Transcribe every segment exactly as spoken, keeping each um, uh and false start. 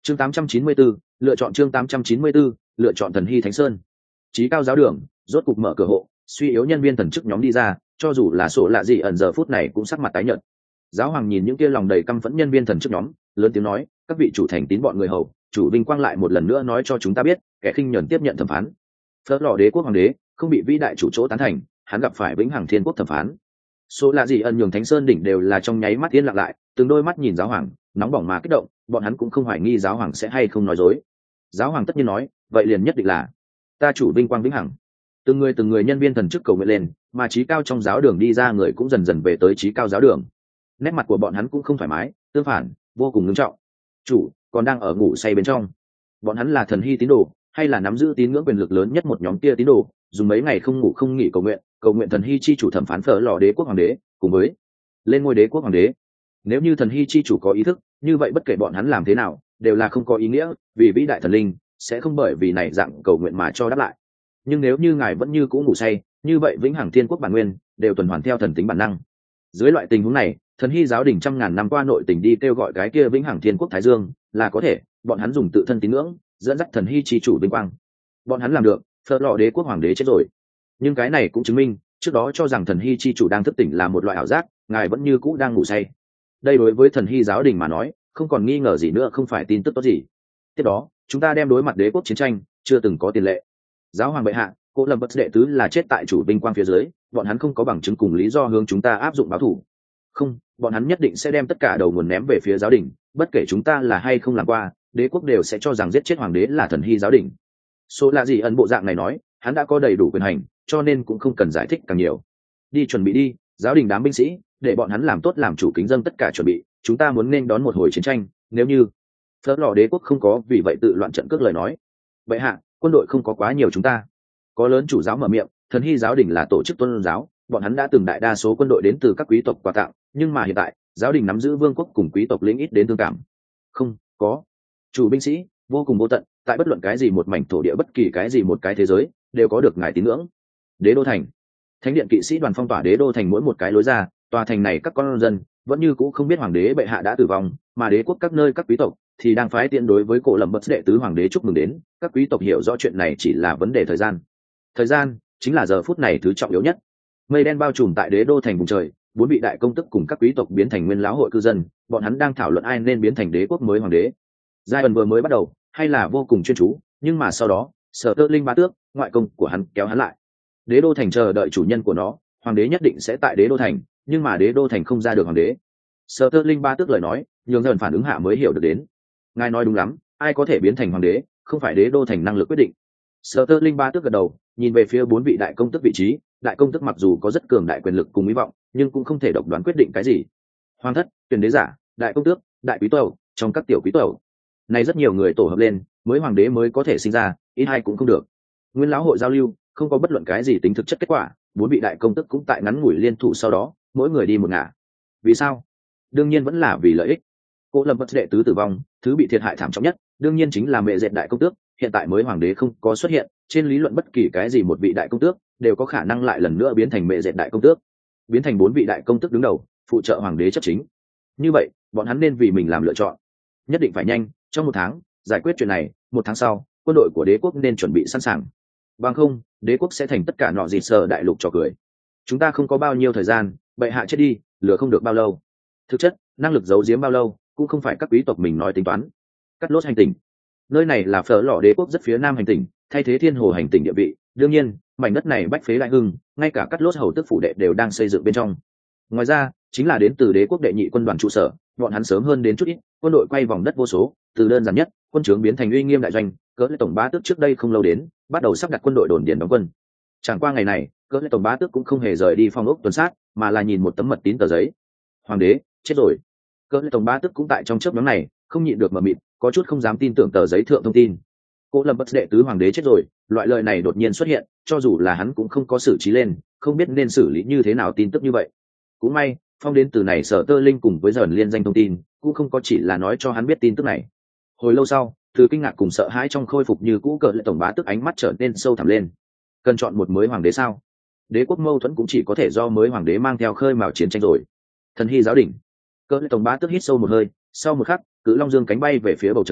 chương tám trăm chín mươi bốn, lựa chọn chương tám trăm chín mươi bốn, lựa chọn thần hy thánh sơn. Chí cao giáo đường rốt cục mở cửa hộ, suy yếu nhân viên thần chức nhóm đi ra, cho dù là sổ lạ gì ẩn giờ phút này cũng sắc mặt tái nhợt. Giáo hoàng nhìn những kia lòng đầy căm phẫn nhân viên thần chức nhóm, lớn tiếng nói, các vị chủ thành tín bọn người hầu, chủ vinh quang lại một lần nữa nói cho chúng ta biết, kẻ khinh nhẫn tiếp nhận thẩm phán. Phớt lò đế quốc hoàng đế không bị vĩ đại chủ chỗ tán thành, hắn gặp phải vĩnh hằng thiên quốc thẩm phán. Số lạ gì ẩn nhường thánh sơn đỉnh đều là trong nháy mắt yên lặng lại, từng đôi mắt nhìn giáo hoàng, nóng bỏng mà kích động, bọn hắn cũng không hoài nghi giáo hoàng sẽ hay không nói dối. Giáo hoàng tất nhiên nói, vậy liền nhất định là ta chủ vinh quang vĩnh hằng. Từng người từng người nhân viên thần chức cầu nguyện lên, mà trí cao trong giáo đường đi ra người cũng dần dần về tới trí cao giáo đường. Nét mặt của bọn hắn cũng không thoải mái, tương phản vô cùng nghiêm trọng. Chủ còn đang ở ngủ say bên trong. Bọn hắn là thần hy tín đồ, hay là nắm giữ tín ngưỡng quyền lực lớn nhất một nhóm kia tín đồ, dùng mấy ngày không ngủ không nghỉ cầu nguyện, cầu nguyện thần hy chi chủ thẩm phán phở lò đế quốc hoàng đế, cùng với lên ngôi đế quốc hoàng đế. Nếu như thần hy chi chủ có ý thức, như vậy bất kể bọn hắn làm thế nào, đều là không có ý nghĩa, vì vĩ đại thần linh sẽ không bởi vì này dạng cầu nguyện mà cho đáp lại. Nhưng nếu như ngài vẫn như cũ ngủ say, như vậy vĩnh hằng thiên quốc bản nguyên đều tuần hoàn theo thần tính bản năng. Dưới loại tình huống này, thần hy giáo đình trăm ngàn năm qua nội tình đi kêu gọi cái kia vĩnh hằng thiên quốc thái dương là có thể, bọn hắn dùng tự thân tín ngưỡng dẫn dắt thần hy chi chủ vinh quang. Bọn hắn làm được, phật lọ đế quốc hoàng đế chết rồi. Nhưng cái này cũng chứng minh, trước đó cho rằng thần hy chi chủ đang thức tỉnh là một loại ảo giác, ngài vẫn như cũ đang ngủ say. Đây đối với thần hy giáo đình mà nói, không còn nghi ngờ gì nữa, không phải tin tức tốt gì. Tiếp đó, chúng ta đem đối mặt đế quốc chiến tranh, chưa từng có tiền lệ. Giáo hoàng bệ hạ, cô lâm bất đệ tứ là chết tại chủ vinh quang phía dưới, bọn hắn không có bằng chứng cùng lý do hướng chúng ta áp dụng báo thù. Không, bọn hắn nhất định sẽ đem tất cả đầu nguồn ném về phía giáo đình, bất kể chúng ta là hay không làm qua, đế quốc đều sẽ cho rằng giết chết hoàng đế là thần hy giáo đình. Số là gì ẩn bộ dạng này nói, hắn đã có đầy đủ quyền hành, cho nên cũng không cần giải thích càng nhiều. Đi chuẩn bị đi, giáo đình đám binh sĩ, để bọn hắn làm tốt làm chủ kính dân tất cả chuẩn bị, chúng ta muốn nên đón một hồi chiến tranh. Nếu như phớt lò đế quốc không có vì vậy tự loạn trận cước lời nói, vậy hạ quân đội không có quá nhiều, chúng ta có lớn chủ giáo mở miệng, thần hy giáo đình là tổ chức tôn giáo, bọn hắn đã từng đại đa số quân đội đến từ các quý tộc quà tặng, nhưng mà hiện tại giáo đình nắm giữ vương quốc cùng quý tộc lĩnh ít đến thương cảm. Không có chủ binh sĩ vô cùng vô tận, tại bất luận cái gì một mảnh thổ địa, bất kỳ cái gì một cái thế giới đều có được ngài tín ngưỡng. Đế đô thành, thánh điện kỵ sĩ đoàn phong tỏa đế đô thành mỗi một cái lối ra, tòa thành này các con dân vẫn như cũ không biết hoàng đế bệ hạ đã tử vong, mà đế quốc các nơi các quý tộc thì đang phái tiện đối với cổ lầm bất đệ tứ hoàng đế chúc mừng đến. Các quý tộc hiểu rõ chuyện này chỉ là vấn đề thời gian. Thời gian chính là giờ phút này thứ trọng yếu nhất. Mây đen bao trùm tại đế đô thành vùng trời, bốn vị đại công tức cùng các quý tộc biến thành nguyên lão hội cư dân, bọn hắn đang thảo luận ai nên biến thành đế quốc mới hoàng đế. giai đoạn vừa mới bắt đầu hay là vô cùng chuyên chú, nhưng mà sau đó Sở Tơ Linh Ba Tước, ngoại công của hắn, kéo hắn lại. Đế đô thành chờ đợi chủ nhân của nó, hoàng đế nhất định sẽ tại đế đô thành, nhưng mà đế đô thành không ra được hoàng đế. Sở Tơ Linh Ba Tước lời nói, nhường dần phản ứng hạ mới hiểu được đến. Ngài nói đúng lắm, ai có thể biến thành hoàng đế, không phải đế đô thành năng lực quyết định. Sở Tơ Linh Ba Tước gật đầu, nhìn về phía bốn vị đại công tức vị trí. Đại công tức mặc dù có rất cường đại quyền lực cùng hy vọng, nhưng cũng không thể độc đoán quyết định cái gì. Hoàng thất, tuyển đế giả, đại công tước, đại quý tộc, trong các tiểu quý tộc này rất nhiều người tổ hợp lên, mới hoàng đế mới có thể sinh ra, ít hay cũng không được. Nguyên lão hội giao lưu, không có bất luận cái gì tính thực chất kết quả, bốn vị đại công tức cũng tại ngắn ngủi liên thủ sau đó, mỗi người đi một ngả. Vì sao? Đương nhiên vẫn là vì lợi ích. Cố Lâm Bất đệ tứ tử vong, thứ bị thiệt hại thảm trọng nhất, đương nhiên chính là mẹ dệt đại công tước. Hiện tại mới hoàng đế không có xuất hiện, trên lý luận bất kỳ cái gì một vị đại công tước đều có khả năng lại lần nữa biến thành mẹ dệt đại công tước, biến thành bốn vị đại công tước đứng đầu, phụ trợ hoàng đế chấp chính. Như vậy, bọn hắn nên vì mình làm lựa chọn, nhất định phải nhanh, trong một tháng giải quyết chuyện này. Một tháng sau, quân đội của đế quốc nên chuẩn bị sẵn sàng, bằng không đế quốc sẽ thành tất cả nọ gì sờ đại lục trò cười. Chúng ta không có bao nhiêu thời gian, bệ hạ chết đi, lừa không được bao lâu. Thực chất, năng lực giấu giếm bao lâu cũng không phải các quý tộc mình nói tính toán. Cắt lốt hành tinh, nơi này là phở lò đế quốc rất phía nam hành tinh, thay thế thiên hồ hành tinh địa vị. Đương nhiên, mảnh đất này bách phế đại hưng, ngay cả cắt lốt hầu tức phủ đệ đều đang xây dựng bên trong. Ngoài ra, chính là đến từ đế quốc đệ nhị quân đoàn trụ sở, bọn hắn sớm hơn đến chút ít, quân đội quay vòng đất vô số, từ đơn giản nhất, quân trướng biến thành uy nghiêm đại doanh. Cỡ lệ tổng bá tước trước đây không lâu đến, bắt đầu sắp đặt quân đội đồn điền đóng quân. Chẳng qua ngày này, cỡ lệ tổng bá tước cũng không hề rời đi phòng ốc tuần sát, mà là nhìn một tấm mật tín tờ giấy. Hoàng đế chết rồi. Cỡ lệ tổng bá tước cũng tại trong chớp nhoáng này, không nhịn được mờ mịt, có chút không dám tin tưởng tờ giấy thượng thông tin. Cố Lâm Bất đệ tứ hoàng đế chết rồi, loại lời này đột nhiên xuất hiện, cho dù là hắn cũng không có xử trí lên, không biết nên xử lý như thế nào tin tức như vậy. Cũng may, phong đến từ này Sở Tơ Linh cùng với dần liên danh thông tin, cũng không có chỉ là nói cho hắn biết tin tức này. Hồi lâu sau, từ kinh ngạc cùng sợ hãi trong khôi phục như cũ, cỡ lệ tổng bá tức ánh mắt trở nên sâu thẳm lên. Cần chọn một mới hoàng đế sao? Đế quốc mâu thuẫn cũng chỉ có thể do mới hoàng đế mang theo khơi mào chiến tranh rồi. Thần hy giáo đỉnh, cỡ lệ tổng bá tức hít sâu một hơi, sau một khắc, cự long dương cánh bay về phía bầu trời,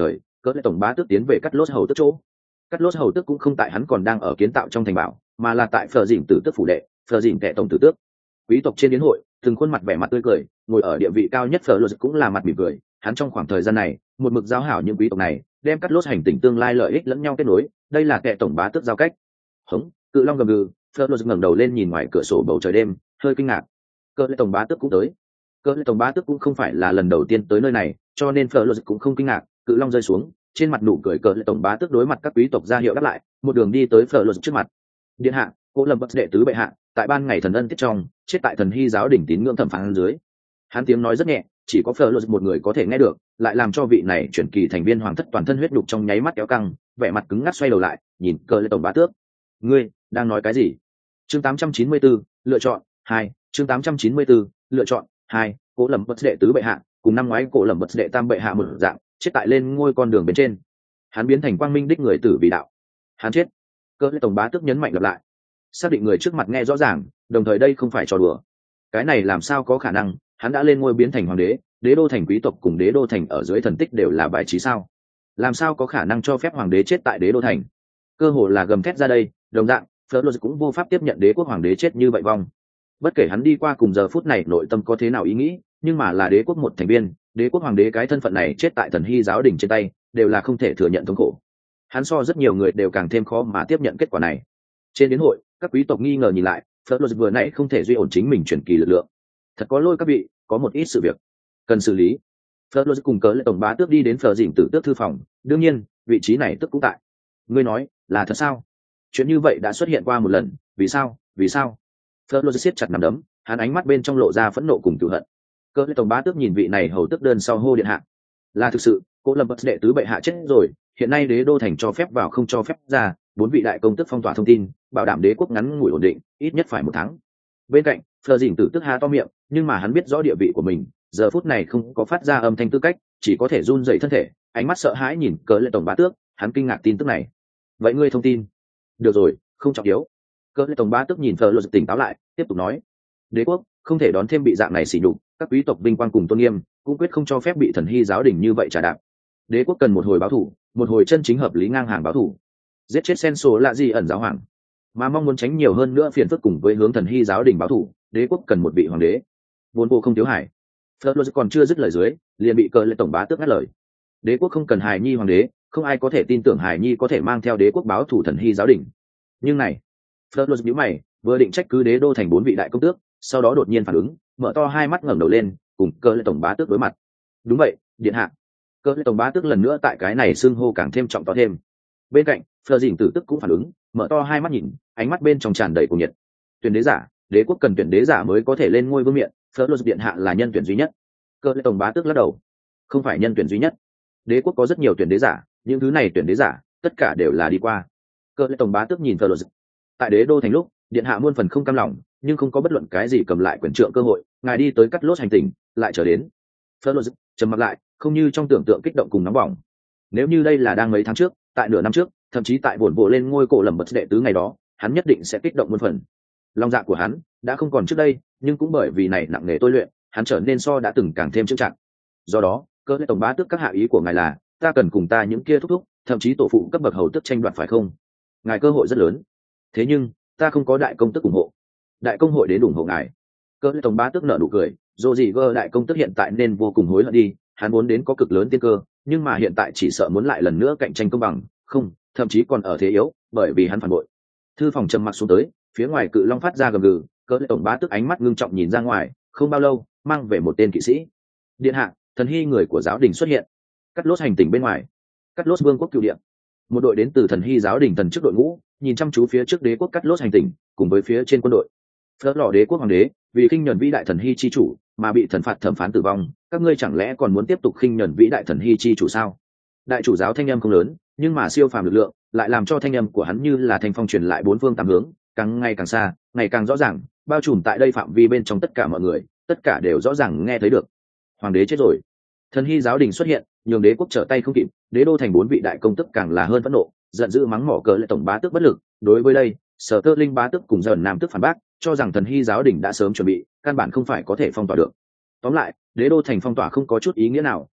cỡ lệ tổng bá tước tiến về cắt lốt hầu tức chỗ. Cắt lốt hầu tước cũng không tại hắn còn đang ở kiến tạo trong thành bảo, mà là tại phờ dỉm tử tước phủ đệ, phờ dỉm kẻ tổng tử tước. Quý tộc trên yến hội, từng khuôn mặt vẻ mặt tươi cười, ngồi ở địa vị cao nhất phờ lốt cũng là mặt mỉm cười. Hắn trong khoảng thời gian này, một mực giao hảo những quý tộc này, đem cắt lốt hành tình tương lai lợi ích lẫn nhau kết nối, đây là kẻ tổng bá tước giao cách. Hống, cự long gầm gừ, phờ lốt ngẩng đầu lên nhìn ngoài cửa sổ bầu trời đêm, hơi kinh ngạc. Cỡ lệ tổng bá tước cũng tới. Cỡ lệ tổng bá tước cũng không phải là lần đầu tiên tới nơi này, cho nên phờ lốt cũng không kinh ngạc. Cự long rơi xuống, trên mặt nụ cười cỡ lệ tổng bá tước đối mặt các quý tộc ra hiệu đáp lại, một đường đi tới phờ lốt trước mặt. Điện hạ, cố lầm bất đệ tứ bệ hạ, tại ban ngày thần ân tiết trong, chết tại thần hy giáo đỉnh tín ngưỡng thẩm phán dưới. Hắn tiếng nói rất nhẹ, chỉ có phờ lốt một người có thể nghe được, lại làm cho vị này chuyển kỳ thành viên hoàng thất toàn thân huyết đục trong nháy mắt kéo căng, vẻ mặt cứng ngắc xoay đầu lại, nhìn cỡ lệ tổng bá tước. Ngươi đang nói cái gì? Chương tám trăm chín mươi tư, lựa chọn hai. Chương tám trăm chín mươi tư, lựa chọn hai. Cố lầm bất đệ tứ bệ hạ, cùng năm ngoái cố lầm bất đệ tam bệ hạ một dạng, chết tại lên ngôi con đường bên trên. Hắn biến thành quang minh đích người tử vì đạo. Hắn chết. Cỡ lệ tổng bá tước nhấn mạnh lặp lại, xác định người trước mặt nghe rõ ràng, đồng thời đây không phải trò đùa. Cái này làm sao có khả năng? Hắn đã lên ngôi biến thành hoàng đế, đế đô thành quý tộc cùng đế đô thành ở dưới thần tích đều là bài trí sao? Làm sao có khả năng cho phép hoàng đế chết tại đế đô thành? Cơ hồ là gầm thét ra đây, đồng dạng, Fleur cũng vô pháp tiếp nhận đế quốc hoàng đế chết như vậy vong. Bất kể hắn đi qua cùng giờ phút này nội tâm có thế nào ý nghĩ, nhưng mà là đế quốc một thành viên, đế quốc hoàng đế cái thân phận này chết tại thần hy giáo đình trên tay, đều là không thể thừa nhận thống khổ. Hắn so rất nhiều người đều càng thêm khó mà tiếp nhận kết quả này. Trên đến hội, các quý tộc nghi ngờ nhìn lại, Fleur vừa nãy không thể duy ổn chính mình chuyển kỳ lực lượng. Thật có lỗi các vị, có một ít sự việc cần xử lý. Fleur cùng cớ lệ tổng bá tước đi đến phờ dỉm tử tước thư phòng, đương nhiên, vị trí này tức cũng tại. Ngươi nói, là thật sao? Chuyện như vậy đã xuất hiện qua một lần, vì sao? Vì sao? Fleur siết chặt nắm đấm, hắn ánh mắt bên trong lộ ra phẫn nộ cùng cừu hận. Cớ lệ tổng bá tước nhìn vị này hầu tức đơn sau hô điện hạ. Là thực sự, cố lâm bất đệ tứ bệ hạ chết rồi, hiện nay đế đô thành cho phép vào không cho phép ra, bốn vị đại công tức phong tỏa thông tin, bảo đảm đế quốc ngắn ngủi ổn định, ít nhất phải một tháng. Bên cạnh, Fleur dỉm tử tước há to miệng, nhưng mà hắn biết rõ địa vị của mình, giờ phút này không có phát ra âm thanh tư cách, chỉ có thể run rẩy thân thể, ánh mắt sợ hãi nhìn cớ lệ tổng bá tước, hắn kinh ngạc tin tức này. Vậy ngươi thông tin? Được rồi, không trọng yếu. Cớ lệ tổng bá tước nhìn Fleur tỉnh táo lại, tiếp tục nói: đế quốc không thể đón thêm bị dạng này sỉ nhục, các quý tộc vinh quang cùng tôn nghiêm cũng quyết không cho phép bị thần hy giáo đình như vậy trả đạp. Đế quốc cần một hồi báo thủ, một hồi chân chính hợp lý ngang hàng báo thủ, giết chết sen số lạ gì ẩn giáo hoàng, mà mong muốn tránh nhiều hơn nữa phiền phức cùng với hướng thần hy giáo đình báo thủ, đế quốc cần một vị hoàng đế. Vốn vô không thiếu hải. Fleur còn chưa dứt lời dưới, liền bị cờ lệ tổng bá tước ngắt lời. Đế quốc không cần hài nhi hoàng đế, không ai có thể tin tưởng hài nhi có thể mang theo đế quốc báo thủ thần hy giáo đình. Nhưng này, Fleur nhíu mày, vừa định trách cứ đế đô thành bốn vị đại công tước, sau đó đột nhiên phản ứng, mở to hai mắt ngẩng đầu lên, cùng cờ lệ tổng bá tước đối mặt. Đúng vậy, điện hạ. Cờ lệ tổng bá tước lần nữa tại cái này xưng hô càng thêm trọng to thêm. Bên cạnh, Fleur dỉm tử tức cũng phản ứng, mở to hai mắt nhìn, ánh mắt bên trong tràn đầy cuồng nhiệt. Tuyển đế giả, đế quốc cần tuyển đế giả mới có thể lên ngôi vương miện, Fleur điện hạ là nhân tuyển duy nhất. Cờ lệ tổng bá tước lắc đầu, không phải nhân tuyển duy nhất. Đế quốc có rất nhiều tuyển đế giả, những thứ này tuyển đế giả, tất cả đều là đi qua. Cờ lệ tổng bá tước nhìn Fleur, tại đế đô thành lúc, điện hạ muôn phần không cam lòng, nhưng không có bất luận cái gì cầm lại quyền trượng cơ hội, ngài đi tới cắt lốt hành tình, lại trở đến. Fleur trầm mặc lại, không như trong tưởng tượng kích động cùng nóng bỏng. Nếu như đây là đang mấy tháng trước, tại nửa năm trước, thậm chí tại buồn bộ lên ngôi cổ lầm bật đệ tứ ngày đó, hắn nhất định sẽ kích động muôn phần. Lòng dạ của hắn đã không còn trước đây, nhưng cũng bởi vì này nặng nề tôi luyện, hắn trở nên so đã từng càng thêm chững chạc. Do đó, cơ lệ tổng bá tước các hạ ý của ngài là, ta cần cùng ta những kia thúc thúc, thậm chí tổ phụ cấp bậc hầu tước tranh đoạt phải không? Ngài cơ hội rất lớn. Thế nhưng, ta không có đại công tước ủng hộ. Đại công hội đến ủng hộ ngài. Cơ lệ tổng bá tước nở nụ cười, dù gì gơ đại công tước hiện tại nên vô cùng hối hận đi, hắn muốn đến có cực lớn tiên cơ, nhưng mà hiện tại chỉ sợ muốn lại lần nữa cạnh tranh công bằng, không, thậm chí còn ở thế yếu, bởi vì hắn phản bội. Thư phòng trầm mặc xuống tới, phía ngoài cự long phát ra gầm gừ, cỡ lệ tổng bá tức ánh mắt ngưng trọng nhìn ra ngoài, không bao lâu, mang về một tên kỵ sĩ. Điện hạ, thần hy người của giáo đình xuất hiện. Cắt lốt hành tỉnh bên ngoài, cắt lốt vương quốc cựu điện. Một đội đến từ thần hy giáo đình thần trước đội ngũ, nhìn chăm chú phía trước đế quốc cắt lốt hành tỉnh, cùng với phía trên quân đội. Phớt lò đế quốc hoàng đế, vì khinh nhẫn vĩ đại thần hy chi chủ, mà bị thần phạt thẩm phán tử vong, các ngươi chẳng lẽ còn muốn tiếp tục khinh nhẫn vĩ đại thần hy chi chủ sao? Đại chủ giáo thanh âm không lớn, nhưng mà siêu phàm lực lượng lại làm cho thanh âm của hắn như là thanh phong truyền lại bốn phương tám hướng, càng ngày càng xa, ngày càng rõ ràng, bao trùm tại đây phạm vi bên trong tất cả mọi người, tất cả đều rõ ràng nghe thấy được. Hoàng đế chết rồi. Thần hy giáo đình xuất hiện, nhường đế quốc trở tay không kịp, đế đô thành bốn vị đại công tức càng là hơn phẫn nộ, giận dữ mắng mỏ cờ lệ tổng bá tước bất lực. Đối với đây, sở tơ linh bá tước cùng dần nam tước phản bác, cho rằng thần hy giáo đình đã sớm chuẩn bị, căn bản không phải có thể phong tỏa được. Tóm lại, đế đô thành phong tỏa không có chút ý nghĩa nào,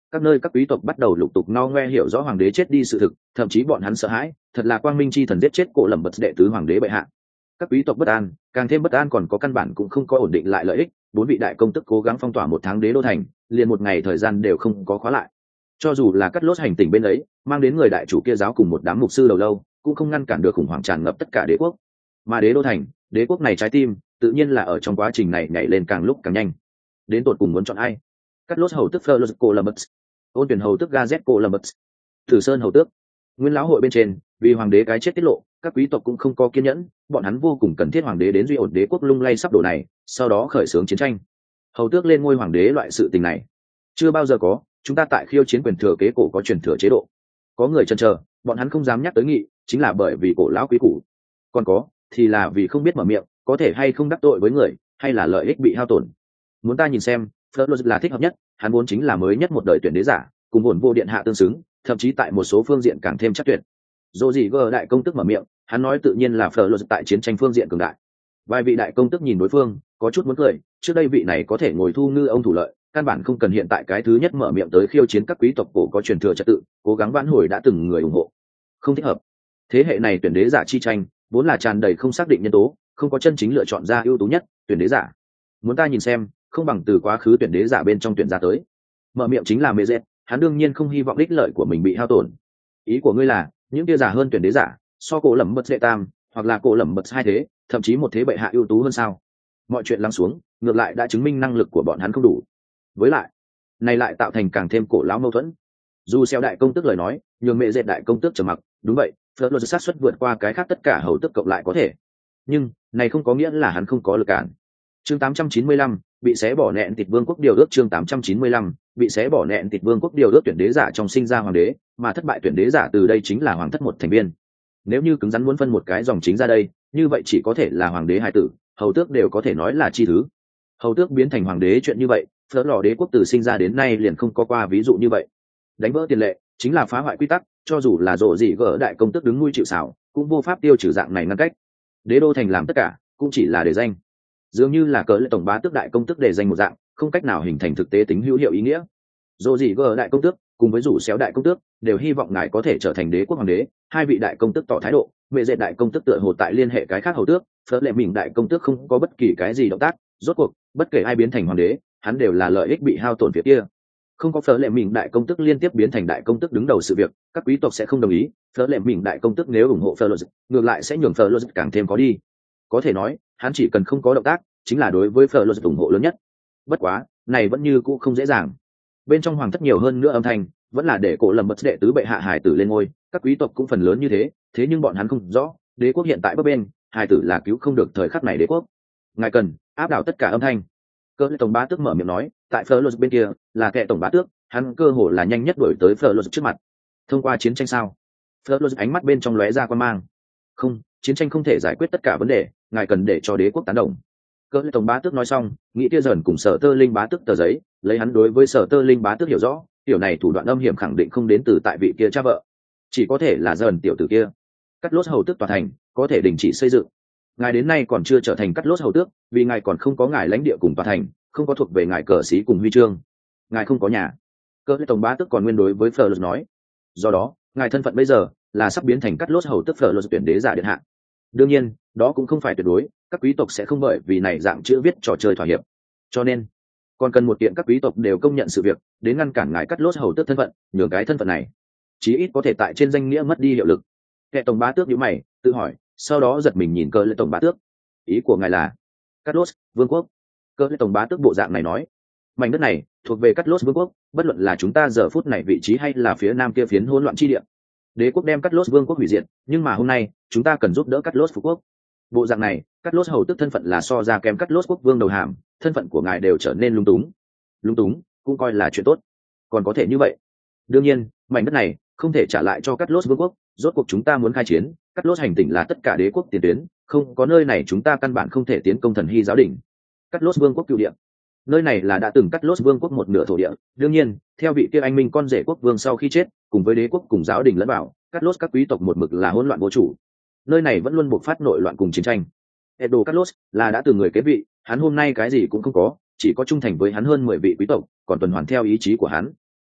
các nơi các quý tộc bắt đầu lục tục no ngoe hiểu rõ hoàng đế chết đi sự thực, thậm chí bọn hắn sợ hãi, thật là quang minh chi thần giết chết cổ lầm bật đệ tứ hoàng đế bệ hạ. Các quý tộc bất an, càng thêm bất an còn có căn bản cũng không có ổn định lại lợi ích, bốn vị đại công tức cố gắng phong tỏa một tháng đế đô thành, liền một ngày thời gian đều không có khóa lại. Cho dù là cắt lốt hành tỉnh bên ấy, mang đến người đại chủ kia giáo cùng một đám mục sư đầu lâu, cũng không ngăn cản được khủng hoảng tràn ngập tất cả đế quốc. Mà đế đô thành, đế quốc này trái tim, tự nhiên là ở trong quá trình này nhảy lên càng lúc càng nhanh. Đến tột cùng muốn chọn ai? Cắt lốt hầu tức Florus Columbus, ôn tuyển hầu tức Gazet Columbus, Thử Sơn hầu tước. Nguyên lão hội bên trên, vì hoàng đế cái chết tiết lộ, các quý tộc cũng không có kiên nhẫn, bọn hắn vô cùng cần thiết hoàng đế đến duy ổn đế quốc lung lay sắp đổ này, sau đó khởi xướng chiến tranh. Hầu tước lên ngôi hoàng đế loại sự tình này, chưa bao giờ có, chúng ta tại khiêu chiến quyền thừa kế cổ có truyền thừa chế độ. Có người chần chờ, bọn hắn không dám nhắc tới nghị, chính là bởi vì cổ lão quý củ. Còn có, thì là vì không biết mở miệng, có thể hay không đắc tội với người, hay là lợi ích bị hao tổn. Muốn ta nhìn xem, Florus là thích hợp nhất, hắn vốn chính là mới nhất một đời tuyển đế giả, cùng hồn vô điện hạ tương xứng, thậm chí tại một số phương diện càng thêm chắc tuyệt. Dỗ gì gờ đại công tức mở miệng, hắn nói tự nhiên là Florus tại chiến tranh phương diện cường đại. Vài vị đại công tức nhìn đối phương, có chút muốn cười, trước đây vị này có thể ngồi thu ngư ông thủ lợi, căn bản không cần hiện tại cái thứ nhất mở miệng tới khiêu chiến các quý tộc cổ có truyền thừa trật tự, cố gắng vãn hồi đã từng người ủng hộ. Không thích hợp. Thế hệ này tuyển đế giả chi tranh, vốn là tràn đầy không xác định nhân tố, không có chân chính lựa chọn ra ưu tú nhất, tuyển đế giả. Muốn ta nhìn xem, không bằng từ quá khứ tuyển đế giả bên trong tuyển ra tới. Mở miệng chính là Mê Dệt, hắn đương nhiên không hy vọng ích lợi của mình bị hao tổn. Ý của ngươi là, những kia giả hơn tuyển đế giả, so cổ lầm bật đệ tam, hoặc là cổ lầm bật hai thế, thậm chí một thế bệ hạ ưu tú hơn sao? Mọi chuyện lắng xuống, ngược lại đã chứng minh năng lực của bọn hắn không đủ. Với lại, này lại tạo thành càng thêm cổ lão mâu thuẫn. Dù xeo đại công tước lời nói, nhường Mẹ Dệt đại công tước trầm mặc, đúng vậy, Florus sát suất vượt qua cái khác tất cả hầu tước cộng lại có thể. Nhưng, này không có nghĩa là hắn không có lực cản. Chương tám trăm chín mươi lăm, bị xé bỏ nẹn thịt vương quốc điều ước chương tám trăm chín mươi lăm, bị xé bỏ nẹn thịt vương quốc điều ước tuyển đế giả trong sinh ra hoàng đế, mà thất bại tuyển đế giả từ đây chính là hoàng thất một thành viên. Nếu như cứng rắn muốn phân một cái dòng chính ra đây, như vậy chỉ có thể là hoàng đế hài tử, hầu tước đều có thể nói là chi thứ. Hầu tước biến thành hoàng đế chuyện như vậy, phở lò đế quốc từ sinh ra đến nay liền không có qua ví dụ như vậy. Đánh vỡ tiền lệ, chính là phá hoại quy tắc, cho dù là rộ gì gỡ đại công tước đứng nuôi chịu xảo, cũng vô pháp tiêu trừ dạng này ngăn cách. Đế đô thành làm tất cả, cũng chỉ là để danh. Dường như là cỡ lệ tổng bá tước đại công tước để danh một dạng, không cách nào hình thành thực tế tính hữu hiệu ý nghĩa. Rộ gì gỡ đại công tước cùng với rủ xéo đại công tước đều hy vọng ngài có thể trở thành đế quốc hoàng đế. Hai vị đại công tước tỏ thái độ, Mẹ Dệt đại công tước tựa hồ tại liên hệ cái khác hầu tước, phở lệ mình đại công tước không có bất kỳ cái gì động tác. Rốt cuộc, bất kể ai biến thành hoàng đế, hắn đều là lợi ích bị hao tổn phía kia. Không có phở lệ mình đại công tước liên tiếp biến thành đại công tước đứng đầu sự việc, các quý tộc sẽ không đồng ý. Phở lệ mình đại công tước nếu ủng hộ phở lô, ngược lại sẽ nhường phở lô càng thêm có đi. Có thể nói, hắn chỉ cần không có động tác, chính là đối với phở lô ủng hộ lớn nhất. Bất quá, này vẫn như cũ không dễ dàng. Bên trong hoàng thất nhiều hơn nữa âm thanh, vẫn là để cổ lầm bật đệ tứ bệ hạ hài tử lên ngôi, các quý tộc cũng phần lớn như thế, thế nhưng bọn hắn không rõ, đế quốc hiện tại bấp bên, hài tử là cứu không được thời khắc này đế quốc. Ngài cần áp đảo tất cả âm thanh. Cơ tổng bá tước mở miệng nói, tại Florus bên kia là kẻ tổng bá tước, hắn cơ hồ là nhanh nhất đuổi tới Florus trước mặt. Thông qua chiến tranh sao? Florus ánh mắt bên trong lóe ra quan mang. Không, chiến tranh không thể giải quyết tất cả vấn đề, ngài cần để cho đế quốc tán đồng. Cơ tổng bá tước nói xong, nghĩ tia dần cùng sở tơ linh bá tước tờ giấy, lấy hắn đối với sở tơ linh bá tước hiểu rõ, tiểu này thủ đoạn âm hiểm khẳng định không đến từ tại vị kia cha vợ, chỉ có thể là dần tiểu tử kia. Cắt lốt hầu tước tòa thành có thể đình chỉ xây dựng. Ngài đến nay còn chưa trở thành cắt lốt hầu tước, vì ngài còn không có ngài lãnh địa cùng tòa thành, không có thuộc về ngài cờ sĩ cùng huy chương. Ngài không có nhà. Cơ tổng bá tước còn nguyên đối với Florus nói, do đó ngài thân phận bây giờ là sắp biến thành cắt lốt hầu tước Florus tuyển đế giả điện hạ. Đương nhiên, đó cũng không phải tuyệt đối, các quý tộc sẽ không bởi vì này dạng chữ viết trò chơi thỏa hiệp. Cho nên, còn cần một kiện các quý tộc đều công nhận sự việc, đến ngăn cản ngài cắt lốt hầu tước thân phận, nhường cái thân phận này chí ít có thể tại trên danh nghĩa mất đi hiệu lực. Kẻ tổng bá tước nhíu mày, tự hỏi, sau đó giật mình nhìn Cơ lệ tổng bá tước. Ý của ngài là cắt lốt vương quốc? Cơ lệ tổng bá tước bộ dạng này nói, mảnh đất này thuộc về cắt lốt vương quốc, bất luận là chúng ta giờ phút này vị trí hay là phía nam kia phiến hỗn loạn chi địa. Đế quốc đem cắt lốt vương quốc hủy diệt, nhưng mà hôm nay chúng ta cần giúp đỡ cắt lốt phú quốc. Bộ dạng này, cắt lốt hầu tước thân phận là so ra kém cắt lốt quốc vương đầu hàm, thân phận của ngài đều trở nên lung túng. Lung túng cũng coi là chuyện tốt, còn có thể như vậy. Đương nhiên, mảnh đất này không thể trả lại cho cắt lốt vương quốc, rốt cuộc chúng ta muốn khai chiến, cắt lốt hành tỉnh là tất cả đế quốc tiền tuyến, không có nơi này chúng ta căn bản không thể tiến công thần hy giáo đình. Cắt lốt vương quốc cựu địa, nơi này là đã từng cắt lốt vương quốc một nửa thổ địa. Đương nhiên, theo vị kia anh minh con rể quốc vương sau khi chết, cùng với đế quốc cùng giáo đình lẫn vào, cắt lốt các quý tộc một mực là hỗn loạn vô chủ. Nơi này vẫn luôn buộc phát nội loạn cùng chiến tranh. Edo Carlos là đã từ người kế vị, hắn hôm nay cái gì cũng không có, chỉ có trung thành với hắn hơn mười vị quý tộc, còn tuần hoàn theo ý chí của hắn.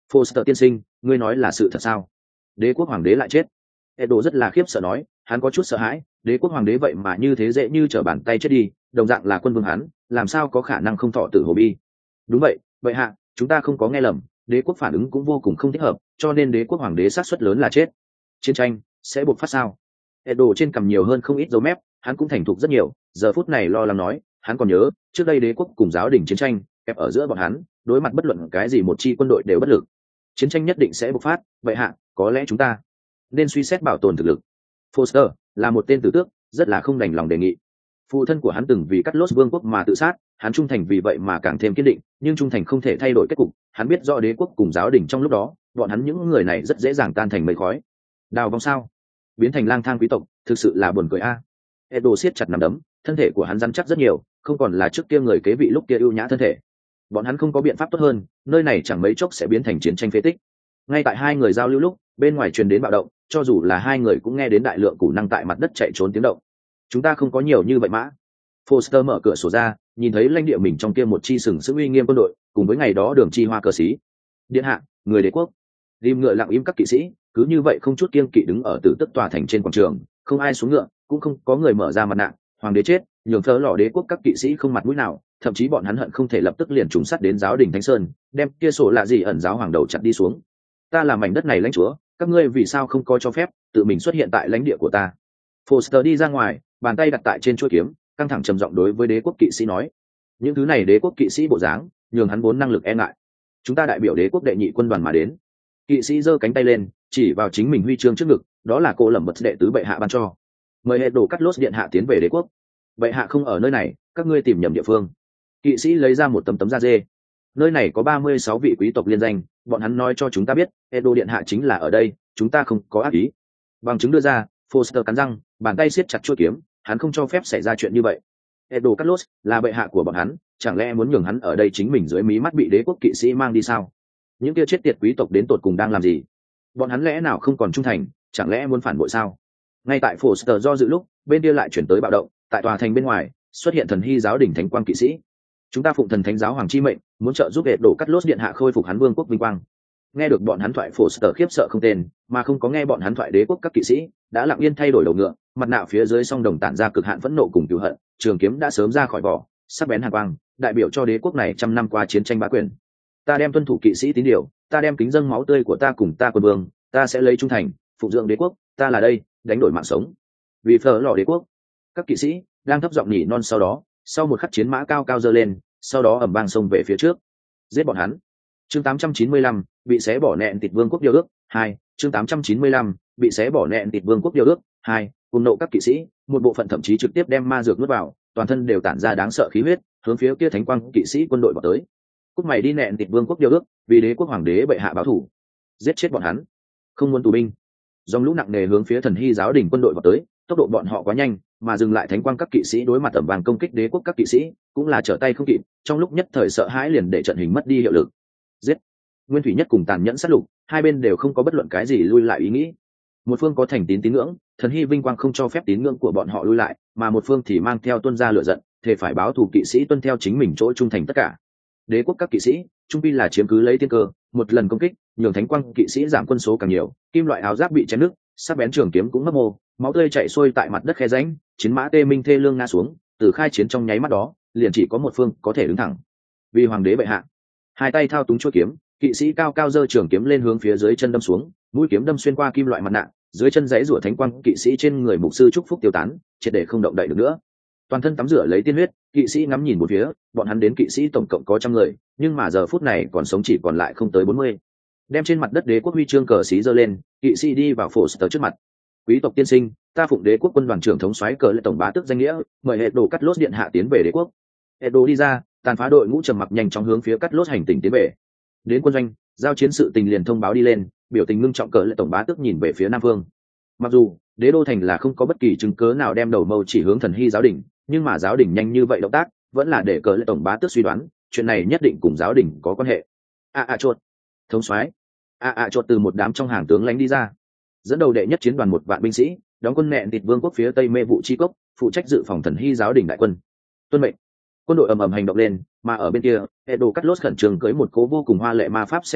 Foster tiên sinh, ngươi nói là sự thật sao? Đế quốc hoàng đế lại chết. Edo rất là khiếp sợ nói, hắn có chút sợ hãi, đế quốc hoàng đế vậy mà như thế dễ như trở bàn tay chết đi, đồng dạng là quân vương hắn, làm sao có khả năng không thọ tử hồ bi? Đúng vậy, vậy hạ, chúng ta không có nghe lầm, đế quốc phản ứng cũng vô cùng không thích hợp, cho nên đế quốc hoàng đế xác suất lớn là chết. Chiến tranh sẽ buộc phát sao? Edo trên cằm nhiều hơn không ít dấu mép, hắn cũng thành thục rất nhiều, giờ phút này lo lắng nói, hắn còn nhớ, trước đây đế quốc cùng giáo đình chiến tranh, kẹp ở giữa bọn hắn, đối mặt bất luận cái gì một chi quân đội đều bất lực. Chiến tranh nhất định sẽ bộc phát, vậy hạ, có lẽ chúng ta nên suy xét bảo tồn thực lực. Foster là một tên tử tước, rất là không đành lòng đề nghị. Phụ thân của hắn từng vì cắt lốt vương quốc mà tự sát, hắn trung thành vì vậy mà càng thêm kiên định, nhưng trung thành không thể thay đổi kết cục. Hắn biết rõ đế quốc cùng giáo đình trong lúc đó, bọn hắn những người này rất dễ dàng tan thành mây khói. Đào vong sao? Biến thành lang thang quý tộc, thực sự là buồn cười a. À. Edo siết chặt nắm đấm, thân thể của hắn rắn chắc rất nhiều, không còn là trước kia người kế vị lúc kia ưu nhã thân thể. Bọn hắn không có biện pháp tốt hơn, nơi này chẳng mấy chốc sẽ biến thành chiến tranh phế tích. Ngay tại hai người giao lưu lúc, bên ngoài truyền đến bạo động, cho dù là hai người cũng nghe đến đại lượng củ năng tại mặt đất chạy trốn tiếng động. Chúng ta không có nhiều như vậy mã. Foster mở cửa sổ ra, nhìn thấy lãnh địa mình trong kia một chi sừng sững uy nghiêm quân đội, cùng với ngày đó đường chi hoa cờ xí. Điện hạ, người đế quốc. Lim ngựa lặng im các kỵ sĩ, cứ như vậy không chút kiêng kỵ đứng ở tử tức tòa thành trên quảng trường, không ai xuống ngựa, cũng không có người mở ra mặt nạ. Hoàng đế chết, nhường thớ lọ đế quốc các kỵ sĩ không mặt mũi nào, thậm chí bọn hắn hận không thể lập tức liền trùng sát đến giáo đình Thánh Sơn, đem kia sổ lạ gì ẩn giáo hoàng đầu chặt đi xuống. Ta là mảnh đất này lãnh chúa, các ngươi vì sao không có cho phép tự mình xuất hiện tại lãnh địa của ta? Foster đi ra ngoài, bàn tay đặt tại trên chuôi kiếm, căng thẳng trầm giọng đối với đế quốc kỵ sĩ nói. Những thứ này đế quốc kỵ sĩ bộ dáng, nhường hắn vốn năng lực e ngại. Chúng ta đại biểu đế quốc đệ nhị quân đoàn mà đến. Kỵ sĩ giơ cánh tay lên, chỉ vào chính mình huy chương trước ngực, đó là cô lẩm bật đệ tứ bệ hạ ban cho. Mời hệ đồ cắt lốt điện hạ tiến về đế quốc. Bệ hạ không ở nơi này, các ngươi tìm nhầm địa phương. Kỵ sĩ lấy ra một tấm tấm da dê. Nơi này có ba mươi sáu vị quý tộc liên danh, bọn hắn nói cho chúng ta biết, Edo điện hạ chính là ở đây, chúng ta không có ác ý. Bằng chứng đưa ra, Foster cắn răng, bàn tay siết chặt chuôi kiếm, hắn không cho phép xảy ra chuyện như vậy. Edo Carlos là bệ hạ của bọn hắn, chẳng lẽ muốn nhường hắn ở đây chính mình dưới mí mắt bị đế quốc kỵ sĩ mang đi sao? Những kia chết tiệt quý tộc đến tột cùng đang làm gì? Bọn hắn lẽ nào không còn trung thành, chẳng lẽ muốn phản bội sao? Ngay tại Foster do dự lúc, bên kia lại chuyển tới bạo động, tại tòa thành bên ngoài xuất hiện thần hy giáo đỉnh thánh quang kỵ sĩ. Chúng ta phụng thần thánh giáo hoàng chi mệnh, muốn trợ giúp Edo Carlos điện hạ khôi phục hắn vương quốc vinh quang. Nghe được bọn hắn thoại Foster khiếp sợ không tên, mà không có nghe bọn hắn thoại đế quốc các kỵ sĩ đã lặng yên thay đổi đầu ngựa, mặt nạ phía dưới song đồng tản ra cực hạn phẫn nộ cùng cừu hận, trường kiếm đã sớm ra khỏi vỏ, sắc bén hàn quang, đại biểu cho đế quốc này trăm năm qua chiến tranh bá quyền. Ta đem tuân thủ kỵ sĩ tín điều, ta đem kính dâng máu tươi của ta cùng ta quân vương, ta sẽ lấy trung thành, phụng dưỡng đế quốc, ta là đây, đánh đổi mạng sống. Vì phở lò đế quốc. Các kỵ sĩ đang thấp giọng nhỉ non, sau đó, sau một khắc chiến mã cao cao giơ lên, sau đó ầm vang xông về phía trước. Giết bọn hắn. Chương tám trăm chín mươi lăm, bị xé bỏ nẹn tịt vương quốc điều ước, hai, chương tám trăm chín mươi lăm, bị xé bỏ nẹn tịt vương quốc điều ước, hai, cùng nộ các kỵ sĩ, một bộ phận thậm chí trực tiếp đem ma dược nuốt vào, toàn thân đều tản ra đáng sợ khí huyết, hướng phía kia thánh quang kỵ sĩ quân đội vào tới. Cút mày đi nẹn tịt vương quốc điều ước, vì đế quốc hoàng đế bệ hạ báo thủ. Giết chết bọn hắn. Không muốn tù binh. Dòng lũ nặng nề hướng phía thần hy giáo đình quân đội vào tới, tốc độ bọn họ quá nhanh, mà dừng lại thánh quang các kỵ sĩ đối mặt tầm vàng công kích đế quốc các kỵ sĩ, cũng là trở tay không kịp, trong lúc nhất thời sợ hãi liền để trận hình mất đi hiệu lực. Giết. Nguyên thủy nhất cùng tàn nhẫn sát lục, hai bên đều không có bất luận cái gì lui lại ý nghĩ. Một phương có thành tín tín ngưỡng, thần hy vinh quang không cho phép tín ngưỡng của bọn họ lui lại, mà một phương thì mang theo tuân gia lửa giận, thể phải báo thù kỵ sĩ tuân theo chính mình chỗ trung thành tất cả. Đế quốc các kỵ sĩ trung pi là chiếm cứ lấy tiên cơ, một lần công kích nhường thánh quang kỵ sĩ giảm quân số càng nhiều, kim loại áo giáp bị chém nứt, sắc bén trường kiếm cũng mất mô, máu tươi chảy xuôi tại mặt đất khe rãnh, chiến mã tê minh thê lương ngã xuống. Từ khai chiến trong nháy mắt đó, liền chỉ có một phương có thể đứng thẳng, vì hoàng đế bệ hạ. Hai tay thao túng chuôi kiếm, kỵ sĩ cao cao giơ trường kiếm lên hướng phía dưới chân đâm xuống, mũi kiếm đâm xuyên qua kim loại mặt nạ, dưới chân giấy rủa thánh quang kỵ sĩ trên người mục sư chúc phúc tiêu tán, triệt để không động đậy được nữa. Toàn thân tắm rửa lấy tiên huyết, kỵ sĩ ngắm nhìn một phía, bọn hắn đến kỵ sĩ tổng cộng có trăm người, nhưng mà giờ phút này còn sống chỉ còn lại không tới bốn mươi. Đem trên mặt đất đế quốc huy chương cờ xí giơ lên, kỵ sĩ đi vào Foster trước mặt. Quý tộc tiên sinh, ta phụng đế quốc quân đoàn trưởng thống soái cờ lệ tổng bá tước danh nghĩa, mời hệ đồ cắt lốt điện hạ tiến về đế quốc. Edo đi ra, tàn phá đội ngũ trầm mặc nhanh chóng hướng phía cắt lốt hành tỉnh tiến về. Đến quân doanh, giao chiến sự tình liền thông báo đi lên, biểu tình ngưng trọng cờ lệ tổng bá tước nhìn về phía nam phương. Mặc dù đế đô thành là không có bất kỳ chứng cớ nào đem đầu mâu chỉ hướng thần hy giáo đình, nhưng mà giáo đình nhanh như vậy động tác vẫn là để cờ lệ tổng bá tước suy đoán chuyện này nhất định cùng giáo đình có quan hệ. a a chuột thống soái a a chuột từ một đám trong hàng tướng lãnh đi ra, dẫn đầu đệ nhất chiến đoàn một vạn binh sĩ, đóng quân nẹn thịt vương quốc phía tây mê vụ chi cốc, phụ trách dự phòng thần hy giáo đình đại quân. Tuân mệnh. Quân đội ầm ầm hành động lên, mà ở bên kia Edo Carlos khẩn trương cưỡi một cố vô cùng hoa lệ ma pháp xe ngựa,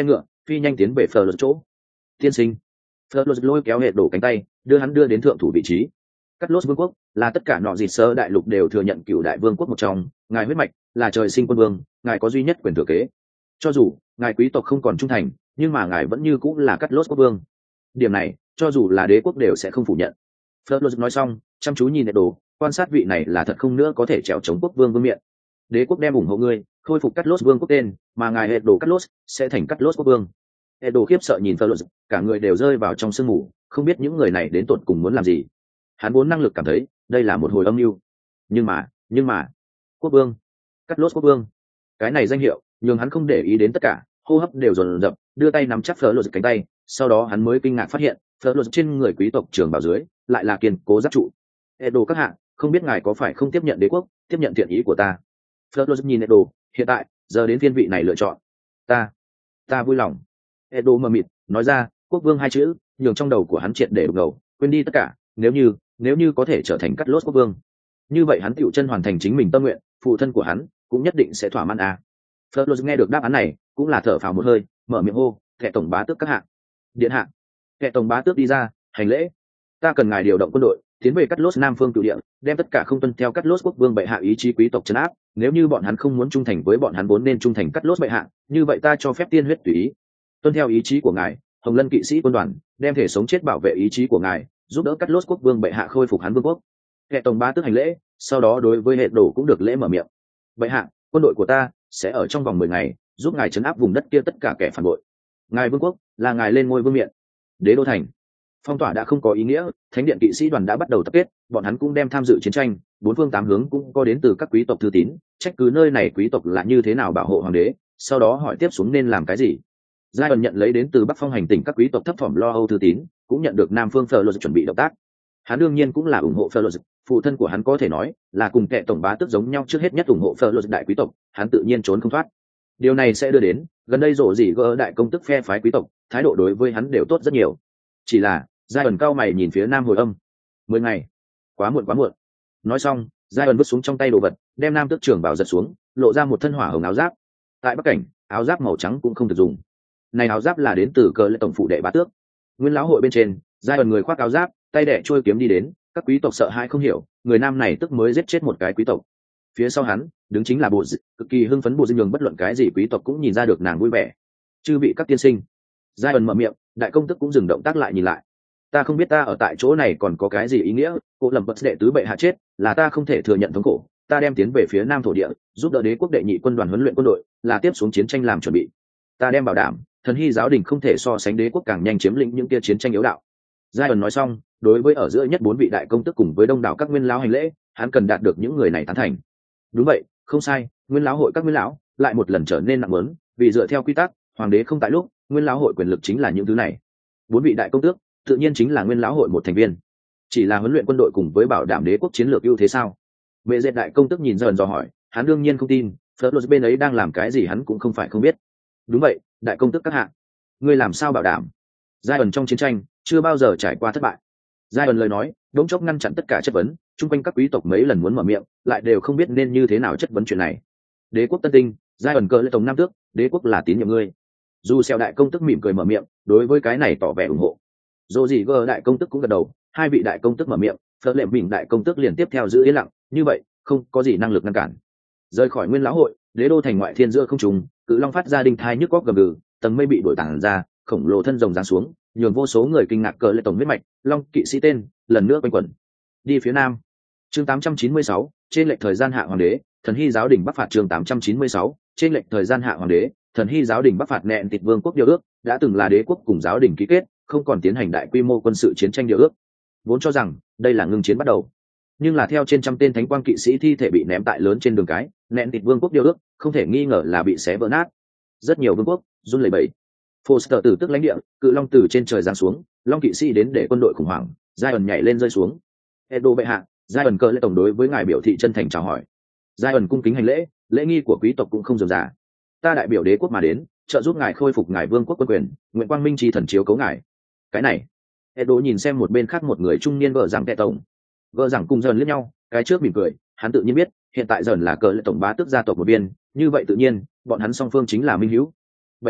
phi nhanh tiến về phờ luật chỗ. Tiên sinh. Phờ luật lôi kéo hệ đổ cánh tay, đưa hắn đưa đến thượng thủ vị trí. Cắt lốt vương quốc là tất cả nọ dịt sơ đại lục đều thừa nhận cựu đại vương quốc một trong, ngài huyết mạch là trời sinh quân vương, ngài có duy nhất quyền thừa kế. Cho dù ngài quý tộc không còn trung thành, nhưng mà ngài vẫn như cũng là cắt lốt quốc vương. Điểm này cho dù là đế quốc đều sẽ không phủ nhận. Phật luật nói xong, chăm chú nhìn đồ, quan sát vị này là thật không nữa có thể trèo chống quốc vương vương miện. Đế quốc đem ủng hộ ngươi, khôi phục cắt lốt vương quốc tên, mà ngài hệ đồ cắt lốt sẽ thành cắt lốt quốc vương. Hệ đồ khiếp sợ nhìn Phật luật, cả người đều rơi vào trong sương mù, không biết những người này đến tột cùng muốn làm gì. Hắn vốn năng lực cảm thấy đây là một hồi âm mưu, nhưng mà nhưng mà quốc vương, cắt lốt quốc vương, cái này danh hiệu nhường hắn không để ý đến tất cả, hô hấp đều dồn dập, đưa tay nắm chắc Phật luật cánh tay, sau đó hắn mới kinh ngạc phát hiện Phật luật trên người quý tộc trường bảo dưới lại là kiên cố giáp trụ. Edo các hạ, không biết ngài có phải không tiếp nhận đế quốc, tiếp nhận thiện ý của ta? Phật luật nhìn Edo, hiện tại giờ đến phiên vị này lựa chọn. Ta, ta vui lòng. Edo mờ mịt nói ra, quốc vương hai chữ nhường trong đầu của hắn triệt để đục ngầu, quên đi tất cả. Nếu như nếu như có thể trở thành cắt lốt quốc vương, như vậy hắn tựu chân hoàn thành chính mình tâm nguyện, phụ thân của hắn cũng nhất định sẽ thỏa mãn à. Phật luật nghe được đáp án này cũng là thở phào một hơi, mở miệng hô, kẻ tổng bá tước các hạ. Điện hạ. Kẻ tổng bá tước đi ra hành lễ. Ta cần ngài điều động quân đội tiến về cắt lốt nam phương cựu địa, đem tất cả không tuân theo cắt lốt quốc vương bệ hạ ý chí quý tộc trấn áp. Nếu như bọn hắn không muốn trung thành với bọn hắn vốn nên trung thành cắt lốt bệ hạ, như vậy ta cho phép tiên huyết tùy ý. Tuân theo ý chí của ngài, Hồng Lân kỵ sĩ quân đoàn đem thể sống chết bảo vệ ý chí của ngài, giúp đỡ cắt lốt quốc vương bệ hạ khôi phục hắn vương quốc. Kẻ tổng bá tước hành lễ, sau đó đối với hệ đổ cũng được lễ mở miệng. Bệ hạ, quân đội của ta sẽ ở trong vòng mười ngày giúp ngài trấn áp vùng đất kia tất cả kẻ phản bội. Ngài vương quốc là ngài lên ngôi vương miện. Đế đô thành phong tỏa đã không có ý nghĩa, thánh điện kỵ sĩ đoàn đã bắt đầu tập kết, bọn hắn cũng đem tham dự chiến tranh, bốn phương tám hướng cũng có đến từ các quý tộc thư tín, trách cứ nơi này quý tộc là như thế nào bảo hộ hoàng đế, sau đó hỏi tiếp xuống nên làm cái gì. Giai ẩn nhận lấy đến từ bắc phong hành tỉnh các quý tộc thấp phẩm lo âu thư tín, cũng nhận được nam phương Phờ luật chuẩn bị động tác. Hắn đương nhiên cũng là ủng hộ Phờ luật, phụ thân của hắn có thể nói là cùng kẻ tổng bá tước giống nhau, trước hết nhất ủng hộ Phờ luật đại quý tộc, hắn tự nhiên trốn không thoát. Điều này sẽ đưa đến gần đây rộ rỉ gỡ đại công tức phe phái quý tộc thái độ đối với hắn đều tốt rất nhiều. Chỉ là giai ẩn cao mày nhìn phía nam hồi âm. Mười ngày quá muộn quá muộn. Nói xong giai ẩn vứt xuống trong tay đồ vật, đem nam tước trưởng bảo giật xuống, lộ ra một thân hỏa hồng áo giáp. Tại bắc cảnh áo giáp màu trắng cũng không được dùng, này áo giáp là đến từ cờ lệ tổng phụ đệ bá tước. Nguyên lão hội bên trên giai ẩn người khoác áo giáp, tay đẻ trôi kiếm đi đến, các quý tộc sợ hãi không hiểu, người nam này tức mới giết chết một cái quý tộc. Phía sau hắn đứng chính là bộ dị, cực kỳ hưng phấn bộ dị, nhường bất luận cái gì quý tộc cũng nhìn ra được nàng vui vẻ. Chư vị các tiên sinh. Giai ẩn mở miệng, đại công tức cũng dừng động tác lại nhìn lại. Ta không biết ta ở tại chỗ này còn có cái gì ý nghĩa, cô lầm bật đệ tứ bệ hạ chết là ta không thể thừa nhận thống khổ, ta đem tiến về phía nam thổ địa, giúp đỡ đế quốc đệ nhị quân đoàn huấn luyện quân đội, là tiếp xuống chiến tranh làm chuẩn bị. Ta đem bảo đảm thần hy giáo đình không thể so sánh đế quốc càng nhanh chiếm lĩnh những kia chiến tranh yếu đạo. Giai ẩn nói xong, đối với ở giữa nhất bốn vị đại công tức cùng với đông đảo các nguyên lão hành lễ, hắn cần đạt được những người này tán thành. Đúng vậy, không sai, nguyên lão hội các nguyên lão lại một lần trở nên nặng lớn, vì dựa theo quy tắc hoàng đế không tại lúc, nguyên lão hội quyền lực chính là những thứ này. Bốn vị đại công tước tự nhiên chính là nguyên lão hội một thành viên, chỉ là huấn luyện quân đội cùng với bảo đảm đế quốc chiến lược ưu thế sao? Mẹ dệt đại công tước nhìn dần dò hỏi, hắn đương nhiên không tin, Phật luật bên ấy đang làm cái gì hắn cũng không phải không biết. Đúng vậy, đại công tước các hạ, ngươi làm sao bảo đảm? Giai ẩn trong chiến tranh chưa bao giờ trải qua thất bại. Giai ẩn lời nói đống chốc ngăn chặn tất cả chất vấn, chung quanh các quý tộc mấy lần muốn mở miệng lại đều không biết nên như thế nào chất vấn chuyện này. Đế quốc tân tinh, Giai ẩn cờ lệ tổng nam tước, đế quốc là tín nhiệm ngươi. Dù xeo đại công tức mỉm cười mở miệng, đối với cái này tỏ vẻ ủng hộ. Dỗ gì gờ đại công tức cũng gật đầu, hai vị đại công tức mở miệng, Phật lệm bình đại công tức liền tiếp theo giữ yên lặng, như vậy không có gì năng lực ngăn cản. Rời khỏi nguyên lão hội, đế đô thành ngoại thiên giữa không trung, cự long phát ra đinh thai nhức góc gầm gừ, tầng mây bị đuổi tản ra, khổng lồ thân rồng giáng xuống, nhường vô số người kinh ngạc cờ lệ tổng huyết mạch, long kỵ sĩ tên lần nữa quanh quẩn. Đi phía nam. Chương tám trăm chín mươi sáu, trên lệch thời gian hạ hoàng đế, thần hy giáo đình bắc phạt. Chương tám trăm chín mươi sáu, trên lệch thời gian hạ hoàng đế, thần hy giáo đình bắc phạt. Nẹn tịt vương quốc điều ước đã từng là đế quốc cùng giáo đình ký kết, không còn tiến hành đại quy mô quân sự chiến tranh điều ước. Vốn cho rằng đây là ngưng chiến bắt đầu, nhưng là theo trên trăm tên thánh quang kỵ sĩ thi thể bị ném tại lớn trên đường cái, nẹn tịt vương quốc điều ước không thể nghi ngờ là bị xé vỡ nát. Rất nhiều vương quốc run lẩy bẩy. Foster từ tức lãnh địa, cự long từ trên trời giáng xuống, long kỵ sĩ đến để quân đội khủng hoảng, Zion nhảy lên rơi xuống. Edo bệ hạ, Zion cờ lệ tổng đối với ngài biểu thị chân thành chào hỏi. Zion cung kính hành lễ, lễ nghi của quý tộc cũng không dườm giả. Ta đại biểu đế quốc mà đến, trợ giúp ngài khôi phục ngài vương quốc quân quyền, nguyện quang minh chi thần chiếu cấu ngài. Cái này, Edo nhìn xem một bên khác một người trung niên vợ rằng kệ tổng, vợ rằng cùng dần liếc nhau, cái trước mỉm cười, hắn tự nhiên biết, hiện tại dần là cờ lệ tổng bá tước gia tộc một viên, như vậy tự nhiên, bọn hắn song phương chính là minh hữu. Bệ hạ,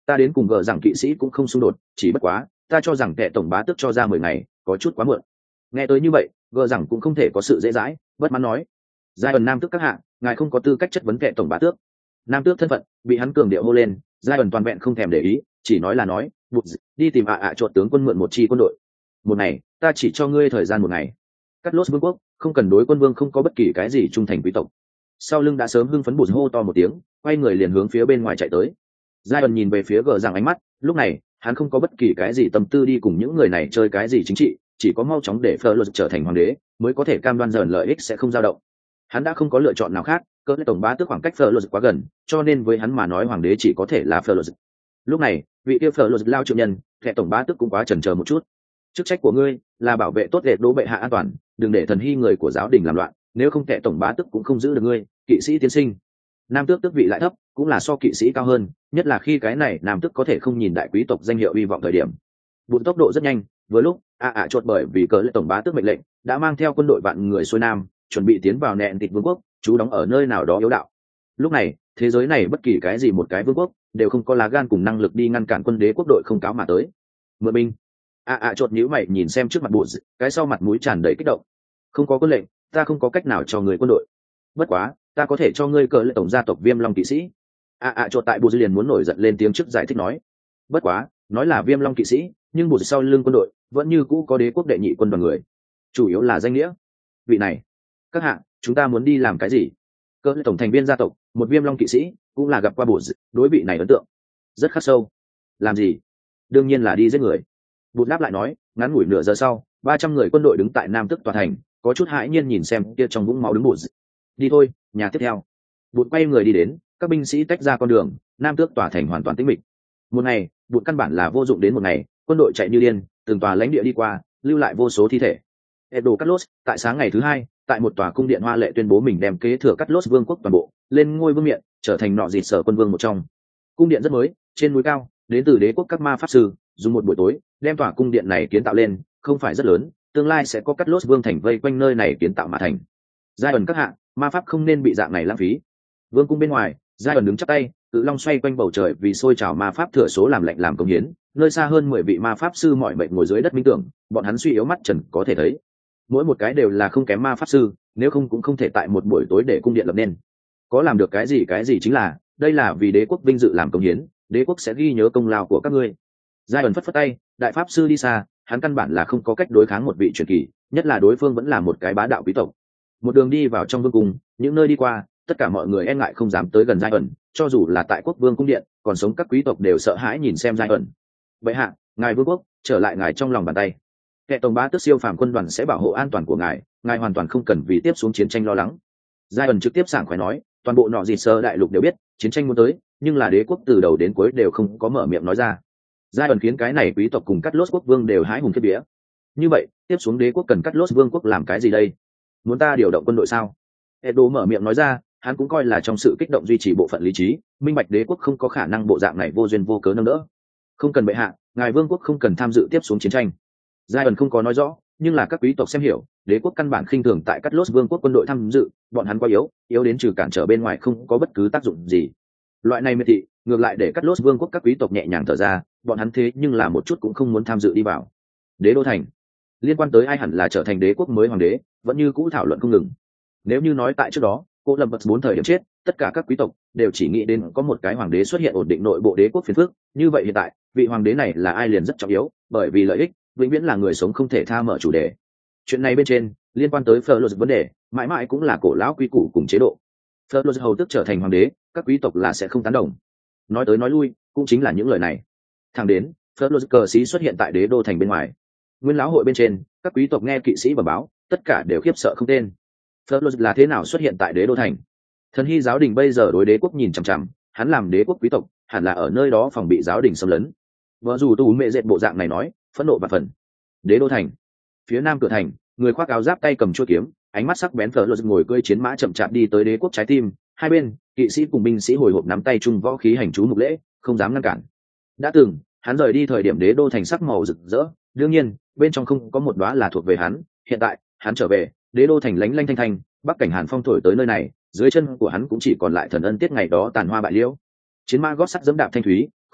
ta đến cùng gờ rằng kỵ sĩ cũng không xung đột, chỉ bất quá ta cho rằng kẻ tổng bá tước cho ra mười ngày có chút quá muộn. Nghe tới như vậy, gờ rằng cũng không thể có sự dễ dãi, bất mãn nói: giai ẩn nam tước các hạ, ngài không có tư cách chất vấn kẻ tổng bá tước. Nam tước thân phận bị hắn cường điệu hô lên, giai ẩn toàn vẹn không thèm để ý, chỉ nói là nói: bụt đi tìm ạ ạ à tướng quân mượn một chi quân đội. Một ngày, ta chỉ cho ngươi thời gian một ngày. Cắt lốt vương quốc không cần đối quân vương không có bất kỳ cái gì trung thành quý tộc. Sau lưng đã sớm hưng phấn bụt hô to một tiếng, quay người liền hướng phía bên ngoài chạy tới. giai ẩn nhìn về phía gờ rằng ánh mắt, lúc này hắn không có bất kỳ cái gì tâm tư đi cùng những người này chơi cái gì chính trị, chỉ có mau chóng để Fleur trở thành hoàng đế mới có thể cam đoan dần lợi ích sẽ không dao động. Hắn đã không có lựa chọn nào khác, cỡ tổng bá tước khoảng cách Fleur quá gần, cho nên với hắn mà nói hoàng đế chỉ có thể là Fleur. Lúc này vị yêu Fleur lao trượng nhân, kẻ tổng bá tước cũng quá chần chờ một chút. Chức trách của ngươi là bảo vệ tốt đẹp đỗ bệ hạ an toàn, đừng để thần hy người của giáo đình làm loạn, nếu không kẻ tổng bá tước cũng không giữ được ngươi, kỵ sĩ tiến sinh. Nam tước tước vị lại thấp, cũng là so kỵ sĩ cao hơn, nhất là khi cái này nam tước có thể không nhìn đại quý tộc danh hiệu uy vọng thời điểm. Bụt tốc độ rất nhanh, vừa lúc ạ ạ chột bởi vì cỡ lệ tổng bá tước mệnh lệnh đã mang theo quân đội vạn người xuôi nam, chuẩn bị tiến vào nẹn tịt vương quốc, chú đóng ở nơi nào đó yếu đạo. Lúc này thế giới này bất kỳ cái gì một cái vương quốc đều không có lá gan cùng năng lực đi ngăn cản quân đế quốc đội không cáo mà tới. Mượn binh. ạ ạ chột nhíu mày nhìn xem trước mặt Bụt, cái sau mặt mũi tràn đầy kích động. Không có quân lệnh, ta không có cách nào cho người quân đội. Bất quá ta có thể cho ngươi cỡ lệ tổng gia tộc Viêm Long kỵ sĩ. ạ ạ chột tại Bụt liền muốn nổi giận lên tiếng trước giải thích nói. Bất quá nói là Viêm Long kỵ sĩ, nhưng Bụt sau lưng quân đội vẫn như cũ có đế quốc đệ nhị quân đoàn người, chủ yếu là danh nghĩa. Vị này, các hạ, chúng ta muốn đi làm cái gì? Cỡ lệ tổng thành viên gia tộc, một Viêm Long kỵ sĩ, cũng là gặp qua Bụt, đối vị này ấn tượng rất khắc sâu. Làm gì? Đương nhiên là đi giết người. Bụt đáp lại nói. Ngắn ngủi nửa giờ sau, ba trăm người quân đội đứng tại nam tức tòa thành, có chút hãi nhiên nhìn xem kia trong vũng máu đứng Bụt. Đi thôi, nhà tiếp theo. Bụt quay người đi đến, các binh sĩ tách ra con đường, nam tước tòa thành hoàn toàn tĩnh mịch. Một ngày, Bụt căn bản là vô dụng đến một ngày, quân đội chạy như điên, từng tòa lãnh địa đi qua, lưu lại vô số thi thể. Edo Carlos tại sáng ngày thứ hai, tại một tòa cung điện hoa lệ tuyên bố mình đem kế thừa Carlos vương quốc toàn bộ, lên ngôi vương miện, trở thành nọ dịt sở quân vương một trong. Cung điện rất mới, trên núi cao, đến từ đế quốc các ma pháp sư, dùng một buổi tối, đem tòa cung điện này kiến tạo lên, không phải rất lớn, tương lai sẽ có Carlos vương thành vây quanh nơi này kiến tạo mà thành. Giai ẩn các hạ, ma pháp không nên bị dạng này lãng phí. Vương cung bên ngoài, Giai ẩn đứng chắp tay, tự long xoay quanh bầu trời vì sôi trào ma pháp thừa số làm lệnh làm công hiến, nơi xa hơn mười vị ma pháp sư mọi mệnh ngồi dưới đất minh tưởng, bọn hắn suy yếu mắt trần có thể thấy. Mỗi một cái đều là không kém ma pháp sư, nếu không cũng không thể tại một buổi tối để cung điện lập nên. Có làm được cái gì cái gì chính là, đây là vì đế quốc vinh dự làm công hiến, đế quốc sẽ ghi nhớ công lao của các ngươi. Giai ẩn phất phất tay, đại pháp sư đi xa, hắn căn bản là không có cách đối kháng một vị truyền kỳ, nhất là đối phương vẫn là một cái bá đạo quý tộc. Một đường đi vào trong vương cung, những nơi đi qua, tất cả mọi người e ngại không dám tới gần Giai ẩn, cho dù là tại quốc vương cung điện, còn sống các quý tộc đều sợ hãi nhìn xem Giai ẩn. Vậy hạ, ngài vương quốc, trở lại ngài trong lòng bàn tay. Kẻ tổng bá tước siêu phàm quân đoàn sẽ bảo hộ an toàn của ngài, ngài hoàn toàn không cần vì tiếp xuống chiến tranh lo lắng. Giai ẩn trực tiếp sảng khoái nói, toàn bộ nọ dịt sơ đại lục đều biết chiến tranh muốn tới, nhưng là đế quốc từ đầu đến cuối đều không có mở miệng nói ra. Giai ẩn khiến cái này quý tộc cùng cắt lốt quốc vương đều hái hùng kết vía. Như vậy tiếp xuống đế quốc cần cắt lốt vương quốc làm cái gì đây? Muốn ta điều động quân đội sao? Edo mở miệng nói ra, hắn cũng coi là trong sự kích động duy trì bộ phận lý trí, minh bạch đế quốc không có khả năng bộ dạng này vô duyên vô cớ nâng đỡ. Không cần bệ hạ, ngài vương quốc không cần tham dự tiếp xuống chiến tranh. Giai ẩn không có nói rõ, nhưng là các quý tộc xem hiểu, đế quốc căn bản khinh thường tại cắt lốt vương quốc quân đội tham dự, bọn hắn quá yếu, yếu đến trừ cản trở bên ngoài không có bất cứ tác dụng gì. Loại này miệt thị, ngược lại để cắt lốt vương quốc các quý tộc nhẹ nhàng thở ra, bọn hắn thế nhưng là một chút cũng không muốn tham dự đi vào. Đế đô thành, liên quan tới ai hẳn là trở thành đế quốc mới hoàng đế, vẫn như cũ thảo luận không ngừng. Nếu như nói tại trước đó, cô lâm vật bốn thời điểm chết, tất cả các quý tộc đều chỉ nghĩ đến có một cái hoàng đế xuất hiện ổn định nội bộ đế quốc phiền phức, như vậy hiện tại, vị hoàng đế này là ai liền rất trọng yếu, bởi vì lợi ích vĩnh viễn là người sống không thể tha mở chủ đề. Chuyện này bên trên liên quan tới Fleur vấn đề, mãi mãi cũng là cổ lão quy củ cùng chế độ. Fleur hầu tức trở thành hoàng đế, các quý tộc là sẽ không tán đồng. Nói tới nói lui, cũng chính là những lời này. Thẳng đến Fleur cờ sĩ xuất hiện tại đế đô thành bên ngoài. Nguyên lão hội bên trên, các quý tộc nghe kỵ sĩ bẩm báo, tất cả đều khiếp sợ không tên. Fleur là thế nào xuất hiện tại đế đô thành? Thần hy giáo đình bây giờ đối đế quốc nhìn chằm chằm, hắn làm đế quốc quý tộc, hẳn là ở nơi đó phòng bị giáo đình xâm lấn. Vợ dù tù mẹ dệt bộ dạng này nói, phẫn nộ và phần. Đế đô thành, phía nam cửa thành, người khoác áo giáp tay cầm chuôi kiếm, ánh mắt sắc bén phở lột ngồi cưỡi chiến mã chậm chạp đi tới đế quốc trái tim, hai bên kỵ sĩ cùng binh sĩ hồi hộp nắm tay chung võ khí hành chú mục lễ, không dám ngăn cản. Đã từng hắn rời đi thời điểm đế đô thành sắc màu rực rỡ, đương nhiên bên trong không có một đóa là thuộc về hắn. Hiện tại hắn trở về, đế đô thành lánh lanh thanh thanh, bắc cảnh hàn phong thổi tới nơi này, dưới chân của hắn cũng chỉ còn lại thần ân tiết ngày đó tàn hoa bại liễu. Chiến mã gót sắt dẫm đạp thanh thúy,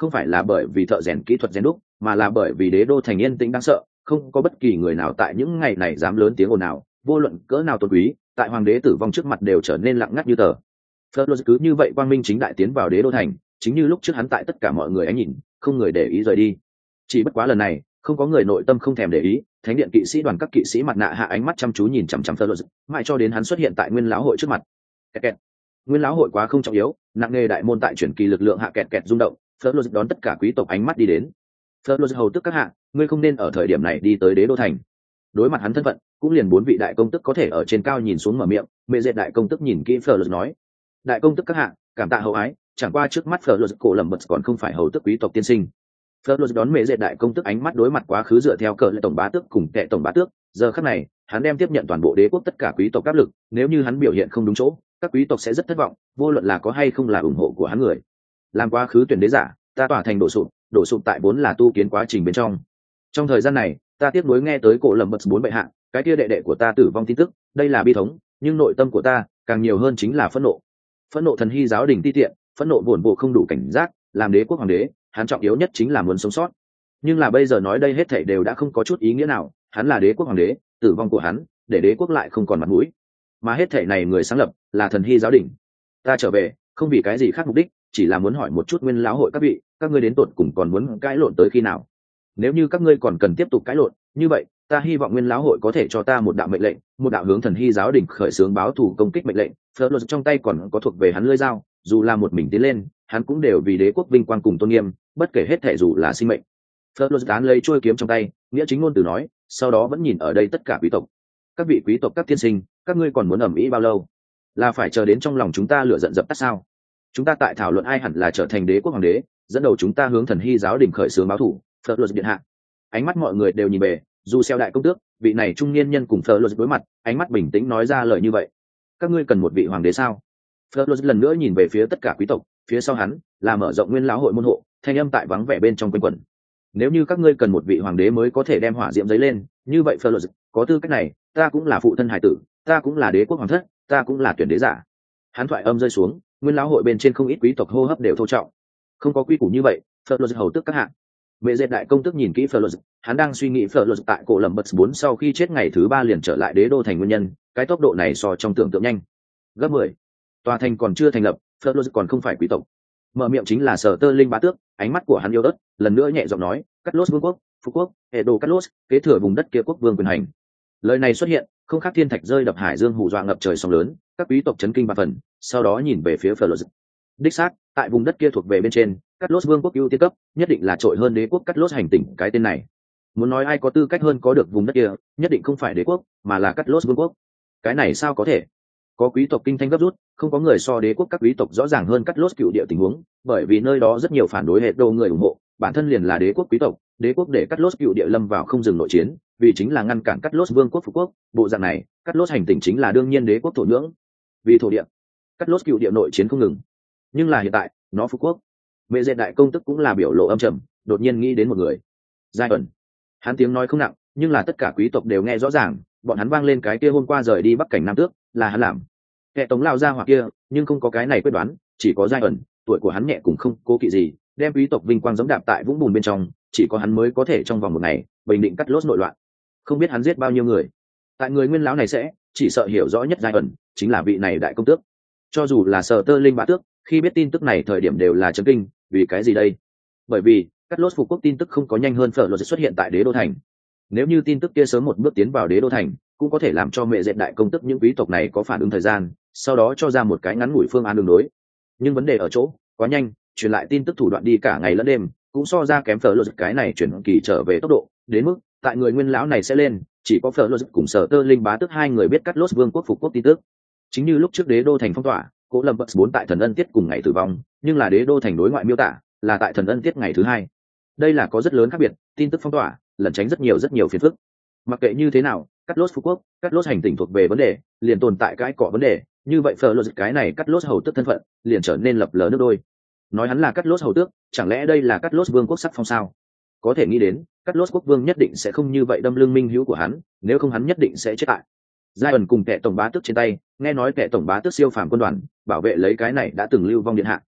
không phải là bởi vì thợ rèn kỹ thuật rèn đúc, mà là bởi vì đế đô thành yên tĩnh đáng sợ, không có bất kỳ người nào tại những ngày này dám lớn tiếng ồn ào, vô luận cỡ nào tôn quý, tại hoàng đế tử vong trước mặt đều trở nên lặng ngắt như tờ. Fergus cứ như vậy quang minh chính đại tiến vào đế đô thành, chính như lúc trước hắn tại tất cả mọi người ánh nhìn, không người để ý rời đi. Chỉ bất quá lần này, không có người nội tâm không thèm để ý, thánh điện kỵ sĩ đoàn các kỵ sĩ mặt nạ hạ ánh mắt chăm chú nhìn chằm chằm Fergus, mãi cho đến hắn xuất hiện tại Nguyên lão hội trước mặt. Kẹt kẹt. Nguyên lão hội quá không trọng yếu, nặng nề đại môn tại chuyển kỳ lực lượng hạ kẹt kẹt rung động, Fergus đón tất cả quý tộc ánh mắt đi đến. Fergus hầu tức các hạ, ngươi không nên ở thời điểm này đi tới đế đô thành. Đối mặt hắn thân phận, cũng liền bốn vị đại công tức có thể ở trên cao nhìn xuống mở miệng, mẹ dệt đại công tức nhìn kỹ Fergus nói: đại công tức các hạ, cảm tạ hậu ái, chẳng qua trước mắt Fergus cổ lầm bật còn không phải hầu tức quý tộc tiên sinh. Fergus đón mẹ dệt đại công tức ánh mắt đối mặt quá khứ dựa theo cờ lệ tổng bá tước cùng kệ tổng bá tước, giờ khắc này, hắn đem tiếp nhận toàn bộ đế quốc tất cả quý tộc áp lực, nếu như hắn biểu hiện không đúng chỗ, các quý tộc sẽ rất thất vọng, vô luận là có hay không là ủng hộ của hắn người. Làm quá khứ tuyển đế giả, ta tỏa thành đổ sụp, đổ sụp tại vốn là tu kiến quá trình bên trong. Trong thời gian này, ta tiếp nối nghe tới cổ lầm bật bốn bệ hạ, cái kia đệ đệ của ta tử vong tin tức, đây là bi thống, nhưng nội tâm của ta càng nhiều hơn chính là phẫn nộ. Phẫn nộ thần hy giáo đình ti tiện, phẫn nộ buồn bực không đủ cảnh giác, làm đế quốc hoàng đế, hắn trọng yếu nhất chính là muốn sống sót. Nhưng là bây giờ nói đây hết thảy đều đã không có chút ý nghĩa nào, hắn là đế quốc hoàng đế, tử vong của hắn, để đế quốc lại không còn mặt mũi. Mà hết thảy này người sáng lập là thần hy giáo đình. Ta trở về, không vì cái gì khác mục đích, chỉ là muốn hỏi một chút Nguyên lão hội các vị, các ngươi đến tột cùng còn muốn cãi lộn tới khi nào? Nếu như các ngươi còn cần tiếp tục cãi lộn, như vậy, ta hy vọng Nguyên lão hội có thể cho ta một đạo mệnh lệnh, một đạo hướng thần hy giáo đình khởi xướng báo thù công kích mệnh lệnh. Fergus trong tay còn có thuộc về hắn lưỡi dao, dù là một mình tiến lên, hắn cũng đều vì đế quốc vinh quang cùng tôn nghiêm, bất kể hết thảy dù là sinh mệnh. Fergus tán lấy chuôi kiếm trong tay, nghĩa chính ngôn từ nói, sau đó vẫn nhìn ở đây tất cả quý tộc. Các vị quý tộc các tiên sinh, các ngươi còn muốn ầm ĩ bao lâu? Là phải chờ đến trong lòng chúng ta lửa giận dập tắt sao? Chúng ta tại thảo luận ai hẳn là trở thành đế quốc hoàng đế, dẫn đầu chúng ta hướng thần hy giáo đình khởi xướng báo thù. Fergus điện hạ. Ánh mắt mọi người đều nhìn về, dù xeo đại công tước, vị này trung niên nhân cùng Fergus đối mặt, ánh mắt bình tĩnh nói ra lời như vậy. Các ngươi cần một vị hoàng đế sao? Fergus lần nữa nhìn về phía tất cả quý tộc, phía sau hắn là mở rộng Nguyên lão hội môn hộ, thanh âm tại vắng vẻ bên trong quanh quẩn. Nếu như các ngươi cần một vị hoàng đế mới có thể đem hỏa diễm giấy lên, như vậy Fergus có tư cách này, ta cũng là phụ thân hải tử, ta cũng là đế quốc hoàng thất, ta cũng là tuyển đế giả. Hắn thoại âm rơi xuống, Nguyên lão hội bên trên không ít quý tộc hô hấp đều thô trọng. Không có quy củ như vậy, Fergus hầu tức các hạ. Mẹ dệt đại công tức nhìn kỹ Fergus, hắn đang suy nghĩ Fergus tại cổ lầm bật bốn sau khi chết ngày thứ ba liền trở lại đế đô thành nguyên nhân, cái tốc độ này so trong tưởng tượng nhanh. Gấp mười. Tòa thành còn chưa thành lập, Fergus còn không phải quý tộc. Mở miệng chính là Sở Tơ Linh bá tước, ánh mắt của hắn yếu ớt, lần nữa nhẹ giọng nói, Cắt Lốt vương quốc, Phú quốc, hệ đồ Cắt Lốt, kế thừa vùng đất kia quốc vương quyền hành. Lời này xuất hiện, không khác thiên thạch rơi đập hải dương hù dọa ngập trời sóng lớn, các quý tộc chấn kinh ba phần, sau đó nhìn về phía Fergus. Đích xác, tại vùng đất kia thuộc về bên trên, Cắt Lốt vương quốc ưu tiên cấp, nhất định là trội hơn đế quốc Cắt Lốt hành tinh cái tên này. Muốn nói ai có tư cách hơn có được vùng đất kia, nhất định không phải đế quốc, mà là Cắt Lốt vương quốc. Cái này sao có thể? Có quý tộc kinh thanh gấp rút, không có người so đế quốc các quý tộc rõ ràng hơn Cắt Lốt cựu địa tình huống, bởi vì nơi đó rất nhiều phản đối hệ đồ người ủng hộ, bản thân liền là đế quốc quý tộc, đế quốc để Cắt Lốt cựu địa lâm vào không dừng nội chiến, vì chính là ngăn cản Cắt Lốt vương quốc phục quốc, bộ dạng này, Cắt Lốt hành tinh chính là đương nhiên đế quốc thổ nhưỡng. Vì thổ địa, Cắt Lốt cựu địa nội chiến không ngừng. Nhưng là hiện tại, nó phục quốc. Mẹ dệt đại công tức cũng là biểu lộ âm trầm, đột nhiên nghĩ đến một người. Giai ẩn. Hắn tiếng nói không nặng, nhưng là tất cả quý tộc đều nghe rõ ràng, bọn hắn vang lên cái kia hôm qua rời đi Bắc cảnh Nam Tước, là hắn làm. Kẻ tống lao ra hoặc kia, nhưng không có cái này quyết đoán, chỉ có Giai ẩn, tuổi của hắn nhẹ cũng không cố kỵ gì, đem quý tộc vinh quang giống đạp tại vũng bùn bên trong, chỉ có hắn mới có thể trong vòng một ngày bình định Cắt Lốt nội loạn. Không biết hắn giết bao nhiêu người. Tại người nguyên lão này sẽ, chỉ sợ hiểu rõ nhất Giai ẩn, chính là vị này đại công tước. Cho dù là Sở Tơ Linh bá tước, khi biết tin tức này thời điểm đều là chấn kinh, vì cái gì đây? Bởi vì Cắt Lốt phục quốc tin tức không có nhanh hơn Fergus xuất hiện tại đế đô thành. Nếu như tin tức kia sớm một bước tiến vào đế đô thành, cũng có thể làm cho mẹ dệt đại công tức những quý tộc này có phản ứng thời gian, sau đó cho ra một cái ngắn ngủi phương án đường đối. Nhưng vấn đề ở chỗ, quá nhanh, truyền lại tin tức thủ đoạn đi cả ngày lẫn đêm, cũng so ra kém Fergus cái này chuyển kỳ trở về tốc độ, đến mức tại người nguyên lão này sẽ lên, chỉ có Fergus cùng Sở Tơ Linh bá tước hai người biết Cắt Lốt vương quốc phục quốc tin tức. Chính như lúc trước đế đô thành phong tỏa, Cố Lâm Bật bốn tại thần ân tiết cùng ngày tử vong, nhưng là đế đô thành đối ngoại miêu tả là tại thần ân tiết ngày thứ hai. Đây là có rất lớn khác biệt, tin tức phong tỏa, lẩn tránh rất nhiều rất nhiều phiền phức. Mặc kệ như thế nào, Cắt Lốt phục quốc, Cắt Lốt hành tinh thuộc về vấn đề, liền tồn tại cái cọ vấn đề, như vậy Fergus cái này Cắt Lốt hầu tước thân phận, liền trở nên lập lờ nước đôi. Nói hắn là Cắt Lốt hầu tước, chẳng lẽ đây là Cắt Lốt vương quốc sắc phong sao? Có thể nghĩ đến, Cắt Lốt quốc vương nhất định sẽ không như vậy đâm lưng minh hữu của hắn, nếu không hắn nhất định sẽ chết tại Giai ẩn cùng kẻ tổng bá tước trên tay, nghe nói kẻ tổng bá tước siêu phàm quân đoàn bảo vệ lấy cái này đã từng lưu vong điện hạ.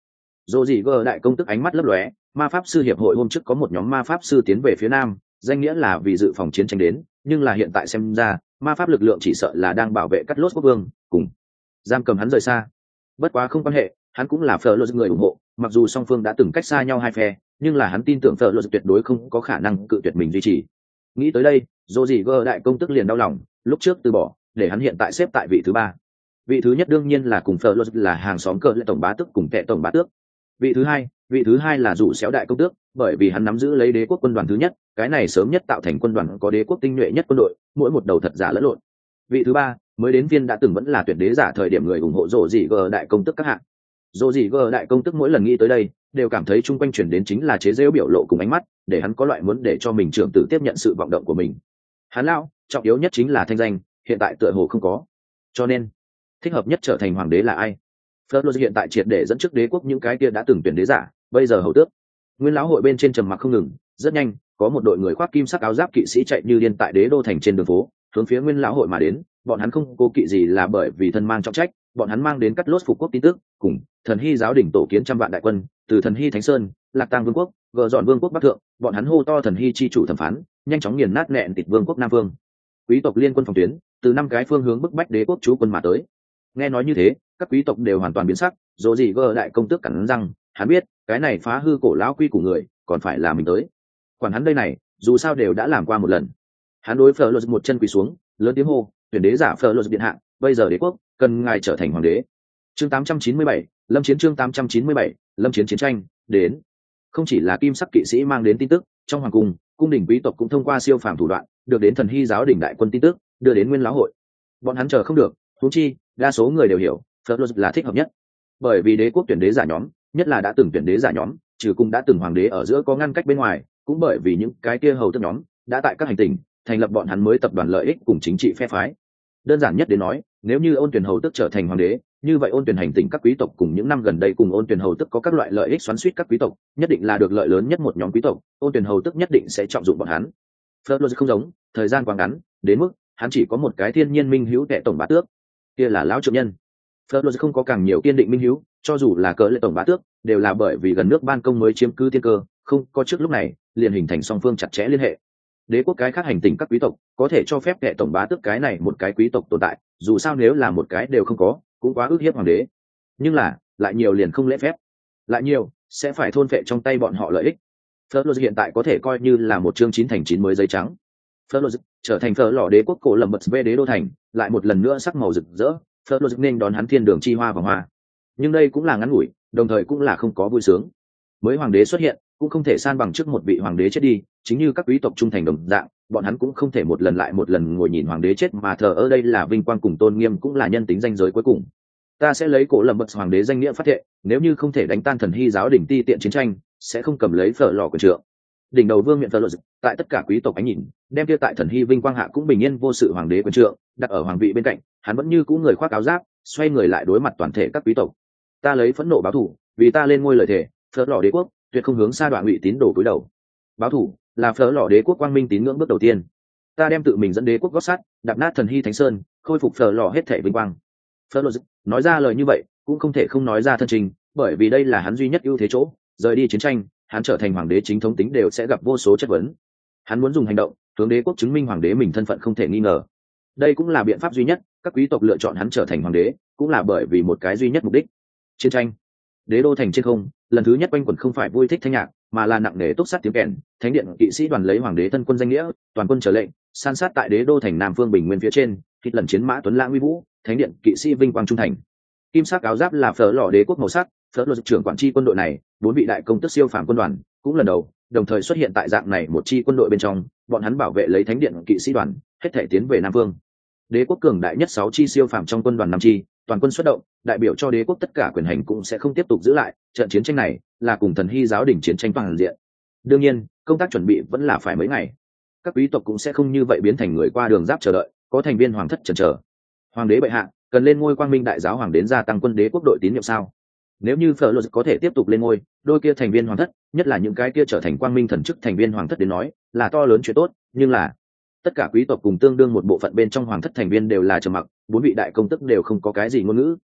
Dô gì gờ đại công tức ánh mắt lấp lóe, ma pháp sư hiệp hội hôm trước có một nhóm ma pháp sư tiến về phía nam, danh nghĩa là vì dự phòng chiến tranh đến, nhưng là hiện tại xem ra ma pháp lực lượng chỉ sợ là đang bảo vệ cắt lốt quốc vương cùng giam cầm hắn rời xa. Bất quá không quan hệ, hắn cũng là phở lô người ủng hộ, mặc dù song phương đã từng cách xa nhau hai phe, nhưng là hắn tin tưởng phở lô tuyệt đối không có khả năng cự tuyệt mình duy trì. Nghĩ tới đây, dô gì gờ đại công tức liền đau lòng, lúc trước từ bỏ để hắn hiện tại xếp tại vị thứ ba. Vị thứ nhất đương nhiên là cùng phở lô là hàng xóm cờ lệ tổng bá tước cùng tệ tổng bá tước. Vị thứ hai vị thứ hai là rủ xéo đại công tước, bởi vì hắn nắm giữ lấy đế quốc quân đoàn thứ nhất, cái này sớm nhất tạo thành quân đoàn có đế quốc tinh nhuệ nhất quân đội, mỗi một đầu thật giả lẫn lộn. Vị thứ ba mới đến viên đã từng vẫn là tuyệt đế giả thời điểm người ủng hộ rồ dị gờ đại công tức các hạng. Rồ dị gờ đại công tức mỗi lần nghĩ tới đây đều cảm thấy chung quanh chuyển đến chính là chế giễu biểu lộ cùng ánh mắt, để hắn có loại muốn để cho mình trưởng tử tiếp nhận sự vọng động của mình. Hắn lão trọng yếu nhất chính là thanh danh, hiện tại tựa hồ không có, cho nên thích hợp nhất trở thành hoàng đế là ai? Phớt hiện tại triệt để dẫn trước đế quốc những cái kia đã từng tuyển đế giả, bây giờ hầu tước. Nguyên lão hội bên trên trầm mặc không ngừng, rất nhanh có một đội người khoác kim sắc áo giáp kỵ sĩ chạy như điên tại đế đô thành trên đường phố, hướng phía Nguyên lão hội mà đến. Bọn hắn không cố kỵ gì là bởi vì thân mang trọng trách, bọn hắn mang đến cắt lốt phục quốc tin tức, cùng thần hy giáo đỉnh tổ kiến trăm vạn đại quân, từ thần hy thánh sơn, lạc tang vương quốc, gờ dọn vương quốc bắc thượng, bọn hắn hô to thần hy chi chủ thẩm phán, nhanh chóng nghiền nát nẹn tịch vương quốc nam vương. Quý tộc liên quân phòng tuyến, từ năm cái phương hướng bức bách đế quốc chú quân mà tới. Nghe nói như thế, các quý tộc đều hoàn toàn biến sắc, dỗ gì gờ đại công tước cắn răng, hắn biết cái này phá hư cổ lão quy của người còn phải là mình tới. Quản hắn đây này, dù sao đều đã làm qua một lần. Hắn đối phở luật một chân quỳ xuống, lớn tiếng hô, tuyển đế giả phở luật điện hạ, bây giờ đế quốc cần ngài trở thành hoàng đế. Chương tám trăm chín mươi bảy, lâm chiến chương tám trăm chín mươi bảy, lâm chiến chiến tranh đến. Không chỉ là kim sắc kỵ sĩ mang đến tin tức, trong hoàng cung, cung đình quý tộc cũng thông qua siêu phàm thủ đoạn được đến thần hy giáo đình đại quân tin tức, đưa đến Nguyên lão hội. Bọn hắn chờ không được, huống chi đa số người đều hiểu phở luật là thích hợp nhất, bởi vì đế quốc tuyển đế giả nhóm, nhất là đã từng tuyển đế giả nhóm, trừ cùng đã từng hoàng đế ở giữa có ngăn cách bên ngoài, cũng bởi vì những cái kia hầu tước nhóm đã tại các hành tinh thành lập bọn hắn mới tập đoàn lợi ích cùng chính trị phe phái. Đơn giản nhất đến nói, nếu như ôn tuyển hầu tước trở thành hoàng đế, như vậy ôn tuyển hành tinh các quý tộc cùng những năm gần đây cùng ôn tuyển hầu tước có các loại lợi ích xoắn xuýt các quý tộc, nhất định là được lợi lớn nhất một nhóm quý tộc, ôn tuyển hầu tước nhất định sẽ trọng dụng bọn hắn. Phớt không giống, thời gian quá ngắn, đến mức hắn chỉ có một cái thiên nhiên minh hữu tệ tổng bá tước, kia là lão trượng nhân. Phớt không có càng nhiều kiên định minh hữu, cho dù là cỡ lệ tổng bá tước, đều là bởi vì gần nước ban công mới chiếm cứ thiên cơ, không có trước lúc này liền hình thành song phương chặt chẽ liên hệ. Đế quốc cái khác hành tinh các quý tộc có thể cho phép kệ tổng bá tước cái này một cái quý tộc tồn tại, dù sao nếu là một cái đều không có cũng quá ức hiếp hoàng đế, nhưng là lại nhiều liền không lễ phép, lại nhiều sẽ phải thôn phệ trong tay bọn họ lợi ích. Phớt hiện tại có thể coi như là một chương chín thành chín mới giấy trắng. Phớt trở thành phở lò đế quốc cổ lầm bật về đế đô thành, lại một lần nữa sắc màu rực rỡ. Phớt nên đón hắn thiên đường chi hoa và hoa, nhưng đây cũng là ngắn ngủi, đồng thời cũng là không có vui sướng. Mới hoàng đế xuất hiện cũng không thể san bằng trước một vị hoàng đế chết đi, chính như các quý tộc trung thành đồng dạng, bọn hắn cũng không thể một lần lại một lần ngồi nhìn hoàng đế chết mà thờ ở đây là vinh quang cùng tôn nghiêm, cũng là nhân tính danh giới cuối cùng. Ta sẽ lấy cổ lầm bật hoàng đế danh nghĩa phát thệ, nếu như không thể đánh tan thần hy giáo đỉnh ti tiện chiến tranh, sẽ không cầm lấy phở lò quyền trượng. Đỉnh đầu vương miện phở lò, tại tất cả quý tộc ánh nhìn, đem kia tại thần hy vinh quang hạ cũng bình yên vô sự hoàng đế quyền trượng đặt ở hoàng vị bên cạnh, hắn vẫn như cũ người khoác áo giáp, xoay người lại đối mặt toàn thể các quý tộc. Ta lấy phẫn nộ báo thù, vì ta lên ngôi lời thề, phở lò đế quốc tuyệt không hướng xa đoạn ngụy tín đồ cúi đầu. Báo thù là phở lò đế quốc quang minh tín ngưỡng bước đầu tiên. Ta đem tự mình dẫn đế quốc gót sắt, đạp nát thần hy thánh sơn, khôi phục phở lò hết thể vinh quang. Phở lò nói ra lời như vậy cũng không thể không nói ra thân trình, bởi vì đây là hắn duy nhất ưu thế chỗ. Rời đi chiến tranh, hắn trở thành hoàng đế chính thống tính đều sẽ gặp vô số chất vấn. Hắn muốn dùng hành động hướng đế quốc chứng minh hoàng đế mình thân phận không thể nghi ngờ. Đây cũng là biện pháp duy nhất các quý tộc lựa chọn hắn trở thành hoàng đế, cũng là bởi vì một cái duy nhất mục đích: chiến tranh. Đế đô thành trên không, lần thứ nhất quanh quẩn không phải vui thích thanh nhạc, mà là nặng nề túc sát tiếng kèn. Thánh điện kỵ sĩ đoàn lấy hoàng đế thân quân danh nghĩa, toàn quân trở lệnh, san sát tại đế đô thành nam phương bình nguyên phía trên, hít lần chiến mã tuấn lãng uy vũ, thánh điện kỵ sĩ vinh quang trung thành. Kim sắc áo giáp là phở lò đế quốc màu sắc, phở lò trưởng quản tri quân đội này, bốn vị đại công tước siêu phàm quân đoàn cũng lần đầu đồng thời xuất hiện tại dạng này một chi quân đội bên trong, bọn hắn bảo vệ lấy thánh điện kỵ sĩ đoàn hết thể tiến về nam vương. Đế quốc cường đại nhất sáu chi siêu phàm trong quân đoàn năm chi, toàn quân xuất động, đại biểu cho đế quốc tất cả quyền hành cũng sẽ không tiếp tục giữ lại. Trận chiến tranh này là cùng thần hy giáo đình chiến tranh toàn diện. Đương nhiên, công tác chuẩn bị vẫn là phải mấy ngày. Các quý tộc cũng sẽ không như vậy biến thành người qua đường giáp chờ đợi, có thành viên hoàng thất chần chờ. Hoàng đế bệ hạ cần lên ngôi quang minh đại giáo hoàng đến gia tăng quân đế quốc đội tín nhiệm sao? Nếu như phở luật có thể tiếp tục lên ngôi, đôi kia thành viên hoàng thất, nhất là những cái kia trở thành quang minh thần chức thành viên hoàng thất đến nói, là to lớn chuyện tốt, nhưng là tất cả quý tộc cùng tương đương một bộ phận bên trong hoàng thất thành viên đều là trầm mặc, bốn vị đại công tước đều không có cái gì ngôn ngữ.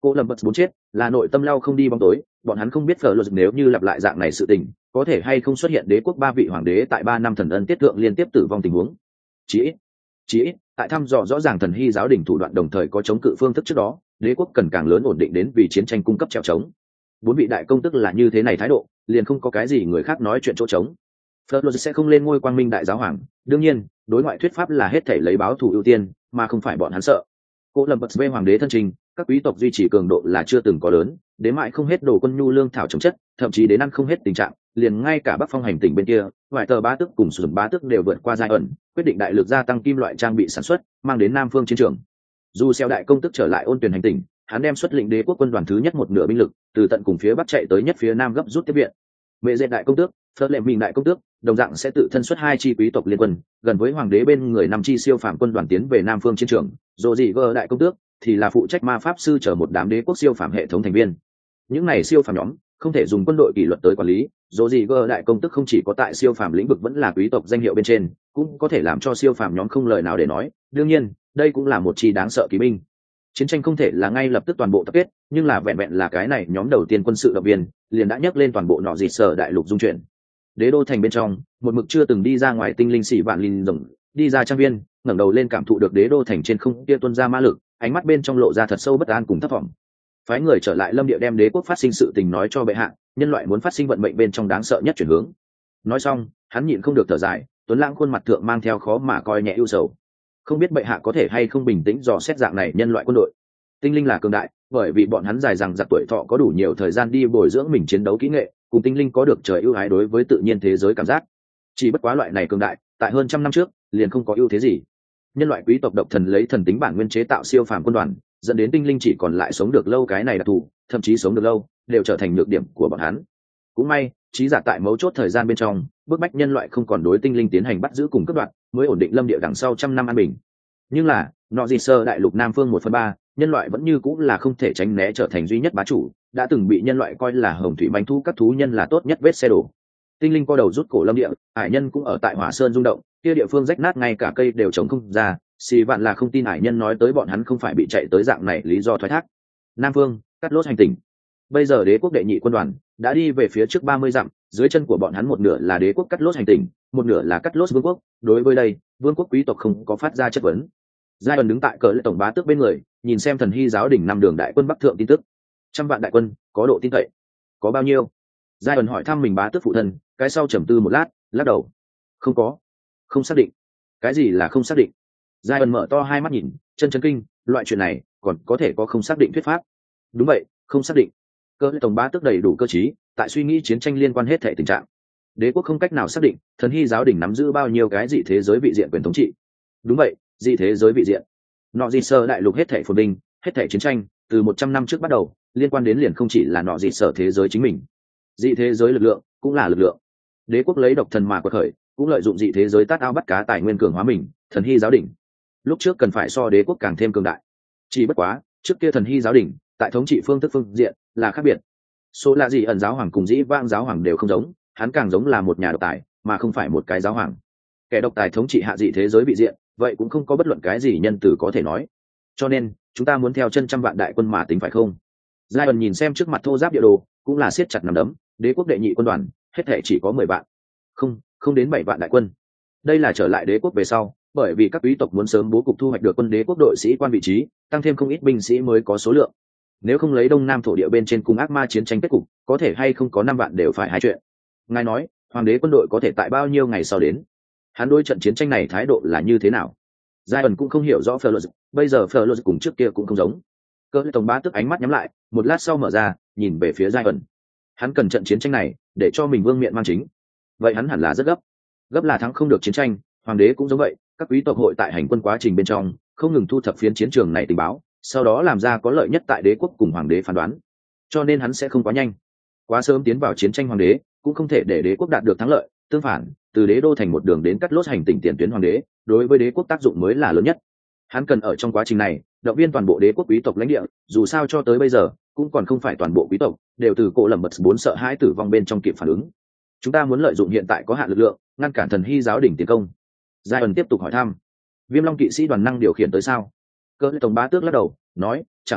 Cô lầm bật bốn chết là nội tâm lao không đi bóng tối, bọn hắn không biết phở luật nếu như lặp lại dạng này sự tình có thể hay không xuất hiện đế quốc ba vị hoàng đế tại ba năm thần ân tiết thượng liên tiếp tử vong tình huống. Chỉ ít, chỉ ít tại thăm dò rõ ràng thần hy giáo đình thủ đoạn đồng thời có chống cự phương thức trước đó, đế quốc cần càng lớn ổn định đến vì chiến tranh cung cấp trèo trống. Bốn vị đại công tức là như thế này thái độ, liền không có cái gì người khác nói chuyện chỗ trống. Phật luật sẽ không lên ngôi quang minh đại giáo hoàng, đương nhiên đối ngoại thuyết pháp là hết thể lấy báo thù ưu tiên, mà không phải bọn hắn sợ. Cô lầm bật về hoàng đế thân trình, các quý tộc duy trì cường độ là chưa từng có lớn, đến mại không hết đồ quân nhu lương thảo chống chất, thậm chí đến ăn không hết tình trạng, liền ngay cả bắc phong hành tỉnh bên kia, ngoại tờ bá tước cùng sườn bá tước đều vượt qua giai ẩn, quyết định đại lực gia tăng kim loại trang bị sản xuất, mang đến nam phương chiến trường. Dù xeo đại công tức trở lại ôn tuyển hành tỉnh, hắn đem xuất lĩnh đế quốc quân đoàn thứ nhất một nửa binh lực từ tận cùng phía bắc chạy tới nhất phía nam gấp rút tiếp viện. Mẹ dệt đại công tước, phật lệ mình đại công tước đồng dạng sẽ tự thân xuất hai chi quý tộc liên quân, gần với hoàng đế bên người năm chi siêu phàm quân đoàn tiến về nam phương chiến trường. Rồi gì gờ đại công tước thì là phụ trách ma pháp sư chở một đám đế quốc siêu phàm hệ thống thành viên. Những này siêu phàm nhóm không thể dùng quân đội kỷ luật tới quản lý, rồi gì gờ đại công tước không chỉ có tại siêu phàm lĩnh vực vẫn là quý tộc danh hiệu bên trên, cũng có thể làm cho siêu phàm nhóm không lời nào để nói. Đương nhiên đây cũng là một chi đáng sợ kỵ binh. Chiến tranh không thể là ngay lập tức toàn bộ tập kết, nhưng là vẹn vẹn là cái này nhóm đầu tiên quân sự động viên liền đã nhấc lên toàn bộ nọ dịt sở đại lục dung chuyển. Đế đô thành bên trong, một mực chưa từng đi ra ngoài tinh linh sĩ vạn linh rồng đi ra trang viên, ngẩng đầu lên cảm thụ được đế đô thành trên không kia tuôn ra ma lực, ánh mắt bên trong lộ ra thật sâu bất an cùng thất vọng. Phái người trở lại lâm địa đem đế quốc phát sinh sự tình nói cho bệ hạ, nhân loại muốn phát sinh vận mệnh bên trong đáng sợ nhất chuyển hướng. Nói xong, hắn nhịn không được thở dài, tuấn lãng khuôn mặt thượng mang theo khó mà coi nhẹ ưu sầu. Không biết bệ hạ có thể hay không bình tĩnh dò xét dạng này nhân loại quân đội. Tinh linh là cường đại, bởi vì bọn hắn dài rằng giặc tuổi thọ có đủ nhiều thời gian đi bồi dưỡng mình chiến đấu kỹ nghệ, cùng tinh linh có được trời ưu ái đối với tự nhiên thế giới cảm giác. Chỉ bất quá loại này cường đại, tại hơn trăm năm trước, liền không có ưu thế gì. Nhân loại quý tộc độc thần lấy thần tính bản nguyên chế tạo siêu phàm quân đoàn, dẫn đến tinh linh chỉ còn lại sống được lâu cái này đặc thù, thậm chí sống được lâu, đều trở thành nhược điểm của bọn hắn. Cũng may, trí giả tại mấu chốt thời gian bên trong, bức bách nhân loại không còn đối tinh linh tiến hành bắt giữ cùng cướp đoạt, mới ổn định lâm địa đằng sau trăm năm an bình. Nhưng là, nọ gì sơ đại lục nam phương một phần ba, nhân loại vẫn như cũng là không thể tránh né trở thành duy nhất bá chủ, đã từng bị nhân loại coi là hồng thủy bánh thu các thú nhân là tốt nhất vết xe đổ. Tinh linh co đầu rút cổ lâm địa, hải nhân cũng ở tại hỏa sơn rung động, kia địa phương rách nát ngay cả cây đều trống không ra, xì vạn là không tin hải nhân nói tới bọn hắn không phải bị chạy tới dạng này lý do thoái thác. Nam phương, cắt lốt hành tinh. Bây giờ đế quốc đệ nhị quân đoàn đã đi về phía trước ba mươi dặm, dưới chân của bọn hắn một nửa là đế quốc cắt lốt hành tinh, một nửa là cắt lốt vương quốc. Đối với đây, vương quốc quý tộc không có phát ra chất vấn. Giai ẩn đứng tại cờ lệ tổng bá tước bên người, nhìn xem thần hy giáo đỉnh năm đường đại quân bắc thượng tin tức. Trăm vạn đại quân, có độ tin cậy. Có bao nhiêu? Giai ẩn hỏi thăm mình bá tước phụ thân, cái sau trầm tư một lát, lắc đầu. Không có. Không xác định. Cái gì là không xác định? Giai ẩn mở to hai mắt nhìn, chân chấn kinh, loại chuyện này còn có thể có không xác định thuyết pháp. Đúng vậy, không xác định. Cờ lệ tổng bá tước đầy đủ cơ trí, tại suy nghĩ chiến tranh liên quan hết thể tình trạng. Đế quốc không cách nào xác định thần hy giáo đỉnh nắm giữ bao nhiêu cái dị thế giới vị diện quyền thống trị. Đúng vậy, dị thế giới vị diện. Nọ dị sơ đại lục hết thể phồn binh, hết thể chiến tranh, từ một trăm năm trước bắt đầu, liên quan đến liền không chỉ là nọ dị sở thế giới chính mình. Dị thế giới lực lượng cũng là lực lượng. Đế quốc lấy độc thần mà quật khởi, cũng lợi dụng dị thế giới tát ao bắt cá tài nguyên cường hóa mình, thần hy giáo đỉnh. Lúc trước cần phải so đế quốc càng thêm cường đại. Chỉ bất quá, trước kia thần hy giáo đỉnh, tại thống trị phương thức phương diện là khác biệt. Số là gì ẩn giáo hoàng cùng dĩ vang giáo hoàng đều không giống, hắn càng giống là một nhà độc tài, mà không phải một cái giáo hoàng. Kẻ độc tài thống trị hạ dị thế giới vị diện, vậy cũng không có bất luận cái gì nhân từ có thể nói. Cho nên chúng ta muốn theo chân trăm vạn đại quân mà tính phải không? Giai ẩn nhìn xem trước mặt thô giáp địa đồ, cũng là siết chặt nắm đấm. Đế quốc đệ nhị quân đoàn hết thể chỉ có mười vạn, không không đến bảy vạn đại quân. Đây là trở lại đế quốc về sau, bởi vì các quý tộc muốn sớm bố cục thu hoạch được quân đế quốc đội sĩ quan vị trí, tăng thêm không ít binh sĩ mới có số lượng. Nếu không lấy đông nam thổ địa bên trên cùng ác ma chiến tranh kết cục, có thể hay không có năm vạn đều phải hai chuyện. Ngài nói hoàng đế quân đội có thể tại bao nhiêu ngày sau đến? Hắn đối trận chiến tranh này thái độ là như thế nào? Giai ẩn cũng không hiểu rõ phờ luật, bây giờ phờ luật cùng trước kia cũng không giống. Cơ tổng bá tức ánh mắt nhắm lại, một lát sau mở ra, nhìn về phía Giai ẩn. Hắn cần trận chiến tranh này để cho mình vương miện mang chính. Vậy hắn hẳn là rất gấp. Gấp là thắng không được chiến tranh, hoàng đế cũng giống vậy, các quý tộc hội tại hành quân quá trình bên trong không ngừng thu thập phiến chiến trường này tình báo, sau đó làm ra có lợi nhất tại đế quốc cùng hoàng đế phán đoán. Cho nên hắn sẽ không quá nhanh, quá sớm tiến vào chiến tranh hoàng đế cũng không thể để đế quốc đạt được thắng lợi. Tương phản, từ đế đô thành một đường đến cắt lốt hành tỉnh tiền tuyến hoàng đế, đối với đế quốc tác dụng mới là lớn nhất. Hắn cần ở trong quá trình này động viên toàn bộ đế quốc quý tộc lãnh địa, dù sao cho tới bây giờ cũng còn không phải toàn bộ quý tộc đều từ cổ lầm bật bốn sợ hãi tử vong bên trong kịp phản ứng. Chúng ta muốn lợi dụng hiện tại có hạn lực lượng ngăn cản thần hy giáo đỉnh tiến công. Giai ẩn tiếp tục hỏi thăm, Viêm Long kỵ sĩ đoàn năng điều khiển tới sao? Cơ tổng bá tước lắc đầu nói, chẳng lẽ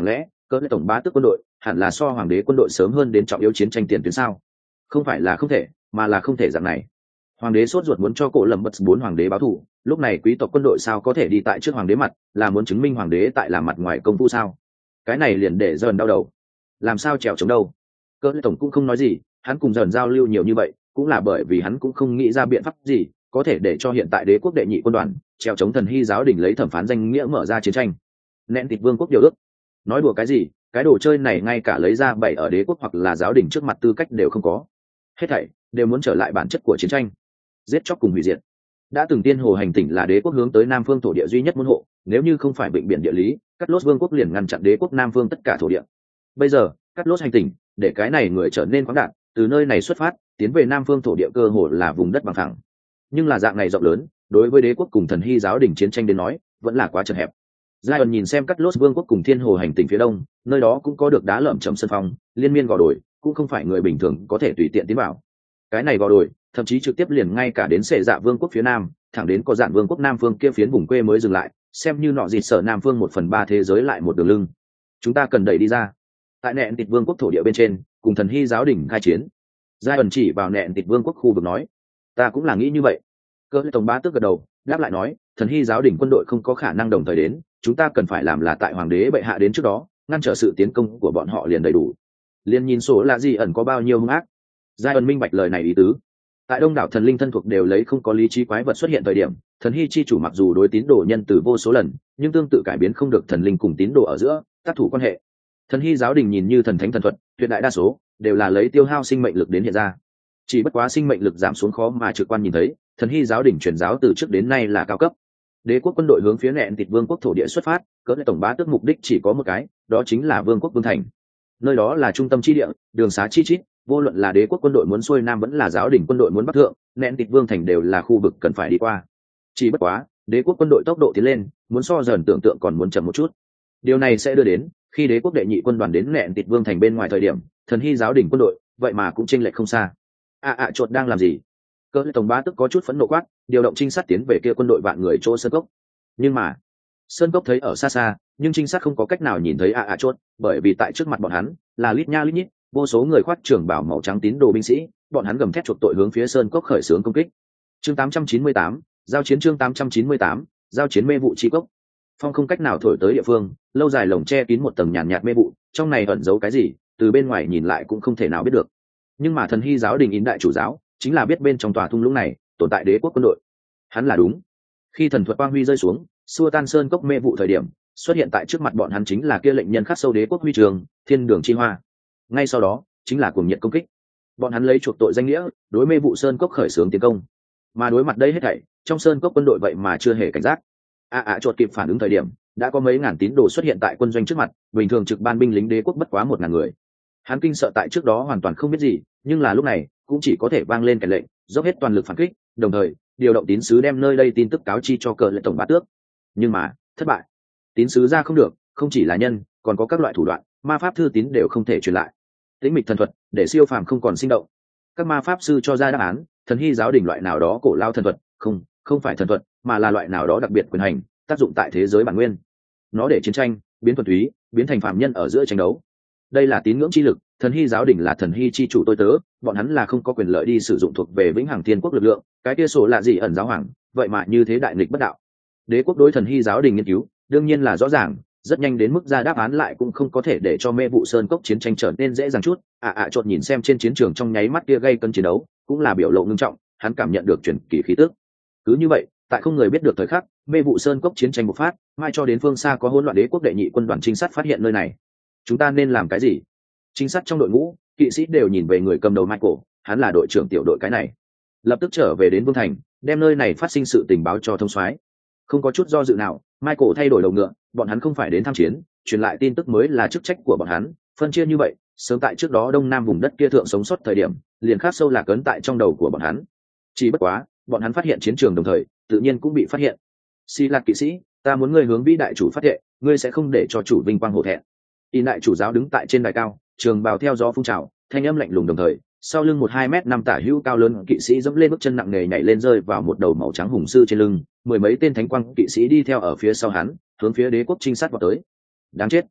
cỡ tổng bá tước quân đội hẳn là so hoàng đế quân đội sớm hơn đến trọng yếu chiến tranh tiền tuyến sao? Không phải là không thể, mà là không thể dạng này. Hoàng đế sốt ruột muốn cho cổ lầm bật bốn hoàng đế báo thù, lúc này quý tộc quân đội sao có thể đi tại trước hoàng đế mặt, là muốn chứng minh hoàng đế tại làm mặt ngoài công phu sao? Cái này liền để dần đau đầu. Làm sao trèo chống đâu? Cỡ tổng cũng không nói gì, hắn cùng dần giao lưu nhiều như vậy, cũng là bởi vì hắn cũng không nghĩ ra biện pháp gì có thể để cho hiện tại đế quốc đệ nhị quân đoàn trèo chống thần hy giáo đình lấy thẩm phán danh nghĩa mở ra chiến tranh. Nện thịt vương quốc điều ước, nói đùa cái gì, cái đồ chơi này ngay cả lấy ra bày ở đế quốc hoặc là giáo đình trước mặt tư cách đều không có. Hết thảy đều muốn trở lại bản chất của chiến tranh, giết chóc cùng hủy diệt. Đã từng tiên hồ hành tỉnh là đế quốc hướng tới nam phương thổ địa duy nhất môn hộ, nếu như không phải bệnh biển địa lý, Cắt Lốt vương quốc liền ngăn chặn đế quốc nam phương tất cả thổ địa. Bây giờ Cắt Lốt hành tỉnh để cái này người trở nên khoáng đạt, từ nơi này xuất phát tiến về nam phương thổ địa cơ hồ là vùng đất bằng phẳng. Nhưng là dạng này rộng lớn, đối với đế quốc cùng thần hy giáo đình chiến tranh đến nói vẫn là quá chật hẹp. Zion nhìn xem Cắt Lốt vương quốc cùng thiên hồ hành tỉnh phía đông, nơi đó cũng có được đá lởm chởm sân phong, liên miên gò đồi, cũng không phải người bình thường có thể tùy tiện tiến vào. Cái này gò đồi thậm chí trực tiếp liền ngay cả đến Sệ Dạ vương quốc phía nam, thẳng đến có Dạn vương quốc nam phương kia phiến vùng quê mới dừng lại, xem như nọ dịt sở nam phương một phần ba thế giới lại một đường lưng. Chúng ta cần đẩy đi ra. Tại nện tịt vương quốc thổ địa bên trên, cùng thần hy giáo đình khai chiến. Zion chỉ vào nện tịt vương quốc khu vực nói, ta cũng là nghĩ như vậy. Cơ tổng bá tước gật đầu, đáp lại nói, thần hy giáo đình quân đội không có khả năng đồng thời đến, chúng ta cần phải làm là tại hoàng đế bệ hạ đến trước đó ngăn trở sự tiến công của bọn họ liền đầy đủ. Liên nhìn số là gì ẩn có bao nhiêu hung ác. Zion minh bạch lời này ý tứ. Tại đông đảo thần linh thân thuộc đều lấy không có lý trí quái vật xuất hiện thời điểm, thần hy chi chủ mặc dù đối tín đồ nhân từ vô số lần, nhưng tương tự cải biến không được thần linh cùng tín đồ ở giữa tác thủ quan hệ. Thần hy giáo đình nhìn như thần thánh thần thuật, tuyệt đại đa số đều là lấy tiêu hao sinh mệnh lực đến hiện ra. Chỉ bất quá sinh mệnh lực giảm xuống khó mà trực quan nhìn thấy, thần hy giáo đình truyền giáo từ trước đến nay là cao cấp. Đế quốc quân đội hướng phía nện tịt vương quốc thổ địa xuất phát, cỡ tổng bá tước mục đích chỉ có một cái, đó chính là vương quốc vương thành. Nơi đó là trung tâm chi địa, đường xá chi chít, vô luận là đế quốc quân đội muốn xuôi nam vẫn là giáo đình quân đội muốn bắc thượng, nện tịt vương thành đều là khu vực cần phải đi qua. Chỉ bất quá, đế quốc quân đội tốc độ tiến lên, muốn so dần tưởng tượng còn muốn chậm một chút. Điều này sẽ đưa đến, khi đế quốc đệ nhị quân đoàn đến nện tịt vương thành bên ngoài thời điểm, thần hy giáo đình quân đội, vậy mà cũng chênh lệch không xa. À à chuột đang làm gì? Cỡ tổng bá tức có chút phẫn nộ quát, điều động trinh sát tiến về kia quân đội vạn người chỗ sơn cốc. Nhưng mà sơn cốc thấy ở xa xa, nhưng trinh sát không có cách nào nhìn thấy à à chuột, bởi vì tại trước mặt bọn hắn là lít nha lít nhít vô số người khoác trường bào màu trắng tín đồ binh sĩ, bọn hắn gầm thét chuộc tội hướng phía sơn cốc khởi xướng công kích. Chương tám trăm chín mươi tám, giao chiến chương tám trăm chín mươi tám, giao chiến mê vụ chi cốc. Phong không cách nào thổi tới địa phương, lâu dài lồng che kín một tầng nhàn nhạt mê vụ, trong này ẩn giấu cái gì, từ bên ngoài nhìn lại cũng không thể nào biết được. Nhưng mà thần hy giáo đình in đại chủ giáo chính là biết bên trong tòa thung lũng này tồn tại đế quốc quân đội. Hắn là đúng. Khi thần thuật quang huy rơi xuống, xua tan sơn cốc mê vụ thời điểm, xuất hiện tại trước mặt bọn hắn chính là kia lệnh nhân khắc sâu đế quốc huy trường, thiên đường chi hoa. Ngay sau đó chính là cuồng nhiệt công kích. Bọn hắn lấy chuộc tội danh nghĩa, đối mê vụ sơn cốc khởi xướng tiến công. Mà đối mặt đây hết thảy, trong sơn cốc quân đội vậy mà chưa hề cảnh giác. À à chuột kịp phản ứng thời điểm, đã có mấy ngàn tín đồ xuất hiện tại quân doanh trước mặt, bình thường trực ban binh lính đế quốc bất quá một ngàn người. Hắn kinh sợ tại trước đó hoàn toàn không biết gì, nhưng là lúc này cũng chỉ có thể vang lên kèn lệnh, dốc hết toàn lực phản kích, đồng thời điều động tín sứ đem nơi đây tin tức cáo chi cho cờ lệ tổng bá tước. Nhưng mà thất bại. Tín sứ ra không được, không chỉ là nhân, còn có các loại thủ đoạn, ma pháp thư tín đều không thể truyền lại. Tĩnh mịch thần thuật để siêu phàm không còn sinh động. Các ma pháp sư cho ra đáp án, thần hy giáo đình loại nào đó cổ lao thần thuật, không, không phải thần thuật, mà là loại nào đó đặc biệt quyền hành, tác dụng tại thế giới bản nguyên. Nó để chiến tranh biến thuần túy, biến thành phàm nhân ở giữa tranh đấu. Đây là tín ngưỡng chi lực, thần hy giáo đình là thần hy chi chủ tôi tớ, bọn hắn là không có quyền lợi đi sử dụng thuộc về vĩnh hằng thiên quốc lực lượng, cái kia sổ là gì ẩn giáo hoàng, vậy mà như thế đại nghịch bất đạo. Đế quốc đối thần hy giáo đình nghiên cứu, đương nhiên là rõ ràng, rất nhanh đến mức ra đáp án lại cũng không có thể để cho mê vụ sơn cốc chiến tranh trở nên dễ dàng chút. À à chột nhìn xem trên chiến trường trong nháy mắt kia gây cân chiến đấu, cũng là biểu lộ ngưng trọng, hắn cảm nhận được truyền kỳ khí tức. Cứ như vậy, tại không người biết được thời khắc, mê vụ sơn cốc chiến tranh bộc phát, mai cho đến phương xa có hỗn loạn đế quốc đệ nhị quân đoàn trinh sát phát hiện nơi này. Chúng ta nên làm cái gì? Trinh sát trong đội ngũ, kỵ sĩ đều nhìn về người cầm đầu Michael, hắn là đội trưởng tiểu đội cái này. Lập tức trở về đến Vương thành, đem nơi này phát sinh sự tình báo cho thông soái. Không có chút do dự nào, Michael thay đổi đầu ngựa, bọn hắn không phải đến tham chiến, truyền lại tin tức mới là chức trách của bọn hắn, phân chia như vậy, sớm tại trước đó đông nam vùng đất kia thượng sống sót thời điểm, liền khắc sâu lạc ấn tại trong đầu của bọn hắn. Chỉ bất quá, bọn hắn phát hiện chiến trường đồng thời, tự nhiên cũng bị phát hiện. Xi Lạc kỵ sĩ, ta muốn ngươi hướng vĩ đại chủ phát thệ, ngươi sẽ không để cho chủ vinh quang hổ thẹn. Y đại chủ giáo đứng tại trên đài cao, trường bào theo gió phun trào, thanh âm lạnh lùng đồng thời, sau lưng một hai mét năm tả hữu cao lớn kỵ sĩ dẫm lên bước chân nặng nề nhảy lên rơi vào một đầu màu trắng hùng sư trên lưng, mười mấy tên thánh quang kỵ sĩ đi theo ở phía sau hắn, hướng phía đế quốc trinh sát vào tới. Đáng chết!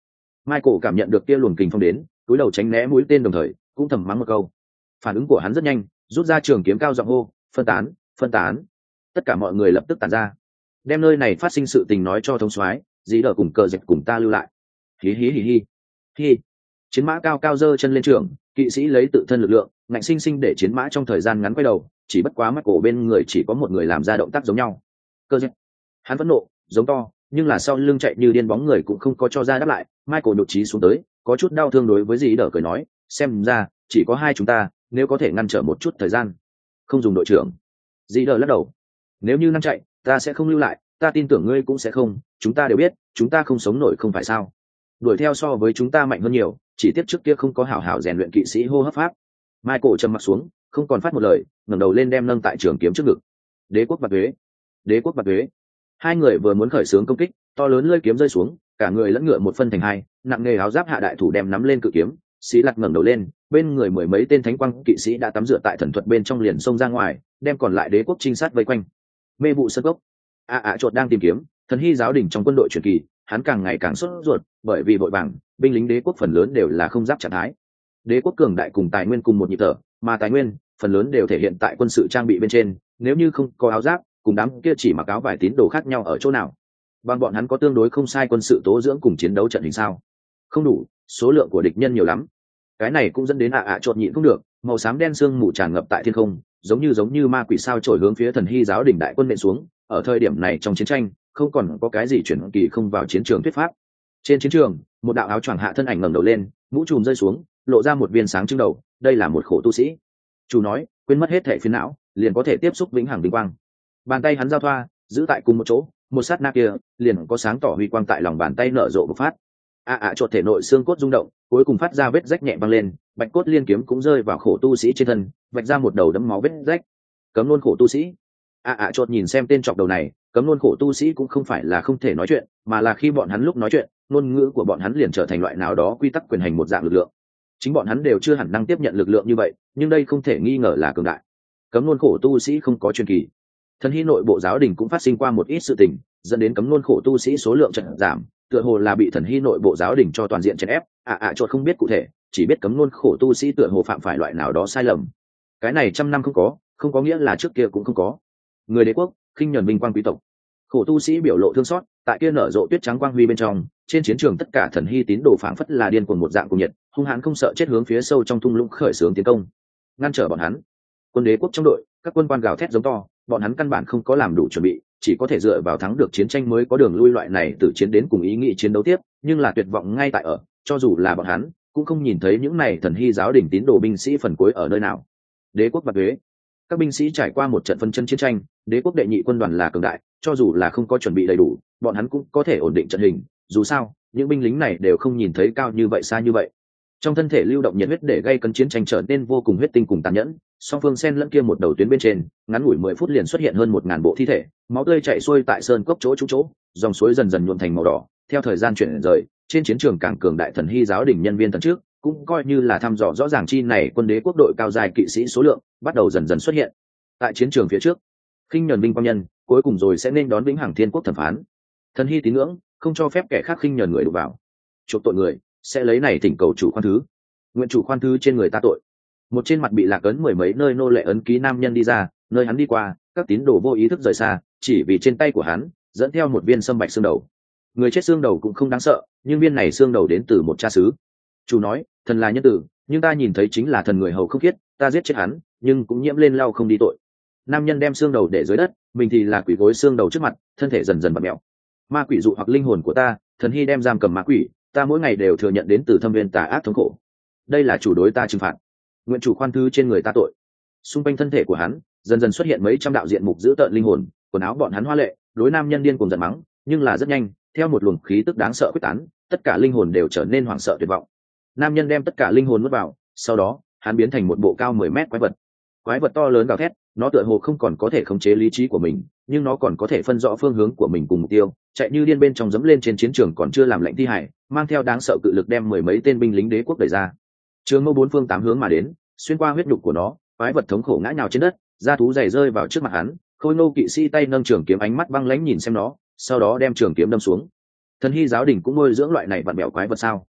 Michael cảm nhận được kia luồng kình phong đến, cúi đầu tránh né mũi tên, đồng thời cũng thầm mắng một câu. Phản ứng của hắn rất nhanh, rút ra trường kiếm cao giọng hô, phân tán, phân tán. Tất cả mọi người lập tức tản ra, đem nơi này phát sinh sự tình nói cho thống soái, dĩ đỡ cùng cờ dịch cùng ta lưu lại. Hí hí hí hí. Hí. Chiến mã cao cao giơ chân lên trường, kỵ sĩ lấy tự thân lực lượng, ngạnh sinh sinh để chiến mã trong thời gian ngắn quay đầu, chỉ bất quá mắt cổ bên người chỉ có một người làm ra động tác giống nhau. Cờ dịch. Hắn phẫn nộ, giống to, nhưng là sau lưng chạy như điên bóng người cũng không có cho ra đáp lại. Michael nhụt chí xuống tới, có chút đau thương đối với dĩ đỡ cười nói, xem ra chỉ có hai chúng ta, nếu có thể ngăn trở một chút thời gian. Không dùng đội trưởng. Dĩ đỡ lắc đầu. Nếu như ngăn chạy, ta sẽ không lưu lại, ta tin tưởng ngươi cũng sẽ không, chúng ta đều biết, chúng ta không sống nổi không phải sao? Đuổi theo so với chúng ta mạnh hơn nhiều, chỉ tiếc trước kia không có hảo hảo rèn luyện kỵ sĩ hô hấp pháp. Michael trầm mặt xuống, không còn phát một lời, ngẩng đầu lên đem nâng tại trường kiếm trước ngực. Đế quốc bạt huế, đế quốc bạt huế. Hai người vừa muốn khởi xướng công kích, to lớn lưỡi kiếm rơi xuống, cả người lẫn ngựa một phân thành hai, nặng nghề áo giáp hạ đại thủ đem nắm lên cự kiếm, sĩ lật ngẩng đầu lên, bên người mười mấy tên thánh quang kỵ sĩ đã tắm rửa tại thần thuật bên trong liền xông ra ngoài, đem còn lại đế quốc trinh sát vây quanh. Mê vụ sân gốc, a ạ chuột đang tìm kiếm thần hy giáo đình trong quân đội truyền kỳ, hắn càng ngày càng sốt ruột, bởi vì vội vàng binh lính đế quốc phần lớn đều là không giáp trạng thái. Đế quốc cường đại cùng tài nguyên cùng một nhịp thở, mà tài nguyên phần lớn đều thể hiện tại quân sự trang bị bên trên, nếu như không có áo giáp, cùng đám kia chỉ mặc áo vải tín đồ khác nhau ở chỗ nào? Bằng bọn hắn có tương đối không sai quân sự tố dưỡng cùng chiến đấu trận hình sao? Không đủ, số lượng của địch nhân nhiều lắm. Cái này cũng dẫn đến ạ ạ chột nhịn không được, màu xám đen sương mù tràn ngập tại thiên không, giống như giống như ma quỷ sao trổi hướng phía thần hy giáo đỉnh đại quân nện xuống. Ở thời điểm này trong chiến tranh, không còn có cái gì chuyển kỳ không vào chiến trường thuyết pháp. Trên chiến trường, một đạo áo choàng hạ thân ảnh ngẩng đầu lên, mũ trùm rơi xuống, lộ ra một viên sáng trưng đầu. Đây là một khổ tu sĩ. Chủ nói, quên mất hết thể phiến não, liền có thể tiếp xúc vĩnh hằng vinh quang. Bàn tay hắn giao thoa, giữ tại cùng một chỗ, một sát na kia, liền có sáng tỏ huy quang tại lòng bàn tay nở rộ bộc phát. A ạ chột thể nội xương cốt rung động, cuối cùng phát ra vết rách nhẹ băng lên, bạch cốt liên kiếm cũng rơi vào khổ tu sĩ trên thân, vạch ra một đầu đấm máu vết rách. Cấm luôn khổ tu sĩ. A ạ chột nhìn xem tên chọc đầu này, cấm luôn khổ tu sĩ cũng không phải là không thể nói chuyện, mà là khi bọn hắn lúc nói chuyện, ngôn ngữ của bọn hắn liền trở thành loại nào đó quy tắc quyền hành một dạng lực lượng. Chính bọn hắn đều chưa hẳn năng tiếp nhận lực lượng như vậy, nhưng đây không thể nghi ngờ là cường đại. Cấm luôn khổ tu sĩ không có truyền kỳ. Thần hy nội bộ giáo đình cũng phát sinh qua một ít sự tình, dẫn đến cấm luôn khổ tu sĩ số lượng trận giảm, tựa hồ là bị thần hy nội bộ giáo đình cho toàn diện chèn ép. ạ ạ chột không biết cụ thể, chỉ biết cấm luôn khổ tu sĩ tựa hồ phạm phải loại nào đó sai lầm. Cái này trăm năm không có, không có nghĩa là trước kia cũng không có. Người đế quốc khinh nhẫn vinh quang quý tộc, khổ tu sĩ biểu lộ thương xót, tại kia nở rộ tuyết trắng quang huy bên trong, trên chiến trường tất cả thần hy tín đồ phảng phất là điên cuồng một dạng cùng nhiệt, hung hãn không sợ chết hướng phía sâu trong thung lũng khởi xướng tiến công, ngăn trở bọn hắn. Quân đế quốc trong đội, các quân quan gào thét giống to, bọn hắn căn bản không có làm đủ chuẩn bị, chỉ có thể dựa vào thắng được chiến tranh mới có đường lui loại này từ chiến đến cùng ý nghĩ chiến đấu tiếp, nhưng là tuyệt vọng ngay tại ở, cho dù là bọn hắn cũng không nhìn thấy những này thần hy giáo đình tín đồ binh sĩ phần cuối ở nơi nào. Đế quốc bạt huế, các binh sĩ trải qua một trận phân chân chiến tranh, đế quốc đệ nhị quân đoàn là cường đại, cho dù là không có chuẩn bị đầy đủ, bọn hắn cũng có thể ổn định trận hình, dù sao những binh lính này đều không nhìn thấy cao như vậy xa như vậy. Trong thân thể lưu động nhiệt huyết để gây cấn chiến tranh trở nên vô cùng huyết tinh cùng tàn nhẫn, song phương xen lẫn kia một đầu tuyến bên trên, ngắn ngủi mười phút liền xuất hiện hơn một ngàn bộ thi thể, máu tươi chảy xuôi tại sơn cốc chỗ chỗ chỗ, dòng suối dần dần nhuộm thành màu đỏ. Theo thời gian chuyển rời, trên chiến trường càng cường đại thần hy giáo đình nhân viên tận trước, cũng coi như là thăm dò rõ ràng chi này quân đế quốc đội cao dài kỵ sĩ số lượng bắt đầu dần dần xuất hiện. Tại chiến trường phía trước, khinh nhẫn binh quang nhân cuối cùng rồi sẽ nên đón vĩnh hằng thiên quốc thẩm phán. Thần hy tín ngưỡng không cho phép kẻ khác khinh nhẫn người đụng vào, chuộc tội người sẽ lấy này thỉnh cầu chủ khoan thứ, nguyện chủ khoan thứ trên người ta tội. Một trên mặt bị lạc ấn mười mấy nơi nô lệ ấn ký nam nhân đi ra, nơi hắn đi qua, các tín đồ vô ý thức rời xa, chỉ vì trên tay của hắn dẫn theo một viên sâm bạch xương đầu. Người chết xương đầu cũng không đáng sợ, nhưng viên này xương đầu đến từ một cha xứ. Chủ nói, thần là nhân tử, nhưng ta nhìn thấy chính là thần người hầu không khiết, ta giết chết hắn, nhưng cũng nhiễm lên lau không đi tội. Nam nhân đem xương đầu để dưới đất, mình thì là quỷ gối xương đầu trước mặt, thân thể dần dần bặm mẹo. Ma quỷ dụ hoặc linh hồn của ta, thần hy đem giam cầm ma quỷ, ta mỗi ngày đều thừa nhận đến từ thâm viên tà ác thống khổ. Đây là chủ đối ta trừng phạt, nguyện chủ khoan thứ trên người ta tội. Xung quanh thân thể của hắn dần dần xuất hiện mấy trăm đạo diện mục dữ tợn linh hồn, quần áo bọn hắn hoa lệ, đối nam nhân điên cuồng giận mắng, nhưng là rất nhanh, theo một luồng khí tức đáng sợ quyết tán, tất cả linh hồn đều trở nên hoảng sợ tuyệt vọng. Nam nhân đem tất cả linh hồn nuốt vào, sau đó hắn biến thành một bộ cao mười mét quái vật. Quái vật to lớn gào thét, nó tựa hồ không còn có thể khống chế lý trí của mình, nhưng nó còn có thể phân rõ phương hướng của mình cùng mục tiêu, chạy như điên bên trong dẫm lên trên chiến trường còn chưa làm lạnh thi hải, mang theo đáng sợ cự lực đem mười mấy tên binh lính đế quốc đẩy ra. Trường mâu bốn phương tám hướng mà đến, xuyên qua huyết nhục của nó, quái vật thống khổ ngã nhào trên đất, da thú dày rơi vào trước mặt hắn, khôi ngô kỵ sĩ tay nâng trường kiếm ánh mắt băng lãnh nhìn xem nó, sau đó đem trường kiếm đâm xuống. Thần hy giáo đình cũng nuôi dưỡng loại này vặn bẹo quái vật sao?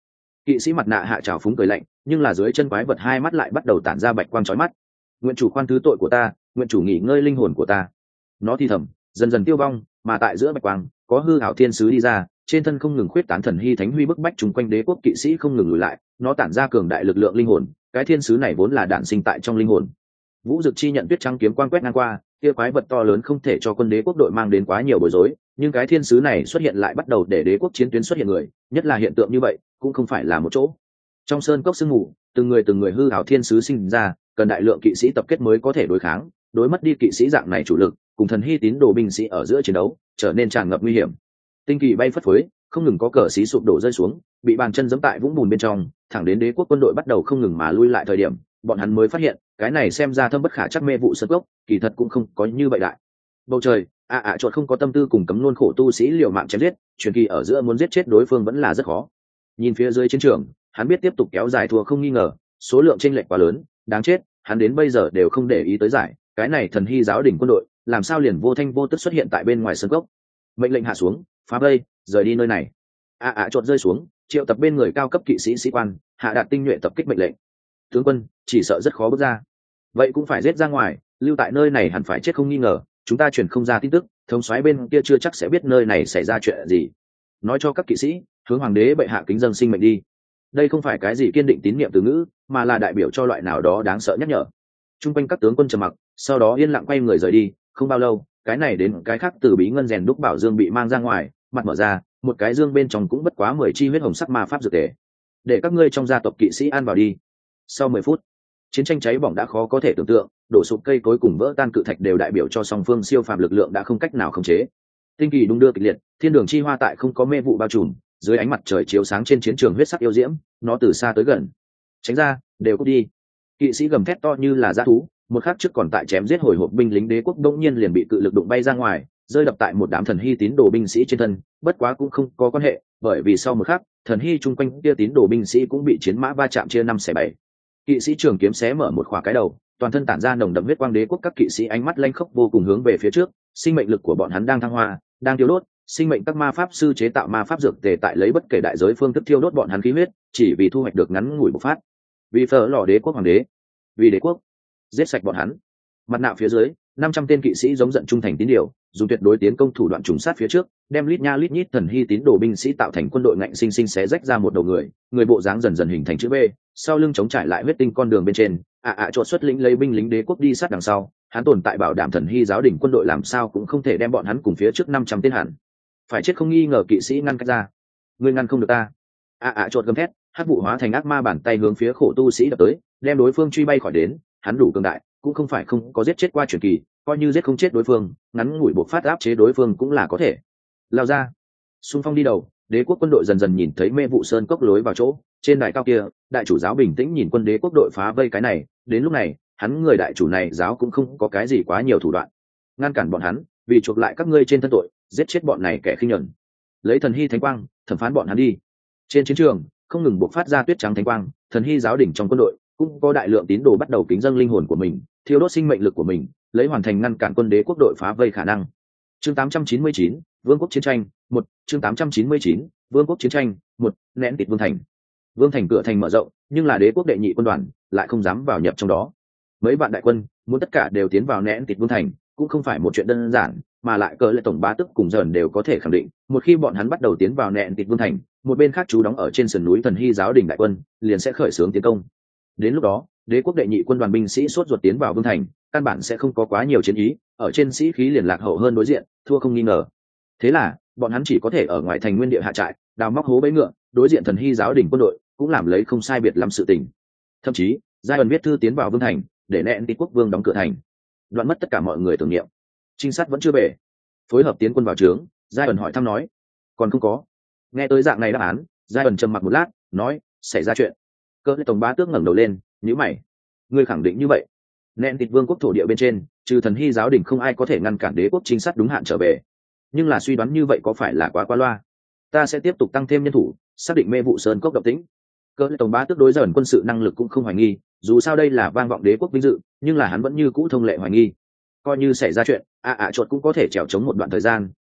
Kỵ sĩ mặt nạ hạ trào phúng cười lạnh, nhưng là dưới chân quái vật hai mắt lại bắt đầu tản ra bạch quang chói mắt. Nguyện chủ khoan thứ tội của ta, nguyện chủ nghỉ ngơi linh hồn của ta. Nó thì thầm, dần dần tiêu vong, mà tại giữa bạch quang có hư ảo thiên sứ đi ra, trên thân không ngừng khuyết tán thần hy thánh huy bức bách chung quanh đế quốc kỵ sĩ không ngừng lùi lại, nó tản ra cường đại lực lượng linh hồn. Cái thiên sứ này vốn là đản sinh tại trong linh hồn. Vũ Dực chi nhận tuyết trắng kiếm quang quét ngang qua, kia quái vật to lớn không thể cho quân đế quốc đội mang đến quá nhiều bối rối, nhưng cái thiên sứ này xuất hiện lại bắt đầu để đế quốc chiến tuyến xuất hiện người, nhất là hiện tượng như vậy cũng không phải là một chỗ. Trong sơn cốc sương mù, từng người từng người hư ảo thiên sứ sinh ra, cần đại lượng kỵ sĩ tập kết mới có thể đối kháng, đối mất đi kỵ sĩ dạng này chủ lực, cùng thần hy tín đồ binh sĩ ở giữa chiến đấu trở nên tràn ngập nguy hiểm. Tinh kỳ bay phất phới, không ngừng có cờ xí sụp đổ rơi xuống, bị bàn chân giẫm tại vũng bùn bên trong, thẳng đến đế quốc quân đội bắt đầu không ngừng mà lui lại thời điểm, bọn hắn mới phát hiện cái này xem ra thâm bất khả chắc mê vụ sơn cốc kỳ thật cũng không có như vậy đại. Bầu trời ạ ạ chuột không có tâm tư cùng cấm nôn khổ tu sĩ liều mạng chém giết, truyền kỳ ở giữa muốn giết chết đối phương vẫn là rất khó. Nhìn phía dưới chiến trường, hắn biết tiếp tục kéo dài thua không nghi ngờ, số lượng chênh lệch quá lớn, đáng chết, hắn đến bây giờ đều không để ý tới giải, cái này thần hy giáo đỉnh quân đội làm sao liền vô thanh vô tức xuất hiện tại bên ngoài sơn cốc. Mệnh lệnh hạ xuống, phá vây, rời đi nơi này. ạ ạ chuột rơi xuống, triệu tập bên người cao cấp kỵ sĩ sĩ quan, hạ đạt tinh nhuệ tập kích mệnh lệnh. Tướng quân chỉ sợ rất khó bước ra, vậy cũng phải giết ra ngoài, lưu tại nơi này hẳn phải chết không nghi ngờ, chúng ta truyền không ra tin tức, thống soái bên kia chưa chắc sẽ biết nơi này xảy ra chuyện gì. Nói cho các kỵ sĩ hướng hoàng đế bệ hạ kính dâng sinh mệnh đi. Đây không phải cái gì kiên định tín nhiệm từ ngữ, mà là đại biểu cho loại nào đó đáng sợ nhắc nhở. Trung quanh các tướng quân trầm mặc, sau đó yên lặng quay người rời đi. Không bao lâu, cái này đến cái khác từ bí ngân rèn đúc bảo dương bị mang ra ngoài, mặt mở ra, một cái dương bên trong cũng bất quá mười chi huyết hồng sắc ma pháp dược tề. Để các ngươi trong gia tộc kỵ sĩ ăn vào đi. Sau mười phút, chiến tranh cháy bỏng đã khó có thể tưởng tượng, đổ sụp cây cối cùng vỡ tan cự thạch đều đại biểu cho song phương siêu phàm lực lượng đã không cách nào khống chế. Tinh kỳ đung đưa kịch liệt, thiên đường chi hoa tại không có mê vụ bao trùm, dưới ánh mặt trời chiếu sáng trên chiến trường huyết sắc yêu diễm, nó từ xa tới gần. Tránh ra, đều cút đi. Kỵ sĩ gầm thét to như là dã thú, một khắc trước còn tại chém giết hồi hộp binh lính đế quốc đột nhiên liền bị cự lực đụng bay ra ngoài, rơi đập tại một đám thần hy tín đồ binh sĩ trên thân, bất quá cũng không có quan hệ, bởi vì sau một khắc, thần hy chung quanh kia tín đồ binh sĩ cũng bị chiến mã va chạm chia năm xẻ bảy. Kỵ sĩ trường kiếm xé mở một khỏa cái đầu, toàn thân tản ra nồng đậm huyết quang, đế quốc các kỵ sĩ ánh mắt lanh khốc vô cùng hướng về phía trước, sinh mệnh lực của bọn hắn đang thăng hoa, đang tiêu đốt, sinh mệnh các ma pháp sư chế tạo ma pháp dược tề tại lấy bất kể đại giới phương thức thiêu đốt bọn hắn khí huyết, chỉ vì thu hoạch được ngắn ngủi bộc phát. Vì phở lò đế quốc hoàng đế, vì đế quốc, giết sạch bọn hắn. Mặt nạ phía dưới, năm trăm tên kỵ sĩ giống giận trung thành tín điều, dùng tuyệt đối tiến công thủ đoạn trùng sát phía trước, đem lít nha lít nhít thần hy tín đồ binh sĩ tạo thành quân đội ngạnh sinh sinh xé rách ra một đầu người, người bộ dáng dần dần hình thành chữ V, sau lưng chống trải lại huyết tinh con đường bên trên, ạ ạ chuột xuất lĩnh lấy binh lính đế quốc đi sát đằng sau, hắn tồn tại bảo đảm thần hy giáo đỉnh quân đội làm sao cũng không thể đem bọn hắn cùng phía trước năm trăm tên hẳn. Phải chết không nghi ngờ kỵ sĩ ngăn cách ra. Ngươi ngăn không được ta. ạ ạ chuột gầm thét, hắc vụ hóa thành ác ma bàn tay hướng phía khổ tu sĩ đập tới, đem đối phương truy bay khỏi đến, hắn đủ cường đại, cũng không phải không có giết chết qua truyền kỳ, coi như giết không chết đối phương, ngắn ngủi buộc phát áp chế đối phương cũng là có thể. Lao ra, xung phong đi đầu, đế quốc quân đội dần dần nhìn thấy mê vụ sơn cốc lối vào chỗ, trên đài cao kia, đại chủ giáo bình tĩnh nhìn quân đế quốc đội phá vây cái này, đến lúc này, hắn người đại chủ này giáo cũng không có cái gì quá nhiều thủ đoạn, ngăn cản bọn hắn, vì chuộc lại các ngươi trên thân tội, giết chết bọn này kẻ khinh nhẫn, lấy thần hy thánh quang thẩm phán bọn hắn đi. Trên chiến trường, không ngừng buộc phát ra tuyết trắng thánh quang, thần hy giáo đỉnh trong quân đội cũng có đại lượng tín đồ bắt đầu kính dâng linh hồn của mình, thiêu đốt sinh mệnh lực của mình, lấy hoàn thành ngăn cản quân đế quốc đội phá vây khả năng. Chương tám trăm chín mươi chín, Vương quốc chiến tranh, một. Chương tám trăm chín mươi chín, Vương quốc chiến tranh, một. Nén tịt vương thành. Vương thành cửa thành mở rộng, nhưng là đế quốc đệ nhị quân đoàn lại không dám vào nhập trong đó. Mấy vạn đại quân muốn tất cả đều tiến vào nén tịt vương thành, cũng không phải một chuyện đơn giản, mà lại cờ lệ tổng bá tức cùng dần đều có thể khẳng định, một khi bọn hắn bắt đầu tiến vào nén tịt vương thành, một bên khác chú đóng ở trên sườn núi thần hy giáo đình đại quân liền sẽ khởi xướng tiến công. Đến lúc đó, đế quốc đệ nhị quân đoàn binh sĩ sốt ruột tiến vào vương thành, căn bản sẽ không có quá nhiều chiến ý, ở trên sĩ khí liền lạc hậu hơn đối diện, thua không nghi ngờ. Thế là bọn hắn chỉ có thể ở ngoài thành nguyên địa hạ trại, đào móc hố bẫy ngựa, đối diện thần hy giáo đình quân đội cũng làm lấy không sai biệt lắm sự tình. Thậm chí giai ẩn viết thư tiến vào vương thành, để nẹn tịt quốc vương đóng cửa thành, đoạn mất tất cả mọi người tưởng niệm. Trinh sát vẫn chưa về, phối hợp tiến quân vào trướng, giai ẩn hỏi thăm nói, còn không có. Nghe tới dạng này đáp án, giai ẩn trầm mặc một lát, nói, xảy ra chuyện. Cỡ lệ tổng bá tước ngẩng đầu lên, nhíu mày. Ngươi khẳng định như vậy? Nẹn tịt vương quốc thổ địa bên trên, trừ thần hy giáo đình không ai có thể ngăn cản đế quốc trinh sát đúng hạn trở về. Nhưng là suy đoán như vậy có phải là quá qua loa? Ta sẽ tiếp tục tăng thêm nhân thủ, xác định mê vụ sơn cốc động tĩnh. Cỡ lệ tổng bá tước đối dần quân sự năng lực cũng không hoài nghi, dù sao đây là vang vọng đế quốc vinh dự, nhưng là hắn vẫn như cũ thông lệ hoài nghi. Coi như xảy ra chuyện, ạ ạ chuột cũng có thể trèo chống một đoạn thời gian,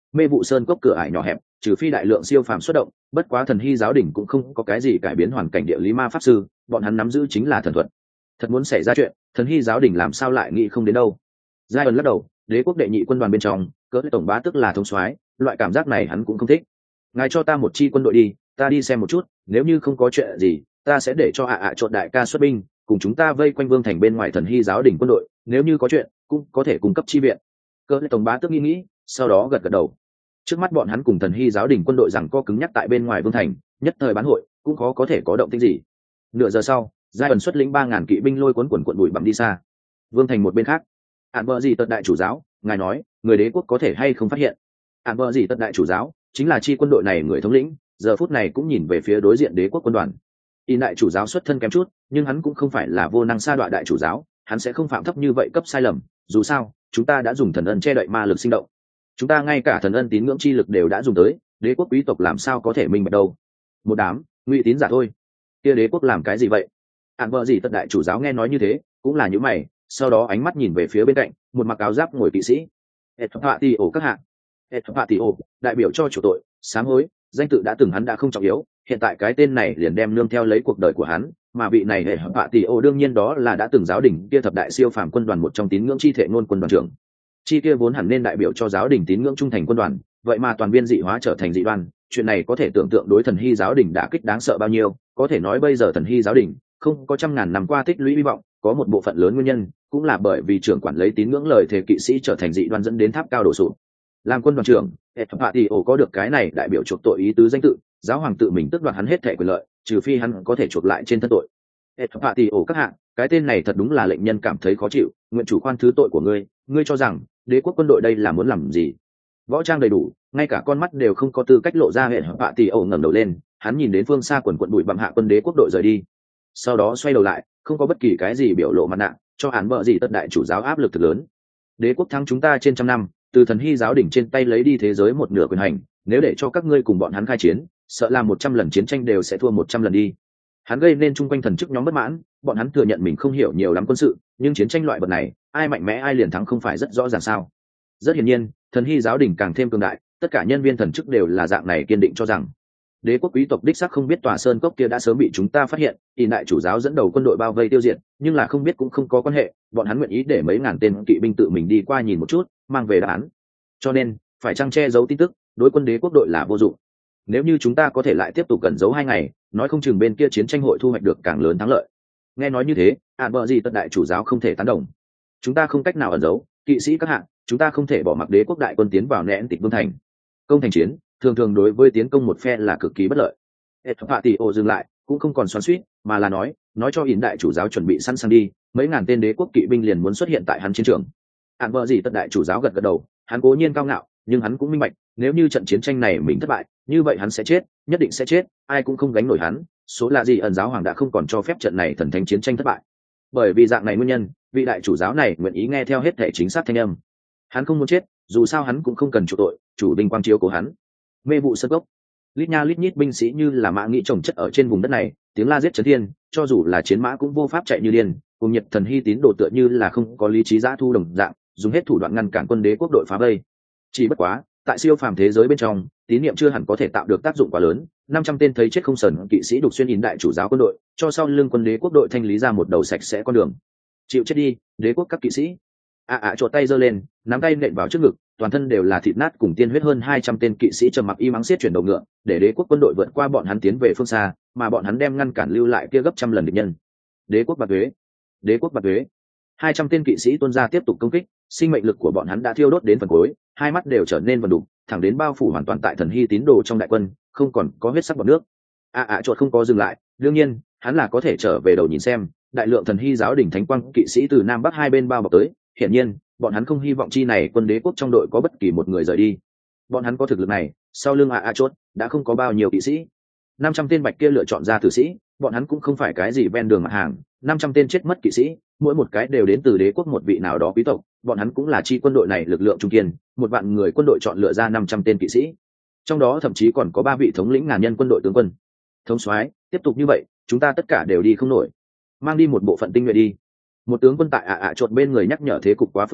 Mê vụ sơn cốc cửa ải nhỏ hẹp, trừ phi đại lượng siêu phàm xuất động, bất quá thần hy giáo đỉnh cũng không có cái gì cải biến hoàn cảnh địa lý ma pháp sư, bọn hắn nắm giữ chính là thần thuật. Thật muốn xảy ra chuyện, thần hy giáo đỉnh làm sao lại nghĩ không đến đâu. Giai ẩn lắc đầu, đế quốc đệ nhị quân đoàn bên trong, cỡ tổng bá tức là thống soái, loại cảm giác này hắn cũng không thích. Ngài cho ta một chi quân đội đi, ta đi xem một chút, nếu như không có chuyện gì, ta sẽ để cho ạ ạ chọn đại ca xuất binh, cùng chúng ta vây quanh vương thành bên ngoài thần hy giáo đỉnh quân đội, nếu như có chuyện, cũng có thể cung cấp chi viện. Cỡ tổng bá tức nghĩ nghĩ, sau đó gật gật đầu. Trước mắt bọn hắn cùng thần hy giáo đình quân đội rằng co cứng nhắc tại bên ngoài vương thành, nhất thời bán hội cũng khó có thể có động tĩnh gì. Nửa giờ sau, giai ẩn xuất lĩnh ba ngàn kỵ binh lôi cuốn quần quận bụi bặm đi xa. Vương thành một bên khác, ạn bợ gì tật đại chủ giáo, ngài nói người đế quốc có thể hay không phát hiện. ạn bợ gì tật đại chủ giáo chính là chi quân đội này người thống lĩnh, giờ phút này cũng nhìn về phía đối diện đế quốc quân đoàn. In đại chủ giáo xuất thân kém chút, nhưng hắn cũng không phải là vô năng sa đọa đại chủ giáo, hắn sẽ không phạm thấp như vậy cấp sai lầm. Dù sao, chúng ta đã dùng thần ân che đậy ma lực sinh động, chúng ta ngay cả thần ân tín ngưỡng chi lực đều đã dùng tới, đế quốc quý tộc làm sao có thể minh bạch đâu. Một đám ngụy tín giả thôi. Kia đế quốc làm cái gì vậy? Ản vợ gì tật đại chủ giáo nghe nói như thế cũng là những mày, sau đó ánh mắt nhìn về phía bên cạnh một mặc áo giáp ngồi kỵ sĩ. Ethatio các hạng. Ethatio đại biểu cho chủ tội, sám hối, danh tự đã từng hắn đã không trọng yếu, hiện tại cái tên này liền đem nương theo lấy cuộc đời của hắn, mà vị này Ethatio đương nhiên đó là đã từng giáo đình kia thập đại siêu phàm quân đoàn một trong tín ngưỡng chi thể ngôn quân đoàn trưởng. Chi kia vốn hẳn nên đại biểu cho giáo đình tín ngưỡng trung thành quân đoàn, vậy mà toàn viên dị hóa trở thành dị đoan, chuyện này có thể tưởng tượng đối thần hy giáo đình đã kích đáng sợ bao nhiêu. Có thể nói bây giờ thần hy giáo đình không có trăm ngàn năm qua tích lũy hy vọng, có một bộ phận lớn nguyên nhân cũng là bởi vì trưởng quản lấy tín ngưỡng lời thề kỵ sĩ trở thành dị đoan dẫn đến tháp cao đổ sụp. Làm quân đoàn trưởng, Ethatio có được cái này đại biểu chuộc tội ý tứ danh tự, giáo hoàng tự mình tước đoạt hắn hết thảy quyền lợi, trừ phi hắn có thể chuộc lại trên thân tội. Ethatio các hạng, cái tên này thật đúng là lệnh nhân cảm thấy khó chịu, nguyện chủ khoan thứ tội của ngươi, ngươi cho rằng đế quốc quân đội đây là muốn làm gì? Võ trang đầy đủ, ngay cả con mắt đều không có tư cách lộ ra. Hệ họa tỷ ẩu ngẩng đầu lên, hắn nhìn đến phương xa quần quận bụi bặm hạ quân đế quốc đội rời đi, sau đó xoay đầu lại, không có bất kỳ cái gì biểu lộ mặt nạ, cho hắn bợ gì tất đại chủ giáo áp lực thật lớn. Đế quốc thắng chúng ta trên trăm năm, từ thần hy giáo đỉnh trên tay lấy đi thế giới một nửa quyền hành, nếu để cho các ngươi cùng bọn hắn khai chiến, sợ là một trăm lần chiến tranh đều sẽ thua một trăm lần đi. Hắn gây nên chung quanh thần chức nhóm bất mãn, bọn hắn thừa nhận mình không hiểu nhiều lắm quân sự, nhưng chiến tranh loại vật này, ai mạnh mẽ ai liền thắng không phải rất rõ ràng sao? Rất hiển nhiên, thần hy giáo đình càng thêm cường đại, tất cả nhân viên thần chức đều là dạng này kiên định cho rằng đế quốc quý tộc đích xác không biết tòa sơn cốc kia đã sớm bị chúng ta phát hiện, thì đại chủ giáo dẫn đầu quân đội bao vây tiêu diệt, nhưng là không biết cũng không có quan hệ, bọn hắn nguyện ý để mấy ngàn tên kỵ binh tự mình đi qua nhìn một chút, mang về đáp án. Cho nên, phải chăng che giấu tin tức, đối quân đế quốc đội là vô dụng. Nếu như chúng ta có thể lại tiếp tục cẩn giấu hai ngày, nói không chừng bên kia chiến tranh hội thu hoạch được càng lớn thắng lợi. Nghe nói như thế, ạn bợ gì tất đại chủ giáo không thể tán đồng. Chúng ta không cách nào ẩn giấu, kỵ sĩ các hạng, chúng ta không thể bỏ mặc đế quốc đại quân tiến vào nén tịch vương thành. Công thành chiến thường thường đối với tiến công một phe là cực kỳ bất lợi. Ethatio dừng lại, cũng không còn xoắn xuýt, mà là nói, nói cho ỉn đại chủ giáo chuẩn bị sẵn sàng đi, mấy ngàn tên đế quốc kỵ binh liền muốn xuất hiện tại hắn chiến trường. Ạn bợ gì tất đại chủ giáo gật gật đầu, hắn cố nhiên cao ngạo, nhưng hắn cũng minh bạch, nếu như trận chiến tranh này mình thất bại, như vậy hắn sẽ chết, nhất định sẽ chết, ai cũng không gánh nổi hắn. Số là gì ẩn giáo hoàng đã không còn cho phép trận này thần thánh chiến tranh thất bại. Bởi vì dạng này nguyên nhân, vị đại chủ giáo này nguyện ý nghe theo hết thể chính xác thanh âm. Hắn không muốn chết, dù sao hắn cũng không cần chủ tội, chủ binh quang chiếu của hắn. Mê vụ sân gốc, lít nha lít nhít binh sĩ như là mã nghĩ chồng chất ở trên vùng đất này, tiếng la giết chấn thiên, cho dù là chiến mã cũng vô pháp chạy như điên, cùng Nhật thần hy tín đồ tựa như là không có lý trí dã thu đồng dạng, dùng hết thủ đoạn ngăn cản quân đế quốc đội phá vây. Chỉ bất quá, tại siêu phàm thế giới bên trong, tín niệm chưa hẳn có thể tạo được tác dụng quá lớn. Năm trăm tên thấy chết không sờn kỵ sĩ đục xuyên in đại chủ giáo quân đội, cho sau lưng quân đế quốc đội thanh lý ra một đầu sạch sẽ con đường. Chịu chết đi, đế quốc các kỵ sĩ. ạ ạ chuột tay giơ lên, nắm tay nện vào trước ngực, toàn thân đều là thịt nát cùng tiên huyết. Hơn hai trăm tên kỵ sĩ trầm mặc y mắng xiết chuyển đầu ngựa, để đế quốc quân đội vượt qua bọn hắn tiến về phương xa, mà bọn hắn đem ngăn cản lưu lại kia gấp trăm lần địch nhân. Đế quốc bạc thuế, đế quốc bạc thuế. hai trăm tên kỵ sĩ tuôn ra tiếp tục công kích, sinh mệnh lực của bọn hắn đã thiêu đốt đến phần cuối, hai mắt đều trở nên vần đục, thẳng đến bao phủ hoàn toàn tại thần hy tín đồ trong đại quân, không còn có huyết sắc bọt nước. ạ ạ chuột không có dừng lại, đương nhiên hắn là có thể trở về đầu nhìn xem, đại lượng thần hy giáo đỉnh thánh quang kỵ sĩ từ nam bắc hai bên bao bọc tới, hiển nhiên bọn hắn không hy vọng chi này quân đế quốc trong đội có bất kỳ một người rời đi. Bọn hắn có thực lực này, sau lưng ạ ạ chuột đã không có bao nhiêu kỵ sĩ. Năm trăm tên bạch kia lựa chọn ra tử sĩ, bọn hắn cũng không phải cái gì ven đường mặt hàng. Năm trăm tên chết mất kỵ sĩ, mỗi một cái đều đến từ đế quốc một vị nào đó quý tộc, bọn hắn cũng là chi quân đội này lực lượng trung kiên, một vạn người quân đội chọn lựa ra năm trăm tên kỵ sĩ, trong đó thậm chí còn có ba vị thống lĩnh ngàn nhân quân đội tướng quân. Thống soái, tiếp tục như vậy, chúng ta tất cả đều đi không nổi, mang đi một bộ phận tinh nhuệ đi. Một tướng quân tại ạ ạ chuột bên người nhắc nhở thế cục quá phức tạp,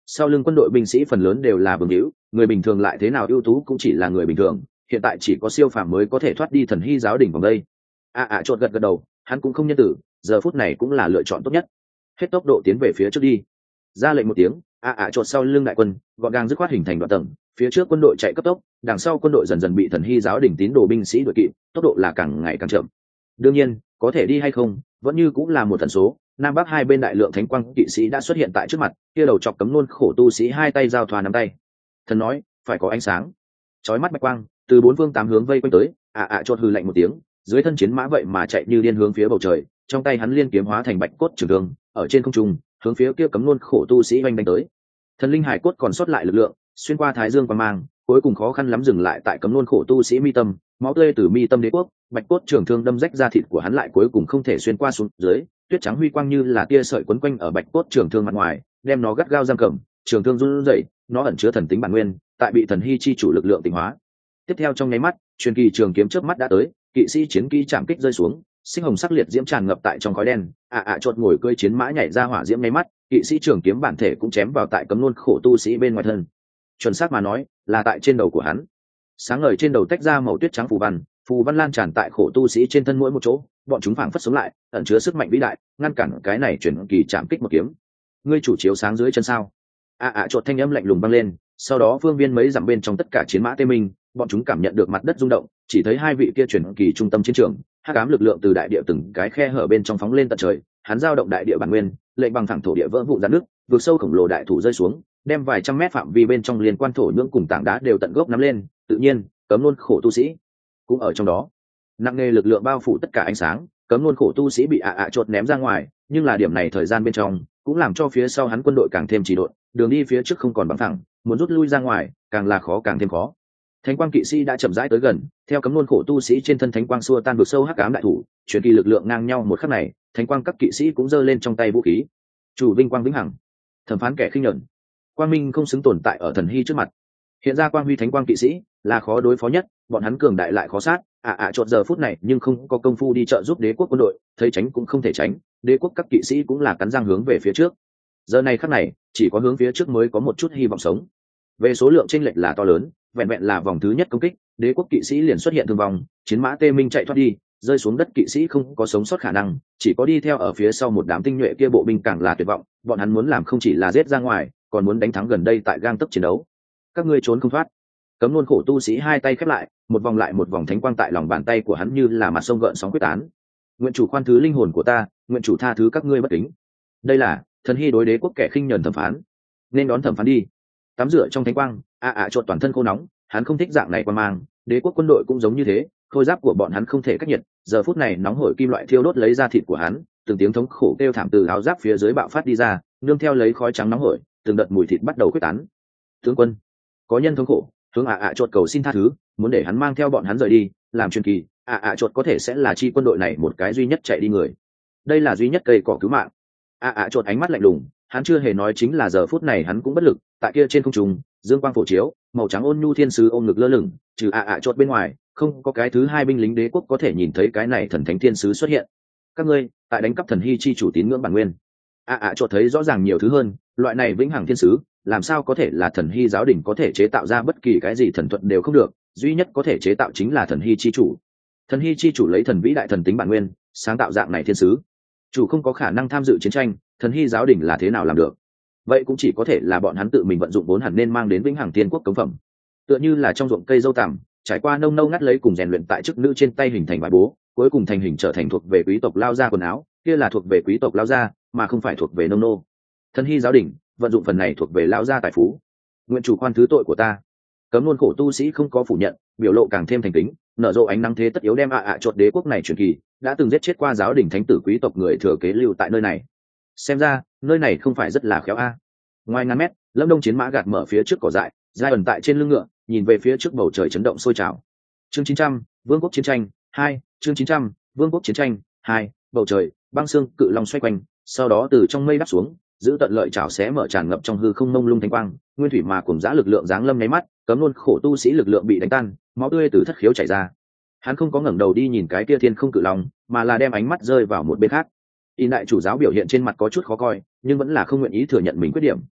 sau lưng quân đội binh sĩ phần lớn đều là vương hữu, người bình thường lại thế nào ưu tú cũng chỉ là người bình thường, hiện tại chỉ có siêu phàm mới có thể thoát đi thần hy giáo đỉnh vòng đây. A ạ chột gật gật đầu, hắn cũng không nhân tử, giờ phút này cũng là lựa chọn tốt nhất. Hết tốc độ tiến về phía trước đi. Ra lệnh một tiếng, A ạ chột sau lưng đại quân gọn gàng dứt khoát hình thành đoạn tầng, phía trước quân đội chạy cấp tốc, đằng sau quân đội dần dần bị thần hy giáo đỉnh tín đồ binh sĩ đuổi kịp, tốc độ là càng ngày càng chậm. Đương nhiên, có thể đi hay không, vẫn như cũng là một tần số. Nam Bắc hai bên đại lượng thánh quang kỵ sĩ đã xuất hiện tại trước mặt, kia đầu chọc cấm nôn khổ tu sĩ hai tay giao thoa nắm tay. Thần nói, phải có ánh sáng. Chói mắt bạch quang từ bốn phương tám hướng vây quanh tới, ạ ạ chột hừ lạnh một tiếng, dưới thân chiến mã vậy mà chạy như điên hướng phía bầu trời, trong tay hắn liên kiếm hóa thành bạch cốt trường thương, ở trên không trung hướng phía kia cấm nôn khổ tu sĩ oanh đánh tới. Thần linh hải cốt còn sót lại lực lượng, xuyên qua thái dương quang mang, cuối cùng khó khăn lắm dừng lại tại cấm nôn khổ tu sĩ mi tâm, máu tươi từ mi tâm đế quốc, bạch cốt trường thương đâm rách da thịt của hắn lại cuối cùng không thể xuyên qua xuống dưới, tuyết trắng huy quang như là tia sợi quấn quanh ở bạch cốt trường thương mặt ngoài, đem nó gắt gao giam cầm, trường thương run rẩy, nó ẩn chứa thần tính bản nguyên, tại bị thần hy chi chủ lực lượng tịnh hóa. Tiếp theo trong nháy mắt, truyền kỳ trường kiếm chớp mắt đã tới, kỵ sĩ chiến kỹ chạm kích rơi xuống, sinh hồng sắc liệt diễm tràn ngập tại trong khói đen, ạ ạ chột ngồi cưỡi chiến mã nhảy ra hỏa diễm nháy mắt, kỵ sĩ trường kiếm bản thể cũng chém vào tại cấm nôn khổ tu sĩ bên ngoài thân. Chuẩn xác mà nói, là tại trên đầu của hắn. Sáng ngời trên đầu tách ra màu tuyết trắng phù văn, phù văn lan tràn tại khổ tu sĩ trên thân mỗi một chỗ, bọn chúng phảng phất sống lại, ẩn chứa sức mạnh vĩ đại, ngăn cản cái này chuyển kỳ chạm kích một kiếm. Ngươi chủ chiếu sáng dưới chân sao? ạ ạ chột thanh âm lạnh lùng vang lên, sau đó phương viên mấy dặm bên trong tất cả chiến mã tê minh, bọn chúng cảm nhận được mặt đất rung động, chỉ thấy hai vị kia chuyển kỳ trung tâm chiến trường, hắc ám lực lượng từ đại địa từng cái khe hở bên trong phóng lên tận trời, hắn giao động đại địa bản nguyên, lệnh bằng thẳng thổ địa vỡ vụn ra nước, vượt sâu khổng lồ đại thủ rơi xuống, đem vài trăm mét phạm vi bên trong liên quan thổ nhưỡng cùng tảng đá đều tận gốc nắm lên, tự nhiên, cấm luôn khổ tu sĩ cũng ở trong đó. Nặng nề lực lượng bao phủ tất cả ánh sáng, cấm luôn khổ tu sĩ bị ạ ạ chột ném ra ngoài, nhưng là điểm này thời gian bên trong cũng làm cho phía sau hắn quân đội càng thêm trì độn, đường đi phía trước không còn bằng thẳng, muốn rút lui ra ngoài càng là khó càng thêm khó. Thánh quang kỵ sĩ đã chậm rãi tới gần, theo cấm luôn khổ tu sĩ trên thân thánh quang xua tan vực sâu hắc ám đại thủ, truyền kỳ lực lượng ngang nhau một khắc này, thánh quang các kỵ sĩ cũng giơ lên trong tay vũ khí. Chủ vinh quang vĩnh hằng, thẩm phán kẻ khinh nhẫn, quang minh không xứng tồn tại ở thần hy trước mặt. Hiện ra quang huy thánh quang kỵ sĩ là khó đối phó nhất, bọn hắn cường đại lại khó sát, ạ ạ chột giờ phút này nhưng không có công phu đi trợ giúp đế quốc quân đội, thấy tránh cũng không thể tránh, đế quốc các kỵ sĩ cũng là cắn răng hướng về phía trước. Giờ này khắc này, chỉ có hướng phía trước mới có một chút hy vọng sống. Về số lượng chênh lệch là to lớn, vẹn vẹn là vòng thứ nhất công kích, đế quốc kỵ sĩ liền xuất hiện thương vong, chiến mã tê minh chạy thoát đi, rơi xuống đất kỵ sĩ không có sống sót khả năng, chỉ có đi theo ở phía sau một đám tinh nhuệ kia bộ binh càng là tuyệt vọng, bọn hắn muốn làm không chỉ là giết ra ngoài, còn muốn đánh thắng gần đây tại gang tấc chiến đấu. Các ngươi trốn không thoát. Cấm luôn khổ tu sĩ hai tay khép lại, một vòng lại một vòng thánh quang tại lòng bàn tay của hắn như là mặt sông gợn sóng quyết tán. Nguyện chủ khoan thứ linh hồn của ta, nguyện chủ tha thứ các ngươi bất kính. Đây là thần hy đối đế quốc kẻ khinh nhẫn thẩm phán, nên đón thẩm phán đi. Tắm rửa trong thánh quang, ạ ạ chột toàn thân khô nóng, hắn không thích dạng này quan mang, đế quốc quân đội cũng giống như thế, khôi giáp của bọn hắn không thể cách nhiệt, giờ phút này nóng hổi kim loại thiêu đốt lấy da thịt của hắn, từng tiếng thống khổ kêu thảm từ áo giáp phía dưới bạo phát đi ra, nương theo lấy khói trắng nóng hổi, từng đợt mùi thịt bắt đầu quyết tán. Tướng quân, có nhân thống khổ, hướng ạ ạ chột cầu xin tha thứ, muốn để hắn mang theo bọn hắn rời đi, làm truyền kỳ, ạ ạ chột có thể sẽ là chi quân đội này một cái duy nhất chạy đi người. Đây là duy nhất cây cỏ cứu mạng. ạ ạ chột ánh mắt lạnh lùng, hắn chưa hề nói chính là giờ phút này hắn cũng bất lực, tại kia trên không trung, dương quang phổ chiếu, màu trắng ôn nhu thiên sứ ôm ngực lơ lửng, trừ ạ ạ chột bên ngoài, không có cái thứ hai binh lính đế quốc có thể nhìn thấy cái này thần thánh thiên sứ xuất hiện. Các ngươi tại đánh cắp thần hy chi chủ tín ngưỡng bản nguyên. ạ ạ chột thấy rõ ràng nhiều thứ hơn, loại này vĩnh hằng thiên sứ làm sao có thể là thần hy giáo đình có thể chế tạo ra bất kỳ cái gì thần thuận đều không được, duy nhất có thể chế tạo chính là thần hy chi chủ. Thần hy chi chủ lấy thần vĩ đại thần tính bản nguyên sáng tạo dạng này thiên sứ, chủ không có khả năng tham dự chiến tranh, thần hy giáo đình là thế nào làm được? Vậy cũng chỉ có thể là bọn hắn tự mình vận dụng vốn hẳn nên mang đến vĩnh hằng thiên quốc cống phẩm, tựa như là trong ruộng cây dâu tằm trải qua nông nâu ngắt lấy cùng rèn luyện tại chức nữ trên tay hình thành bài bố, cuối cùng thành hình trở thành thuộc về quý tộc lao gia quần áo, kia là thuộc về quý tộc lao gia mà không phải thuộc về nông nô. Thần hy giáo đình vận dụng phần này thuộc về lao gia tài phú. Nguyện chủ khoan thứ tội của ta. Cấm luôn khổ tu sĩ không có phủ nhận, biểu lộ càng thêm thành kính, nở rộ ánh nắng thế tất yếu đem ạ ạ chột đế quốc này truyền kỳ đã từng giết chết qua giáo đình thánh tử quý tộc người thừa kế lưu tại nơi này. Xem ra nơi này không phải rất là khéo a. Ngoài ngàn mét, Lâm Đông chiến mã gạt mở phía trước cỏ dại, giai ẩn tại trên lưng ngựa, nhìn về phía trước bầu trời chấn động sôi trào. Chương chín trăm, Vương quốc chiến tranh hai, chương chín trăm, Vương quốc chiến tranh hai, bầu trời, băng xương cự long xoay quanh, sau đó từ trong mây đáp xuống, giữ tận lợi chảo xé mở tràn ngập trong hư không mông lung thánh quang, nguyên thủy mà cùng giã lực lượng giáng lâm nháy mắt, cấm luôn khổ tu sĩ lực lượng bị đánh tan, máu tươi từ thất khiếu chảy ra. Hắn không có ngẩng đầu đi nhìn cái kia thiên không cự long, mà là đem ánh mắt rơi vào một bên khác. Y đại chủ giáo biểu hiện trên mặt có chút khó coi, nhưng vẫn là không nguyện ý thừa nhận mình khuyết điểm.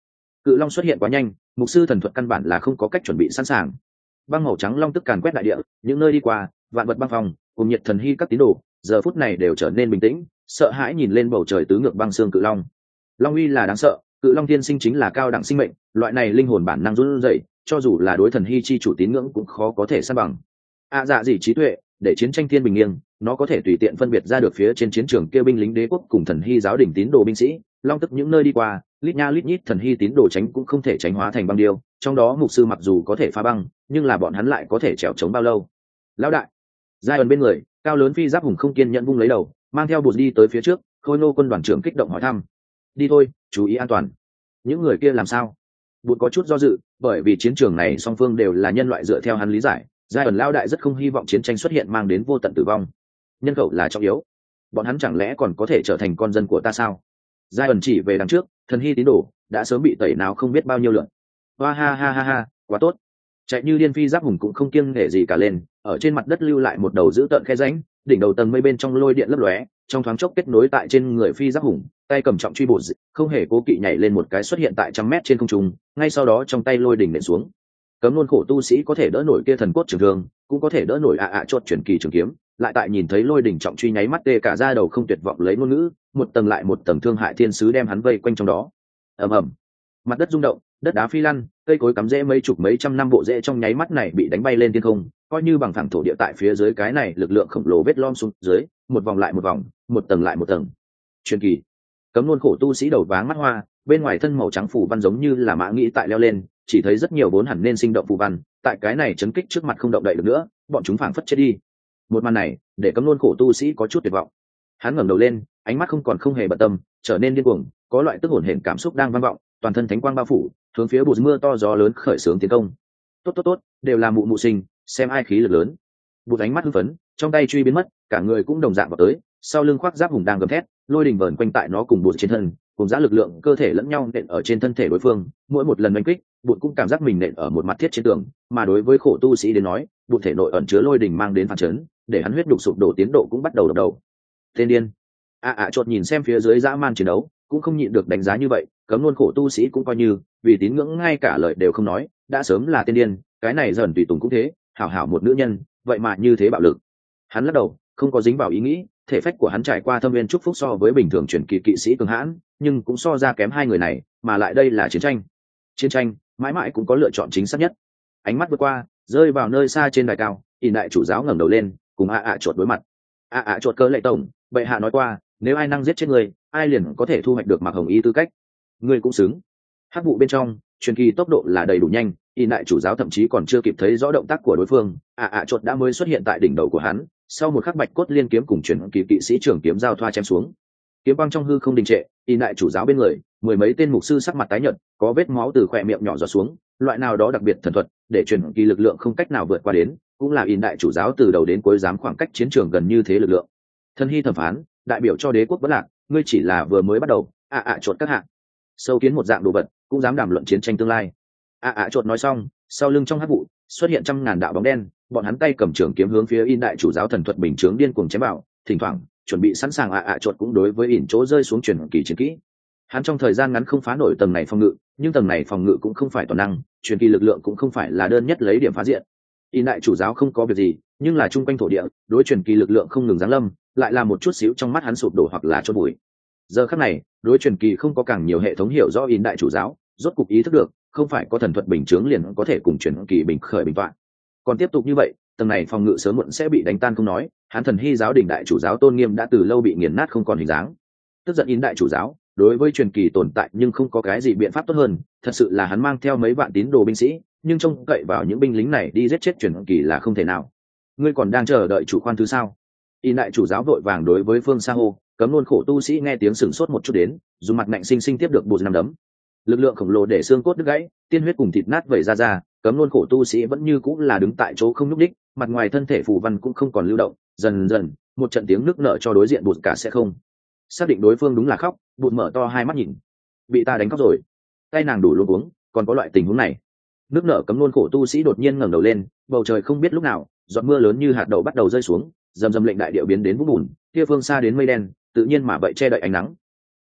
Cự long xuất hiện quá nhanh, mục sư thần thuật căn bản là không có cách chuẩn bị sẵn sàng. Băng màu trắng long tức càn quét đại địa, những nơi đi qua vạn vật băng phong cùng nhiệt thần hy các tín đồ giờ phút này đều trở nên bình tĩnh, sợ hãi nhìn lên bầu trời tứ ngược băng xương cự long. Long uy là đáng sợ, cự long tiên sinh chính là cao đẳng sinh mệnh, loại này linh hồn bản năng run rẩy, cho dù là đối thần hy chi chủ tín ngưỡng cũng khó có thể san bằng. À dạ gì trí tuệ, để chiến tranh thiên bình nghiêng, nó có thể tùy tiện phân biệt ra được phía trên chiến trường kia binh lính đế quốc cùng thần hy giáo đình tín đồ binh sĩ, long tức những nơi đi qua, lít nha lít nhít thần hy tín đồ tránh cũng không thể tránh hóa thành băng điêu, trong đó mục sư mặc dù có thể phá băng, nhưng là bọn hắn lại có thể trèo chống bao lâu? Lão đại, giai ẩn bên người, cao lớn phi giáp hùng không kiên nhẫn vung lấy đầu, mang theo bột đi tới phía trước, khôi nô quân đoàn trưởng kích động hỏi thăm. Đi thôi, chú ý an toàn. Những người kia làm sao? Bột có chút do dự, bởi vì chiến trường này song phương đều là nhân loại dựa theo hắn lý giải, giai ẩn lão đại rất không hy vọng chiến tranh xuất hiện mang đến vô tận tử vong. Nhân khẩu là trọng yếu, bọn hắn chẳng lẽ còn có thể trở thành con dân của ta sao? Giai ẩn chỉ về đằng trước, thần hy tín đồ đã sớm bị tẩy nào không biết bao nhiêu lượt. Hoa ha ha ha ha, quá tốt. Chạy như điên phi giáp hùng cũng không kiêng nể gì cả lên, ở trên mặt đất lưu lại một đầu dữ tợn khe rãnh, đỉnh đầu tầng mây bên trong lôi điện lấp lóe, trong thoáng chốc kết nối tại trên người phi giáp hùng, tay cầm trọng truy bổ, không hề cố kỵ nhảy lên một cái xuất hiện tại trăm mét trên không trung, ngay sau đó trong tay lôi đỉnh nện xuống. Cấm luôn khổ tu sĩ có thể đỡ nổi kia thần cốt trường thương, cũng có thể đỡ nổi ạ ạ à chốt chuyển kỳ trường kiếm, lại tại nhìn thấy lôi đỉnh trọng truy nháy mắt tê cả da đầu không tuyệt vọng lấy ngôn ngữ, một tầng lại một tầng thương hại thiên sứ đem hắn vây quanh trong đó. Ầm ầm, mặt đất rung động, đất đá phi lăn, cây cối cắm rễ mấy chục mấy trăm năm bộ rễ trong nháy mắt này bị đánh bay lên thiên không, coi như bằng thẳng thổ địa tại phía dưới cái này lực lượng khổng lồ vết lom xuống dưới, một vòng lại một vòng, một tầng lại một tầng. Truyền kỳ, cấm luôn khổ tu sĩ đầu váng mắt hoa, bên ngoài thân màu trắng phủ văn giống như là mã nghĩ tại leo lên, chỉ thấy rất nhiều vốn hẳn nên sinh động phù văn, tại cái này chấn kích trước mặt không động đậy được nữa, bọn chúng phảng phất chết đi. Một màn này, để cấm luôn khổ tu sĩ có chút tuyệt vọng. Hắn ngẩng đầu lên, ánh mắt không còn không hề bận tâm, trở nên điên cuồng, có loại tức hồn hển cảm xúc đang vang vọng, toàn thân thánh quang bao phủ, hướng phía bụt mưa to gió lớn khởi xướng tiến công. Tốt tốt tốt, đều là mụ mụ sinh, xem ai khí lực lớn. Bụt ánh mắt hưng phấn, trong tay truy biến mất, cả người cũng đồng dạng vào tới, sau lưng khoác giáp hùng đang gầm thét, lôi đình vờn quanh tại nó cùng bụt trên thân, cùng giá lực lượng cơ thể lẫn nhau nện ở trên thân thể đối phương, mỗi một lần đánh kích, bụt cũng cảm giác mình nện ở một mặt thiết trên tường, mà đối với khổ tu sĩ đến nói, bụt thể nội ẩn chứa lôi đình mang đến phản chấn, để hắn huyết đục sụp đổ tiến độ cũng bắt đầu đập đầu. Tên điên. À à chột nhìn xem phía dưới dã man chiến đấu, cũng không nhịn được đánh giá như vậy, cấm luôn khổ tu sĩ cũng coi như, vì tín ngưỡng ngay cả lời đều không nói, đã sớm là tên điên, cái này dần tùy tùng cũng thế, hảo hảo một nữ nhân, vậy mà như thế bạo lực. Hắn lắc đầu, không có dính vào ý nghĩ, thể phách của hắn trải qua thâm viên chúc phúc so với bình thường truyền kỳ kỵ sĩ cường hãn, nhưng cũng so ra kém hai người này, mà lại đây là chiến tranh. Chiến tranh, mãi mãi cũng có lựa chọn chính xác nhất. Ánh mắt vượt qua, rơi vào nơi xa trên đài cao, ỷ đại chủ giáo ngẩng đầu lên, cùng ạ ạ chột đối mặt. ạ ạ chột cơ lệ tổng, bệ hạ nói qua, nếu ai năng giết chết người, ai liền có thể thu hoạch được mặc hồng y tư cách. Ngươi cũng xứng. Hắc vụ bên trong, truyền kỳ tốc độ là đầy đủ nhanh, ỷ đại chủ giáo thậm chí còn chưa kịp thấy rõ động tác của đối phương, ạ ạ chột đã mới xuất hiện tại đỉnh đầu của hắn. Sau một khắc bạch cốt liên kiếm cùng truyền kỳ kỵ sĩ trưởng kiếm giao thoa chém xuống, kiếm quang trong hư không đình trệ, ỷ đại chủ giáo bên người, mười mấy tên mục sư sắc mặt tái nhợt, có vết máu từ khỏe miệng nhỏ giọt xuống, loại nào đó đặc biệt thần thuật, để truyền kỳ lực lượng không cách nào vượt qua đến, cũng là ỷ đại chủ giáo từ đầu đến cuối dám khoảng cách chiến trường gần như thế lực lượng. Thân hy thẩm phán, đại biểu cho đế quốc bất lạc, ngươi chỉ là vừa mới bắt đầu, ạ ạ chột các hạ. Sâu kiến một dạng đồ vật, cũng dám đàm luận chiến tranh tương lai. ạ ạ chột nói xong, sau lưng trong hắc vụ xuất hiện trăm ngàn đạo bóng đen, bọn hắn tay cầm trường kiếm hướng phía in đại chủ giáo thần thuật bình chướng điên cuồng chém vào, thỉnh thoảng chuẩn bị sẵn sàng ạ ạ chột cũng đối với ỉn chỗ rơi xuống truyền kỳ chiến kỹ. Hắn trong thời gian ngắn không phá nổi tầng này phòng ngự, nhưng tầng này phòng ngự cũng không phải toàn năng, truyền kỳ lực lượng cũng không phải là đơn nhất lấy điểm phá diện. In đại chủ giáo không có việc gì, nhưng là chung quanh thổ địa, đối truyền kỳ lực lượng không ngừng giáng lâm, lại là một chút xíu trong mắt hắn sụp đổ hoặc là chôn bụi. Giờ khắc này, đối truyền kỳ không có càng nhiều hệ thống hiểu rõ in đại chủ giáo, rốt cục ý thức được, không phải có thần thuật bình chướng liền có thể cùng truyền kỳ bình khởi bình toạn. Còn tiếp tục như vậy, tầng này phòng ngự sớm muộn sẽ bị đánh tan không nói, hắn thần hy giáo đình đại chủ giáo tôn nghiêm đã từ lâu bị nghiền nát không còn hình dáng. Tức giận in đại chủ giáo, đối với truyền kỳ tồn tại nhưng không có cái gì biện pháp tốt hơn, thật sự là hắn mang theo mấy vạn tín đồ binh sĩ, nhưng trông cậy vào những binh lính này đi giết chết truyền kỳ là không thể nào. Ngươi còn đang chờ đợi chủ khoan thứ sao? In đại chủ giáo vội vàng đối với phương xa hô, cấm luôn khổ tu sĩ nghe tiếng sửng sốt một chút đến, dùng mặt nạnh sinh sinh tiếp được bột năm đấm. Lực lượng khổng lồ để xương cốt đứt gãy, tiên huyết cùng thịt nát vẩy ra ra, cấm luôn khổ tu sĩ vẫn như cũng là đứng tại chỗ không nhúc đích, mặt ngoài thân thể phù văn cũng không còn lưu động, dần dần một trận tiếng nước nở cho đối diện bụt cả sẽ không xác định đối phương đúng là khóc, bụt mở to hai mắt nhìn, bị ta đánh khóc rồi, tay nàng đủ luôn uống, còn có loại tình huống này. Nước nở cấm luôn khổ tu sĩ đột nhiên ngẩng đầu lên, bầu trời không biết lúc nào giọt mưa lớn như hạt đậu bắt đầu rơi xuống, dầm dầm lệnh đại địa biến đến vũng bùn, kia phương xa đến mây đen, tự nhiên mà vậy che đậy ánh nắng.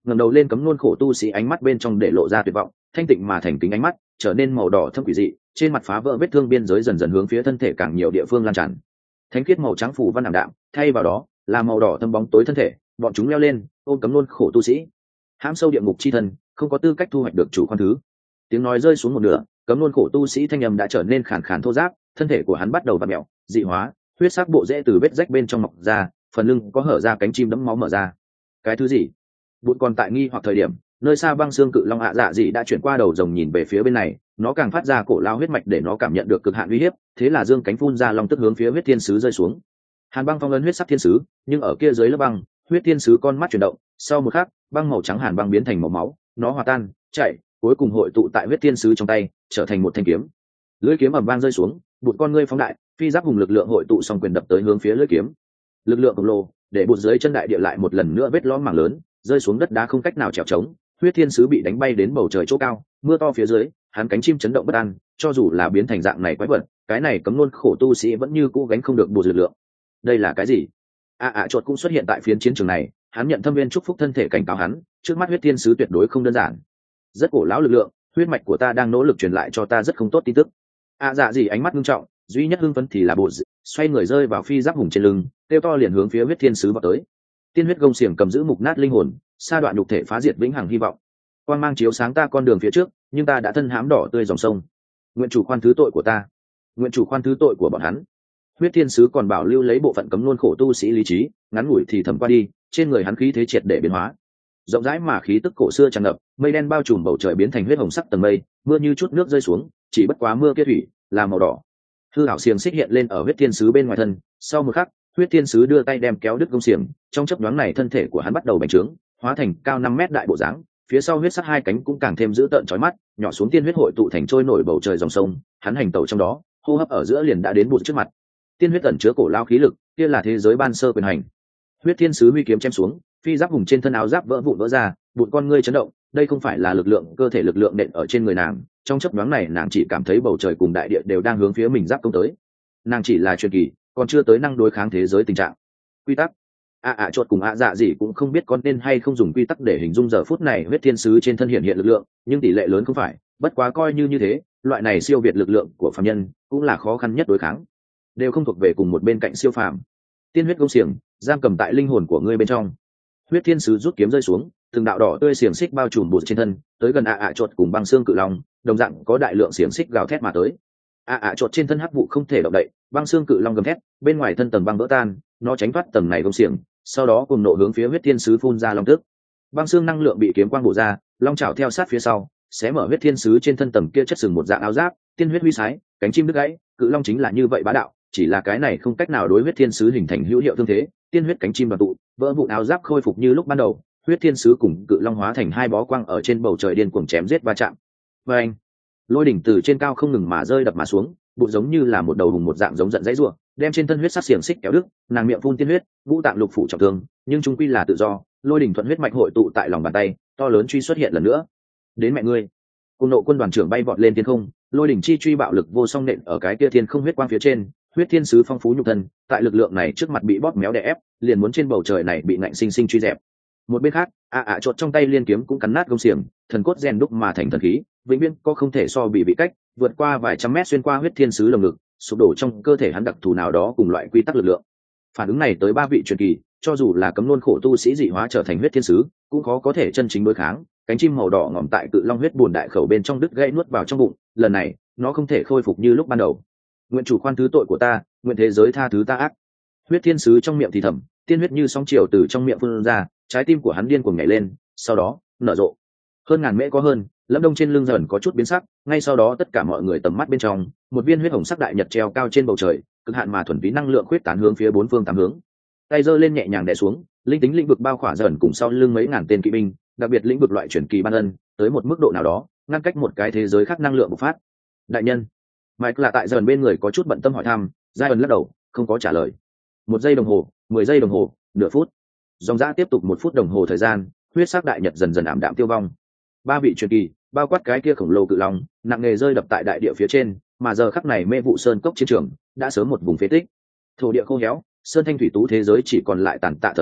ngẩng đầu lên cấm nôn khổ tu sĩ ánh mắt bên trong để lộ ra tuyệt vọng, thanh tịnh mà thành kính ánh mắt trở nên màu đỏ thâm quỷ dị, trên mặt phá vỡ vết thương biên giới dần dần hướng phía thân thể càng nhiều địa phương lan tràn. Thánh khiết màu trắng phủ văn ảm đạm, thay vào đó là màu đỏ thâm bóng tối thân thể, bọn chúng leo lên ôm cấm nôn khổ tu sĩ. Hãm sâu địa ngục chi thân, không có tư cách thu hoạch được chủ khoan thứ. Tiếng nói rơi xuống một nửa, cấm nôn khổ tu sĩ thanh âm đã trở nên khàn khàn thô ráp, thân thể của hắn bắt đầu vặn mèo, dị hóa, huyết sắc bộ rễ từ vết rách bên trong mọc ra, phần lưng có hở ra cánh chim đẫm máu mở ra. Cái thứ gì? Bụt còn tại nghi hoặc thời điểm, nơi xa băng xương cự long ạ dạ dị đã chuyển qua đầu rồng nhìn về phía bên này, nó càng phát ra cổ lao huyết mạch để nó cảm nhận được cực hạn uy hiếp, thế là dương cánh phun ra long tức hướng phía huyết thiên sứ rơi xuống. Hàn băng phong ấn huyết sắc thiên sứ, nhưng ở kia dưới lớp băng, huyết thiên sứ con mắt chuyển động, sau một khắc, băng màu trắng hàn băng biến thành màu máu, nó hòa tan, chạy, cuối cùng hội tụ tại huyết thiên sứ trong tay, trở thành một thanh kiếm. Lưỡi kiếm ầm vang rơi xuống, Bụt con ngươi phóng đại, phi giáp hùng lực lượng hội tụ xong quyền đập tới hướng phía lưỡi kiếm. Lực lượng khổng lồ, để Bụt dưới chân đại địa lại một lần nữa vết lõm mảng lớn, rơi xuống đất đá không cách nào trèo trống, huyết thiên sứ bị đánh bay đến bầu trời chỗ cao, mưa to phía dưới, hắn cánh chim chấn động bất an, cho dù là biến thành dạng này quái vật, cái này cấm nôn khổ tu sĩ vẫn như cũ gánh không được Bụt lực lượng. Đây là cái gì? A ạ chuột cũng xuất hiện tại phiến chiến trường này, hắn nhận thâm viên chúc phúc thân thể cảnh cáo hắn, trước mắt huyết thiên sứ tuyệt đối không đơn giản. Rất cổ lão lực lượng, huyết mạch của ta đang nỗ lực truyền lại cho ta rất không tốt tin tức. A dạ gì ánh mắt nghiêm trọng, duy nhất hưng phấn thì là Bụt, xoay người rơi vào phi giáp hùng trên lưng, kêu to liền hướng phía huyết thiên sứ vào tới. Tiên huyết gông xiềng cầm giữ mục nát linh hồn, sa đoạn nhục thể phá diệt vĩnh hằng hy vọng. Quang mang chiếu sáng ta con đường phía trước, nhưng ta đã thân hãm đỏ tươi dòng sông. Nguyện chủ khoan thứ tội của ta, nguyện chủ khoan thứ tội của bọn hắn. Huyết thiên sứ còn bảo lưu lấy bộ phận cấm luôn khổ tu sĩ lý trí, ngắn ngủi thì thầm qua đi, trên người hắn khí thế triệt để biến hóa. Rộng rãi mà khí tức cổ xưa tràn ngập, mây đen bao trùm bầu trời biến thành huyết hồng sắc tầng mây, mưa như chút nước rơi xuống, chỉ bất quá mưa kia thủy là màu đỏ. Hư ảo xiềng xích hiện lên ở huyết thiên sứ bên ngoài thân, sau một khắc, huyết thiên sứ đưa tay đem kéo đứt gông xiềng, trong chớp nhoáng này thân thể của hắn bắt đầu bành trướng, hóa thành cao năm mét đại bộ dáng, phía sau huyết sắc hai cánh cũng càng thêm dữ tợn chói mắt, nhỏ xuống tiên huyết hội tụ thành trôi nổi bầu trời dòng sông, hắn hành tẩu trong đó, hô hấp ở giữa liền đã đến Bụt trước mặt. Tiên huyết ẩn chứa cổ lao khí lực, kia là thế giới ban sơ quyền hành. Huyết thiên sứ huy kiếm chém xuống, phi giáp hùng trên thân áo giáp vỡ vụn vỡ ra, Bụt con ngươi chấn động, đây không phải là lực lượng cơ thể lực lượng nện ở trên người nàng, trong chớp nhoáng này nàng chỉ cảm thấy bầu trời cùng đại địa đều đang hướng phía mình giáp công tới. Nàng chỉ là truyền kỳ, còn chưa tới năng đối kháng thế giới tình trạng. Quy tắc. A ạ chốt cùng ạ dạ gì cũng không biết con nên hay không dùng quy tắc để hình dung giờ phút này huyết thiên sứ trên thân hiện hiện lực lượng, nhưng tỷ lệ lớn không phải, bất quá coi như như thế, loại này siêu việt lực lượng của phàm nhân cũng là khó khăn nhất đối kháng, đều không thuộc về cùng một bên cạnh siêu phàm. Tiên huyết công xiềng giam cầm tại linh hồn của ngươi bên trong. Huyết thiên sứ rút kiếm rơi xuống, từng đạo đỏ tươi xiềng xích bao trùm Bụt trên thân, tới gần ạ ạ chốt cùng băng xương cự long, đồng dạng có đại lượng xiềng xích gào thét mà tới. ạ ạ chốt trên thân hắc vụ không thể động đậy, băng xương cự long gầm thét, bên ngoài thân tầng băng vỡ tan, nó tránh thoát tầng này công xiềng, sau đó cùng nộ hướng phía huyết thiên sứ phun ra long tức. Băng xương năng lượng bị kiếm quang bổ ra, long chảo theo sát phía sau, xé mở huyết thiên sứ trên thân tầng kia chất sừng một dạng áo giáp, tiên huyết huy sái, cánh chim đứt gãy, cự long chính là như vậy bá đạo, chỉ là cái này không cách nào đối huyết thiên sứ hình thành hữu hiệu thương thế, tiên huyết cánh chim đoàn tụ, vỡ vụn áo giáp khôi phục như lúc ban đầu, huyết thiên sứ cùng cự long hóa thành hai bó quang ở trên bầu trời điên cuồng chém giết va chạm. Và anh, lôi đỉnh từ trên cao không ngừng mà rơi đập mà xuống, bụt giống như là một đầu hùng một dạng giống giận dãy rủa, đem trên thân huyết sắc xiềng xích kéo đứt, nàng miệng phun tiên huyết, ngũ tạng lục phủ trọng thương, nhưng trung quy là tự do, lôi đỉnh thuận huyết mạch hội tụ tại lòng bàn tay, to lớn truy xuất hiện lần nữa. Đến mẹ ngươi! Cùng nộ quân đoàn trưởng bay vọt lên thiên không, lôi đỉnh chi truy bạo lực vô song nện ở cái kia thiên không huyết quang phía trên, huyết thiên sứ phong phú nhục thân, tại lực lượng này trước mặt bị bóp méo đè ép, liền muốn trên bầu trời này bị ngạnh sinh sinh truy dẹp. Một bên khác, ạ ạ chột trong tay liên kiếm cũng cắn nát gông xiềng, thần cốt rèn đúc mà thành thần khí, vĩnh viễn có không thể so bị bị cách, vượt qua vài trăm mét xuyên qua huyết thiên sứ lồng ngực, sụp đổ trong cơ thể hắn đặc thù nào đó cùng loại quy tắc lực lượng. Phản ứng này tới ba vị truyền kỳ, cho dù là cấm luân khổ tu sĩ dị hóa trở thành huyết thiên sứ, cũng khó có thể chân chính đối kháng. Cánh chim màu đỏ ngòm tại cự long huyết buồn đại khẩu bên trong đứt gãy nuốt vào trong bụng, lần này nó không thể khôi phục như lúc ban đầu. Nguyện chủ khoan thứ tội của ta, nguyện thế giới tha thứ ta ác. Huyết thiên sứ trong miệng thì thầm, tiên huyết như sóng chiều từ trong miệng phun ra, trái tim của hắn điên cuồng nhảy lên, sau đó nở rộ. Hơn ngàn mễ có hơn, Lâm Đông trên lưng dần có chút biến sắc, ngay sau đó tất cả mọi người tầm mắt bên trong, một viên huyết hồng sắc đại nhật treo cao trên bầu trời, cực hạn mà thuần túy năng lượng khuyết tán hướng phía bốn phương tám hướng. Tay giơ lên nhẹ nhàng đè xuống, linh tính lĩnh vực bao khỏa dần cùng sau lưng mấy ngàn tên kỵ binh, đặc biệt lĩnh vực loại chuyển kỳ ban ân, tới một mức độ nào đó, ngăn cách một cái thế giới khác năng lượng bộc phát. Đại nhân, Mike là tại dần bên người có chút bận tâm hỏi thăm, Zion lắc đầu, không có trả lời. Một giây đồng hồ, mười giây đồng hồ, nửa phút. Dòng dã tiếp tục một phút đồng hồ thời gian, huyết sắc đại nhật dần dần ảm đạm tiêu vong. Ba vị truyền kỳ, bao quát cái kia khổng lồ cự long, nặng nề rơi đập tại đại địa phía trên, mà giờ khắc này mê vụ sơn cốc chiến trường đã sớm một vùng phế tích. Thổ địa khô héo, sơn thanh thủy tú thế giới chỉ còn lại tàn tạ thở dốc,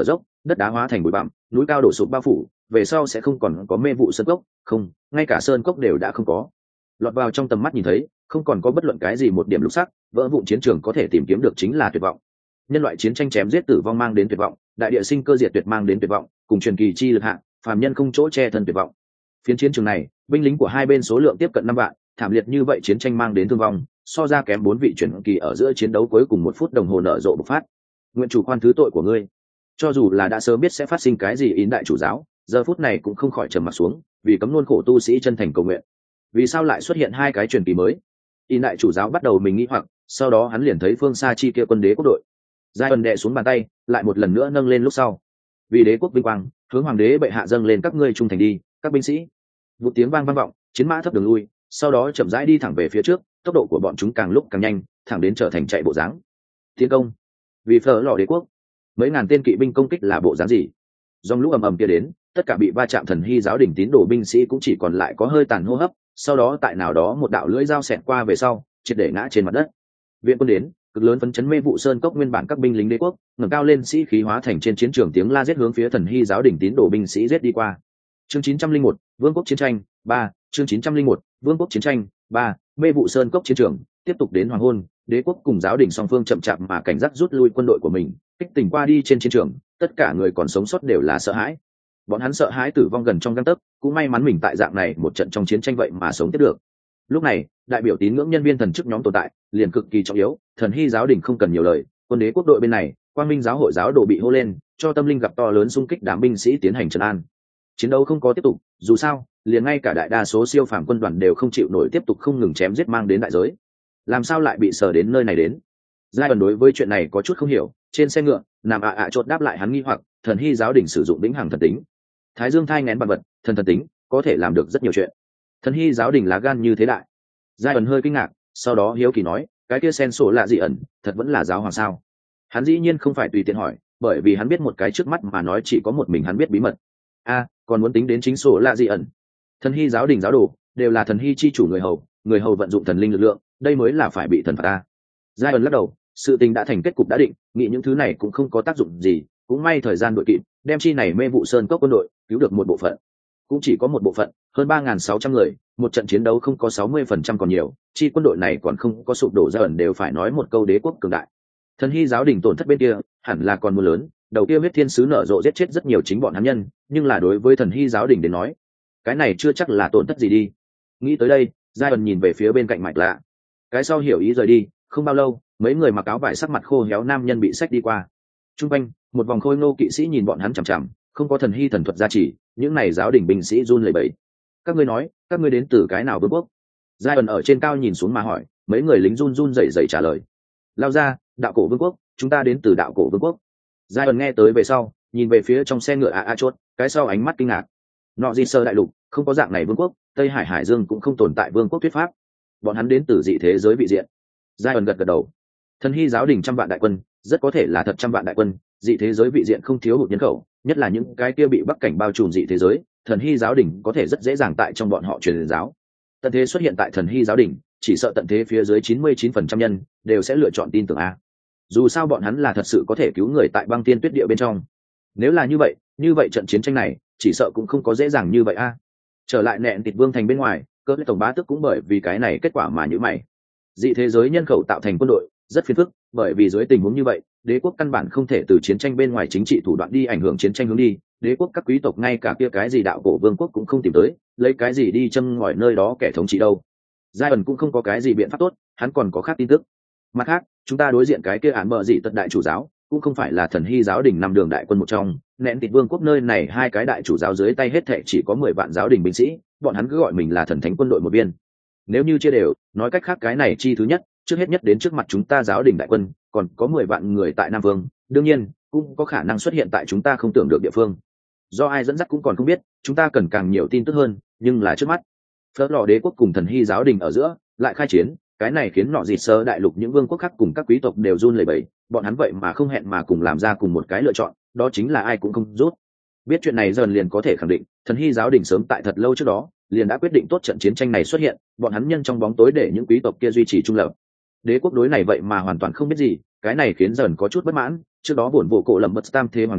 đất đá hóa thành bụi bặm, núi cao đổ sụp bao phủ, về sau sẽ không còn có mê vụ sơn cốc, không, ngay cả sơn cốc đều đã không có. Lọt vào trong tầm mắt nhìn thấy, không còn có bất luận cái gì một điểm lục sắc, vỡ vụn chiến trường có thể tìm kiếm được chính là tuyệt vọng. Nhân loại chiến tranh chém giết tử vong mang đến tuyệt vọng, đại địa sinh cơ diệt tuyệt mang đến tuyệt vọng, cùng truyền kỳ chi lực hạng, phàm nhân không chỗ che thân tuyệt vọng. Phiến chiến trường này, binh lính của hai bên số lượng tiếp cận năm vạn, thảm liệt như vậy chiến tranh mang đến thương vong, so ra kém bốn vị truyền kỳ ở giữa chiến đấu cuối cùng một phút đồng hồ nở rộ bộc phát. Nguyện chủ khoan thứ tội của ngươi. Cho dù là đã sớm biết sẽ phát sinh cái gì ý đại chủ giáo, giờ phút này cũng không khỏi trầm mặt xuống, vì cấm luôn khổ tu sĩ chân thành cầu nguyện. Vì sao lại xuất hiện hai cái truyền kỳ mới? Ý đại chủ giáo bắt đầu mình nghĩ hoặc, sau đó hắn liền thấy phương xa chi kia quân đế quốc đội. Giai ẩn đè xuống bàn tay, lại một lần nữa nâng lên lúc sau. Vì đế quốc vinh quang, hướng hoàng đế bệ hạ dâng lên các ngươi trung thành đi, các binh sĩ. Một tiếng vang vang vọng, chiến mã thấp đường lui, sau đó chậm rãi đi thẳng về phía trước, tốc độ của bọn chúng càng lúc càng nhanh, thẳng đến trở thành chạy bộ dáng. Tiến công. Vì phở lò đế quốc, mấy ngàn tên kỵ binh công kích là bộ dáng gì? Dòng lũ ầm ầm kia đến, tất cả bị va chạm thần hy giáo đỉnh tín đồ binh sĩ cũng chỉ còn lại có hơi tàn hô hấp, sau đó tại nào đó một đạo lưỡi dao xẹt qua về sau, triệt để ngã trên mặt đất. Viện quân đến, cực lớn phấn chấn mê vụ sơn cốc nguyên bản các binh lính đế quốc, ngẩng cao lên sĩ khí hóa thành trên chiến trường tiếng la giết hướng phía thần hy giáo đỉnh tín đồ binh sĩ giết đi qua. Chương chín trăm linh một, Vương quốc chiến tranh ba, chương chín trăm linh một, Vương quốc chiến tranh ba, mê vụ sơn cốc chiến trường, tiếp tục đến hoàng hôn, đế quốc cùng giáo đình song phương chậm chạp mà cảnh giác rút lui quân đội của mình, kích tình qua đi trên chiến trường, tất cả người còn sống sót đều là sợ hãi. Bọn hắn sợ hãi tử vong gần trong gang tấc, cũng may mắn mình tại dạng này một trận trong chiến tranh vậy mà sống tiếp được. Lúc này, đại biểu tín ngưỡng nhân viên thần chức nhóm tồn tại, liền cực kỳ trọng yếu, thần hy giáo đình không cần nhiều lời, quân đế quốc đội bên này, quang minh giáo hội giáo đồ bị hô lên, cho tâm linh gặp to lớn xung kích đám binh sĩ tiến hành trấn an. Chiến đấu không có tiếp tục, dù sao, liền ngay cả đại đa số siêu phàm quân đoàn đều không chịu nổi tiếp tục không ngừng chém giết mang đến đại giới. Làm sao lại bị sờ đến nơi này đến? Giai ẩn đối với chuyện này có chút không hiểu, trên xe ngựa, nằm ạ ạ chốt đáp lại hắn nghi hoặc, thần hy giáo đình sử dụng đỉnh hàng thần tính. Thái Dương thai nghén bản vật, thần thần tính, có thể làm được rất nhiều chuyện. Thần hy giáo đình lá gan như thế đại. Giai ẩn hơi kinh ngạc, sau đó hiếu kỳ nói, cái kia sen sổ lạ gì ẩn, thật vẫn là giáo hoàng sao? Hắn dĩ nhiên không phải tùy tiện hỏi, bởi vì hắn biết một cái trước mắt mà nói chỉ có một mình hắn biết bí mật. A, còn muốn tính đến chính sổ lạ gì ẩn. Thần hy giáo đình giáo đồ đều là thần hy chi chủ người hầu, người hầu vận dụng thần linh lực lượng, đây mới là phải bị thần phạt ta. Giai ẩn lắc đầu, sự tình đã thành kết cục đã định, nghĩ những thứ này cũng không có tác dụng gì, cũng may thời gian đội kịp, đem chi này mê vụ sơn cốc quân đội cứu được một bộ phận, cũng chỉ có một bộ phận, hơn ba nghìn sáu trăm người, một trận chiến đấu không có sáu mươi phần trăm còn nhiều, chi quân đội này còn không có sụp đổ. Giai ẩn đều phải nói một câu đế quốc cường đại. Thần hy giáo đình tổn thất bên kia hẳn là còn mưa lớn, đầu kia huyết thiên sứ nở rộ giết chết rất nhiều chính bọn hắn nhân, nhưng là đối với thần hy giáo đình đến nói, cái này chưa chắc là tổn thất gì đi. Nghĩ tới đây, Giai ẩn nhìn về phía bên cạnh Mạch Lạ, cái sau hiểu ý rời đi. Không bao lâu, mấy người mặc áo vải sắc mặt khô héo nam nhân bị xách đi qua. Trung quanh, một vòng khôi ngô kỵ sĩ nhìn bọn hắn chằm chằm, không có thần hy thần thuật gia trì, những này giáo đình binh sĩ run lẩy bẩy. Các ngươi nói, các ngươi đến từ cái nào vương quốc? Giai ẩn ở trên cao nhìn xuống mà hỏi, mấy người lính run run rẩy rẩy trả lời. Lao ra, đạo cổ vương quốc, chúng ta đến từ đạo cổ vương quốc. Giai ẩn nghe tới về sau, nhìn về phía trong xe ngựa a a chốt, cái sau ánh mắt kinh ngạc. Nọ gì sơ đại lục, không có dạng này vương quốc, Tây Hải Hải Dương cũng không tồn tại vương quốc thuyết pháp. Bọn hắn đến từ dị thế giới vị diện. Giai ẩn gật gật đầu. Thần hy giáo đình trăm vạn đại quân, rất có thể là thật trăm vạn đại quân, dị thế giới vị diện không thiếu hụt nhân khẩu, nhất là những cái kia bị bắc cảnh bao trùm dị thế giới, thần hy giáo đình có thể rất dễ dàng tại trong bọn họ truyền giáo. Tận thế xuất hiện tại thần hy giáo đình, chỉ sợ tận thế phía dưới chín mươi chín phần trăm nhân đều sẽ lựa chọn tin tưởng a. Dù sao bọn hắn là thật sự có thể cứu người tại băng tiên tuyết địa bên trong. Nếu là như vậy, như vậy trận chiến tranh này chỉ sợ cũng không có dễ dàng như vậy a. Trở lại nẹn tịt vương thành bên ngoài, cơ tổng bá tức cũng bởi vì cái này kết quả mà nhíu mày. Dị thế giới nhân khẩu tạo thành quân đội rất phiền phức, bởi vì dưới tình huống như vậy, đế quốc căn bản không thể từ chiến tranh bên ngoài chính trị thủ đoạn đi ảnh hưởng chiến tranh hướng đi. Đế quốc các quý tộc ngay cả kia cái gì đạo cổ vương quốc cũng không tìm tới, lấy cái gì đi châm ngòi nơi đó kẻ thống trị đâu. Giai ẩn cũng không có cái gì biện pháp tốt, hắn còn có khác tin tức. Mặt khác, chúng ta đối diện cái kia án bợ dị tật đại chủ giáo, cũng không phải là thần hy giáo đình năm đường đại quân một trong, nẹn tịt vương quốc nơi này hai cái đại chủ giáo dưới tay hết thệ chỉ có mười vạn giáo đình binh sĩ, bọn hắn cứ gọi mình là thần thánh quân đội một viên. Nếu như chia đều, nói cách khác cái này chi thứ nhất, trước hết nhất đến trước mặt chúng ta giáo đình đại quân, còn có mười vạn người tại Nam Vương, đương nhiên, cũng có khả năng xuất hiện tại chúng ta không tưởng được địa phương. Do ai dẫn dắt cũng còn không biết, chúng ta cần càng nhiều tin tức hơn, nhưng là trước mắt. Phớt lò đế quốc cùng thần hy giáo đình ở giữa, lại khai chiến, cái này khiến nọ dịt sơ đại lục những vương quốc khác cùng các quý tộc đều run lẩy bẩy, bọn hắn vậy mà không hẹn mà cùng làm ra cùng một cái lựa chọn, đó chính là ai cũng không rút. Biết chuyện này dần liền có thể khẳng định, thần hy giáo đình sớm tại thật lâu trước đó, liền đã quyết định tốt trận chiến tranh này xuất hiện, bọn hắn nhân trong bóng tối để những quý tộc kia duy trì trung lập. Đế quốc đối này vậy mà hoàn toàn không biết gì, cái này khiến dần có chút bất mãn. Trước đó buồn vụ cổ lầm bất tam thế hoàng đế,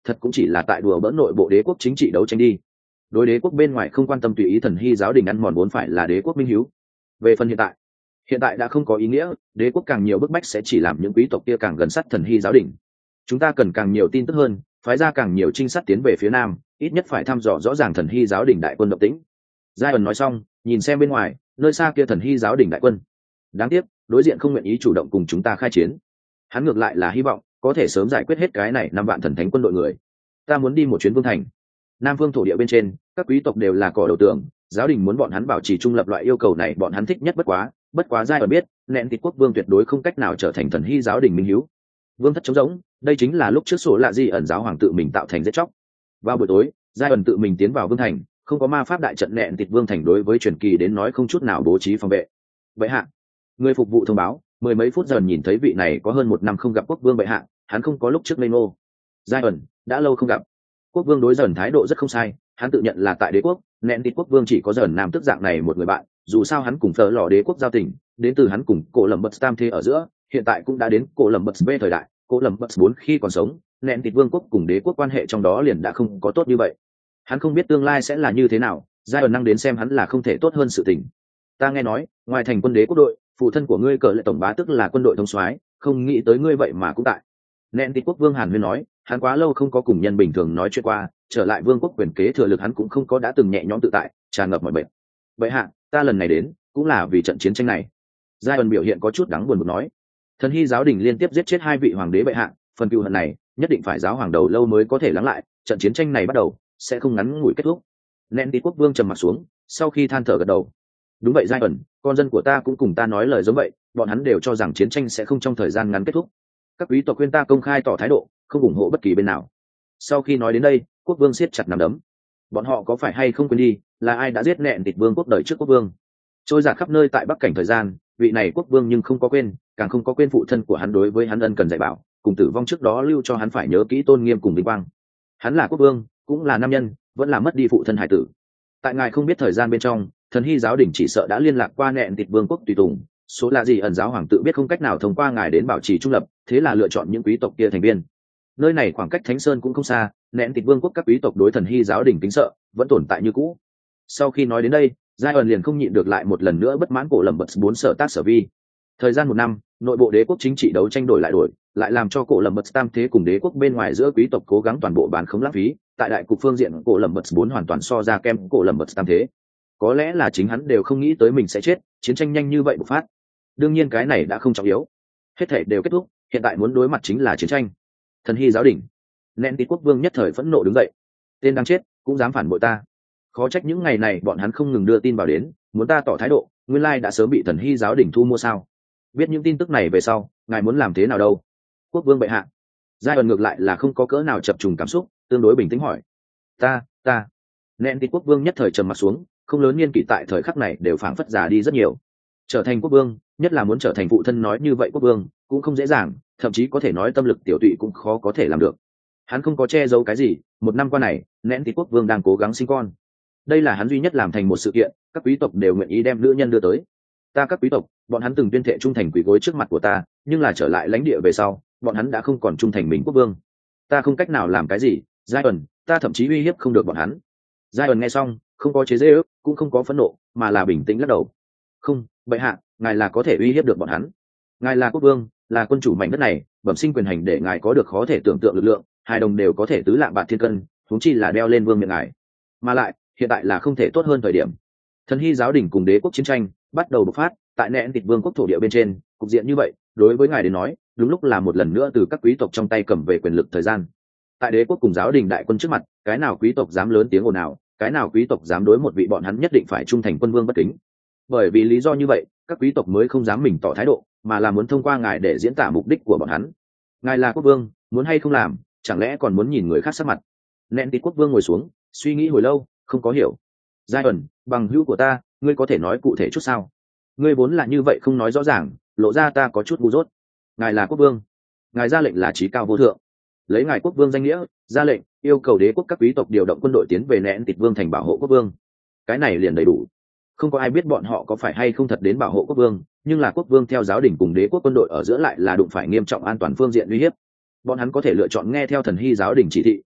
thật cũng chỉ là tại đùa bỡn nội bộ đế quốc chính trị đấu tranh đi. Đối đế quốc bên ngoài không quan tâm tùy ý thần hy giáo đình ăn mòn vốn phải là đế quốc minh hiếu. Về phần hiện tại, hiện tại đã không có ý nghĩa, đế quốc càng nhiều bức bách sẽ chỉ làm những quý tộc kia càng gần sát thần hy giáo đình. Chúng ta cần càng nhiều tin tức hơn, phái ra càng nhiều trinh sát tiến về phía nam, ít nhất phải thăm dò rõ ràng thần hy giáo đình đại quân động tĩnh. Giai ẩn nói xong, nhìn xem bên ngoài, nơi xa kia thần hy giáo đình đại quân. Đáng tiếc, đối diện không nguyện ý chủ động cùng chúng ta khai chiến. Hắn ngược lại là hy vọng có thể sớm giải quyết hết cái này năm vạn thần thánh quân đội người. Ta muốn đi một chuyến vương thành. Nam vương thổ địa bên trên, các quý tộc đều là cỏ đầu tường, giáo đình muốn bọn hắn bảo trì trung lập, loại yêu cầu này bọn hắn thích nhất bất quá, bất quá Giai ẩn biết, nện tịch quốc vương tuyệt đối không cách nào trở thành thần hy giáo đình minh hiếu. Vương thất trống rỗng, đây chính là lúc trước số lạ gì ẩn giáo hoàng tự mình tạo thành giết chóc. Vào buổi tối, Giai ẩn tự mình tiến vào vương thành, không có ma pháp đại trận nện tịch vương thành đối với truyền kỳ đến nói không chút nào bố trí phòng vệ. Vậy hạ, người phục vụ thông báo, mười mấy phút dần nhìn thấy vị này có hơn một năm không gặp quốc vương bệ hạ, hắn không có lúc trước lê ngô. Giai ẩn đã lâu không gặp. Quốc vương đối dần thái độ rất không sai, hắn tự nhận là tại đế quốc, nện tịch quốc vương chỉ có dần nam tức dạng này một người bạn, dù sao hắn cùng phở lò đế quốc giao tình, đến từ hắn cùng cổ lầm bật tam thế ở giữa, hiện tại cũng đã đến cổ lầm bật về thời đại, cổ lầm bật bốn khi còn sống, nện tịch vương quốc cùng đế quốc quan hệ trong đó liền đã không có tốt như vậy. Hắn không biết tương lai sẽ là như thế nào, Giai ẩn năng đến xem hắn là không thể tốt hơn sự tình. Ta nghe nói, ngoài thành quân đế quốc đội, phụ thân của ngươi cờ lệ tổng bá tức là quân đội thống soái, không nghĩ tới ngươi vậy mà cũng tại. Nện tịch quốc vương Hàn Huyên nói, hắn quá lâu không có cùng nhân bình thường nói chuyện qua, trở lại vương quốc quyền kế thừa lực hắn cũng không có đã từng nhẹ nhõm tự tại, tràn ngập mọi bệnh. Vậy hạ, ta lần này đến cũng là vì trận chiến tranh này. Giai ẩn biểu hiện có chút đáng buồn một nói, thần hy giáo đình liên tiếp giết chết hai vị hoàng đế bệ hạ, phần cừu hận này nhất định phải giáo hoàng đầu lâu mới có thể lắng lại, trận chiến tranh này bắt đầu sẽ không ngắn ngủi kết thúc. Nện tịch quốc vương trầm mặt xuống, sau khi than thở gật đầu. Đúng vậy Giai ẩn, con dân của ta cũng cùng ta nói lời giống vậy, bọn hắn đều cho rằng chiến tranh sẽ không trong thời gian ngắn kết thúc. Các quý tộc khuyên ta công khai tỏ thái độ, không ủng hộ bất kỳ bên nào. Sau khi nói đến đây, quốc vương siết chặt nắm đấm. Bọn họ có phải hay không quên đi, là ai đã giết nện tịch vương quốc đời trước quốc vương? Trôi dạt khắp nơi tại bắc cảnh thời gian, vị này quốc vương nhưng không có quên, càng không có quên phụ thân của hắn đối với hắn ân cần dạy bảo, cùng tử vong trước đó lưu cho hắn phải nhớ kỹ tôn nghiêm cùng vinh quang. Hắn là quốc vương, cũng là nam nhân, vẫn là mất đi phụ thân hải tử. Tại ngài không biết thời gian bên trong, thần hy giáo đình chỉ sợ đã liên lạc qua nện tịch vương quốc tùy tùng, số là gì ẩn giáo hoàng tự biết không cách nào thông qua ngài đến bảo trì trung lập, thế là lựa chọn những quý tộc kia thành viên. Nơi này khoảng cách Thánh Sơn cũng không xa, nện tịch vương quốc các quý tộc đối thần hy giáo đình kính sợ vẫn tồn tại như cũ. Sau khi nói đến đây, Giai ẩn liền không nhịn được lại một lần nữa bất mãn cổ lầm bật bốn sở tác sở vi. Thời gian một năm, nội bộ đế quốc chính trị đấu tranh đổi lại đổi, lại làm cho cổ lầm bật tam thế cùng đế quốc bên ngoài giữa quý tộc cố gắng toàn bộ bán không lãng phí. Tại đại cục phương diện, cổ lầm bật bốn hoàn toàn so ra kem cổ lầm bật tam thế. Có lẽ là chính hắn đều không nghĩ tới mình sẽ chết, chiến tranh nhanh như vậy bộc phát. Đương nhiên cái này đã không trọng yếu, hết thảy đều kết thúc, hiện tại muốn đối mặt chính là chiến tranh. Thần hy giáo đình, nện tịch quốc vương nhất thời phẫn nộ đứng dậy. Tên đáng chết, cũng dám phản bội ta. Khó trách những ngày này bọn hắn không ngừng đưa tin vào đến, muốn ta tỏ thái độ, nguyên lai đã sớm bị thần hy giáo đình thu mua sao? Biết những tin tức này về sau, ngài muốn làm thế nào đâu? Quốc vương bệ hạ. Giai ẩn ngược lại là không có cỡ nào chập trùng cảm xúc, tương đối bình tĩnh hỏi. Ta, ta. Nện tịch quốc vương nhất thời trầm mặt xuống, không lớn niên kỷ tại thời khắc này đều phảng phất già đi rất nhiều. Trở thành quốc vương, nhất là muốn trở thành phụ thân nói như vậy quốc vương, cũng không dễ dàng, thậm chí có thể nói tâm lực tiểu tụy cũng khó có thể làm được. Hắn không có che giấu cái gì, một năm qua này, nện tịch quốc vương đang cố gắng sinh con. Đây là hắn duy nhất làm thành một sự kiện, các quý tộc đều nguyện ý đem nữ nhân đưa tới. Ta các quý tộc, bọn hắn từng tuyên thệ trung thành quỳ gối trước mặt của ta, nhưng là trở lại lãnh địa về sau, bọn hắn đã không còn trung thành mình quốc vương. Ta không cách nào làm cái gì, Giai ẩn, ta thậm chí uy hiếp không được bọn hắn. Giai ẩn nghe xong, không có chế giễu, cũng không có phẫn nộ, mà là bình tĩnh lắc đầu. Không, bệ hạ, ngài là có thể uy hiếp được bọn hắn. Ngài là quốc vương, là quân chủ mảnh đất này, bẩm sinh quyền hành để ngài có được khó thể tưởng tượng lực lượng, hai đồng đều có thể tứ lạng bạc thiên cân, huống chi là đeo lên vương miệng ngài. Mà lại, hiện tại là không thể tốt hơn thời điểm. Thần hy giáo đình cùng đế quốc chiến tranh bắt đầu bộc phát tại nện tịch vương quốc thổ địa bên trên, cục diện như vậy đối với ngài đến nói đúng lúc là một lần nữa từ các quý tộc trong tay cầm về quyền lực thời gian. Tại đế quốc cùng giáo đình đại quân trước mặt, cái nào quý tộc dám lớn tiếng ồn ào, cái nào quý tộc dám đối một vị bọn hắn nhất định phải trung thành quân vương bất kính. Bởi vì lý do như vậy, các quý tộc mới không dám mình tỏ thái độ, mà là muốn thông qua ngài để diễn tả mục đích của bọn hắn. Ngài là quốc vương, muốn hay không làm, chẳng lẽ còn muốn nhìn người khác sắc mặt? Nện tịch quốc vương ngồi xuống, suy nghĩ hồi lâu, không có hiểu. Giai ẩn, bằng hữu của ta, ngươi có thể nói cụ thể chút sao? Ngươi vốn là như vậy không nói rõ ràng, lộ ra ta có chút ngu dốt. Ngài là quốc vương, ngài ra lệnh là chí cao vô thượng, lấy ngài quốc vương danh nghĩa ra lệnh yêu cầu đế quốc các quý tộc điều động quân đội tiến về nện tịch vương thành bảo hộ quốc vương. Cái này liền đầy đủ. Không có ai biết bọn họ có phải hay không thật đến bảo hộ quốc vương, nhưng là quốc vương theo giáo đình cùng đế quốc quân đội ở giữa lại là đụng phải nghiêm trọng an toàn phương diện uy hiếp. Bọn hắn có thể lựa chọn nghe theo thần hy giáo đình chỉ thị,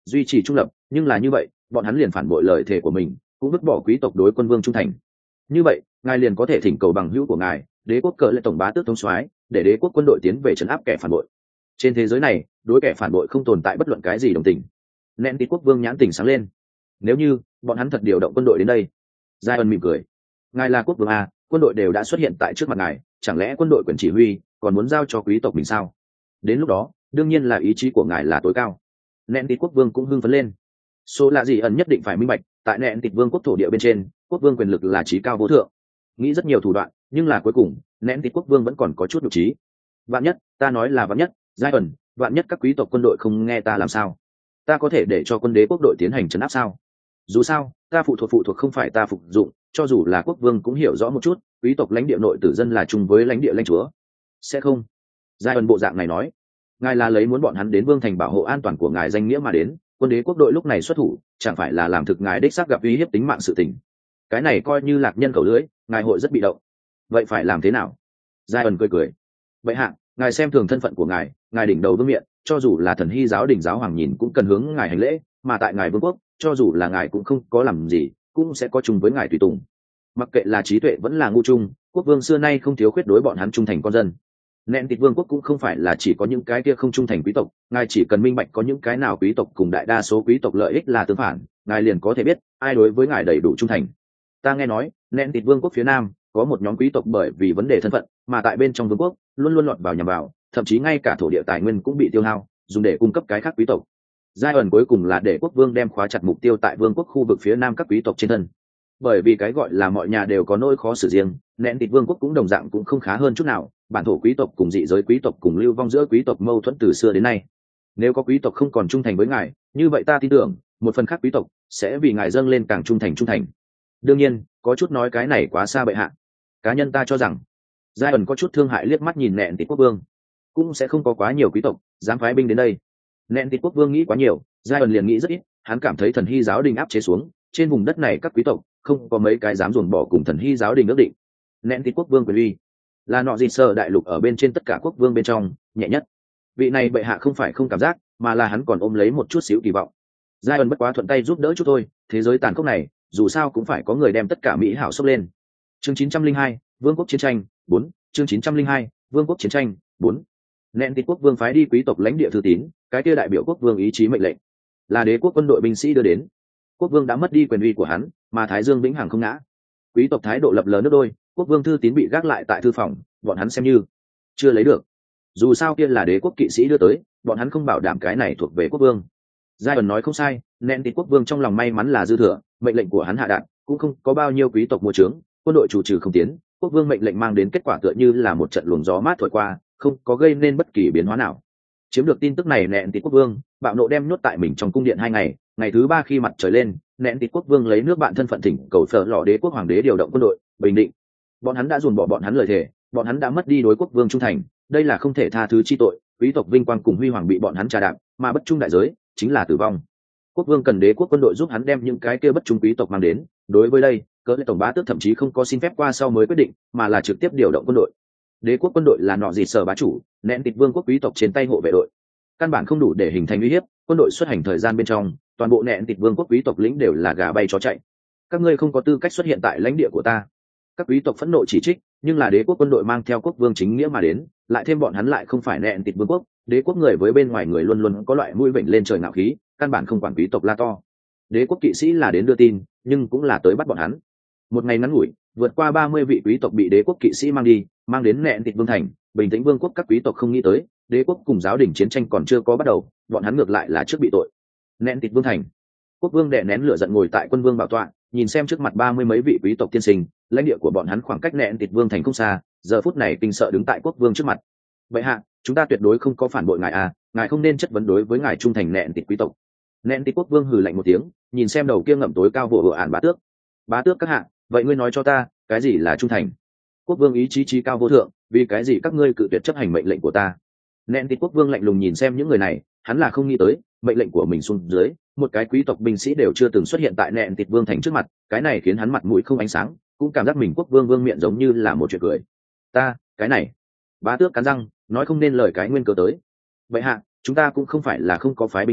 duy trì trung lập, nhưng là như vậy bọn hắn liền phản bội lời thề của mình, cũng vứt bỏ quý tộc đối quân vương trung thành. Như vậy ngài liền có thể thỉnh cầu bằng hữu của ngài, đế quốc cờ lệ tổng bá tước thống soái, để đế quốc quân đội tiến về trấn áp kẻ phản bội. Trên thế giới này đối kẻ phản bội không tồn tại bất luận cái gì đồng tình. Nện tít quốc vương nhãn tình sáng lên. Nếu như bọn hắn thật điều động quân đội đến đây. Giai ân mỉm cười. Ngài là quốc vương a, quân đội đều đã xuất hiện tại trước mặt ngài, chẳng lẽ quân đội quyền chỉ huy còn muốn giao cho quý tộc mình sao? Đến lúc đó đương nhiên là ý chí của ngài là tối cao. Nện tít quốc vương cũng hưng phấn lên. Số là gì ẩn nhất định phải minh bạch, tại nện tít vương quốc thổ địa bên trên, quốc vương quyền lực là chí cao vô thượng. Nghĩ rất nhiều thủ đoạn, nhưng là cuối cùng nện tít quốc vương vẫn còn có chút nhục trí. Vạn nhất, ta nói là vạn nhất, Giai ẩn, vạn nhất các quý tộc quân đội không nghe ta làm sao? Ta có thể để cho quân đế quốc đội tiến hành trấn áp sao? Dù sao ta phụ thuộc phụ thuộc không phải ta phục dụng, cho dù là quốc vương cũng hiểu rõ một chút, quý tộc lãnh địa nội tử dân là chung với lãnh địa lãnh chúa. Sẽ không. Giai ẩn bộ dạng này nói, ngài là lấy muốn bọn hắn đến vương thành bảo hộ an toàn của ngài danh nghĩa mà đến, quân đế quốc đội lúc này xuất thủ chẳng phải là làm thực ngài đích xác gặp uy hiếp tính mạng sự tình. Cái này coi như lạc nhân khẩu lưới, ngài hội rất bị động. Vậy phải làm thế nào? Giai ẩn cười cười. Vậy hạ, ngài xem thường thân phận của ngài, ngài đỉnh đầu vương miện, cho dù là thần hy giáo đình giáo hoàng nhìn cũng cần hướng ngài hành lễ, mà tại ngài vương quốc, cho dù là ngài cũng không có làm gì, cũng sẽ có chung với ngài tùy tùng. Mặc kệ là trí tuệ vẫn là ngu trung, quốc vương xưa nay không thiếu khuyết đối bọn hắn trung thành con dân. Nện tít vương quốc cũng không phải là chỉ có những cái kia không trung thành quý tộc, ngài chỉ cần minh bạch có những cái nào quý tộc cùng đại đa số quý tộc lợi ích là tương phản, ngài liền có thể biết ai đối với ngài đầy đủ trung thành. Ta nghe nói nện tít vương quốc phía nam có một nhóm quý tộc bởi vì vấn đề thân phận mà tại bên trong vương quốc luôn luôn lọt vào nhằm vào, thậm chí ngay cả thổ địa tài nguyên cũng bị tiêu hao dùng để cung cấp cái khác quý tộc. Giai ẩn cuối cùng là để quốc vương đem khóa chặt mục tiêu tại vương quốc khu vực phía nam các quý tộc trên thân, bởi vì cái gọi là mọi nhà đều có nỗi khó xử riêng, nện tít vương quốc cũng đồng dạng cũng không khá hơn chút nào. Bản thổ quý tộc cùng dị giới quý tộc cùng lưu vong giữa quý tộc mâu thuẫn từ xưa đến nay. Nếu có quý tộc không còn trung thành với ngài, như vậy ta tin tưởng một phần khác quý tộc sẽ vì ngài dâng lên càng trung thành trung thành. Đương nhiên có chút nói cái này quá xa bệ hạ, cá nhân ta cho rằng. Giai ẩn có chút thương hại liếc mắt nhìn nện tít quốc vương, cũng sẽ không có quá nhiều quý tộc dám phái binh đến đây. Nện tít quốc vương nghĩ quá nhiều, Giai ẩn liền nghĩ rất ít. Hắn cảm thấy thần hy giáo đình áp chế xuống trên vùng đất này các quý tộc không có mấy cái dám dồn bỏ cùng thần hy giáo đình ước định. Nện tít quốc vương quyền uy là nọ gì sơ đại lục ở bên trên tất cả quốc vương bên trong nhẹ nhất. Vị này bệ hạ không phải không cảm giác, mà là hắn còn ôm lấy một chút xíu kỳ vọng. Giai ẩn bất quá thuận tay giúp đỡ chút thôi, thế giới tàn khốc này dù sao cũng phải có người đem tất cả mỹ hảo sốc lên. Chương chín trăm linh hai, vương quốc chiến tranh bốn. Chương chín trăm linh hai, vương quốc chiến tranh bốn. Nện tít quốc vương phái đi quý tộc lãnh địa thư tín, cái kia đại biểu quốc vương ý chí mệnh lệnh, là đế quốc quân đội binh sĩ đưa đến. Quốc vương đã mất đi quyền uy của hắn, mà Thái Dương vĩnh hằng không ngã. Quý tộc thái độ lập lờ nước đôi, quốc vương thư tín bị gác lại tại thư phòng, bọn hắn xem như chưa lấy được. Dù sao kia là đế quốc kỵ sĩ đưa tới, bọn hắn không bảo đảm cái này thuộc về quốc vương. Giai ẩn nói không sai, nện tít quốc vương trong lòng may mắn là dư thừa, mệnh lệnh của hắn hạ đạn cũng không có bao nhiêu quý tộc mua trướng, quân đội chủ trừ không tiến, quốc vương mệnh lệnh mang đến kết quả tựa như là một trận luồng gió mát thổi qua, không có gây nên bất kỳ biến hóa nào. Chiếm được tin tức này, nện tít quốc vương bạo nộ đem nhốt tại mình trong cung điện hai ngày. Ngày thứ ba khi mặt trời lên, nện tít quốc vương lấy nước bạn thân phận thỉnh cầu phở lò đế quốc hoàng đế điều động quân đội bình định. Bọn hắn đã dồn bỏ bọn hắn lời thề, bọn hắn đã mất đi đối quốc vương trung thành, đây là không thể tha thứ chi tội. Quý tộc vinh quang cùng huy hoàng bị bọn hắn trà đạp, mà bất trung đại giới chính là tử vong. Quốc vương cần đế quốc quân đội giúp hắn đem những cái kia bất trung quý tộc mang đến. Đối với đây, cỡ lệ tổng bá tước thậm chí không có xin phép qua sau mới quyết định, mà là trực tiếp điều động quân đội. Đế quốc quân đội là nọ gì sở bá chủ, nện tít vương quốc quý tộc trên tay hộ vệ đội, căn bản không đủ để hình thành uy hiếp. Quân đội xuất hành thời gian bên trong, toàn bộ nện tít vương quốc quý tộc lĩnh đều là gà bay chó chạy. Các ngươi không có tư cách xuất hiện tại lãnh địa của ta. Các quý tộc phẫn nộ chỉ trích, nhưng là đế quốc quân đội mang theo quốc vương chính nghĩa mà đến, lại thêm bọn hắn lại không phải nện tít vương quốc, đế quốc người với bên ngoài người luôn luôn có loại mũi vểnh lên trời ngạo khí, căn bản không quản quý tộc la to. Đế quốc kỵ sĩ là đến đưa tin, nhưng cũng là tới bắt bọn hắn. Một ngày ngắn ngủi, vượt qua ba mươi vị quý tộc bị đế quốc kỵ sĩ mang đi, mang đến nện tít vương thành. Bình tĩnh vương quốc các quý tộc không nghĩ tới, đế quốc cùng giáo đình chiến tranh còn chưa có bắt đầu, bọn hắn ngược lại là trước bị tội. Nện tít vương thành, quốc vương đè nén lửa giận ngồi tại quân vương bảo tọa, nhìn xem trước mặt ba mươi mấy vị quý tộc tiên sinh, lãnh địa của bọn hắn khoảng cách nện tít vương thành không xa, giờ phút này kinh sợ đứng tại quốc vương trước mặt. Vậy hạ, chúng ta tuyệt đối không có phản bội ngài à, ngài không nên chất vấn đối với ngài trung thành nện tít quý tộc. Nện tít quốc vương hừ lạnh một tiếng, nhìn xem đầu kia ngậm tối cao vỗ vỗ ản bá tước. Bá tước các hạ, vậy ngươi nói cho ta, cái gì là trung thành? Quốc vương ý chí trí cao vô thượng, vì cái gì các ngươi cự tuyệt chấp hành mệnh lệnh của ta? Nện tít quốc vương lạnh lùng nhìn xem những người này, hắn là không nghĩ tới mệnh lệnh của mình xuống dưới, một cái quý tộc binh sĩ đều chưa từng xuất hiện tại nện tít vương thành trước mặt, cái này khiến hắn mặt mũi không ánh sáng, cũng cảm giác mình quốc vương vương miệng giống như là một chuyện cười. Ta, cái này, bá tước cắn răng, nói không nên lời cái nguyên cớ tới. Vậy hạ, chúng ta cũng không phải là không có phái binh à,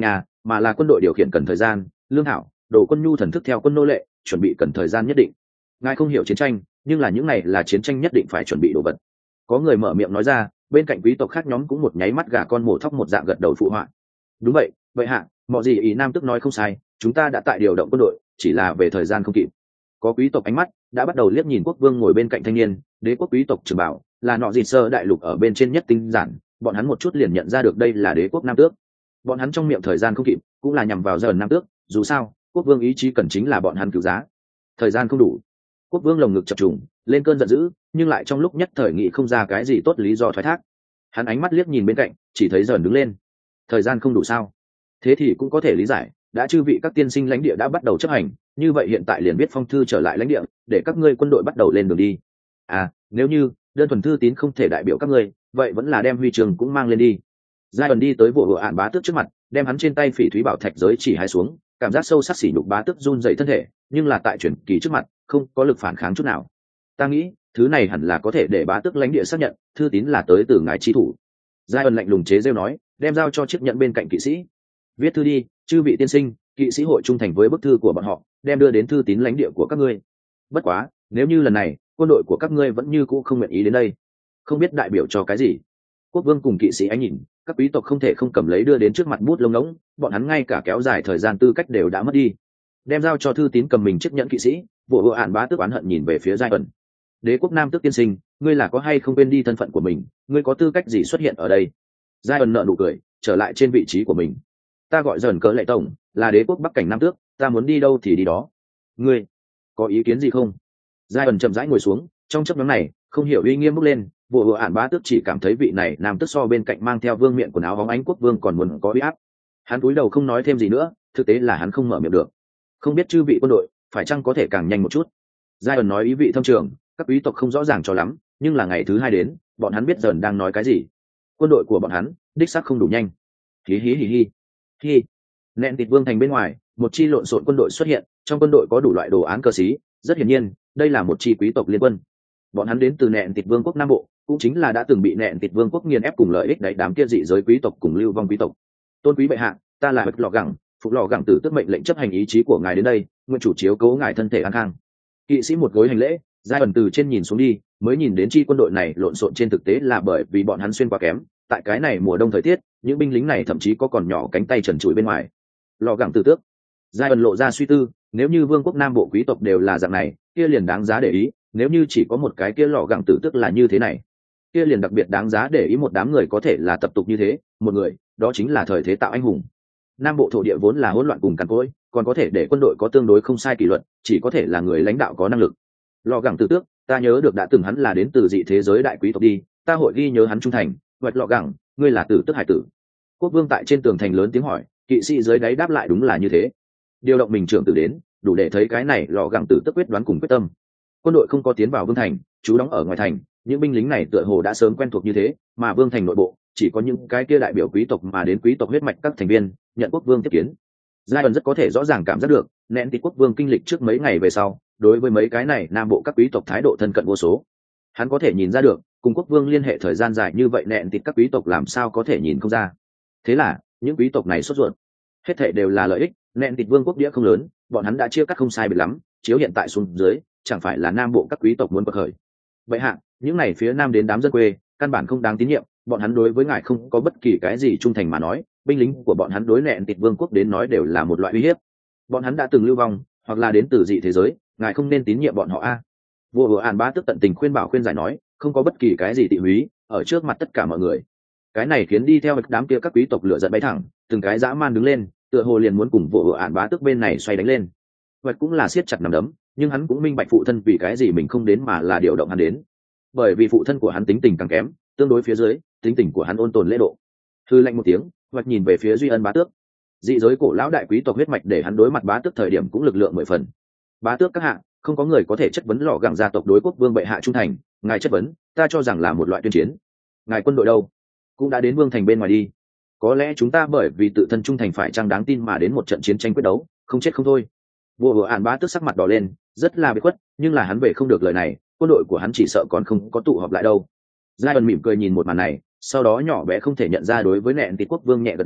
mà là quân đội điều khiển cần thời gian, lương thảo, đồ quân nhu thần thức theo quân nô lệ, chuẩn bị cần thời gian nhất định. Ngài không hiểu chiến tranh, nhưng là những này là chiến tranh nhất định phải chuẩn bị đồ vật. Có người mở miệng nói ra, bên cạnh quý tộc khác nhóm cũng một nháy mắt gà con mổ thóc một dạng gật đầu phụ họa. Đúng vậy, vậy hạ, mọi gì ý nam tức nói không sai, chúng ta đã tại điều động quân đội, chỉ là về thời gian không kịp. Có quý tộc ánh mắt đã bắt đầu liếc nhìn quốc vương ngồi bên cạnh thanh niên, đế quốc quý tộc trưởng bảo là nọ gì sơ đại lục ở bên trên nhất tinh giản, bọn hắn một chút liền nhận ra được đây là đế quốc nam tước. Bọn hắn trong miệng thời gian không kịp cũng là nhằm vào giờ nam tước, dù sao quốc vương ý chí cần chính là bọn hắn cứu giá. Thời gian không đủ. Quốc vương lồng ngực chập trùng, lên cơn giận dữ, nhưng lại trong lúc nhất thời nghị không ra cái gì tốt lý do thoái thác. Hắn ánh mắt liếc nhìn bên cạnh, chỉ thấy dần đứng lên. Thời gian không đủ sao? Thế thì cũng có thể lý giải, đã chư vị các tiên sinh lãnh địa đã bắt đầu chấp hành, như vậy hiện tại liền viết phong thư trở lại lãnh địa, để các ngươi quân đội bắt đầu lên đường đi. À, nếu như đơn thuần thư tín không thể đại biểu các ngươi, vậy vẫn là đem huy chương cũng mang lên đi. Giai ẩn đi tới vụ vụ ạn bá tước trước mặt, đem hắn trên tay phỉ thúy bảo thạch giới chỉ hai xuống, cảm giác sâu sắc sỉ nhục bá tước run dậy thân thể, nhưng là tại chuyển kỳ trước mặt, không có lực phản kháng chút nào. Ta nghĩ, thứ này hẳn là có thể để bá tước lãnh địa xác nhận, thư tín là tới từ ngài chi thủ. Giai ẩn lạnh lùng chế rêu nói, đem giao cho chiếc nhẫn bên cạnh kỵ sĩ. Viết thư đi, chư vị tiên sinh, kỵ sĩ hội trung thành với bức thư của bọn họ, đem đưa đến thư tín lãnh địa của các ngươi. Bất quá, nếu như lần này quân đội của các ngươi vẫn như cũ không nguyện ý đến đây, không biết đại biểu cho cái gì. Quốc vương cùng kỵ sĩ ánh nhìn, các quý tộc không thể không cầm lấy đưa đến trước mặt bút lông ngỗng, bọn hắn ngay cả kéo dài thời gian tư cách đều đã mất đi. Đem giao cho thư tín cầm mình chiếc nhẫn kỵ sĩ, vụ vụ ạn bá tước oán hận nhìn về phía Giai ẩn. Đế quốc nam tước tiên sinh, ngươi là có hay không quên đi thân phận của mình, ngươi có tư cách gì xuất hiện ở đây? Giai ẩn nợ nụ cười, trở lại trên vị trí của mình. Ta gọi dần cỡ lệ tổng, là đế quốc bắc cảnh nam tước, ta muốn đi đâu thì đi đó. Ngươi có ý kiến gì không? Giai ẩn chậm rãi ngồi xuống, trong chấp nhóm này không hiểu uy nghiêm bước lên, vụ vụ ạn bá tước chỉ cảm thấy vị này nam tước so bên cạnh mang theo vương miện quần áo bóng ánh quốc vương còn muốn có uy áp. Hắn cúi đầu không nói thêm gì nữa, thực tế là hắn không mở miệng được. Không biết chư vị quân đội phải chăng có thể càng nhanh một chút? Giai ẩn nói ý vị thâm trường, các quý tộc không rõ ràng cho lắm, nhưng là ngày thứ hai đến, bọn hắn biết dần đang nói cái gì. Quân đội của bọn hắn đích xác không đủ nhanh. Hí hí hí hí hí. Nện Tịt Vương thành bên ngoài, một chi lộn xộn quân đội xuất hiện, trong quân đội có đủ loại đồ án cơ sĩ, rất hiển nhiên, đây là một chi quý tộc liên quân. Bọn hắn đến từ Nện Tịt Vương quốc Nam Bộ, cũng chính là đã từng bị Nện Tịt Vương quốc nghiền ép cùng lợi ích đấy đám kia dị giới quý tộc cùng lưu vong quý tộc. Tôn quý bệ hạ, ta là Bạch Lọ Gẳng, phục Lọ Gẳng tử tước mệnh lệnh chấp hành ý chí của ngài đến đây, nguyện chủ chiếu cố ngài thân thể an khang. Kỵ sĩ một gối hành lễ, Giai ẩn từ trên nhìn xuống đi, mới nhìn đến chi quân đội này lộn xộn trên thực tế là bởi vì bọn hắn xuyên quá kém, tại cái này mùa đông thời tiết, những binh lính này thậm chí có còn nhỏ cánh tay trần trụi bên ngoài. Lọ Gẳng tử tước. Giai ẩn lộ ra suy tư, nếu như vương quốc Nam Bộ quý tộc đều là dạng này, kia liền đáng giá để ý, nếu như chỉ có một cái kia Lọ Gẳng tử tước là như thế này, kia liền đặc biệt đáng giá để ý một đám người có thể là tập tục như thế, một người, đó chính là thời thế tạo anh hùng. Nam Bộ thổ địa vốn là hỗn loạn cùng cằn cỗi, còn có thể để quân đội có tương đối không sai kỷ luật, chỉ có thể là người lãnh đạo có năng lực. Lọ Gẳng tử tước, ta nhớ được đã từng hắn là đến từ dị thế giới đại quý tộc đi, ta hội ghi nhớ hắn trung thành. Hoạch Lọ Gẳng, ngươi là tử tước hải tử. Quốc vương tại trên tường thành lớn tiếng hỏi, kỵ sĩ dưới đáy đáp lại đúng là như thế. Điều động mình trưởng tử đến, đủ để thấy cái này Lọ Gẳng tử tước quyết đoán cùng quyết tâm. Quân đội không có tiến vào vương thành, chú đóng ở ngoài thành, những binh lính này tựa hồ đã sớm quen thuộc như thế, mà vương thành nội bộ chỉ có những cái kia đại biểu quý tộc mà đến quý tộc huyết mạch các thành viên nhận quốc vương tiếp kiến. Giai ẩn rất có thể rõ ràng cảm giác được, Nện Tịt quốc vương kinh lịch trước mấy ngày về sau, đối với mấy cái này Nam Bộ các quý tộc thái độ thân cận vô số. Hắn có thể nhìn ra được, cùng quốc vương liên hệ thời gian dài như vậy Nện Tịt các quý tộc làm sao có thể nhìn không ra. Thế là, những quý tộc này sốt ruột. Hết thảy đều là lợi ích, Nện Tịt vương quốc địa không lớn, bọn hắn đã chia cắt không sai biệt lắm, chiếu hiện tại xuống dưới, chẳng phải là Nam Bộ các quý tộc muốn bật khởi. Vậy hạ, những này phía Nam đến đám dân quê, căn bản không đáng tín nhiệm, bọn hắn đối với ngài không có bất kỳ cái gì trung thành mà nói, binh lính của bọn hắn đối Nện Tịt vương quốc đến nói đều là một loại uy hiếp. Bọn hắn đã từng lưu vong, hoặc là đến từ dị thế giới, ngài không nên tín nhiệm bọn họ a. Vua Hứa An Bá tức tận tình khuyên bảo khuyên giải nói, không có bất kỳ cái gì tị húy, ở trước mặt tất cả mọi người. Cái này khiến đi theo đám kia các quý tộc lửa giận bay thẳng, từng cái dã man đứng lên, tựa hồ liền muốn cùng Vua Hứa An Bá tức bên này xoay đánh lên. Vật cũng là siết chặt nắm đấm, nhưng hắn cũng minh bạch phụ thân vì cái gì mình không đến mà là điều động hắn đến. Bởi vì phụ thân của hắn tính tình càng kém, tương đối phía dưới, tính tình của hắn ôn tồn lễ độ. Hư lạnh một tiếng, Vật nhìn về phía Duy Ân Bá tước. Dị giới cổ lão đại quý tộc huyết mạch để hắn đối mặt Bá tước thời điểm cũng lực lượng mười phần. Bá tước các hạ, không có người có thể chất vấn Lọ Gẳng gia tộc đối quốc vương bệ hạ trung thành, ngài chất vấn, ta cho rằng là một loại tuyên chiến. Ngài quân đội đâu? Cũng đã đến vương thành bên ngoài đi. Có lẽ chúng ta bởi vì tự thân trung thành phải chăng đáng tin mà đến một trận chiến tranh quyết đấu, không chết không thôi. Vua Hứa An Bá tước sắc mặt đỏ lên, rất là bị khuất, nhưng là hắn về không được lời này, quân đội của hắn chỉ sợ còn không có tụ họp lại đâu. Giai ẩn mỉm cười nhìn một màn này, sau đó nhỏ bé không thể nhận ra đối với Nện Tịt quốc vương nhẹ gật đầu,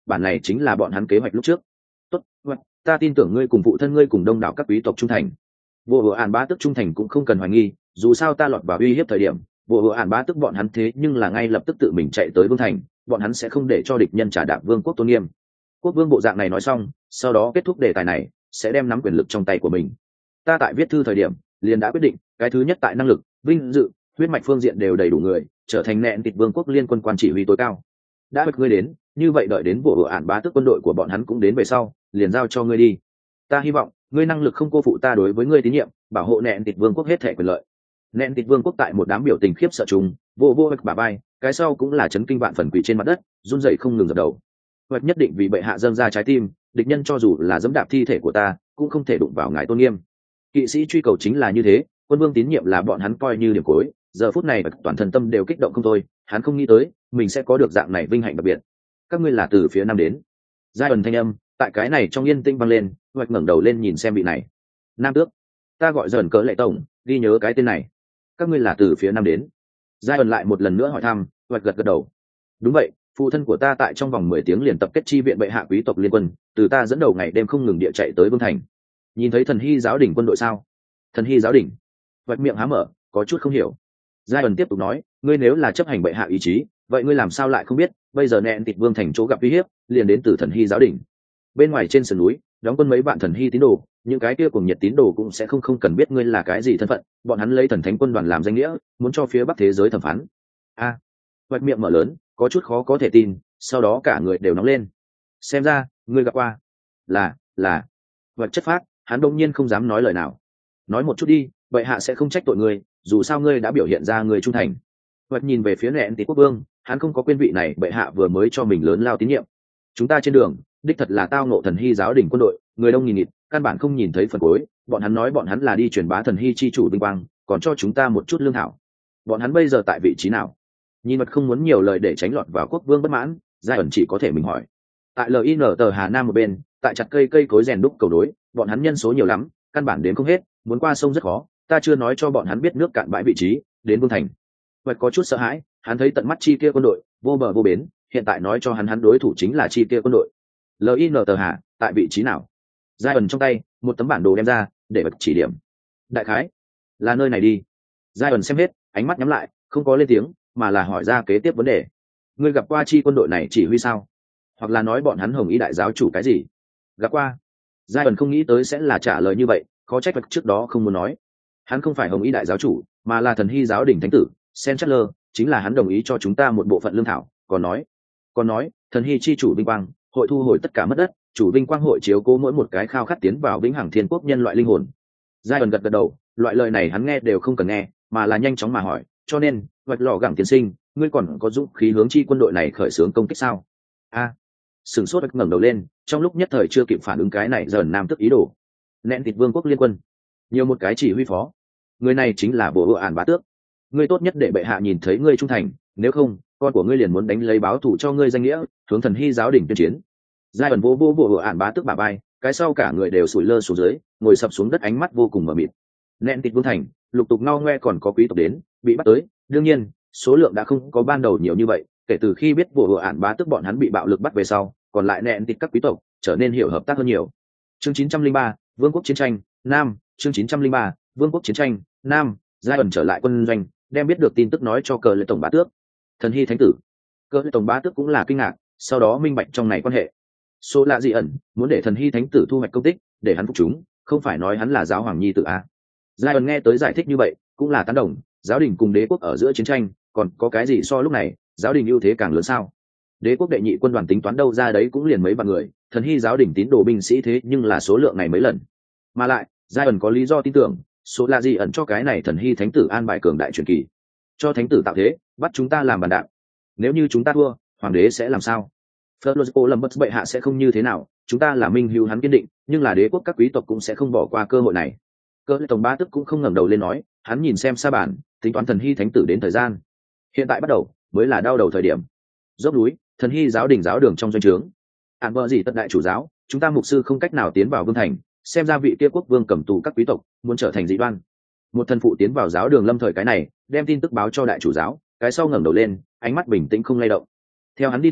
bản này chính là bọn hắn kế hoạch lúc trước. Tốt, ta tin tưởng ngươi cùng phụ thân ngươi cùng đông đảo các quý tộc trung thành. Vô Hựa Ản bá tước trung thành cũng không cần hoài nghi, dù sao ta lọt vào uy hiếp thời điểm, Vô Hựa Ản bá tước bọn hắn thế nhưng là ngay lập tức tự mình chạy tới vương thành, bọn hắn sẽ không để cho địch nhân trả đạp vương quốc tôn nghiêm. Quốc vương bộ dạng này nói xong, sau đó kết thúc đề tài này, sẽ đem nắm quyền lực trong tay của mình. Ta tại viết thư thời điểm, liền đã quyết định, cái thứ nhất tại năng lực, vinh dự, huyết mạch phương diện đều đầy đủ người, trở thành nện tịt vương quốc liên quân quan chỉ huy tối cao. Đã bật ngươi đến, như vậy đợi đến Vô Hựa Ản bá tước quân đội của bọn hắn cũng đến về sau, liền giao cho ngươi đi. Ta hy vọng ngươi năng lực không cô phụ ta đối với ngươi tín nhiệm, bảo hộ nện tịt vương quốc hết thể quyền lợi. Nện tịt vương quốc tại một đám biểu tình khiếp sợ chúng, vô vô bạch bà bay, cái sau cũng là chấn kinh vạn phần quỷ trên mặt đất, run rẩy không ngừng dập đầu. Hoạch nhất định vì bệ hạ dâng ra trái tim, địch nhân cho dù là dẫm đạp thi thể của ta, cũng không thể đụng vào ngài tôn nghiêm. Kỵ sĩ truy cầu chính là như thế, quân vương tín nhiệm là bọn hắn coi như điểm cuối, giờ phút này toàn thân tâm đều kích động không thôi, hắn không nghĩ tới mình sẽ có được dạng này vinh hạnh đặc biệt. Các ngươi là từ phía nam đến. Giai ẩn thanh âm tại cái này trong yên tĩnh vang lên, Hoạch ngẩng đầu lên nhìn xem vị này. Nam tước, ta gọi dần cỡ lệ tổng, ghi nhớ cái tên này. Các ngươi là từ phía nam đến. Giai ẩn lại một lần nữa hỏi thăm, Hoạch gật gật đầu. Đúng vậy, phụ thân của ta tại trong vòng mười tiếng liền tập kết chi viện bệ hạ quý tộc liên quân, từ ta dẫn đầu ngày đêm không ngừng địa chạy tới vương thành. Nhìn thấy thần hy giáo đỉnh quân đội sao? Thần hy giáo đỉnh. Hoạch miệng há mở, có chút không hiểu. Giai ẩn tiếp tục nói, ngươi nếu là chấp hành bệ hạ ý chí, vậy ngươi làm sao lại không biết, bây giờ nện tịt vương thành chỗ gặp uy hiếp, liền đến từ thần hy giáo đỉnh. Bên ngoài trên sườn núi, đóng quân mấy bạn thần hy tín đồ, những cái kia cùng nhiệt tín đồ cũng sẽ không không cần biết ngươi là cái gì thân phận, bọn hắn lấy thần thánh quân đoàn làm danh nghĩa, muốn cho phía bắc thế giới thẩm phán. A, à, Hoạch miệng mở lớn, có chút khó có thể tin, sau đó cả người đều nóng lên. Xem ra, ngươi gặp qua. Là, là. Hoạch chất phát, hắn đông nhiên không dám nói lời nào. Nói một chút đi, bệ hạ sẽ không trách tội ngươi, dù sao ngươi đã biểu hiện ra người trung thành. Hoạch nhìn về phía nện tịt quốc vương, hắn không có quên vị này bệ hạ vừa mới cho mình lớn lao tín nhiệm. Chúng ta trên đường, đích thật là tao nộ thần hy giáo đỉnh quân đội, người đông nghìn nghịt, căn bản không nhìn thấy phần cuối, bọn hắn nói bọn hắn là đi truyền bá thần hy chi chủ vinh quang, còn cho chúng ta một chút lương thảo. Bọn hắn bây giờ tại vị trí nào? Nhìn mặt không muốn nhiều lời để tránh lọt vào quốc vương bất mãn, Giai ẩn chỉ có thể mình hỏi. Tại lin tờ Hà Nam một bên, tại chặt cây cây cối rèn đúc cầu đối, bọn hắn nhân số nhiều lắm, căn bản đến không hết, muốn qua sông rất khó, ta chưa nói cho bọn hắn biết nước cạn bãi vị trí, đến vương thành. Hoạch có chút sợ hãi, hắn thấy tận mắt chi kia quân đội, vô bờ vô bến, hiện tại nói cho hắn hắn đối thủ chính là chi kia quân đội. lin tờ Hà, tại vị trí nào? Giai ẩn trong tay, một tấm bản đồ đem ra, để bật chỉ điểm. Đại khái, là nơi này đi. Giai ẩn xem hết, ánh mắt nhắm lại, không có lên tiếng, mà là hỏi ra kế tiếp vấn đề. Ngươi gặp qua chi quân đội này chỉ huy sao? Hoặc là nói bọn hắn hồng ý đại giáo chủ cái gì? Gặp qua. Giai ẩn không nghĩ tới sẽ là trả lời như vậy, khó trách vật trước đó không muốn nói. Hắn không phải hồng ý đại giáo chủ, mà là thần hy giáo đỉnh thánh tử, Sen Chatler, chính là hắn đồng ý cho chúng ta một bộ phận lương thảo, còn nói, còn nói, thần hy chi chủ vinh quang, hội thu hồi tất cả mất đất, chủ vinh quang hội chiếu cố mỗi một cái khao khát tiến vào vĩnh hằng thiên quốc nhân loại linh hồn. Giai ẩn gật gật đầu, loại lời này hắn nghe đều không cần nghe, mà là nhanh chóng mà hỏi, cho nên, Hoạch lò gẳng tiến sinh, ngươi còn có dũng khí hướng chi quân đội này khởi xướng công kích sao? A, à, sửng sốt ngẩng đầu lên, trong lúc nhất thời chưa kịp phản ứng cái này dần nam tức ý đồ. Nện tịt vương quốc liên quân, nhiều một cái chỉ huy phó, người này chính là Vô Hựa Ản bá tước. Ngươi tốt nhất để bệ hạ nhìn thấy ngươi trung thành, nếu không, con của ngươi liền muốn đánh lấy báo thù cho ngươi danh nghĩa, hướng thần hy giáo đỉnh tuyên chiến. Giai ẩn vô vô Vô Hựa Ản bá tước bả vai, cái sau cả người đều sủi lơ xuống dưới, ngồi sập xuống đất, ánh mắt vô cùng mờ mịt. Nện tịt vương thành, lục tục ngao ngoe còn có quý tộc đến, bị bắt tới, đương nhiên, số lượng đã không có ban đầu nhiều như vậy, kể từ khi biết Vô Hựa Ản bá tước bọn hắn bị bạo lực bắt về sau, còn lại nện tịt các quý tộc trở nên hiểu hợp tác hơn nhiều. Chương chín trăm linh ba, Vương quốc chiến tranh, Nam, chương chín trăm linh ba, Vương quốc chiến tranh, Nam, Giai ẩn trở lại quân doanh, đem biết được tin tức nói cho cờ lệ tổng bá tước. Thần hy thánh tử. Cờ lệ tổng bá tước cũng là kinh ngạc, sau đó minh bạch trong này quan hệ. Số lạ dị ẩn, muốn để thần hy thánh tử thu hoạch công tích, để hắn phục chúng, không phải nói hắn là giáo hoàng nhi tử a. Giai ẩn nghe tới giải thích như vậy, cũng là tán đồng, giáo đình cùng đế quốc ở giữa chiến tranh, còn có cái gì so lúc này, giáo đình ưu thế càng lớn sao? Đế quốc đệ nhị quân đoàn tính toán đâu ra đấy cũng liền mấy vạn người, thần hy giáo đình tín đồ binh sĩ thế nhưng là số lượng này mấy lần. Mà lại, Giai ẩn có lý do tin tưởng, số là gì ẩn cho cái này thần hy thánh tử an bài cường đại truyền kỳ, cho thánh tử tạo thế, bắt chúng ta làm bàn đạp. Nếu như chúng ta thua, hoàng đế sẽ làm sao? Florence lâm bất bệ hạ sẽ không như thế nào, chúng ta là minh hữu hắn kiên định, nhưng là đế quốc các quý tộc cũng sẽ không bỏ qua cơ hội này. Cơ lệ tổng bá tức cũng không ngẩng đầu lên nói, hắn nhìn xem sa bản, tính toán thần hy thánh tử đến thời gian. Hiện tại bắt đầu mới là đau đầu thời điểm. Dốc núi, thần hy giáo đình giáo đường trong doanh trướng. Ản vợ gì tất đại chủ giáo, chúng ta mục sư không cách nào tiến vào vương thành, xem ra vị kia quốc vương cầm tù các quý tộc, muốn trở thành dị đoan. Một thần phụ tiến vào giáo đường lâm thời cái này, đem tin tức báo cho đại chủ giáo, cái sau ngẩng đầu lên, ánh mắt bình tĩnh không lay động. Theo hắn đi thôi,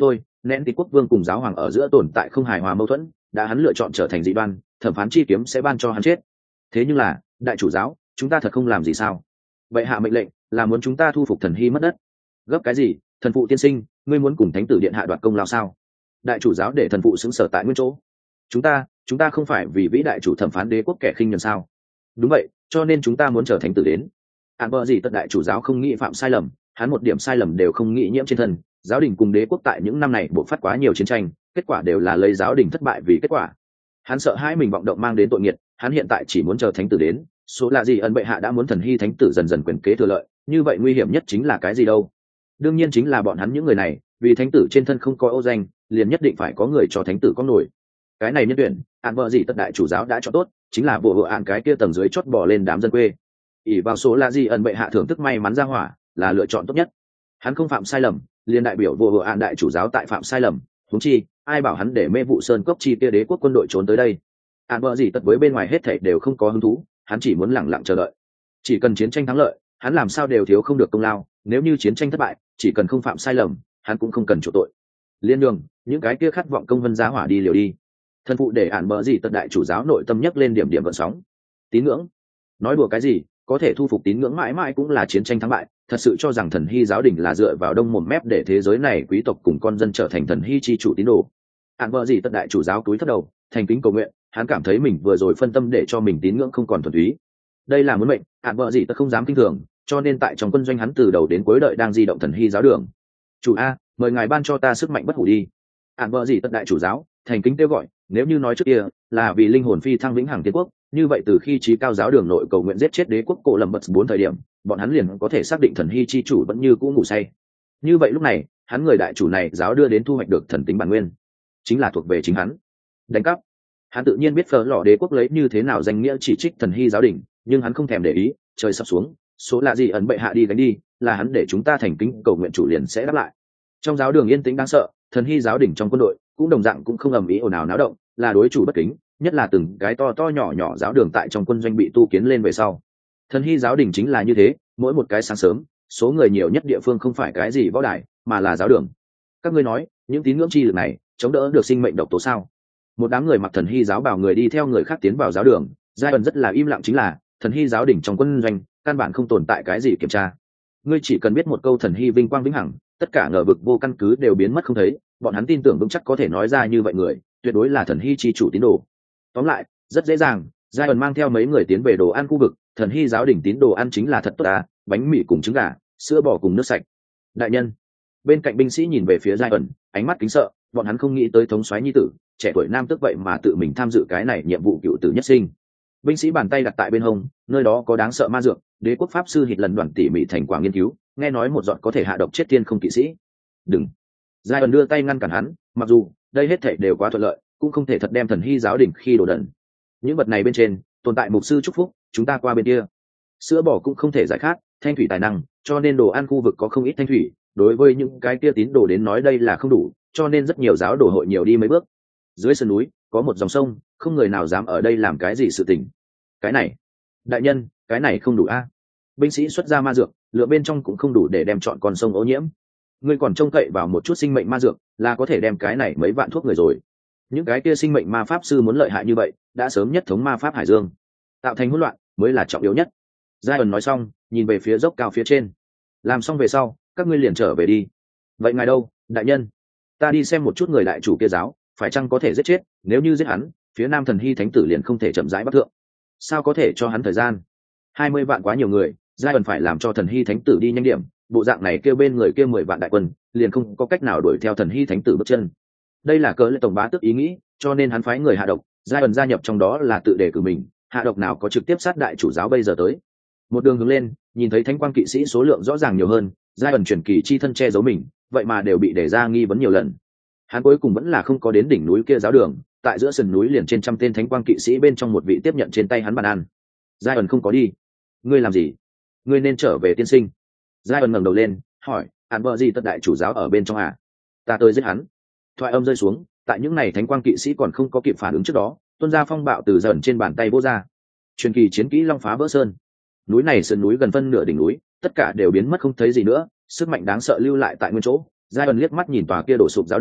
nén tịch quốc vương cùng giáo hoàng ở giữa tồn tại không hài hòa mâu thuẫn, đã hắn lựa chọn trở thành dị đoan, thẩm phán chi kiếm sẽ ban cho hắn chết. Thế nhưng là đại chủ giáo, chúng ta thật không làm gì sao? Vậy hạ mệnh lệnh là muốn chúng ta thu phục thần hy mất đất. Gấp cái gì? Thần phụ tiên sinh, ngươi muốn cùng thánh tử điện hạ đoạt công lao sao? Đại chủ giáo để thần phụ xứng sở tại nguyên chỗ. Chúng ta, chúng ta không phải vì vĩ đại chủ thẩm phán đế quốc kẻ khinh nhẫn sao? Đúng vậy, cho nên chúng ta muốn chờ thánh tử đến. Án bờ gì tất đại chủ giáo không nghĩ phạm sai lầm, hắn một điểm sai lầm đều không nghĩ nhiễm trên thân. Giáo đình cùng đế quốc tại những năm này buộc phát quá nhiều chiến tranh, kết quả đều là lấy giáo đình thất bại vì kết quả. Hắn sợ hai mình vọng động mang đến tội nghiệt, hắn hiện tại chỉ muốn chờ thánh tử đến. Số là gì ân bệ hạ đã muốn thần hy thánh tử dần dần quyền kế thừa lợi, như vậy nguy hiểm nhất chính là cái gì đâu? Đương nhiên chính là bọn hắn những người này, vì thánh tử trên thân không có ô danh, liền nhất định phải có người cho thánh tử có nổi. Cái này nhân tuyển, án vợ gì tất đại chủ giáo đã cho tốt, chính là bộ vợ án cái kia tầng dưới chót bỏ lên đám dân quê. ỷ vào số là gì ân bệ hạ thưởng thức may mắn ra hỏa, là lựa chọn tốt nhất. Hắn không phạm sai lầm, liền đại biểu bộ vợ án đại chủ giáo tại phạm sai lầm, huống chi ai bảo hắn để mê vụ sơn cốc chi kia đế quốc quân đội trốn tới đây. Án vợ gì tất với bên ngoài hết thảy đều không có hứng thú, hắn chỉ muốn lẳng lặng chờ đợi. Chỉ cần chiến tranh thắng lợi, hắn làm sao đều thiếu không được công lao, nếu như chiến tranh thất bại, chỉ cần không phạm sai lầm, hắn cũng không cần chịu tội. Liên đường, những cái kia khát vọng công vân giá hỏa đi liều đi. Thần phụ để ản bờ gì tận đại chủ giáo nội tâm nhất lên điểm điểm vận sóng. Tín ngưỡng, nói đùa cái gì, có thể thu phục tín ngưỡng mãi mãi cũng là chiến tranh thắng bại. Thật sự cho rằng thần hy giáo đình là dựa vào đông mồm mép để thế giới này quý tộc cùng con dân trở thành thần hy chi chủ tín đồ. Ản bờ gì tận đại chủ giáo túi thấp đầu, thành kính cầu nguyện, hắn cảm thấy mình vừa rồi phân tâm để cho mình tín ngưỡng không còn thuần túy. Đây là muốn mệnh, ản bờ gì tận không dám kinh thường, cho nên tại trong quân doanh hắn từ đầu đến cuối đợi đang di động thần hy giáo đường. Chủ a, mời ngài ban cho ta sức mạnh bất hủ đi. Ản bờ gì tận đại chủ giáo thành kính kêu gọi, nếu như nói trước kia là vì linh hồn phi thăng vĩnh hằng tiên quốc, như vậy từ khi trí cao giáo đường nội cầu nguyện giết chết đế quốc cổ lầm bật bốn thời điểm, bọn hắn liền có thể xác định thần hy chi chủ vẫn như cũ ngủ say. Như vậy lúc này, hắn người đại chủ này giáo đưa đến thu hoạch được thần tính bản nguyên, chính là thuộc về chính hắn. Đánh cắp, hắn tự nhiên biết phở lò đế quốc lấy như thế nào danh nghĩa chỉ trích thần hy giáo đình, nhưng hắn không thèm để ý. Trời sắp xuống, số là gì ẩn bệ hạ đi gánh đi, là hắn để chúng ta thành kính cầu nguyện chủ liền sẽ đáp lại. Trong giáo đường yên tĩnh đáng sợ, thần hy giáo đình trong quân đội cũng đồng dạng cũng không ầm ĩ ồn ào náo động, là đối chủ bất kính, nhất là từng cái to to nhỏ nhỏ giáo đường tại trong quân doanh bị tu kiến lên về sau. Thần hy giáo đình chính là như thế, mỗi một cái sáng sớm, số người nhiều nhất địa phương không phải cái gì võ đài, mà là giáo đường. Các ngươi nói, những tín ngưỡng chi lực này chống đỡ được sinh mệnh độc tố sao? Một đám người mặc thần hy giáo bảo người đi theo người khác tiến vào giáo đường, giai ẩn rất là im lặng, chính là thần hy giáo đình trong quân doanh căn bản không tồn tại cái gì kiểm tra. Ngươi chỉ cần biết một câu thần hy vinh quang vĩnh hằng, tất cả ngờ vực vô căn cứ đều biến mất không thấy. Bọn hắn tin tưởng vững chắc có thể nói ra như vậy người tuyệt đối là thần hy chi chủ tín đồ. Tóm lại rất dễ dàng, giai ẩn mang theo mấy người tiến về đồ ăn khu vực. Thần hy giáo đình tín đồ ăn chính là thật tốt à, bánh mì cùng trứng gà, sữa bò cùng nước sạch. Đại nhân, bên cạnh binh sĩ nhìn về phía giai ẩn, ánh mắt kính sợ. Bọn hắn không nghĩ tới thống soái nhi tử trẻ tuổi nam tức vậy mà tự mình tham dự cái này nhiệm vụ cựu tử nhất sinh. Binh sĩ bàn tay đặt tại bên hông, nơi đó có đáng sợ ma dược, đế quốc pháp sư hít lần đoàn tỉ mỉ thành quả nghiên cứu, nghe nói một giọt có thể hạ độc chết thiên không kỵ sĩ. Đừng! Giai ẩn đưa tay ngăn cản hắn, mặc dù đây hết thảy đều quá thuận lợi, cũng không thể thật đem thần hy giáo đình khi đồ đần. Những vật này bên trên tồn tại mục sư chúc phúc, chúng ta qua bên kia. Sữa bò cũng không thể giải khát, thanh thủy tài năng, cho nên đồ ăn khu vực có không ít thanh thủy. Đối với những cái kia tín đồ đến nói đây là không đủ, cho nên rất nhiều giáo đồ hội nhiều đi mấy bước. Dưới sườn núi có một dòng sông, không người nào dám ở đây làm cái gì sự tình. Cái này, đại nhân, cái này không đủ a. Binh sĩ xuất ra ma dược, lượng bên trong cũng không đủ để đem chọn con sông ô nhiễm. Ngươi còn trông cậy vào một chút sinh mệnh ma dược là có thể đem cái này mấy vạn thuốc người rồi. Những cái kia sinh mệnh ma pháp sư muốn lợi hại như vậy, đã sớm nhất thống ma pháp hải dương, tạo thành hỗn loạn mới là trọng yếu nhất. Giai ẩn nói xong, nhìn về phía dốc cao phía trên. Làm xong về sau, các ngươi liền trở về đi. Vậy ngài đâu, đại nhân? Ta đi xem một chút người đại chủ kia giáo, phải chăng có thể giết chết, nếu như giết hắn, phía nam thần hy thánh tử liền không thể chậm rãi bắt thượng. Sao có thể cho hắn thời gian? Hai mươi vạn quá nhiều người, giai ẩn phải làm cho thần hy thánh tử đi nhanh điểm, bộ dạng này kêu bên người kêu mười vạn đại quân, liền không có cách nào đuổi theo thần hy thánh tử bước chân. Đây là cớ lệ tổng bá tức ý nghĩ, cho nên hắn phái người hạ độc, giai ẩn gia nhập trong đó là tự đề cử mình, hạ độc nào có trực tiếp sát đại chủ giáo bây giờ tới. Một đường hướng lên, nhìn thấy thánh quang kỵ sĩ số lượng rõ ràng nhiều hơn, giai ẩn truyền kỳ chi thân che giấu mình, vậy mà đều bị để ra nghi vấn nhiều lần. Hắn cuối cùng vẫn là không có đến đỉnh núi kia giáo đường, tại giữa sườn núi liền trên trăm tên thánh quang kỵ sĩ bên trong một vị tiếp nhận trên tay hắn bàn ăn. Giai ẩn không có đi. Ngươi làm gì? Ngươi nên trở về tiên sinh. Giai ẩn ngẩng đầu lên, hỏi, hắn vợ gì tất đại chủ giáo ở bên trong à? Ta tới giết hắn. Thoại âm rơi xuống, tại những này thánh quang kỵ sĩ còn không có kịp phản ứng trước đó, tuôn ra phong bạo từ dần trên bàn tay vô ra. Truyền kỳ chiến kỹ long phá vỡ sơn. Núi này sườn núi gần phân nửa đỉnh núi, tất cả đều biến mất không thấy gì nữa, sức mạnh đáng sợ lưu lại tại nguyên chỗ. Giai ẩn liếc mắt nhìn tòa kia đổ sụp giáo đường,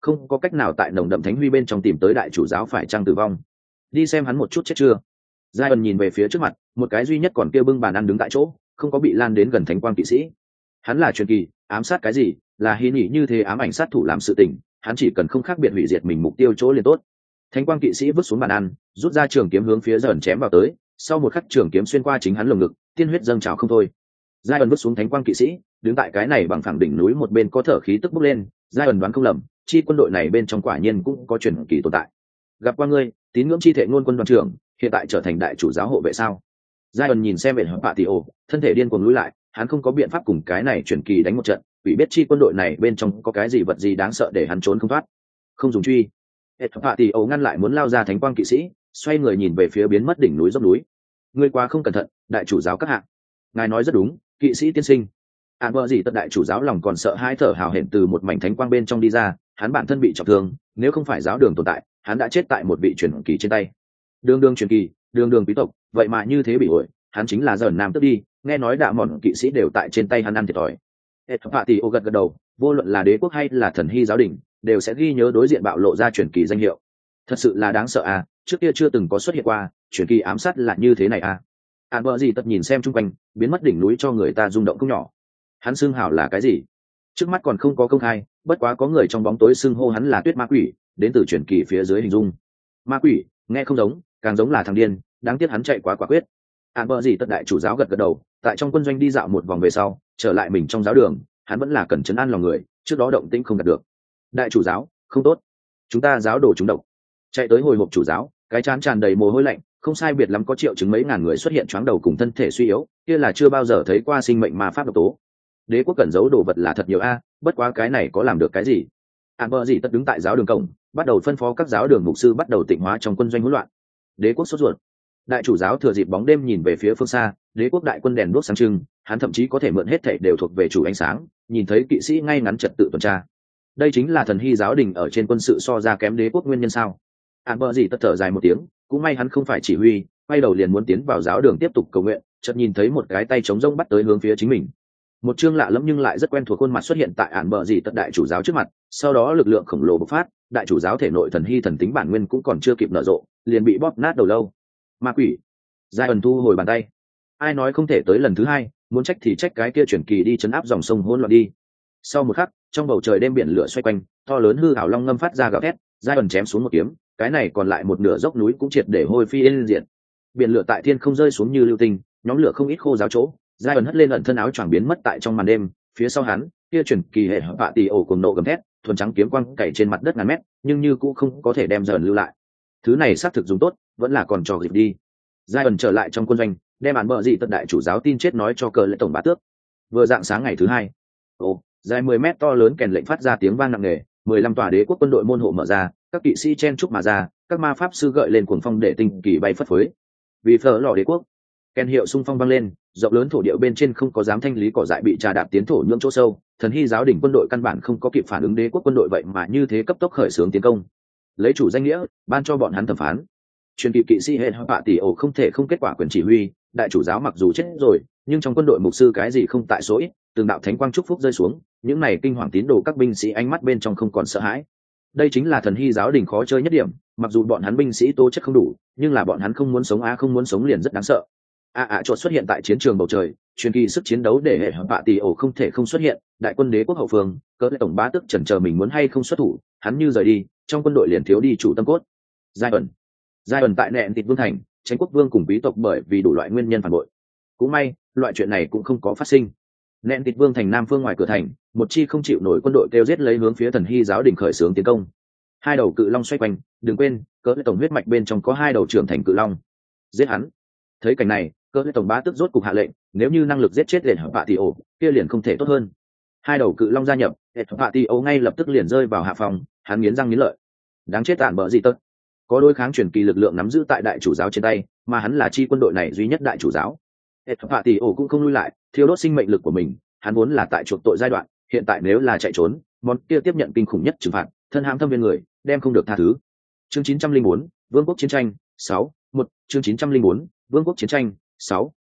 không có cách nào tại nồng đậm thánh huy bên trong tìm tới đại chủ giáo phải chăng tử vong. Đi xem hắn một chút chết chưa. Giai ẩn nhìn về phía trước mặt, một cái duy nhất còn kia bưng bàn ăn đứng tại chỗ, không có bị lan đến gần thánh quang kỵ sĩ. Hắn là truyền kỳ, ám sát cái gì, là hy nhị như thế ám ảnh sát thủ làm sự tình, hắn chỉ cần không khác biệt hủy diệt mình mục tiêu chỗ liền tốt. Thánh quang kỵ sĩ vứt xuống bàn ăn, rút ra trường kiếm hướng phía Giai ẩn chém vào tới, sau một khắc trường kiếm xuyên qua chính hắn lồng ngực, tiên huyết dâng trào không thôi. Giai ẩn vứt xuống thánh quang kỵ sĩ, đứng tại cái này bằng phẳng đỉnh núi một bên có thở khí tức bốc lên. Giai ẩn đoán không lầm, chi quân đội này bên trong quả nhiên cũng có truyền kỳ tồn tại. Gặp qua ngươi, tín ngưỡng chi thể ngôn quân đoàn trưởng, hiện tại trở thành đại chủ giáo hộ vệ sao? Giai ẩn nhìn xem vệ hợp bạ tỷ ổ, thân thể điên cuồng lùi lại, hắn không có biện pháp cùng cái này truyền kỳ đánh một trận, vì biết chi quân đội này bên trong có cái gì vật gì đáng sợ để hắn trốn không thoát. Không dùng truy. Vệ hợp bạ tỷ ổ ngăn lại muốn lao ra thánh quang kỵ sĩ, xoay người nhìn về phía biến mất đỉnh núi dốc núi. Ngươi quá không cẩn thận, đại chủ giáo các hạ. Ngài nói rất đúng, kỵ sĩ tiên sinh. Án bờ gì tất đại chủ giáo lòng còn sợ hai thở hào hển từ một mảnh thánh quang bên trong đi ra, hắn bản thân bị trọng thương, nếu không phải giáo đường tồn tại, hắn đã chết tại một vị truyền kỳ trên tay. Đường đường truyền kỳ, đường đường quý tộc, vậy mà như thế bị ổi, hắn chính là dởn nam tức đi, nghe nói đạ mòn kỵ sĩ đều tại trên tay hắn ăn thiệt thòi. Etopati gật gật đầu, vô luận là đế quốc hay là thần hy giáo đình, đều sẽ ghi nhớ đối diện bạo lộ ra truyền kỳ danh hiệu. Thật sự là đáng sợ à, trước kia chưa từng có xuất hiện qua, truyền kỳ ám sát là như thế này à. Án bờ gì tất nhìn xem chung quanh, biến mất đỉnh núi cho người ta rung động không nhỏ. Hắn xưng hảo là cái gì? Trước mắt còn không có công khai, bất quá có người trong bóng tối xưng hô hắn là Tuyết Ma Quỷ, đến từ truyền kỳ phía dưới hình dung. Ma quỷ, nghe không giống, càng giống là thằng điên, đáng tiếc hắn chạy quá quả quyết. Án bờ gì tất đại chủ giáo gật gật đầu, tại trong quân doanh đi dạo một vòng về sau, trở lại mình trong giáo đường, hắn vẫn là cần trấn an lòng người, trước đó động tĩnh không đạt được. Đại chủ giáo, không tốt, chúng ta giáo đồ chúng độc. Chạy tới hồi hộp chủ giáo, cái chán tràn đầy mồ hôi lạnh, không sai biệt lắm có triệu chứng mấy ngàn người xuất hiện choáng đầu cùng thân thể suy yếu, kia là chưa bao giờ thấy qua sinh mệnh ma pháp độc tố. Đế quốc cần giấu đồ vật là thật nhiều a, bất quá cái này có làm được cái gì? Án bờ gì tất đứng tại giáo đường cổng, bắt đầu phân phó các giáo đường mục sư bắt đầu tịnh hóa trong quân doanh hỗn loạn. Đế quốc sốt ruột. Đại chủ giáo thừa dịp bóng đêm nhìn về phía phương xa, đế quốc đại quân đèn đuốc sáng trưng, hắn thậm chí có thể mượn hết thảy đều thuộc về chủ ánh sáng, nhìn thấy kỵ sĩ ngay ngắn trật tự tuần tra. Đây chính là thần hy giáo đình ở trên quân sự so ra kém đế quốc nguyên nhân sao? Án bờ gì tất thở dài một tiếng, cũng may hắn không phải chỉ huy, quay đầu liền muốn tiến vào giáo đường tiếp tục cầu nguyện, chợt nhìn thấy một cái tay trống rỗng bắt tới hướng phía chính mình. Một chương lạ lẫm nhưng lại rất quen thuộc khuôn mặt xuất hiện tại án bờ gì tất đại chủ giáo trước mặt, sau đó lực lượng khổng lồ bộc phát, đại chủ giáo thể nội thần hy thần tính bản nguyên cũng còn chưa kịp nở rộ, liền bị bóp nát đầu lâu. Ma quỷ. Giai ẩn thu hồi bàn tay. Ai nói không thể tới lần thứ hai, muốn trách thì trách cái kia chuyển kỳ đi chấn áp dòng sông hỗn loạn đi. Sau một khắc, trong bầu trời đêm biển lửa xoay quanh, to lớn hư ảo long ngâm phát ra gào thét, Giai ẩn chém xuống một kiếm, cái này còn lại một nửa dốc núi cũng triệt để hôi phi yên diệt. Biển lửa tại thiên không rơi xuống như lưu tinh, nhóm lửa không ít khô giáo chỗ. Giai ẩn hất lên ẩn thân áo choàng biến mất tại trong màn đêm, phía sau hắn, kia chuyển kỳ hệ hợp bạ tỷ ổ cùng nộ gầm thét, thuần trắng kiếm quang cày trên mặt đất ngàn mét, nhưng như cũng không có thể đem dần lưu lại. Thứ này xác thực dùng tốt, vẫn là còn trò dịp đi. Giai ẩn trở lại trong quân doanh, đem án bờ dị tật đại chủ giáo tin chết nói cho cờ lệ tổng bá tước. Vừa dạng sáng ngày thứ hai, ồ, dài mười mét to lớn kèn lệnh phát ra tiếng vang nặng nề, mười lăm tòa đế quốc quân đội môn hộ mở ra, các kỵ sĩ chen chúc mà ra, các ma pháp sư gợi lên cuồng phong để tinh kỳ bay phất phới. Vì phở lò đế quốc, kèn hiệu xung phong vang lên, rộng lớn thổ địa bên trên không có dám thanh lý cỏ dại bị trà đạp tiến thổ nhưỡng chỗ sâu, thần hy giáo đỉnh quân đội căn bản không có kịp phản ứng đế quốc quân đội vậy mà như thế cấp tốc khởi xướng tiến công. Lấy chủ danh nghĩa, ban cho bọn hắn thẩm phán. Truyền kỳ kỵ sĩ hệ bạ tỷ ổ không thể không kết quả quyền chỉ huy, đại chủ giáo mặc dù chết rồi, nhưng trong quân đội mục sư cái gì không tại số ít, từng đạo thánh quang chúc phúc rơi xuống, những này kinh hoàng tín đồ các binh sĩ ánh mắt bên trong không còn sợ hãi. Đây chính là thần hy giáo đình khó chơi nhất điểm, mặc dù bọn hắn binh sĩ tố chất không đủ, nhưng là bọn hắn không muốn sống a không muốn sống liền rất đáng sợ. A ạ chuột xuất hiện tại chiến trường bầu trời, truyền kỳ sức chiến đấu để hệ bạ tỷ ổ không thể không xuất hiện, đại quân đế quốc hậu phương, cỡ tổng bá tức chần chờ mình muốn hay không xuất thủ, hắn như rời đi, trong quân đội liền thiếu đi chủ tâm cốt. Giai ẩn, giai ẩn tại nẹn thịt vương thành, tránh quốc vương cùng quý tộc bởi vì đủ loại nguyên nhân phản bội. Cũng may, loại chuyện này cũng không có phát sinh. Nẹn thịt vương thành nam phương ngoài cửa thành, một chi không chịu nổi quân đội kêu giết lấy hướng phía thần hy giáo đình khởi xướng tiến công. Hai đầu cự long xoay quanh, đừng quên, cỡ tổng huyết mạch bên trong có hai đầu trưởng thành cự long. Giết hắn. Thấy cảnh này, cỡ tổng bá tức rốt cục hạ lệnh, nếu như năng lực giết chết liền hợp bạ tỷ ổ, kia liền không thể tốt hơn. Hai đầu cự long gia nhập, hệ hợp bạ tỷ ổ ngay lập tức liền rơi vào hạ phòng, hắn nghiến răng nghiến lợi. Đáng chết tàn bỡ gì tất. Có đối kháng truyền kỳ lực lượng nắm giữ tại đại chủ giáo trên tay, mà hắn là chi quân đội này duy nhất đại chủ giáo. Hệ hợp bạ tỷ ổ cũng không lui lại, thiêu đốt sinh mệnh lực của mình, hắn vốn là tại chuộc tội giai đoạn, hiện tại nếu là chạy trốn, món kia tiếp nhận kinh khủng nhất trừng phạt, thân hãm thâm viên người, đem không được tha thứ. Chương chín trăm linh bốn, Vương quốc chiến tranh, sáu, một, chương chín trăm linh bốn, Vương quốc chiến tranh, sáu, một,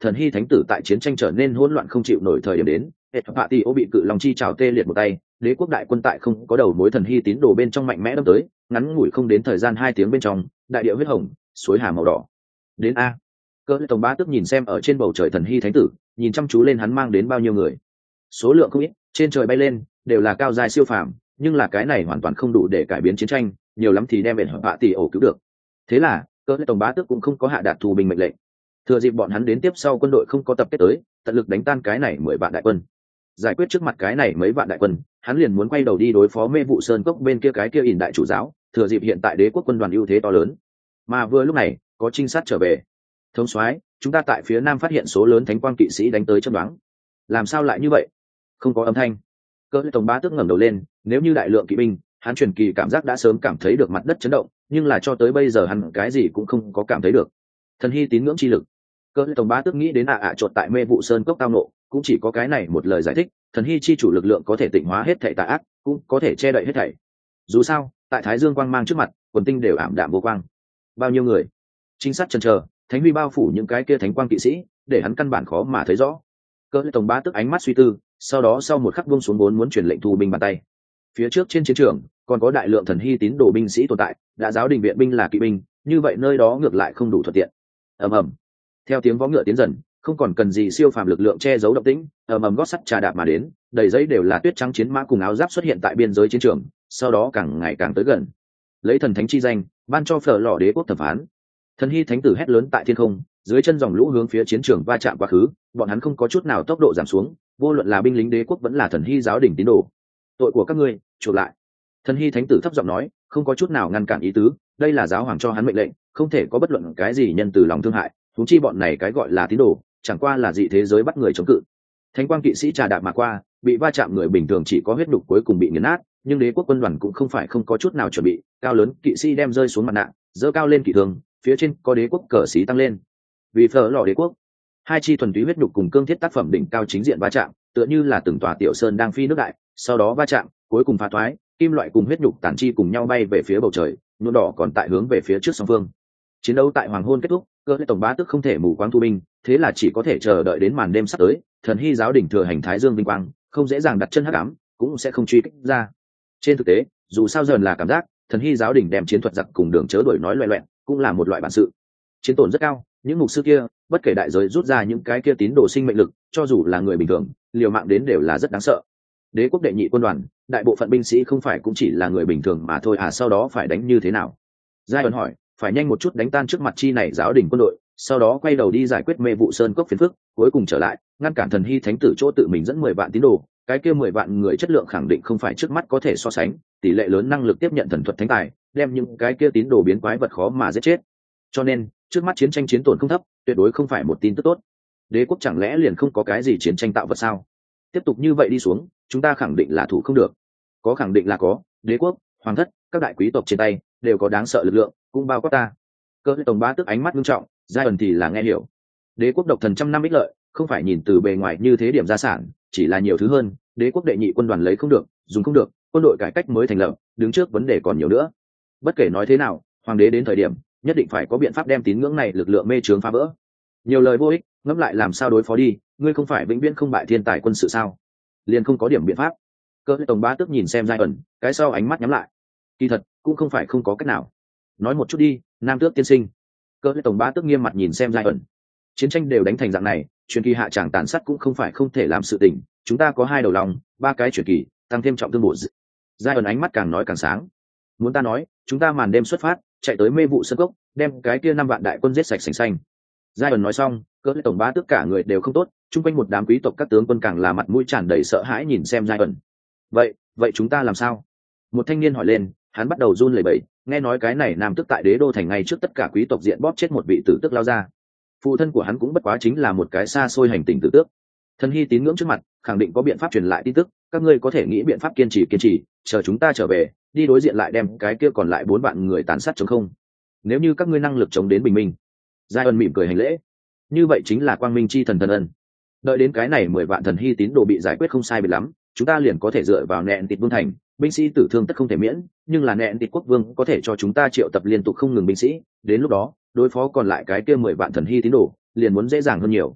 thần hy thánh tử tại chiến tranh trở nên hỗn loạn không chịu nổi thời điểm đến, Epatio bị cự long chi trào tê liệt một tay, đế quốc đại quân tại không có đầu mối thần hy tín đồ bên trong mạnh mẽ đâm tới, ngắn ngủi không đến thời gian hai tiếng bên trong, đại địa huyết hồng, suối hà màu đỏ. Đến a. Cỡ tổng bá tức nhìn xem ở trên bầu trời thần hy thánh tử, nhìn chăm chú lên hắn mang đến bao nhiêu người. Số lượng không ít, trên trời bay lên, đều là cao giai siêu phàm, nhưng là cái này hoàn toàn không đủ để cải biến chiến tranh, nhiều lắm thì đem Epatio cứu được. Thế là, cỡ tổng bá tức cũng không có hạ đạt thù binh mệnh lệnh. Thừa dịp bọn hắn đến tiếp sau quân đội không có tập kết tới, tận lực đánh tan cái này mười vạn đại quân. Giải quyết trước mặt cái này mấy vạn đại quân, hắn liền muốn quay đầu đi đối phó Mê Vụ Sơn Cốc bên kia cái kia ỉn đại chủ giáo, thừa dịp hiện tại đế quốc quân đoàn ưu thế to lớn. Mà vừa lúc này, có trinh sát trở về. Thống soái, chúng ta tại phía nam phát hiện số lớn thánh quang kỵ sĩ đánh tới chấm đoán. Làm sao lại như vậy? Không có âm thanh. Cỡ tổng bá tức ngẩng đầu lên, nếu như đại lượng kỵ binh, hắn truyền kỳ cảm giác đã sớm cảm thấy được mặt đất chấn động, nhưng là cho tới bây giờ hắn cái gì cũng không có cảm thấy được. Thần hy tín ngưỡng chi lực. Cỡ tổng bá tức nghĩ đến ạ ạ à chột tại Mê Vụ Sơn Cốc tao nộ, cũng chỉ có cái này một lời giải thích, thần hy chi chủ lực lượng có thể tịnh hóa hết thảy tà ác, cũng có thể che đậy hết thảy. Dù sao, tại thái dương quang mang trước mặt, quần tinh đều ảm đạm vô quang. Bao nhiêu người? Trinh sát chần chờ, thánh huy bao phủ những cái kia thánh quang kỵ sĩ, để hắn căn bản khó mà thấy rõ. Cỡ tổng bá tức ánh mắt suy tư, sau đó sau một khắc buông xuống bốn muốn truyền lệnh thu binh bàn tay. Phía trước trên chiến trường, còn có đại lượng thần hy tín đồ binh sĩ tồn tại, đã giáo đình viện binh là kỵ binh, như vậy nơi đó ngược lại không đủ thuận tiện. Ầm ầm. Theo tiếng vó ngựa tiến dần, không còn cần gì siêu phàm lực lượng che giấu động tĩnh, ầm ầm gót sắt trà đạp mà đến, đầy giấy đều là tuyết trắng chiến mã cùng áo giáp xuất hiện tại biên giới chiến trường, sau đó càng ngày càng tới gần. Lấy thần thánh chi danh, ban cho phở lò đế quốc thẩm phán. Thần hy thánh tử hét lớn tại thiên không, dưới chân dòng lũ hướng phía chiến trường va chạm quá khứ, bọn hắn không có chút nào tốc độ giảm xuống, vô luận là binh lính đế quốc vẫn là thần hy giáo đỉnh tín đồ. Tội của các ngươi, chuộc lại. Thần hy thánh tử thấp giọng nói, không có chút nào ngăn cản ý tứ, đây là giáo hoàng cho hắn mệnh lệnh, không thể có bất luận cái gì nhân từ lòng thương hại, huống chi bọn này cái gọi là tín đồ, chẳng qua là dị thế giới bắt người chống cự. Thánh quang kỵ sĩ trà đạp mà qua, bị va chạm người bình thường chỉ có huyết đục cuối cùng bị nghiền nát, nhưng đế quốc quân đoàn cũng không phải không có chút nào chuẩn bị, cao lớn kỵ sĩ đem rơi xuống mặt nạ, dơ cao lên kỵ thường, phía trên có đế quốc cờ xí tăng lên. Vì phở lò đế quốc, hai chi thuần túy huyết đục cùng cương thiết tác phẩm đỉnh cao chính diện va chạm, tựa như là từng tòa tiểu sơn đang phi nước đại, sau đó va chạm, cuối cùng phá thoái, kim loại cùng huyết đục tản chi cùng nhau bay về phía bầu trời, nhuộm đỏ còn tại hướng về phía trước song phương. Chiến đấu tại hoàng hôn kết thúc, cơ tổng bá tức không thể mù quáng thu binh, thế là chỉ có thể chờ đợi đến màn đêm sắp tới, thần hy giáo đỉnh thừa hành thái dương vinh quang, không dễ dàng đặt chân hắc ám, cũng sẽ không truy kích ra. Trên thực tế, dù sao dần là cảm giác, thần hy giáo đỉnh đem chiến thuật giặc cùng đường chớ đuổi nói loẹ loẹn, cũng là một loại bản sự. Chiến tổn rất cao, những mục sư kia, bất kể đại giới rút ra những cái kia tín đồ sinh mệnh lực, cho dù là người bình thường, liều mạng đến đều là rất đáng sợ. Đế quốc đệ nhị quân đoàn, đại bộ phận binh sĩ không phải cũng chỉ là người bình thường mà thôi à, sau đó phải đánh như thế nào? Giai ẩn hỏi, phải nhanh một chút đánh tan trước mặt chi này giáo đình quân đội, sau đó quay đầu đi giải quyết Mê Vụ Sơn Cốc phiền phức, cuối cùng trở lại, ngăn cản thần hy thánh tử chỗ tự mình dẫn mười vạn tín đồ, cái kia mười vạn người chất lượng khẳng định không phải trước mắt có thể so sánh, tỷ lệ lớn năng lực tiếp nhận thần thuật thánh tài, đem những cái kia tín đồ biến quái vật khó mà giết chết. Cho nên, trước mắt chiến tranh chiến tổn không thấp, tuyệt đối không phải một tin tức tốt. Đế quốc chẳng lẽ liền không có cái gì chiến tranh tạo vật sao? Tiếp tục như vậy đi xuống, chúng ta khẳng định là thủ không được. Có khẳng định là có, đế quốc, hoàng thất, các đại quý tộc trên tay đều có đáng sợ lực lượng, cũng bao quát ta. Cơ tổng bá tức ánh mắt nghiêm trọng, giai ẩn thì là nghe hiểu. Đế quốc độc thần trăm năm ích lợi, không phải nhìn từ bề ngoài như thế điểm gia sản, chỉ là nhiều thứ hơn. Đế quốc đệ nhị quân đoàn lấy không được, dùng không được, quân đội cải cách mới thành lập, đứng trước vấn đề còn nhiều nữa. Bất kể nói thế nào, hoàng đế đến thời điểm nhất định phải có biện pháp đem tín ngưỡng này lực lượng mê trướng phá vỡ. Nhiều lời vô ích, ngẫm lại làm sao đối phó đi. Ngươi không phải vĩnh viễn không bại thiên tài quân sự sao? Liền không có điểm biện pháp. Cơ tổng bá tức nhìn xem giai ẩn, cái sau ánh mắt nhắm lại. Kỳ thật cũng không phải không có cách nào. Nói một chút đi, nam tước tiên sinh. Cơ tổng bá tức nghiêm mặt nhìn xem giai ẩn. Chiến tranh đều đánh thành dạng này, truyền kỳ hạ tràng tàn sát cũng không phải không thể làm sự tình. Chúng ta có hai đầu lòng, ba cái truyền kỳ, tăng thêm trọng thương bổ. Giai ẩn ánh mắt càng nói càng sáng. Muốn ta nói, chúng ta màn đêm xuất phát, chạy tới Mê Vụ Sơn Cốc, đem cái kia năm vạn đại quân giết sạch sành xanh. Giai ẩn nói xong, cỡ tổng bá tất cả người đều không tốt, chung quanh một đám quý tộc các tướng quân càng là mặt mũi tràn đầy sợ hãi nhìn xem Giai ẩn. Vậy, vậy chúng ta làm sao? Một thanh niên hỏi lên, hắn bắt đầu run lẩy bẩy, nghe nói cái này nam tức tại đế đô thành ngay trước tất cả quý tộc diện bóp chết một vị tử tước lao ra. Phụ thân của hắn cũng bất quá chính là một cái xa xôi hành tinh tử tước. Thần hy tín ngưỡng trước mặt, khẳng định có biện pháp truyền lại tin tức, các ngươi có thể nghĩ biện pháp kiên trì kiên trì, chờ chúng ta trở về, đi đối diện lại đem cái kia còn lại bốn vạn người tàn sát chống không. Nếu như các ngươi năng lực chống đến bình minh. Giai ân mỉm cười hành lễ. Như vậy chính là quang minh chi thần thần ân. Đợi đến cái này mười vạn thần hy tín đồ bị giải quyết không sai biệt lắm, chúng ta liền có thể dựa vào nẹn tịt vương thành, binh sĩ tử thương tất không thể miễn, nhưng là nẹn tịt quốc vương có thể cho chúng ta triệu tập liên tục không ngừng binh sĩ, đến lúc đó, đối phó còn lại cái kia mười vạn thần hy tín đồ, liền muốn dễ dàng hơn nhiều.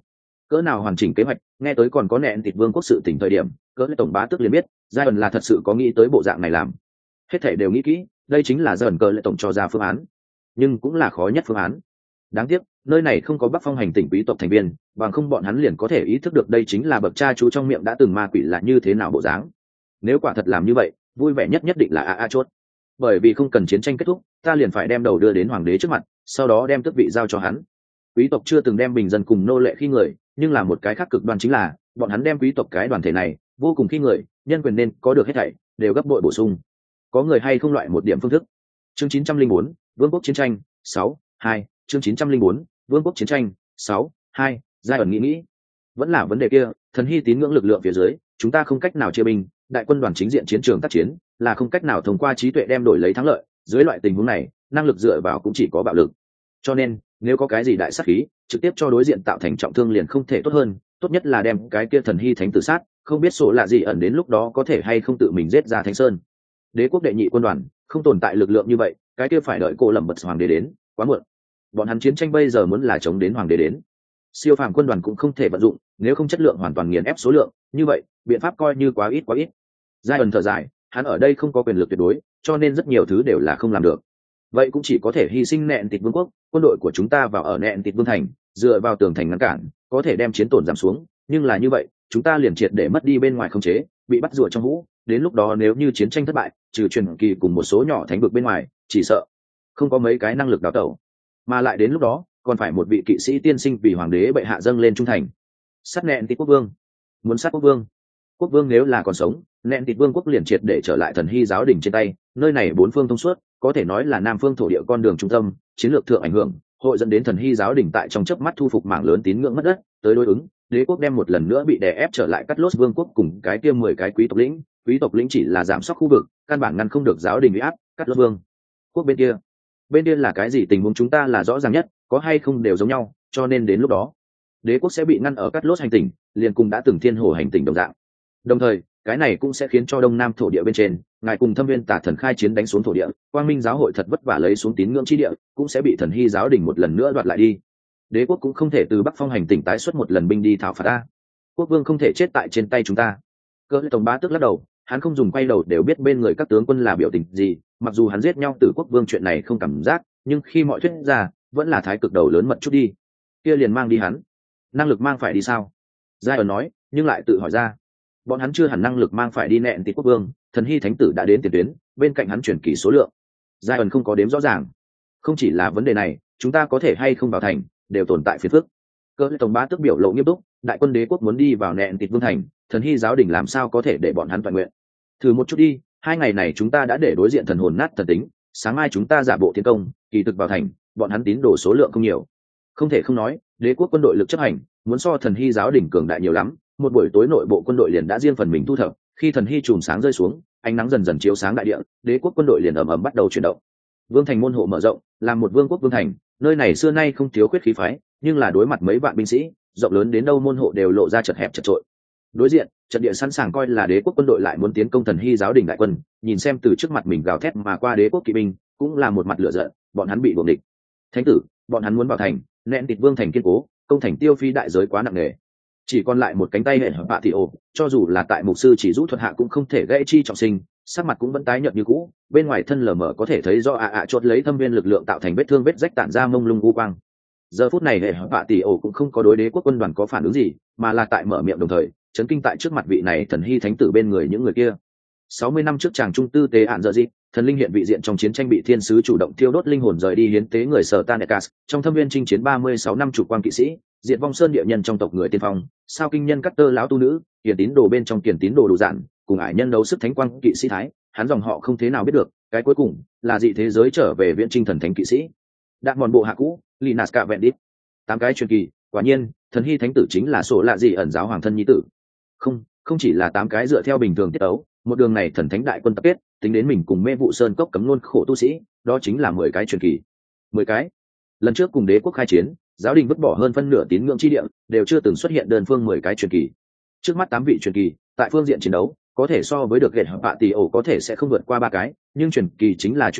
cỡ nào hoàn chỉnh kế hoạch, nghe tới còn có nẹn thịt vương quốc sự tỉnh thời điểm, cỡ tổng bá tức liền biết giai ẩn là thật sự có nghĩ tới bộ dạng này làm. Hết thảy đều nghĩ kỹ, đây chính là giai ẩn cỡ lệ tổng cho ra phương án, nhưng cũng là khó nhất phương án. Đáng tiếc nơi này không có Bắc Phong hành tỉnh quý tộc thành viên, bằng không bọn hắn liền có thể ý thức được đây chính là bậc cha chú trong miệng đã từng ma quỷ là như thế nào bộ dáng. Nếu quả thật làm như vậy, vui vẻ nhất nhất định là a a chốt, bởi vì không cần chiến tranh kết thúc, ta liền phải đem đầu đưa đến hoàng đế trước mặt, sau đó đem tước vị giao cho hắn. Quý tộc chưa từng đem bình dân cùng nô lệ khi người, nhưng là một cái khác cực đoan chính là bọn hắn đem quý tộc cái đoàn thể này vô cùng khi người, nhân quyền nên có được hết thảy đều gấp bội bổ sung. Có người hay không loại một điểm phương thức. Chương chín trăm linh bốn, Vương quốc chiến tranh sáu hai. Chương chín trăm linh bốn, Vương quốc chiến tranh sáu hai. Giai ẩn nghĩ nghĩ, vẫn là vấn đề kia, thần hy tín ngưỡng lực lượng phía dưới, chúng ta không cách nào chia binh, đại quân đoàn chính diện chiến trường tác chiến, là không cách nào thông qua trí tuệ đem đổi lấy thắng lợi. Dưới loại tình huống này, năng lực dựa vào cũng chỉ có bạo lực. Cho nên, nếu có cái gì đại sát khí, trực tiếp cho đối diện tạo thành trọng thương liền không thể tốt hơn, tốt nhất là đem cái kia thần hy thánh tử sát, không biết số lạ gì ẩn đến lúc đó có thể hay không tự mình giết ra Thánh Sơn. Đế quốc đệ nhị quân đoàn, không tồn tại lực lượng như vậy, cái kia phải đợi cô lẩm bật hoàng đế đến, quá muộn. Bọn hắn chiến tranh bây giờ muốn là chống đến hoàng đế đến. Siêu phàm quân đoàn cũng không thể vận dụng, nếu không chất lượng hoàn toàn nghiền ép số lượng, như vậy, biện pháp coi như quá ít quá ít. Giai ẩn thở dài, hắn ở đây không có quyền lực tuyệt đối, cho nên rất nhiều thứ đều là không làm được. Vậy cũng chỉ có thể hy sinh nẹn tịt vương quốc, quân đội của chúng ta vào ở nẹn tịt vương thành, dựa vào tường thành ngăn cản, có thể đem chiến tổn giảm xuống, nhưng là như vậy, chúng ta liền triệt để mất đi bên ngoài khống chế, bị bắt rùa trong hũ, đến lúc đó nếu như chiến tranh thất bại, trừ truyền kỳ cùng một số nhỏ thánh vực bên ngoài, chỉ sợ không có mấy cái năng lực đào tẩu, mà lại đến lúc đó, còn phải một vị kỵ sĩ tiên sinh vì hoàng đế bệ hạ dâng lên trung thành. Sát nẹn tịt quốc vương, muốn sát quốc vương. Quốc vương nếu là còn sống, nẹn tịt vương quốc liền triệt để trở lại thần hy giáo đình trên tay, nơi này bốn phương thông suốt, có thể nói là nam phương thổ địa con đường trung tâm, chiến lược thượng ảnh hưởng, hội dẫn đến thần hy giáo đình tại trong chớp mắt thu phục mảng lớn tín ngưỡng mất đất, tới đối ứng, đế quốc đem một lần nữa bị đè ép trở lại cắt lốt vương quốc cùng cái tiêm mười cái quý tộc lĩnh, quý tộc lĩnh chỉ là giảm sóc khu vực, căn bản ngăn không được giáo đình uy áp, cắt lốt vương quốc bên kia. Bên kia là cái gì tình huống chúng ta là rõ ràng nhất, có hay không đều giống nhau, cho nên đến lúc đó, đế quốc sẽ bị ngăn ở cắt lốt hành tỉnh, liền cùng đã từng thiên hồ hành tỉnh đồng dạng. Đồng thời, cái này cũng sẽ khiến cho đông nam thổ địa bên trên, ngài cùng thâm viên tả thần khai chiến đánh xuống thổ địa, quang minh giáo hội thật vất vả lấy xuống tín ngưỡng chi địa, cũng sẽ bị thần hy giáo đình một lần nữa đoạt lại đi. Đế quốc cũng không thể từ bắc phong hành tỉnh tái xuất một lần binh đi thảo phạt ta. Quốc vương không thể chết tại trên tay chúng ta. Cơ tổng bá tức lắc đầu, hắn không dùng quay đầu đều biết bên người các tướng quân là biểu tình gì, mặc dù hắn giết nhau từ quốc vương chuyện này không cảm giác, nhưng khi mọi thuyết ra, vẫn là thái cực đầu lớn mật chút đi. Kia liền mang đi hắn. Năng lực mang phải đi sao? Giai ẩn nói, nhưng lại tự hỏi ra, bọn hắn chưa hẳn năng lực mang phải đi nẹn tịt quốc vương, thần hy thánh tử đã đến tiền tuyến, bên cạnh hắn chuyển kỳ số lượng. Giai ẩn không có đếm rõ ràng. Không chỉ là vấn đề này, chúng ta có thể hay không vào thành, đều tồn tại phiền phức. Cơ tổng bá tức biểu lộ nghiêm túc, đại quân đế quốc muốn đi vào nẹn tịt vương thành, thần hy giáo đình làm sao có thể để bọn hắn toàn nguyện. Thử một chút đi, hai ngày này chúng ta đã để đối diện thần hồn nát thần tính, sáng mai chúng ta giả bộ tiến công, kỳ thực vào thành, bọn hắn tín đồ số lượng không nhiều. Không thể không nói, đế quốc quân đội lực chấp hành muốn so thần hy giáo đình cường đại nhiều lắm. Một buổi tối nội bộ quân đội liền đã riêng phần mình thu thập, khi thần hy chùm sáng rơi xuống, ánh nắng dần dần chiếu sáng đại địa, đế quốc quân đội liền ầm ầm bắt đầu chuyển động. Vương thành môn hộ mở rộng, làm một vương quốc vương thành, nơi này xưa nay không thiếu khuyết khí phái, nhưng là đối mặt mấy vạn binh sĩ, rộng lớn đến đâu môn hộ đều lộ ra chật hẹp chật trội. Đối diện, trận địa sẵn sàng coi là đế quốc quân đội lại muốn tiến công thần hy giáo đình đại quân, nhìn xem từ trước mặt mình gào thét mà qua đế quốc kỵ binh, cũng là một mặt lửa giận, bọn hắn bị buộc địch. Thánh tử, bọn hắn muốn vào thành, nẹn tịt vương thành kiên cố, công thành tiêu phi đại giới quá nặng nề. Chỉ còn lại một cánh tay hệ hợp bạ thì ồ, cho dù là tại mục sư chỉ rũ thuật hạ cũng không thể gãy chi trọng sinh, sắc mặt cũng vẫn tái nhợt như cũ, bên ngoài thân lờ mờ có thể thấy do ạ ạ chốt lấy thâm viên lực lượng tạo thành vết thương vết rách tản ra mông lung u quang. Giờ phút này hệ hợp bạ thì ồ cũng không có đối đế quốc quân đoàn có phản ứng gì, mà là tại mở miệng đồng thời chấn kinh tại trước mặt vị này thần hy thánh tử bên người những người kia. Sáu mươi năm trước chàng trung tư tế ạn dợ dị, thần linh hiện vị diện trong chiến tranh bị thiên sứ chủ động thiêu đốt linh hồn rời đi hiến tế người sở Tanekas, trong thâm viên chinh chiến ba mươi sáu năm chủ quan kỵ sĩ, diệt vong sơn địa nhân trong tộc người tiên phong, sao kinh nhân cắt tơ lão tu nữ, tiền tín đồ bên trong tiền tín đồ đủ dạn, cùng ải nhân đấu sức thánh quang kỵ sĩ thái, hắn dòng họ không thế nào biết được, cái cuối cùng là dị thế giới trở về viễn trinh thần thánh kỵ sĩ. Đạn mòn bộ hạ cũ, Linas cả vẹn đít. Tám cái truyền kỳ, quả nhiên, thần hy thánh tử chính là sổ lạ gì ẩn giáo hoàng thân nhi tử. Không, không chỉ là tám cái dựa theo bình thường tiết ấu, một đường này thần thánh đại quân tập kết, tính đến mình cùng mê vụ sơn cốc cấm luôn khổ tu sĩ, đó chính là mười cái truyền kỳ. Mười cái. Lần trước cùng đế quốc khai chiến, giáo đình vứt bỏ hơn phân nửa tín ngưỡng chi địa, đều chưa từng xuất hiện đơn phương mười cái truyền kỳ. Trước mắt tám vị truyền kỳ, tại phương diện chiến đấu, có thể so với được hệ hợp bạ tỷ ổ có thể sẽ không vượt qua ba cái, nhưng truyền kỳ chính là truyền kỳ,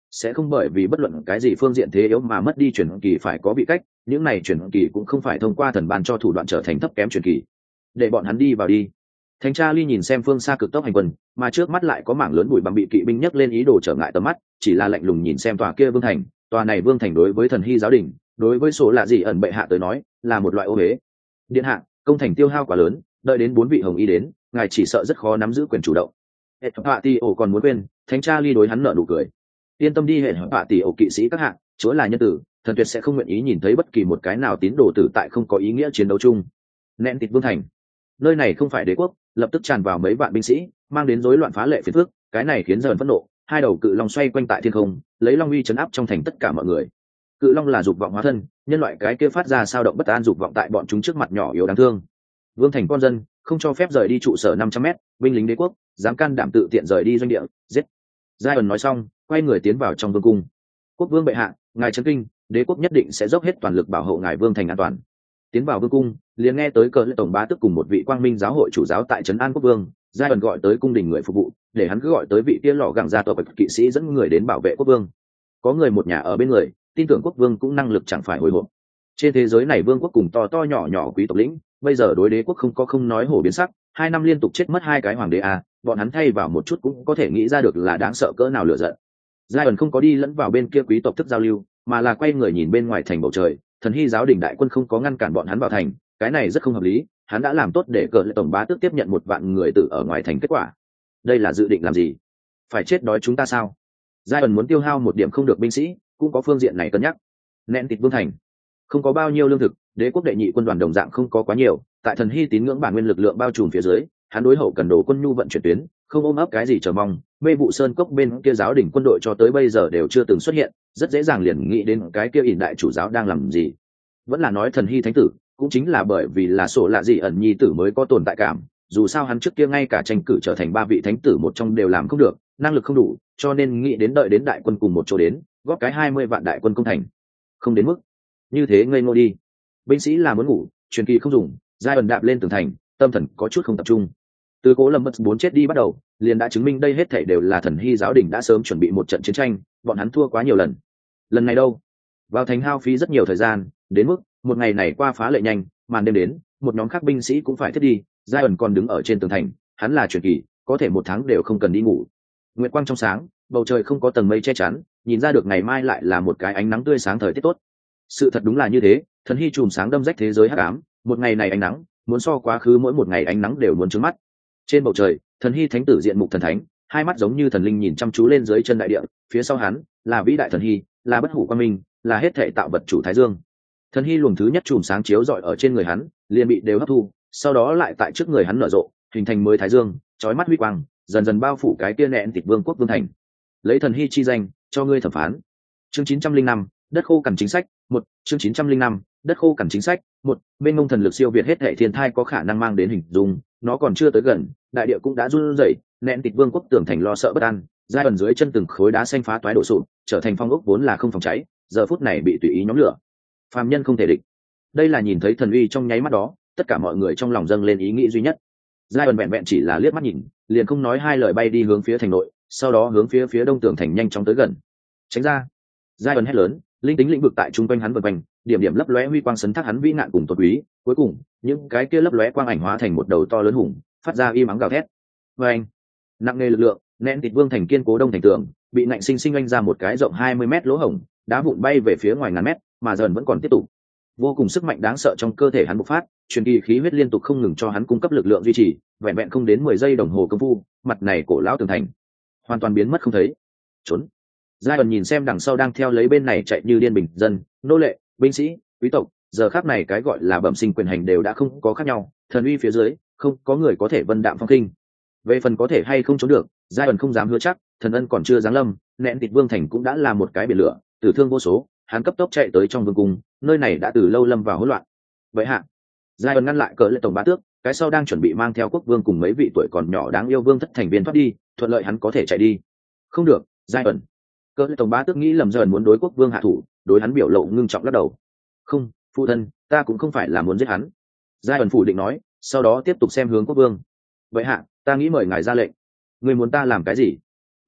sẽ không bởi vì bất luận cái gì phương diện thế yếu mà mất đi chuyển kỳ phải có vị cách, những này chuyển kỳ cũng không phải thông qua thần ban cho thủ đoạn trở thành thấp kém chuyển kỳ. Để bọn hắn đi vào đi. Thánh cha Ly nhìn xem phương xa cực tốc hành quân, mà trước mắt lại có mảng lớn bụi bặm bị kỵ binh nhấc lên ý đồ trở ngại tầm mắt, chỉ là lạnh lùng nhìn xem tòa kia vương thành, tòa này vương thành đối với thần hy giáo đình, đối với số lạ gì ẩn bệ hạ tới nói, là một loại ô uế. Điện hạ, công thành tiêu hao quá lớn, đợi đến bốn vị hồng y đến, ngài chỉ sợ rất khó nắm giữ quyền chủ động. Hệ họa tỷ ổ còn muốn quên, thánh cha Ly đối hắn nở nụ cười. Yên tâm đi hệ họa tỷ ổ kỵ sĩ các hạng, chúa là nhân tử, thần tuyệt sẽ không nguyện ý nhìn thấy bất kỳ một cái nào tín đồ tử tại không có ý nghĩa chiến đấu chung. Nện tịt vương thành, nơi này không phải đế quốc, lập tức tràn vào mấy vạn binh sĩ, mang đến rối loạn phá lệ phiền phức, cái này khiến dần phẫn nộ, hai đầu cự long xoay quanh tại thiên không, lấy long uy chấn áp trong thành tất cả mọi người. Cự long là dục vọng hóa thân, nhân loại cái kia phát ra sao động bất an dục vọng tại bọn chúng trước mặt nhỏ yếu đáng thương. Vương thành con dân không cho phép rời đi trụ sở năm trăm mét, binh lính đế quốc dám can đảm tự tiện rời đi doanh địa, giết. Zion nói xong, quay người tiến vào trong vương cung. Quốc vương bệ hạ, ngài trấn kinh, đế quốc nhất định sẽ dốc hết toàn lực bảo hộ ngài vương thành an toàn. Tiến vào vương cung, liền nghe tới cờ lệ tổng bá tức cùng một vị quang minh giáo hội chủ giáo tại trấn an quốc vương, Zion gọi tới cung đình người phục vụ, để hắn cứ gọi tới vị kia lọ gẳng ra tòa bạch kỵ sĩ dẫn người đến bảo vệ quốc vương. Có người một nhà ở bên người, tin tưởng quốc vương cũng năng lực chẳng phải hồi hộp. Trên thế giới này vương quốc cùng to to nhỏ nhỏ quý tộc lĩnh, bây giờ đối đế quốc không có không nói hổ biến sắc, hai năm liên tục chết mất hai cái hoàng đế à, bọn hắn thay vào một chút cũng có thể nghĩ ra được là đáng sợ cỡ nào lựa giận. Zion không có đi lẫn vào bên kia quý tộc thức giao lưu, mà là quay người nhìn bên ngoài thành bầu trời, thần hy giáo đình đại quân không có ngăn cản bọn hắn vào thành, cái này rất không hợp lý, hắn đã làm tốt để cờ lệ tổng bá tước tiếp nhận một vạn người tử ở ngoài thành kết quả. Đây là dự định làm gì? Phải chết đói chúng ta sao? Zion muốn tiêu hao một điểm không được binh sĩ, cũng có phương diện này cân nhắc. Nện tịt vương thành không có bao nhiêu lương thực, đế quốc đệ nhị quân đoàn đồng dạng không có quá nhiều, tại thần hy tín ngưỡng bản nguyên lực lượng bao trùm phía dưới, hắn đối hậu cần đồ quân nhu vận chuyển tuyến, không ôm ấp cái gì chờ mong. Mê vụ sơn cốc bên kia giáo đỉnh quân đội cho tới bây giờ đều chưa từng xuất hiện, rất dễ dàng liền nghĩ đến cái kia ỉn đại chủ giáo đang làm gì. Vẫn là nói thần hy thánh tử, cũng chính là bởi vì là sổ lạ gì ẩn nhi tử mới có tồn tại cảm, dù sao hắn trước kia ngay cả tranh cử trở thành ba vị thánh tử một trong đều làm không được, năng lực không đủ, cho nên nghĩ đến đợi đến đại quân cùng một chỗ đến, góp cái hai mươi vạn đại quân công thành. Không đến mức như thế ngây ngô đi. Binh sĩ là muốn ngủ, truyền kỳ không dùng, giai ẩn đạp lên tường thành, tâm thần có chút không tập trung. Từ cố lâm mất bốn chết đi bắt đầu, liền đã chứng minh đây hết thảy đều là thần hy giáo đình đã sớm chuẩn bị một trận chiến tranh, bọn hắn thua quá nhiều lần. Lần này đâu? Vào thành hao phí rất nhiều thời gian, đến mức một ngày này qua phá lệ nhanh, màn đêm đến, một nhóm khác binh sĩ cũng phải thiết đi, giai ẩn còn đứng ở trên tường thành, hắn là truyền kỳ, có thể một tháng đều không cần đi ngủ. Nguyệt quang trong sáng, bầu trời không có tầng mây che chắn, nhìn ra được ngày mai lại là một cái ánh nắng tươi sáng thời tiết tốt. Sự thật đúng là như thế, thần hy chùm sáng đâm rách thế giới hắc ám, một ngày này ánh nắng, muốn so quá khứ mỗi một ngày ánh nắng đều muốn trướng mắt. Trên bầu trời, thần hy thánh tử diện mục thần thánh, hai mắt giống như thần linh nhìn chăm chú lên dưới chân đại địa, phía sau hắn là vĩ đại thần hy, là bất hủ quang minh, là hết thể tạo vật chủ thái dương. Thần hy luồng thứ nhất chùm sáng chiếu rọi ở trên người hắn, liền bị đều hấp thu, sau đó lại tại trước người hắn nở rộ, hình thành mới thái dương, chói mắt huy quang, dần dần bao phủ cái kia nện tịch vương quốc vương thành. Lấy thần hy chi danh, cho ngươi thẩm phán. Chương chín trăm linh năm, đất khô cằn chính sách, một, chương chín trăm linh năm, đất khô cằn chính sách, một, bên ngông thần lực siêu việt hết hệ thiên thai có khả năng mang đến hình dung, nó còn chưa tới gần, đại địa cũng đã run rẩy, nện tịch vương quốc tưởng thành lo sợ bất an, giai ẩn dưới chân từng khối đá xanh phá toái đổ sụp, trở thành phong ốc vốn là không phòng cháy, giờ phút này bị tùy ý nhóm lửa. Phàm nhân không thể địch. Đây là nhìn thấy thần uy trong nháy mắt đó, tất cả mọi người trong lòng dâng lên ý nghĩ duy nhất. Giai ẩn vẹn vẹn chỉ là liếc mắt nhìn, liền không nói hai lời bay đi hướng phía thành nội, sau đó hướng phía phía đông tường thành nhanh chóng tới gần. Tránh ra! Giai ẩn hét lớn, linh tính lĩnh vực tại trung quanh hắn vần quanh, điểm điểm lấp lóe huy quang sấn thác hắn vĩ nạn cùng tôn quý. Cuối cùng, những cái kia lấp lóe quang ảnh hóa thành một đầu to lớn hùng, phát ra im ắng gào thét. Và anh, nặng nề lực lượng, nện tịt vương thành kiên cố đông thành tường, bị nạnh sinh sinh anh ra một cái rộng hai mươi mét lỗ hổng, đá vụn bay về phía ngoài ngàn mét, mà dần vẫn còn tiếp tục. Vô cùng sức mạnh đáng sợ trong cơ thể hắn bộc phát, truyền kỳ khí huyết liên tục không ngừng cho hắn cung cấp lực lượng duy trì, vẹn vẹn không đến mười giây đồng hồ công phu, mặt này cổ lão tường thành hoàn toàn biến mất không thấy. Trốn. Giai ẩn nhìn xem đằng sau đang theo lấy bên này chạy như điên bình dân, nô lệ, binh sĩ, quý tộc, giờ khắc này cái gọi là bẩm sinh quyền hành đều đã không có khác nhau, thần uy phía dưới, không có người có thể vân đạm phong kinh. Về phần có thể hay không trốn được, Giai ẩn không dám hứa chắc, thần ân còn chưa giáng lâm, nện tịt vương thành cũng đã là một cái biển lửa, tử thương vô số, hắn cấp tốc chạy tới trong vương cung, nơi này đã từ lâu lâm vào hỗn loạn. Vậy hạ, Giai ẩn ngăn lại cờ lệ tổng bá tước, cái sau đang chuẩn bị mang theo quốc vương cùng mấy vị tuổi còn nhỏ đáng yêu vương thất thành viên thoát đi, thuận lợi hắn có thể chạy đi. Không được, Giai ẩn. Cờ lệ tổng bá tước nghĩ lầm dần muốn đối quốc vương hạ thủ, đối hắn biểu lộ ngưng trọng lắc đầu. Không, phụ thân, ta cũng không phải là muốn giết hắn. Giai ẩn phủ định nói, sau đó tiếp tục xem hướng quốc vương. Vậy hạ, ta nghĩ mời ngài ra lệnh. Người muốn ta làm cái gì?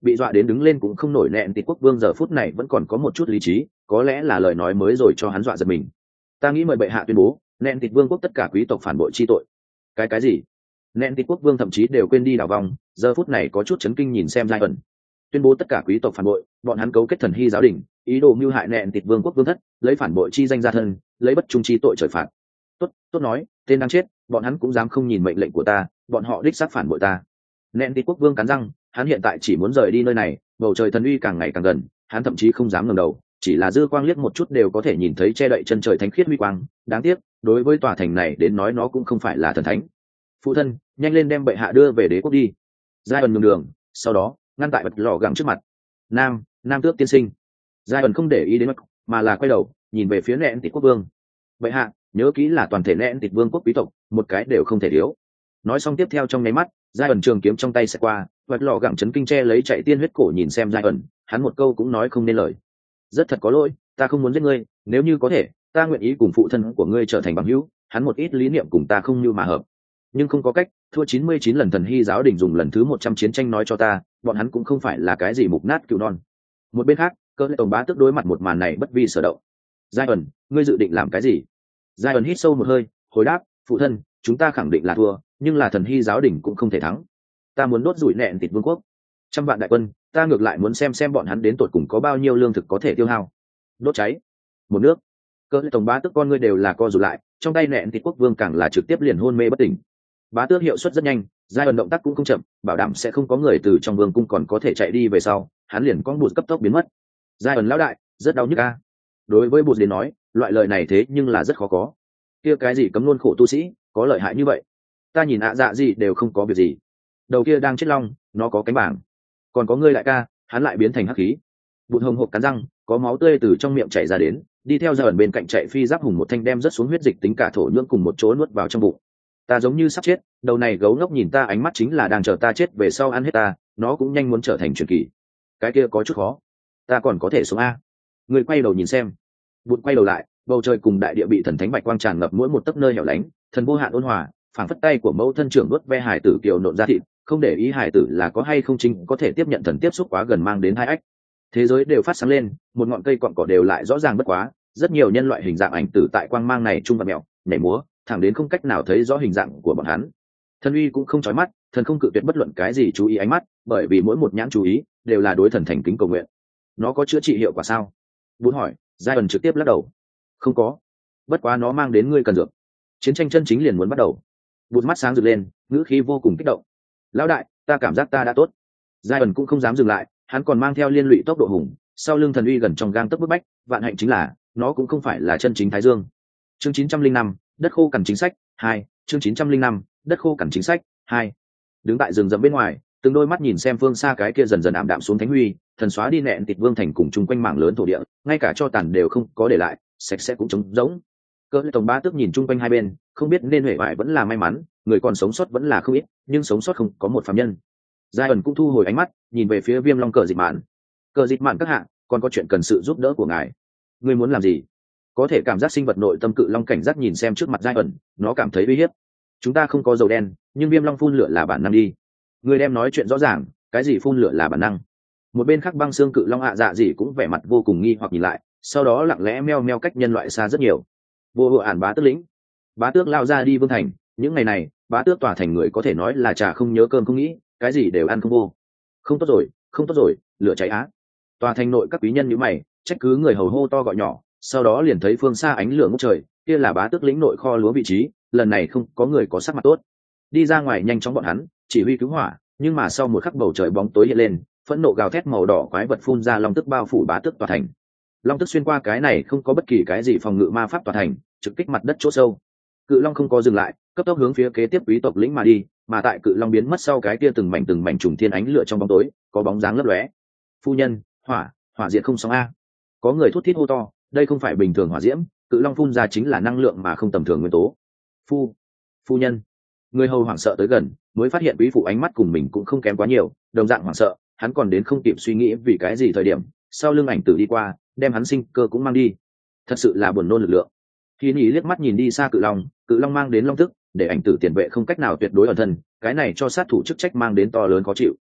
bị dọa đến đứng lên cũng không nổi. Nẹn Tịt quốc vương giờ phút này vẫn còn có một chút lý trí, có lẽ là lời nói mới rồi cho hắn dọa giật mình. Ta nghĩ mời bệ hạ tuyên bố Nẹn Tịt vương quốc tất cả quý tộc phản bội chi tội. Cái cái gì? Nẹn Tịt quốc vương thậm chí đều quên đi đảo vòng, giờ phút này có chút chấn kinh nhìn xem giai ẩn. Tuyên bố tất cả quý tộc phản bội, bọn hắn cấu kết thần hy giáo đình, ý đồ mưu hại Nẹn Tịt vương quốc vương thất, lấy phản bội chi danh gia thân, lấy bất trung chi tội trời phạt. Tốt, tốt nói, tên đang chết, bọn hắn cũng dám không nhìn mệnh lệnh của ta, bọn họ đích xác phản bội ta. Nẹn Tịt quốc vương cắn răng, hắn hiện tại chỉ muốn rời đi nơi này, bầu trời thần uy càng ngày càng gần, hắn thậm chí không dám ngẩng đầu, chỉ là dư quang liếc một chút đều có thể nhìn thấy che đậy chân trời thánh khiết huy quang. Đáng tiếc, đối với tòa thành này đến nói nó cũng không phải là thần thánh. Phụ thân, nhanh lên đem bệ hạ đưa về đế quốc đi. Giai ẩn nhường đường, sau đó ngăn tại bật lò gẳng trước mặt. Nam, Nam tước tiên sinh. Giai ẩn không để ý đến mắt, mà là quay đầu nhìn về phía Nẹn Tịt quốc vương. Bệ hạ, nhớ kỹ là toàn thể Nẹn Tịt vương quốc quý tộc, một cái đều không thể thiếu. Nói xong tiếp theo trong nháy mắt, giai ẩn trường kiếm trong tay sẽ qua, vật lò gẳng chấn kinh che lấy chạy tiên huyết cổ nhìn xem giai ẩn, hắn một câu cũng nói không nên lời. Rất thật có lỗi, ta không muốn giết ngươi, nếu như có thể, ta nguyện ý cùng phụ thân của ngươi trở thành bằng hữu. Hắn một ít lý niệm cùng ta không như mà hợp, nhưng không có cách, thua chín mươi chín lần thần hy giáo đình dùng lần thứ một trăm chiến tranh nói cho ta, bọn hắn cũng không phải là cái gì mục nát cựu non. Một bên khác, cơ lệ tổng bá tức đối mặt một màn này bất vi sở động. Giai ẩn, ngươi dự định làm cái gì? Giai ẩn hít sâu một hơi, hồi đáp, phụ thân, chúng ta khẳng định là thua, nhưng là thần hy giáo đình cũng không thể thắng. Ta muốn đốt rủi Nẹn Tịt vương quốc, trăm vạn đại quân, ta ngược lại muốn xem xem bọn hắn đến tột cùng có bao nhiêu lương thực có thể tiêu hao. Đốt cháy một nước. Cơ lệ tổng bá tức con ngươi đều là co rụt lại, trong tay Nẹn Tịt quốc vương càng là trực tiếp liền hôn mê bất tỉnh. Bá tước hiệu suất rất nhanh, giai ẩn động tác cũng không chậm, bảo đảm sẽ không có người từ trong vương cung còn có thể chạy đi về sau, hắn liền con bụt cấp tốc biến mất. Giai ẩn lão đại, rất đau nhức a. Đối với bụt đến nói, loại lời này thế nhưng là rất khó có. Kia cái gì cấm luôn khổ tu sĩ, có lợi hại như vậy? Ta nhìn ạ dạ gì đều không có việc gì. Đầu kia đang chết long, nó có cánh bảng. Còn có ngươi đại ca, hắn lại biến thành hắc khí. Bụt hồng hộc cắn răng, có máu tươi từ trong miệng chảy ra đến, đi theo giai ẩn bên cạnh chạy phi giáp hùng một thanh đem rất xuống huyết dịch tính cả thổ nhưỡng cùng một chỗ nuốt vào trong bụng. Ta giống như sắp chết, đầu này gấu ngốc nhìn ta ánh mắt chính là đang chờ ta chết về sau ăn hết ta, nó cũng nhanh muốn trở thành truyền kỳ. Cái kia có chút khó, ta còn có thể sống a. Người quay đầu nhìn xem. Bụt quay đầu lại, bầu trời cùng đại địa bị thần thánh bạch quang tràn ngập mỗi một tấc nơi hẻo lánh, thần vô hạn ôn hòa, phảng phất tay của mẫu thân trưởng nuốt ve hải tử kiều nộn ra thịt, không để ý hải tử là có hay không chính có thể tiếp nhận thần tiếp xúc quá gần mang đến hai ách. Thế giới đều phát sáng lên, một ngọn cây cọn cỏ đều lại rõ ràng bất quá, rất nhiều nhân loại hình dạng ảnh tử tại quang mang này trung vật mèo, nhảy múa, thẳng đến không cách nào thấy rõ hình dạng của bọn hắn. Thần uy cũng không chói mắt, thần không cự tuyệt bất luận cái gì chú ý ánh mắt, bởi vì mỗi một nhãn chú ý đều là đối thần thành kính cầu nguyện. Nó có chữa trị hiệu quả sao? Bún hỏi. Giai ẩn trực tiếp lắc đầu. Không có. Bất quá nó mang đến ngươi cần dược. Chiến tranh chân chính liền muốn bắt đầu. Bụt mắt sáng rực lên, ngữ khí vô cùng kích động. Lão đại, ta cảm giác ta đã tốt. Giai ẩn cũng không dám dừng lại, hắn còn mang theo liên lụy tốc độ hùng, sau lưng thần uy gần trong gang tấc bức bách, vạn hạnh chính là nó cũng không phải là chân chính thái dương. Chương chín trăm linh năm, đất khô cằn chính sách hai. Chương chín trăm linh năm, đất khô cằn chính sách hai. Đứng tại rừng rậm bên ngoài, từng đôi mắt nhìn xem phương xa cái kia dần dần ảm đạm xuống thánh huy, thần xóa đi Nẹn Tịt vương thành cùng chung quanh mảng lớn thổ địa, ngay cả cho tàn đều không có để lại, sạch sẽ cũng trống rỗng. Cơ tổng bá tước nhìn chung quanh hai bên, không biết nên huệ vải vẫn là may mắn, người còn sống sót vẫn là không ít, nhưng sống sót không có một phàm nhân. Giai ẩn cũng thu hồi ánh mắt, nhìn về phía Viêm Long cờ dịch mạn. Cờ dịch mạn các hạ, còn có chuyện cần sự giúp đỡ của ngài. Ngươi muốn làm gì? Có thể cảm giác sinh vật nội tâm cự long cảnh giác nhìn xem trước mặt Giai ẩn, nó cảm thấy uy hiếp. Chúng ta không có dầu đen, nhưng Viêm Long phun lửa là bản năng đi. Người đem nói chuyện rõ ràng, cái gì phun lửa là bản năng? Một bên khác băng xương cự long ạ dạ gì cũng vẻ mặt vô cùng nghi hoặc nhìn lại, sau đó lặng lẽ meo meo cách nhân loại xa rất nhiều. Vô hộ ản bá tước lĩnh, bá tước lao ra đi vương thành. Những ngày này, bá tước tỏa thành người có thể nói là trà không nhớ cơm không nghĩ, cái gì đều ăn không vô. Không tốt rồi, không tốt rồi, lửa cháy á. Tòa thành nội các quý nhân như mày, trách cứ người hầu hô to gọi nhỏ, sau đó liền thấy phương xa ánh lửa ngút trời, kia là bá tước lĩnh nội kho lúa vị trí, lần này không có người có sắc mặt tốt. Đi ra ngoài nhanh chóng bọn hắn, chỉ huy cứu hỏa, nhưng mà sau một khắc bầu trời bóng tối hiện lên, phẫn nộ gào thét màu đỏ quái vật phun ra long tức bao phủ bá tước tòa thành. Long tức xuyên qua cái này không có bất kỳ cái gì phòng ngự ma pháp tòa thành, trực kích mặt đất chỗ sâu. Cự long không có dừng lại, cấp tốc hướng phía kế tiếp quý tộc lĩnh mà đi, mà tại cự long biến mất sau cái kia từng mảnh từng mảnh trùng thiên ánh lửa trong bóng tối, có bóng dáng lấp lóe. Phu nhân, hỏa, hỏa diệt không xong a. Có người thút thít hô to, đây không phải bình thường hỏa diễm, cự long phun ra chính là năng lượng mà không tầm thường nguyên tố. Phu, phu nhân. Người hầu hoảng sợ tới gần, mới phát hiện quý phụ ánh mắt cùng mình cũng không kém quá nhiều, đồng dạng hoảng sợ, hắn còn đến không kịp suy nghĩ vì cái gì thời điểm, sau lưng ảnh tử đi qua, đem hắn sinh cơ cũng mang đi. Thật sự là buồn nôn lực lượng. Khi Nhĩ liếc mắt nhìn đi xa cự long, cự long mang đến long tức, để ảnh tử tiền vệ không cách nào tuyệt đối ẩn thân, cái này cho sát thủ chức trách mang đến to lớn khó chịu.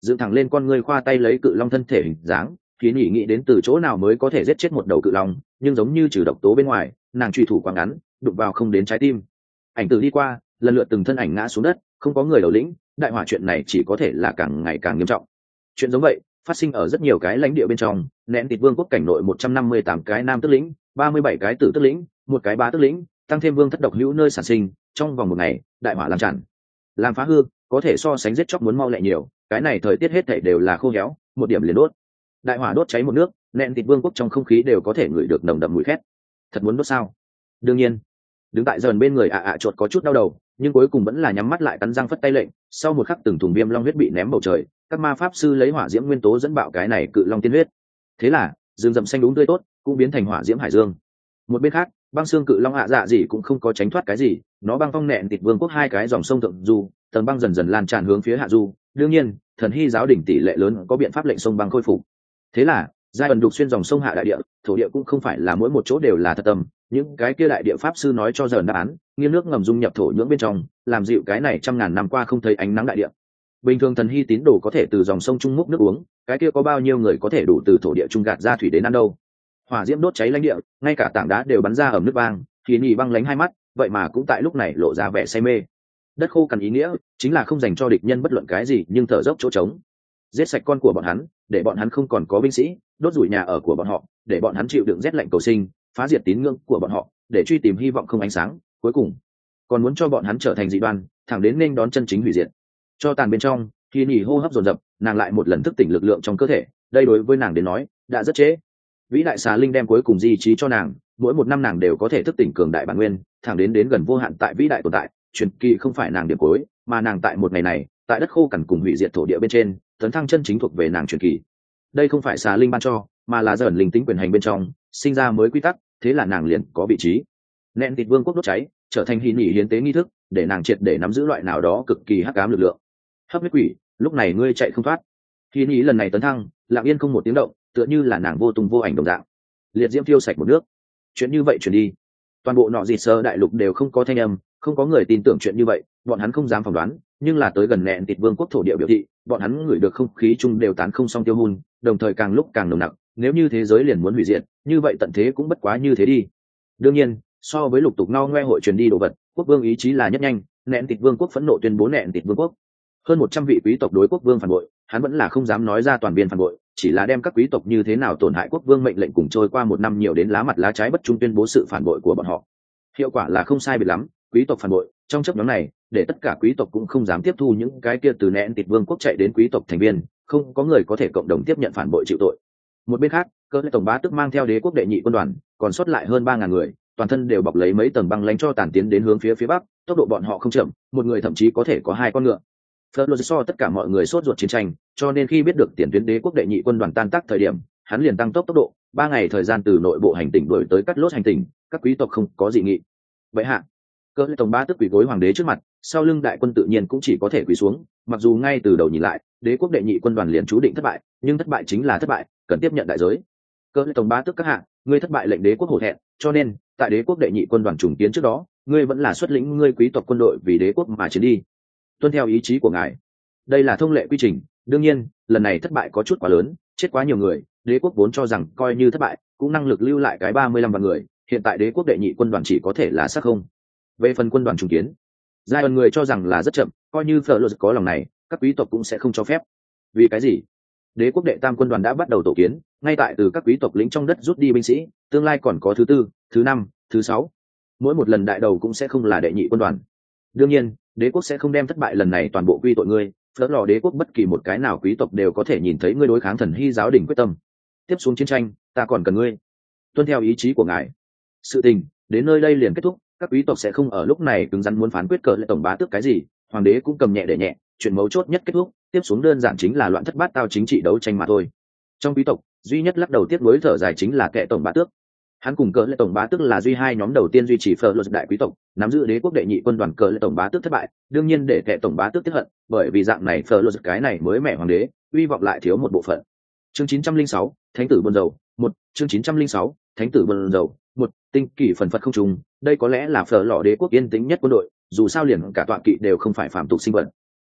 dựng thẳng lên con ngươi khoa tay lấy cự long thân thể hình dáng, Kỳ Nhĩ nghĩ đến từ chỗ nào mới có thể giết chết một đầu cự long, nhưng giống như trừ độc tố bên ngoài, nàng truy thủ quá ngắn, đụng vào không đến trái tim. Ảnh tử đi qua, lần lượt từng thân ảnh ngã xuống đất, không có người đầu lĩnh, đại hỏa chuyện này chỉ có thể là càng ngày càng nghiêm trọng. Chuyện giống vậy phát sinh ở rất nhiều cái lãnh địa bên trong, nén thịt vương quốc cảnh nội một trăm năm mươi tám cái nam tước lĩnh, ba mươi bảy cái tử tước lĩnh, một cái bá tước lĩnh, tăng thêm vương thất độc hữu nơi sản sinh, trong vòng một ngày, đại hỏa làm tràn. Làm phá hư, có thể so sánh giết chóc muốn mau lẹ nhiều, cái này thời tiết hết thảy đều là khô héo, một điểm liền đốt. Đại hỏa đốt cháy một nước, nén thịt vương quốc trong không khí đều có thể ngửi được nồng đậm mùi khét. Thật muốn đốt sao? Đương nhiên. Đứng tại dần bên người ạ ạ chuột có chút đau đầu, nhưng cuối cùng vẫn là nhắm mắt lại cắn răng phất tay lệnh. Sau một khắc từng thùng viêm long huyết bị ném bầu trời, các ma pháp sư lấy hỏa diễm nguyên tố dẫn bạo cái này cự long tiên huyết. Thế là rừng rậm xanh đúng tươi tốt cũng biến thành hỏa diễm hải dương. Một bên khác, băng xương cự long ạ dạ gì cũng không có tránh thoát cái gì, nó băng phong nện thịt vương quốc hai cái dòng sông thượng du, tầng băng dần dần lan tràn hướng phía hạ du. Đương nhiên, thần hy giáo đỉnh tỷ lệ lớn có biện pháp lệnh sông băng khôi phục. Thế là giai ẩn đục xuyên dòng sông hạ đại địa, thổ địa cũng không phải là mỗi một chỗ đều là thật tâm. Những cái kia đại địa pháp sư nói cho dần đáp án, nghiêng nước ngầm dung nhập thổ nhưỡng bên trong, làm dịu cái này trăm ngàn năm qua không thấy ánh nắng đại địa. Bình thường thần hy tín đồ có thể từ dòng sông trung múc nước uống, cái kia có bao nhiêu người có thể đủ từ thổ địa trung gạt ra thủy đến ăn đâu? Hỏa diễm đốt cháy lãnh địa, ngay cả tảng đá đều bắn ra ẩm nước vang, Kỳ Nhĩ băng lánh hai mắt, vậy mà cũng tại lúc này lộ ra vẻ say mê. Đất khô cằn ý nghĩa chính là không dành cho địch nhân bất luận cái gì, nhưng thở dốc chỗ trống. Giết sạch con của bọn hắn, để bọn hắn không còn có binh sĩ, đốt rủi nhà ở của bọn họ, để bọn hắn chịu đựng rét lạnh cầu sinh, phá diệt tín ngưỡng của bọn họ, để truy tìm hy vọng không ánh sáng, cuối cùng còn muốn cho bọn hắn trở thành dị đoan, thẳng đến nên đón chân chính hủy diệt. Cho tàn bên trong, Kỳ Nhĩ hô hấp dồn dập, nàng lại một lần thức tỉnh lực lượng trong cơ thể, đây đối với nàng đến nói đã rất trễ. Vĩ đại xà linh đem cuối cùng di trí cho nàng, mỗi một năm nàng đều có thể thức tỉnh cường đại bản nguyên, thẳng đến đến gần vô hạn tại vĩ đại tồn tại. Truyền kỳ không phải nàng điểm cuối, mà nàng tại một ngày này, tại đất khô cằn cùng hủy diệt thổ địa bên trên, tấn thăng chân chính thuộc về nàng truyền kỳ. Đây không phải xà linh ban cho, mà là dần linh tính quyền hành bên trong sinh ra mới quy tắc, thế là nàng liền có vị trí. Nện thịt vương quốc đốt cháy, trở thành Hy Nhĩ hiến tế nghi thức, để nàng triệt để nắm giữ loại nào đó cực kỳ hắc ám lực lượng. Hấp huyết quỷ, lúc này ngươi chạy không thoát. Hy Nhĩ lần này tấn thăng, lặng yên không một tiếng động, tựa như là nàng vô tung vô ảnh đồng dạng. Liệt diễm tiêu sạch một nước. Chuyện như vậy chuyển đi, toàn bộ nọ dịt sơ đại lục đều không có thanh âm, không có người tin tưởng chuyện như vậy, bọn hắn không dám phỏng đoán, nhưng là tới gần nện thịt vương quốc thổ địa biểu thị, bọn hắn ngửi được không khí chung đều tán không xong tiêu hun, đồng thời càng lúc càng nồng nặc. Nếu như thế giới liền muốn hủy diệt, như vậy tận thế cũng bất quá như thế đi. Đương nhiên, so với lục tục no ngoe hội truyền đi đồ vật, quốc vương ý chí là nhất nhanh. Nện thịt vương quốc phẫn nộ tuyên bố nện thịt vương quốc hơn một trăm vị quý tộc đối quốc vương phản bội, hắn vẫn là không dám nói ra toàn biên phản bội, chỉ là đem các quý tộc như thế nào tổn hại quốc vương mệnh lệnh cùng trôi qua một năm nhiều đến lá mặt lá trái bất trung tuyên bố sự phản bội của bọn họ. Hiệu quả là không sai biệt lắm, quý tộc phản bội trong chấp nhóm này, để tất cả quý tộc cũng không dám tiếp thu những cái kia từ nện thịt vương quốc chạy đến quý tộc thành viên, không có người có thể cộng đồng tiếp nhận phản bội chịu tội. Một bên khác, cơ tổng bá tức mang theo đế quốc đệ nhị quân đoàn, còn sót lại hơn ba ngàn người, toàn thân đều bọc lấy mấy tầng băng lãnh cho tàn tiến đến hướng phía phía bắc, tốc độ bọn họ không chậm, một người thậm chí có thể có hai con ngựa. Fleur so tất cả mọi người sốt ruột chiến tranh, cho nên khi biết được tiền tuyến đế quốc đệ nhị quân đoàn tan tác thời điểm, hắn liền tăng tốc tốc độ, ba ngày thời gian từ nội bộ hành tỉnh đuổi tới cắt lốt hành tỉnh, các quý tộc không có dị nghị. Vậy hạ, cơ tổng bá tức quỳ gối hoàng đế trước mặt, sau lưng đại quân tự nhiên cũng chỉ có thể quỳ xuống, mặc dù ngay từ đầu nhìn lại, đế quốc đệ nhị quân đoàn liền chú định thất bại, nhưng thất bại chính là thất bại, cần tiếp nhận đại giới. Cơ tổng bá tức các hạ, ngươi thất bại lệnh đế quốc hổ thẹn, cho nên tại đế quốc đệ nhị quân đoàn trùng kiến trước đó, ngươi vẫn là xuất lĩnh ngươi quý tộc quân đội vì đế quốc mà chiến đi, tuân theo ý chí của ngài. Đây là thông lệ quy trình, đương nhiên lần này thất bại có chút quá lớn, chết quá nhiều người, đế quốc vốn cho rằng coi như thất bại cũng năng lực lưu lại cái ba mươi lăm vạn người, hiện tại đế quốc đệ nhị quân đoàn chỉ có thể là xác không. Về phần quân đoàn trùng kiến, giai ẩn người cho rằng là rất chậm, coi như Fleur có lòng này, các quý tộc cũng sẽ không cho phép. Vì cái gì? Đế quốc đệ tam quân đoàn đã bắt đầu tổ kiến, ngay tại từ các quý tộc lĩnh trong đất rút đi binh sĩ, tương lai còn có thứ tư, thứ năm, thứ sáu, mỗi một lần đại đầu cũng sẽ không là đệ nhị quân đoàn. Đương nhiên, đế quốc sẽ không đem thất bại lần này toàn bộ quy tội ngươi. Phớt lò đế quốc bất kỳ một cái nào quý tộc đều có thể nhìn thấy ngươi đối kháng thần hy giáo đình quyết tâm. Tiếp xuống chiến tranh, ta còn cần ngươi. Tuân theo ý chí của ngài. Sự tình đến nơi đây liền kết thúc, các quý tộc sẽ không ở lúc này cứng rắn muốn phán quyết cờ lệ tổng bá tước cái gì, hoàng đế cũng cầm nhẹ để nhẹ, chuyện mấu chốt nhất kết thúc, tiếp xuống đơn giản chính là loạn thất bát tao chính trị đấu tranh mà thôi. Trong quý tộc, duy nhất lắc đầu tiếp nối thở dài chính là kệ tổng bá tước. Hắn cùng cờ lệ tổng bá tước là duy hai nhóm đầu tiên duy trì phở luật đại quý tộc, nắm giữ đế quốc đệ nhị quân đoàn. Cờ lệ tổng bá tước thất bại, đương nhiên để kệ tổng bá tước tiếc hận, bởi vì dạng này phở luật cái này mới mẹ hoàng đế, uy vọng lại thiếu một bộ phận. Chương chín trăm linh sáu, thánh tử buồn dầu, một, chương chín trăm linh sáu, thánh tử buồn dầu, một, tinh kỳ phần phật không trùng, đây có lẽ là phở lọ đế quốc yên tĩnh nhất quân đội, dù sao liền cả tọa kỵ đều không phải phạm tục sinh vật.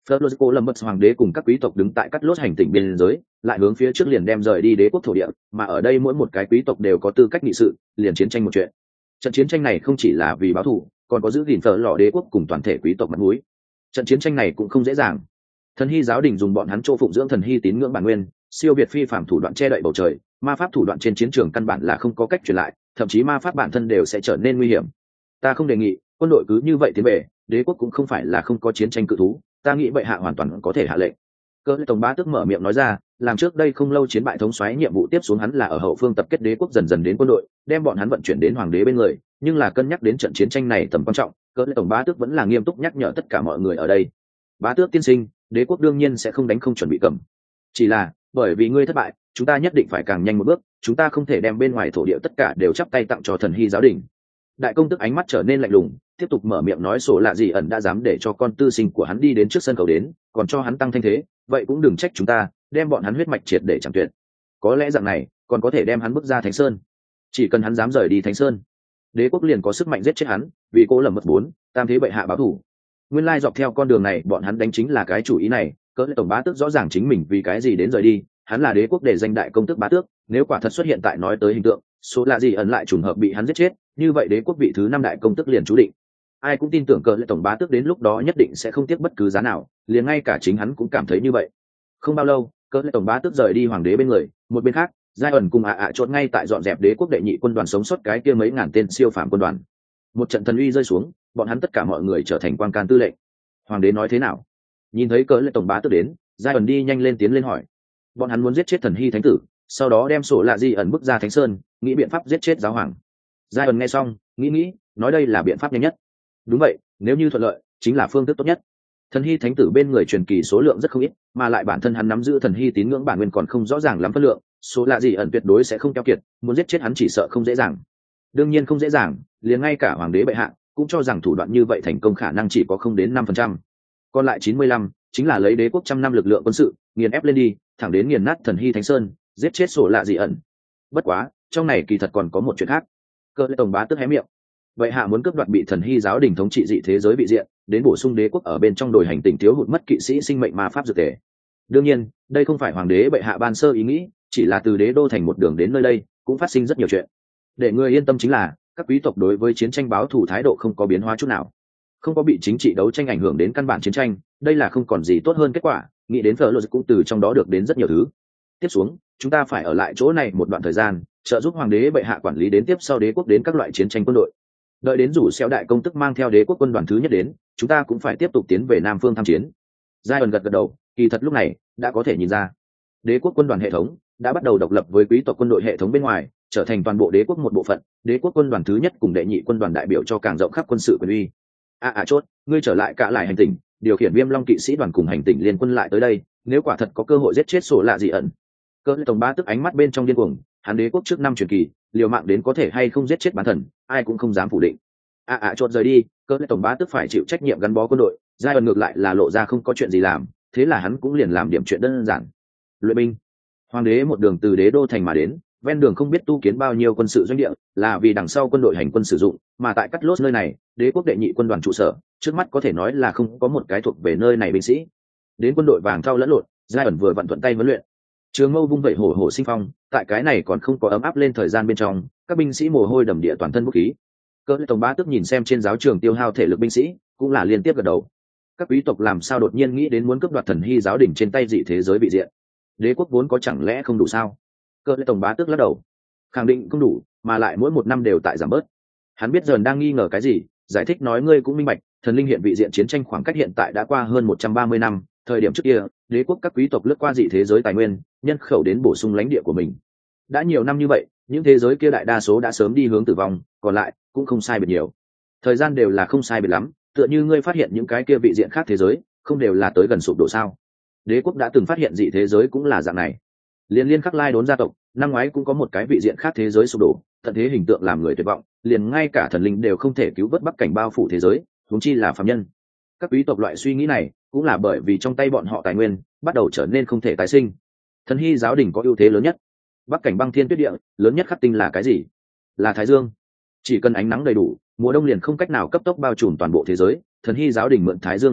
Florence lâm bật hoàng đế cùng các quý tộc đứng tại cắt lốt hành tinh biên giới, lại hướng phía trước liền đem rời đi đế quốc thổ địa, mà ở đây mỗi một cái quý tộc đều có tư cách nghị sự, liền chiến tranh một chuyện. Trận chiến tranh này không chỉ là vì báo thù, còn có giữ gìn phở lò đế quốc cùng toàn thể quý tộc mặt mũi. Trận chiến tranh này cũng không dễ dàng. Thần hy giáo đình dùng bọn hắn chỗ phụng dưỡng thần hy tín ngưỡng bản nguyên, siêu việt phi phàm thủ đoạn che đậy bầu trời, ma pháp thủ đoạn trên chiến trường căn bản là không có cách truyền lại, thậm chí ma pháp bản thân đều sẽ trở nên nguy hiểm. Ta không đề nghị quân đội cứ như vậy tiến về, đế quốc cũng không phải là không có chiến tranh cự thú, ta nghĩ bệ hạ hoàn toàn có thể hạ lệnh. Cơ lệ tổng bá tức mở miệng nói ra, làm trước đây không lâu chiến bại thống soái nhiệm vụ tiếp xuống hắn là ở hậu phương tập kết đế quốc dần dần đến quân đội, đem bọn hắn vận chuyển đến hoàng đế bên người, nhưng là cân nhắc đến trận chiến tranh này tầm quan trọng, cơ lệ tổng bá tước vẫn là nghiêm túc nhắc nhở tất cả mọi người ở đây. Bá tước tiên sinh, đế quốc đương nhiên sẽ không đánh không chuẩn bị cầm, chỉ là bởi vì ngươi thất bại, chúng ta nhất định phải càng nhanh một bước, chúng ta không thể đem bên ngoài thổ địa tất cả đều chắp tay tặng cho thần hy giáo đình. Đại công tước ánh mắt trở nên lạnh lùng, tiếp tục mở miệng nói sổ lạ gì ẩn đã dám để cho con tư sinh của hắn đi đến trước sân khấu đến, còn cho hắn tăng thanh thế, vậy cũng đừng trách chúng ta đem bọn hắn huyết mạch triệt để chẳng tuyệt. Có lẽ dạng này còn có thể đem hắn bước ra Thánh Sơn, chỉ cần hắn dám rời đi Thánh Sơn, đế quốc liền có sức mạnh giết chết hắn, vì cố lầm mất bốn tam thế bệ hạ báo thù. Nguyên lai dọc theo con đường này bọn hắn đánh chính là cái chủ ý này. Cỡ tổng bá tước rõ ràng chính mình vì cái gì đến rời đi, hắn là đế quốc để danh đại công tước bá tước, nếu quả thật xuất hiện tại nói tới hình tượng số là gì ẩn lại trùng hợp bị hắn giết chết, như vậy đế quốc vị thứ năm đại công tước liền chú định. Ai cũng tin tưởng cỡ lệ tổng bá tước đến lúc đó nhất định sẽ không tiếc bất cứ giá nào, liền ngay cả chính hắn cũng cảm thấy như vậy. Không bao lâu, cỡ lệ tổng bá tước rời đi hoàng đế bên người, một bên khác giai ẩn cùng ạ ạ chốt ngay tại dọn dẹp đế quốc đệ nhị quân đoàn sống sót cái kia mấy ngàn tên siêu phàm quân đoàn. Một trận thần uy rơi xuống, bọn hắn tất cả mọi người trở thành quan can tư lệnh. Hoàng đế nói thế nào? Nhìn thấy cỡ lệ tổng bá tước đến, giai ẩn đi nhanh lên tiến lên hỏi. Bọn hắn muốn giết chết thần hy thánh tử, sau đó đem sổ lạ di ẩn bước ra Thánh Sơn, nghĩ biện pháp giết chết giáo hoàng. Giai ẩn nghe xong nghĩ nghĩ, nói đây là biện pháp nhanh nhất. Đúng vậy, nếu như thuận lợi chính là phương thức tốt nhất. Thần hy thánh tử bên người truyền kỳ số lượng rất không ít, mà lại bản thân hắn nắm giữ thần hy tín ngưỡng bản nguyên còn không rõ ràng lắm phân lượng, số lạ gì ẩn tuyệt đối sẽ không keo kiệt, muốn giết chết hắn chỉ sợ không dễ dàng. Đương nhiên không dễ dàng, liền ngay cả hoàng đế bệ hạ cũng cho rằng thủ đoạn như vậy thành công khả năng chỉ có không đến năm phần trăm. Còn lại chín mươi lăm chính là lấy đế quốc trăm năm lực lượng quân sự nghiền ép lên đi, thẳng đến nghiền nát thần hy thánh sơn, giết chết sổ lạ dị ẩn. Bất quá trong này kỳ thật còn có một chuyện khác. Cơ lệ tổng bá tức hé miệng. Vậy hạ muốn cướp đoạt bị thần hy giáo đình thống trị dị thế giới vị diện, đến bổ sung đế quốc ở bên trong đồi hành tinh thiếu hụt mất kỵ sĩ sinh mệnh ma pháp dược thể. Đương nhiên đây không phải hoàng đế bệ hạ ban sơ ý nghĩ, chỉ là từ đế đô thành một đường đến nơi đây cũng phát sinh rất nhiều chuyện. Để người yên tâm chính là các quý tộc đối với chiến tranh báo thù thái độ không có biến hóa chút nào, không có bị chính trị đấu tranh ảnh hưởng đến căn bản chiến tranh, đây là không còn gì tốt hơn kết quả. Nghĩ đến Fleur cũng từ trong đó được đến rất nhiều thứ. Tiếp xuống chúng ta phải ở lại chỗ này một đoạn thời gian, trợ giúp hoàng đế bệ hạ quản lý đến tiếp sau đế quốc đến các loại chiến tranh quân đội. Đợi đến rủ xeo đại công tức mang theo đế quốc quân đoàn thứ nhất đến, chúng ta cũng phải tiếp tục tiến về nam phương tham chiến. Giai ẩn gật gật đầu, kỳ thật lúc này đã có thể nhìn ra đế quốc quân đoàn hệ thống đã bắt đầu độc lập với quý tộc quân đội hệ thống bên ngoài, trở thành toàn bộ đế quốc một bộ phận. Đế quốc quân đoàn thứ nhất cùng đệ nhị quân đoàn đại biểu cho càng rộng khắp quân sự quyền uy. À à chốt, ngươi trở lại cả lại hành tinh, điều khiển viêm long kỵ sĩ đoàn cùng hành tinh liên quân lại tới đây, nếu quả thật có cơ hội giết chết sổ lạ dị ẩn. Cơ tổng bá tức ánh mắt bên trong điên cuồng, hắn đế quốc trước năm truyền kỳ, liều mạng đến có thể hay không giết chết bản thần, ai cũng không dám phủ định. À à chốt rời đi, cơ tổng bá tức phải chịu trách nhiệm gắn bó quân đội, giai ẩn ngược lại là lộ ra không có chuyện gì làm, thế là hắn cũng liền làm điểm chuyện đơn giản. Luyện binh. Hoàng đế một đường từ đế đô thành mà đến, ven đường không biết tu kiến bao nhiêu quân sự doanh địa, là vì đằng sau quân đội hành quân sử dụng, mà tại Cắt Lốt nơi này, đế quốc đệ nhị quân đoàn trụ sở, trước mắt có thể nói là không có một cái thuộc về nơi này binh sĩ. Đến quân đội vàng thau lẫn lộn, giai ẩn vừa vận thuận tay huấn luyện. Trường mâu vung vẩy hổ hổ sinh phong, tại cái này còn không có ấm áp lên thời gian bên trong, các binh sĩ mồ hôi đầm địa toàn thân vũ khí. Cơ lệ tổng bá tức nhìn xem trên giáo trường tiêu hao thể lực binh sĩ, cũng là liên tiếp gật đầu. Các quý tộc làm sao đột nhiên nghĩ đến muốn cướp đoạt thần hy giáo đỉnh trên tay dị thế giới bị diện? Đế quốc vốn có chẳng lẽ không đủ sao? Cơ lệ tổng bá tức lắc đầu, khẳng định không đủ, mà lại mỗi một năm đều tại giảm bớt. Hắn biết dần đang nghi ngờ cái gì, giải thích nói ngươi cũng minh bạch, thần linh hiện vị diện chiến tranh khoảng cách hiện tại đã qua hơn một trăm ba mươi năm, thời điểm trước kia, đế quốc các quý tộc lướt qua dị thế giới tài nguyên, nhân khẩu đến bổ sung lãnh địa của mình. Đã nhiều năm như vậy, những thế giới kia đại đa số đã sớm đi hướng tử vong, còn lại cũng không sai biệt nhiều. Thời gian đều là không sai biệt lắm, tựa như ngươi phát hiện những cái kia vị diện khác thế giới, không đều là tới gần sụp đổ sao? Đế quốc đã từng phát hiện dị thế giới cũng là dạng này. Liên liên khắc lai đốn gia tộc, năm ngoái cũng có một cái vị diện khác thế giới sụp đổ, tận thế hình tượng làm người tuyệt vọng, liền ngay cả thần linh đều không thể cứu vớt bắc cảnh bao phủ thế giới, huống chi là phàm nhân. Các quý tộc loại suy nghĩ này cũng là bởi vì trong tay bọn họ tài nguyên bắt đầu trở nên không thể tái sinh. Thần hy giáo đình có ưu thế lớn nhất. Bắc cảnh băng thiên tuyết địa, lớn nhất khắc tinh là cái gì? Là thái dương. Chỉ cần ánh nắng đầy đủ, mùa đông liền không cách nào cấp tốc bao trùm toàn bộ thế giới. Thần hy giáo đình mượn thái dương lực lượng,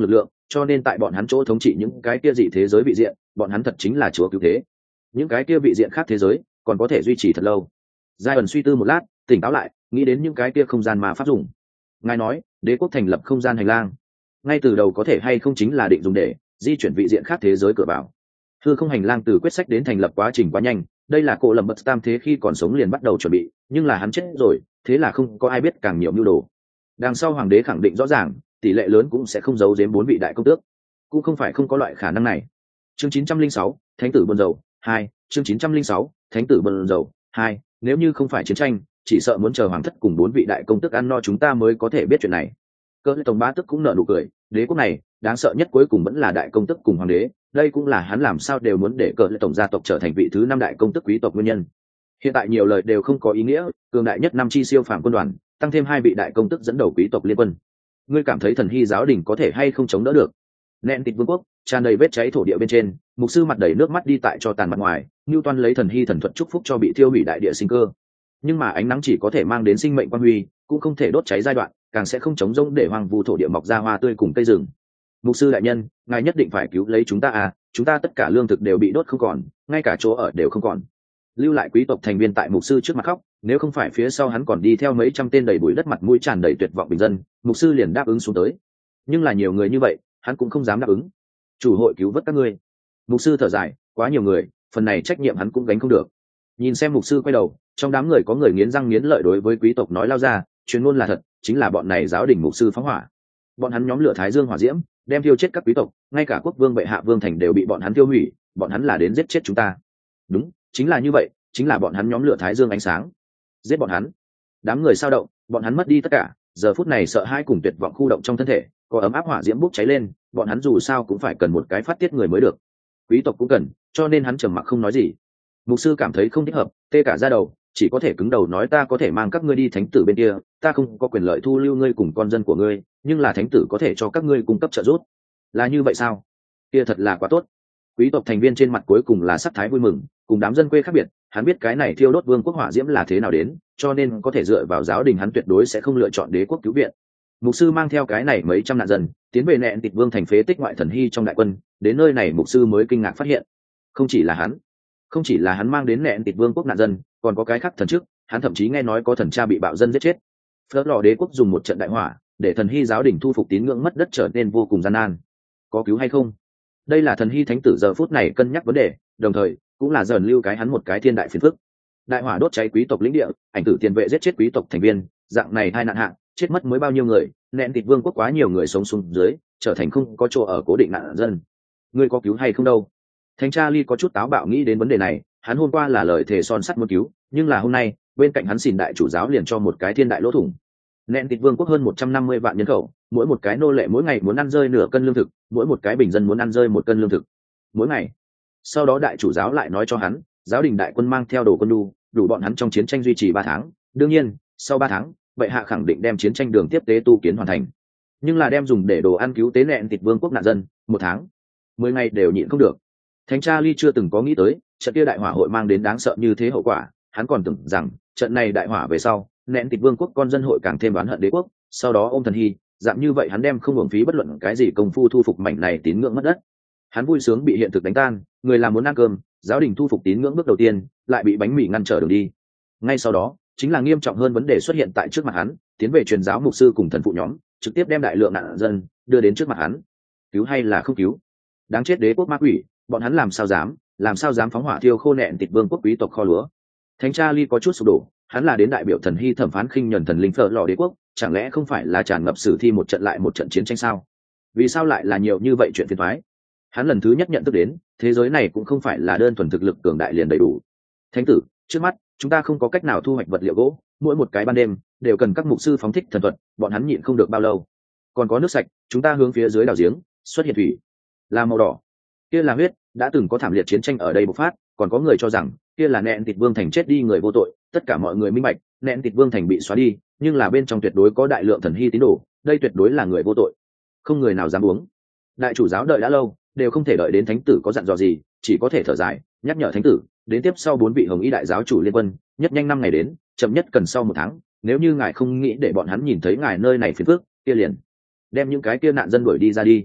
cho nên tại bọn hắn chỗ thống trị những cái kia dị thế giới vị diện, bọn hắn thật chính là chúa cứu thế. Những cái kia vị diện khác thế giới còn có thể duy trì thật lâu. Giai ẩn suy tư một lát, tỉnh táo lại, nghĩ đến những cái kia không gian mà pháp dùng. Ngài nói, đế quốc thành lập không gian hành lang, ngay từ đầu có thể hay không chính là định dùng để di chuyển vị diện khác thế giới cửa vào. Hư không hành lang từ quyết sách đến thành lập quá trình quá nhanh, đây là cổ lầm bật tam thế khi còn sống liền bắt đầu chuẩn bị, nhưng là hắn chết rồi, thế là không có ai biết càng nhiều mưu đồ. Đằng sau hoàng đế khẳng định rõ ràng, tỷ lệ lớn cũng sẽ không giấu giếm bốn vị đại công tước, cũng không phải không có loại khả năng này. Chương chín trăm linh sáu, Thánh tử buồn rầu hai. Chương chín trăm linh sáu, Thánh tử buồn rầu hai. Nếu như không phải chiến tranh, chỉ sợ muốn chờ hoàng thất cùng bốn vị đại công tước ăn no chúng ta mới có thể biết chuyện này. Cơ tổng bá tức cũng nở nụ cười, đế quốc này đáng sợ nhất cuối cùng vẫn là đại công tước cùng hoàng đế, đây cũng là hắn làm sao đều muốn để cờ tổng gia tộc trở thành vị thứ năm đại công tước quý tộc nguyên nhân. Hiện tại nhiều lời đều không có ý nghĩa, cường đại nhất năm chi siêu phàm quân đoàn, tăng thêm hai vị đại công tước dẫn đầu quý tộc liên quân. Ngươi cảm thấy thần hy giáo đình có thể hay không chống đỡ được? Nện tịt vương quốc tràn đầy vết cháy thổ địa bên trên, mục sư mặt đầy nước mắt đi tại cho tàn mặt ngoài, Newton lấy thần hy thần thuật chúc phúc cho bị thiêu hủy đại địa sinh cơ. Nhưng mà ánh nắng chỉ có thể mang đến sinh mệnh quang huy, cũng không thể đốt cháy giai đoạn, càng sẽ không chống rỗng để hoang vu thổ địa mọc ra hoa tươi cùng cây rừng. Mục sư đại nhân, ngài nhất định phải cứu lấy chúng ta à, chúng ta tất cả lương thực đều bị đốt không còn, ngay cả chỗ ở đều không còn. Lưu lại quý tộc thành viên tại mục sư trước mặt khóc, nếu không phải phía sau hắn còn đi theo mấy trăm tên đầy bụi đất mặt mũi tràn đầy tuyệt vọng bình dân, mục sư liền đáp ứng xuống tới. Nhưng là nhiều người như vậy, hắn cũng không dám đáp ứng. Chủ hội cứu vớt các ngươi. Mục sư thở dài, quá nhiều người, phần này trách nhiệm hắn cũng gánh không được. Nhìn xem mục sư quay đầu, trong đám người có người nghiến răng nghiến lợi đối với quý tộc nói lao ra, truyền ngôn là thật, chính là bọn này giáo đình mục sư phóng hỏa. Bọn hắn nhóm lửa thái dương hỏa diễm, đem thiêu chết các quý tộc, ngay cả quốc vương bệ hạ vương thành đều bị bọn hắn tiêu hủy, bọn hắn là đến giết chết chúng ta. Đúng, chính là như vậy, chính là bọn hắn nhóm lửa thái dương ánh sáng. Giết bọn hắn. Đám người sao động, bọn hắn mất đi tất cả, giờ phút này sợ hãi cùng tuyệt vọng khu động trong thân thể, có ấm áp hỏa diễm bốc cháy lên, bọn hắn dù sao cũng phải cần một cái phát tiết người mới được. Quý tộc cũng cần, cho nên hắn trầm mặc không nói gì. Mục sư cảm thấy không thích hợp, tê cả da đầu, chỉ có thể cứng đầu nói ta có thể mang các ngươi đi thánh tử bên kia, ta không có quyền lợi thu lưu ngươi cùng con dân của ngươi, nhưng là thánh tử có thể cho các ngươi cung cấp trợ giúp. Là như vậy sao? Kia thật là quá tốt. Quý tộc thành viên trên mặt cuối cùng là sắc thái vui mừng, cùng đám dân quê khác biệt, hắn biết cái này thiêu đốt vương quốc hỏa diễm là thế nào đến, cho nên có thể dựa vào giáo đình hắn tuyệt đối sẽ không lựa chọn đế quốc cứu viện. Mục sư mang theo cái này mấy trăm nạn dân tiến về nẹn tịt vương thành phế tích ngoại thần hy trong đại quân, đến nơi này mục sư mới kinh ngạc phát hiện, không chỉ là hắn, không chỉ là hắn mang đến nẹn tịt vương quốc nạn dân, còn có cái khác thần trước, hắn thậm chí nghe nói có thần cha bị bạo dân giết chết. Phớt lò đế quốc dùng một trận đại hỏa để thần hy giáo đình thu phục tín ngưỡng mất đất trở nên vô cùng gian nan. Có cứu hay không? Đây là thần hy thánh tử giờ phút này cân nhắc vấn đề, đồng thời cũng là dần lưu cái hắn một cái thiên đại phiền phức. Đại hỏa đốt cháy quý tộc lĩnh địa, ảnh tử tiền vệ giết chết quý tộc thành viên, dạng này hai nạn hạng, chết mất mới bao nhiêu người, nẹn tịt vương quốc quá nhiều người sống xuống dưới, trở thành không có chỗ ở cố định nạn dân. Ngươi có cứu hay không đâu? Thánh cha Ly có chút táo bạo nghĩ đến vấn đề này, hắn hôm qua là lời thề son sắt muốn cứu, nhưng là hôm nay bên cạnh hắn xin đại chủ giáo liền cho một cái thiên đại lỗ thủng. Nẹn tịt vương quốc hơn một trăm năm mươi vạn nhân khẩu, mỗi một cái nô lệ mỗi ngày muốn ăn rơi nửa cân lương thực, mỗi một cái bình dân muốn ăn rơi một cân lương thực mỗi ngày. Sau đó đại chủ giáo lại nói cho hắn, giáo đình đại quân mang theo đồ quân đu, đủ bọn hắn trong chiến tranh duy trì ba tháng. Đương nhiên, sau ba tháng, bệ hạ khẳng định đem chiến tranh đường tiếp tế tu kiến hoàn thành. Nhưng là đem dùng để đồ ăn cứu tế nẹn tịt vương quốc nạn dân, một tháng, mười ngày đều nhịn không được. Thánh cha Ly chưa từng có nghĩ tới, trận kia đại hỏa hội mang đến đáng sợ như thế hậu quả, hắn còn tưởng rằng, trận này đại hỏa về sau, nẹn tịt vương quốc con dân hội càng thêm oán hận đế quốc, sau đó ôm thần hy, dạng như vậy hắn đem không hưởng phí bất luận cái gì công phu thu phục mảnh này tín ngưỡng mất đất. Hắn vui sướng bị hiện thực đánh tan, người làm muốn ăn cơm, giáo đình thu phục tín ngưỡng bước đầu tiên, lại bị bánh mì ngăn trở đường đi. Ngay sau đó, chính là nghiêm trọng hơn vấn đề xuất hiện tại trước mặt hắn, tiến về truyền giáo mục sư cùng thần phụ nhóm, trực tiếp đem đại lượng nạn dân đưa đến trước mặt hắn. Cứu hay là không cứu? Đáng chết đế quốc ma quỷ, bọn hắn làm sao dám, làm sao dám phóng hỏa thiêu khô nẹn tịt vương quốc quý tộc kho lúa. Thánh cha Ly có chút sụp đổ, hắn là đến đại biểu thần hy thẩm phán khinh nhẫn thần linh phở lò đế quốc, chẳng lẽ không phải là tràn ngập sử thi một trận lại một trận chiến tranh sao? Vì sao lại là nhiều như vậy chuyện phiền toái? Hắn lần thứ nhất nhận thức đến, thế giới này cũng không phải là đơn thuần thực lực cường đại liền đầy đủ. Thánh tử, trước mắt chúng ta không có cách nào thu hoạch vật liệu gỗ, mỗi một cái ban đêm đều cần các mục sư phóng thích thần thuật, bọn hắn nhịn không được bao lâu. Còn có nước sạch, chúng ta hướng phía dưới đào giếng, xuất hiện thủy, là màu đỏ, kia là huyết, đã từng có thảm liệt chiến tranh ở đây bộc phát, còn có người cho rằng kia là nẹn tịt vương thành chết đi người vô tội, tất cả mọi người minh bạch, nẹn tịt vương thành bị xóa đi, nhưng là bên trong tuyệt đối có đại lượng thần hy tín đồ, đây tuyệt đối là người vô tội, không người nào dám uống. Đại chủ giáo đợi đã lâu, đều không thể đợi đến thánh tử có dặn dò gì, chỉ có thể thở dài, nhắc nhở thánh tử, đến tiếp sau bốn vị hồng y đại giáo chủ liên quân, nhất nhanh năm ngày đến, chậm nhất cần sau một tháng, nếu như ngài không nghĩ để bọn hắn nhìn thấy ngài nơi này phiền phức, kia liền đem những cái kia nạn dân đuổi đi ra đi.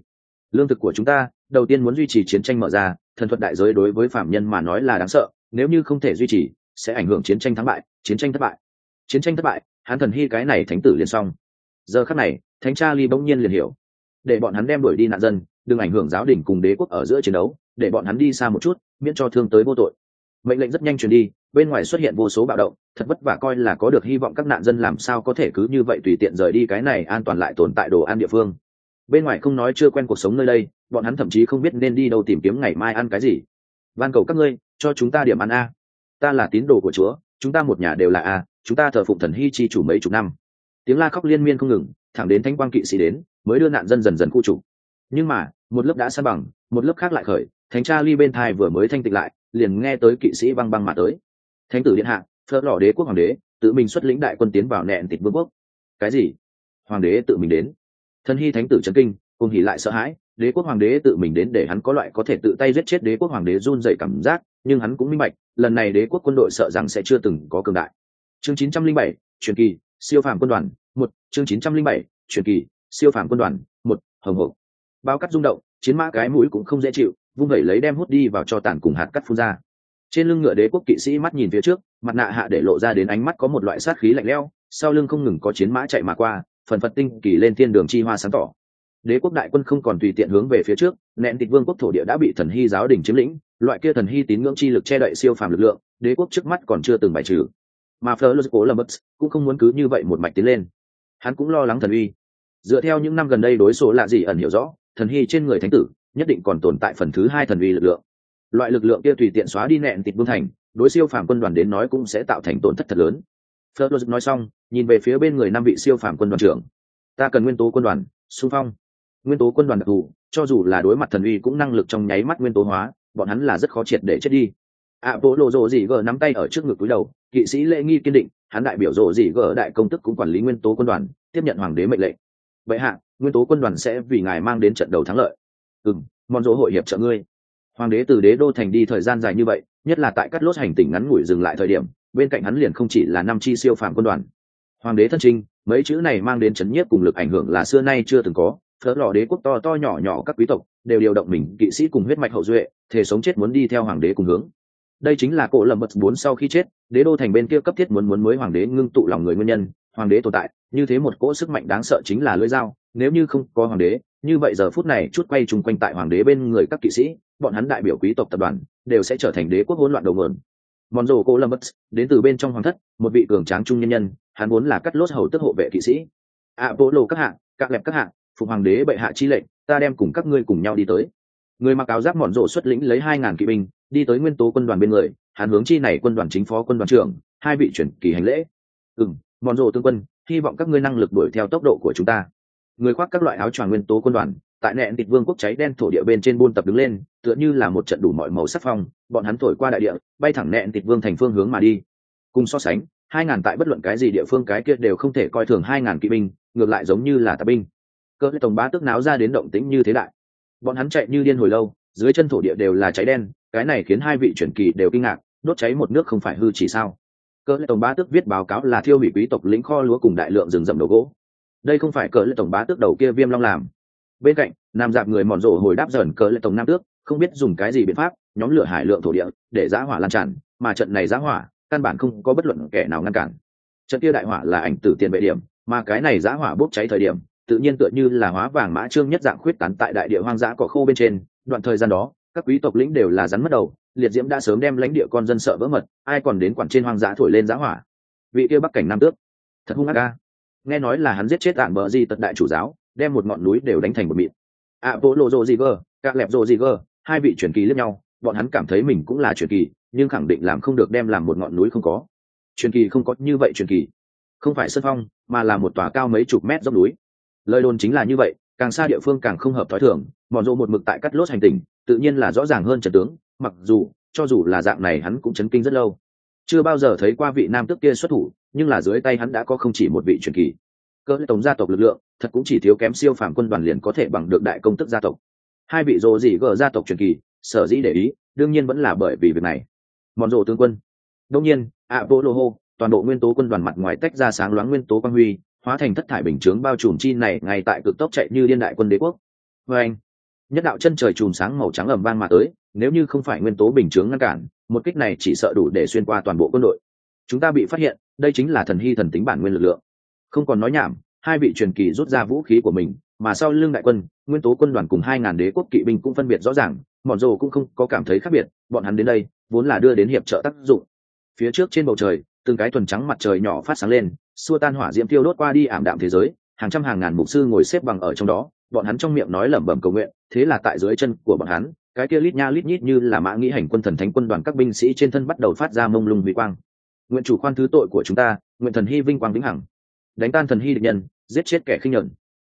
lương thực của chúng ta đầu tiên muốn duy trì chiến tranh mở ra, thần thuật đại giới đối với phạm nhân mà nói là đáng sợ, nếu như không thể duy trì sẽ ảnh hưởng chiến tranh thắng bại. Chiến tranh thất bại chiến tranh thất bại hắn thần hy cái này thánh tử liền xong. Giờ khắc này thánh cha ly bỗng nhiên liền hiểu, để bọn hắn đem đuổi đi nạn dân, đừng ảnh hưởng giáo đình cùng đế quốc ở giữa chiến đấu, để bọn hắn đi xa một chút, miễn cho thương tới vô tội. Mệnh lệnh rất nhanh truyền đi, bên ngoài xuất hiện vô số bạo động, thật vất vả coi là có được hy vọng các nạn dân làm sao có thể cứ như vậy tùy tiện rời đi cái này an toàn lại tồn tại đồ ăn địa phương. Bên ngoài không nói chưa quen cuộc sống nơi đây, bọn hắn thậm chí không biết nên đi đâu tìm kiếm ngày mai ăn cái gì. Van cầu các ngươi cho chúng ta điểm ăn a, ta là tín đồ của Chúa, chúng ta một nhà đều là a, chúng ta thờ phụng thần hy chi chủ mấy chục năm. Tiếng la khóc liên miên không ngừng, thẳng đến thánh quang kỵ sĩ đến mới đưa nạn dân dần dần khu trục. Nhưng mà một lớp đã san bằng, một lớp khác lại khởi, thánh cha ly bên thai vừa mới thanh tịnh lại, liền nghe tới kỵ sĩ băng băng mà tới. Thánh tử điện hạ, phở lò đế quốc hoàng đế tự mình xuất lĩnh đại quân tiến vào nẹn tịt vương quốc. Cái gì? Hoàng đế tự mình đến? Thần hy thánh tử chấn kinh, cùng hỉ lại sợ hãi, đế quốc hoàng đế tự mình đến để hắn có loại có thể tự tay giết chết đế quốc hoàng đế run rẩy cảm giác, nhưng hắn cũng minh bạch, lần này đế quốc quân đội sợ rằng sẽ chưa từng có cường đại. Chương chín trăm linh bảy, truyền kỳ, siêu phàm quân đoàn, một, chương chín trăm linh bảy, truyền kỳ, siêu phàm quân đoàn, một, hồng hộc. Bao cắt rung động, chiến mã cái mũi cũng không dễ chịu, vung vẩy lấy đem hút đi vào cho tàn cùng hạt cắt phun ra. Trên lưng ngựa đế quốc kỵ sĩ mắt nhìn phía trước, mặt nạ hạ để lộ ra đến ánh mắt có một loại sát khí lạnh lẽo, sau lưng không ngừng có chiến mã chạy mà qua, phần phật tinh kỳ lên thiên đường chi hoa sáng tỏ. Đế quốc đại quân không còn tùy tiện hướng về phía trước, nẹn tịt vương quốc thổ địa đã bị thần hy giáo đình chiếm lĩnh, loại kia thần hy tín ngưỡng chi lực che đậy siêu phàm lực lượng, đế quốc trước mắt còn chưa từng bài trừ. Mà Fleur Lamberts cũng không muốn cứ như vậy một mạch tiến lên, hắn cũng lo lắng thần uy. Dựa theo những năm gần đây đối số lạ gì ẩn hiểu rõ, thần hy trên người thánh tử nhất định còn tồn tại phần thứ hai thần uy lực lượng. Loại lực lượng kia tùy tiện xóa đi nẹn tịt vương thành, đối siêu phàm quân đoàn đến nói cũng sẽ tạo thành tổn thất thật lớn. Fleur nói xong, nhìn về phía bên người năm vị siêu phàm quân đoàn trưởng. Ta cần nguyên tố quân đoàn, xung phong. Nguyên tố quân đoàn đặc thù, cho dù là đối mặt thần uy cũng năng lực trong nháy mắt nguyên tố hóa, bọn hắn là rất khó triệt để chết đi. Apollo rồ dị gờ nắm tay ở trước ngực cúi đầu, kỵ sĩ lễ nghi kiên định, hắn đại biểu rồ dị gờ đại công tức cũng quản lý nguyên tố quân đoàn, tiếp nhận hoàng đế mệnh lệnh. Vậy hạ, nguyên tố quân đoàn sẽ vì ngài mang đến trận đầu thắng lợi. Ừm, mòn rồ hội hiệp trợ ngươi. Hoàng đế từ đế đô thành đi thời gian dài như vậy, nhất là tại cắt lốt hành tỉnh ngắn ngủi dừng lại thời điểm, bên cạnh hắn liền không chỉ là năm chi siêu phàm quân đoàn. Hoàng đế thân trinh, mấy chữ này mang đến chấn nhiếp cùng lực ảnh hưởng là xưa nay chưa từng có. Phớt lò đế quốc to to nhỏ nhỏ các quý tộc đều điều động mình kỵ sĩ cùng huyết mạch hậu duệ, thể sống chết muốn đi theo hoàng đế cùng hướng. Đây chính là cổ lầm mật bốn sau khi chết, đế đô thành bên kia cấp thiết muốn muốn mới hoàng đế ngưng tụ lòng người nguyên nhân. Hoàng đế tồn tại, như thế một cỗ sức mạnh đáng sợ chính là lưỡi dao. Nếu như không có hoàng đế, như vậy giờ phút này chút quay chung quanh tại hoàng đế bên người các kỵ sĩ, bọn hắn đại biểu quý tộc tập đoàn đều sẽ trở thành đế quốc hỗn loạn đầu nguồn. Mòn rồ cổ lầm mật đến từ bên trong hoàng thất, một vị cường tráng trung nhân nhân, hắn muốn là cắt lốt hầu tức hộ vệ kỵ sĩ. Apollo các hạng, các lẹp các hạng, phục hoàng đế bệ hạ chi lệnh, ta đem cùng các ngươi cùng nhau đi tới. Người mặc áo giáp mòn rộ xuất lĩnh lấy hai ngàn kỵ binh đi tới nguyên tố quân đoàn bên người, hắn hướng chi này quân đoàn chính phó quân đoàn trưởng hai vị chuyển kỳ hành lễ. Ừm, mòn rộ tướng quân, hy vọng các ngươi năng lực đuổi theo tốc độ của chúng ta. Người khoác các loại áo choàng nguyên tố quân đoàn tại nẹn tịt vương quốc cháy đen thổ địa bên trên buôn tập đứng lên, tựa như là một trận đủ mọi màu sắc phong, bọn hắn thổi qua đại địa, bay thẳng nẹn tịt vương thành phương hướng mà đi. Cùng so sánh, hai ngàn tại bất luận cái gì địa phương cái kia đều không thể coi thường hai ngàn kỵ binh, ngược lại giống như là tạp binh. Cơ tổng bá tức náo ra đến động tĩnh như thế đại, bọn hắn chạy như điên hồi lâu, dưới chân thổ địa đều là cháy đen, cái này khiến hai vị chuyển kỳ đều kinh ngạc, đốt cháy một nước không phải hư chỉ sao? Cơ tổng bá tức viết báo cáo là thiêu hủy quý tộc lĩnh kho lúa cùng đại lượng rừng rậm đồ gỗ, đây không phải cờ lệ tổng bá tước đầu kia Viêm Long làm. Bên cạnh nam dạp người mòn rộ hồi đáp dởn cờ lệ tổng nam tước, không biết dùng cái gì biện pháp nhóm lửa hải lượng thổ địa để giã hỏa lan tràn, mà trận này giã hỏa căn bản không có bất luận kẻ nào ngăn cản. Trận kia đại hỏa là ảnh tử tiền vệ điểm, mà cái này giã hỏa bốc cháy thời điểm tự nhiên tựa như là hóa vàng mã trương nhất dạng khuyết tán tại đại địa hoang dã cỏ khô bên trên. Đoạn thời gian đó các quý tộc lĩnh đều là rắn mất đầu, liệt diễm đã sớm đem lãnh địa con dân sợ vỡ mật, ai còn đến quản trên hoang dã thổi lên giã hỏa. Vị kia bắc cảnh nam tước thật hung ác ca, nghe nói là hắn giết chết tản bờ di tật đại chủ giáo, đem một ngọn núi đều đánh thành một mịn. Apollo Roziger, các lẹp Roziger, hai vị truyền kỳ liếc nhau, bọn hắn cảm thấy mình cũng là truyền kỳ, nhưng khẳng định làm không được đem làm một ngọn núi không có. Truyền kỳ không có như vậy, truyền kỳ không phải sơn phong, mà là một tòa cao mấy chục mét dốc núi. Lời đồn chính là như vậy, càng xa địa phương càng không hợp thói thường. Mòn rộ một mực tại cắt lốt hành tình, tự nhiên là rõ ràng hơn trận tướng, mặc dù cho dù là dạng này hắn cũng chấn kinh rất lâu, chưa bao giờ thấy qua vị nam tước kia xuất thủ, nhưng là dưới tay hắn đã có không chỉ một vị truyền kỳ. Cỡ tổng gia tộc lực lượng thật cũng chỉ thiếu kém siêu phàm quân đoàn liền có thể bằng được đại công tức gia tộc. Hai vị rồ gì gờ gia tộc truyền kỳ sở dĩ để ý đương nhiên vẫn là bởi vì việc này. Mòn rộ tướng quân đông nhiên Apollo hô, toàn bộ nguyên tố quân đoàn mặt ngoài tách ra sáng loáng nguyên tố quang huy, hóa thành thất thải bình chướng bao trùm chi này ngay tại cực tốc chạy như điên đại quân đế quốc. Và anh Nhất đạo chân trời chùm sáng màu trắng ầm vang mà tới, nếu như không phải nguyên tố bình chướng ngăn cản, một kích này chỉ sợ đủ để xuyên qua toàn bộ quân đội. Chúng ta bị phát hiện, đây chính là thần hy thần tính bản nguyên lực lượng. Không còn nói nhảm, hai vị truyền kỳ rút ra vũ khí của mình, mà sau lưng đại quân, nguyên tố quân đoàn cùng hai ngàn đế quốc kỵ binh cũng phân biệt rõ ràng, mọn rồ cũng không có cảm thấy khác biệt, bọn hắn đến đây vốn là đưa đến hiệp trợ tác dụng. Phía trước trên bầu trời, từng cái thuần trắng mặt trời nhỏ phát sáng lên, xua tan hỏa diễm tiêu đốt qua đi ảm đạm thế giới, hàng trăm hàng ngàn mục sư ngồi xếp bằng ở trong đó, bọn hắn trong miệng nói lẩm bẩm cầu nguyện, thế là tại dưới chân của bọn hắn, cái kia lít nha lít nhít như là mã nghĩ hành quân thần thánh quân đoàn các binh sĩ trên thân bắt đầu phát ra mông lung huy quang. Nguyện chủ khoan thứ tội của chúng ta, nguyện thần hy vinh quang vĩnh hằng, đánh tan thần hy địch nhân, giết chết kẻ khinh nhẫn.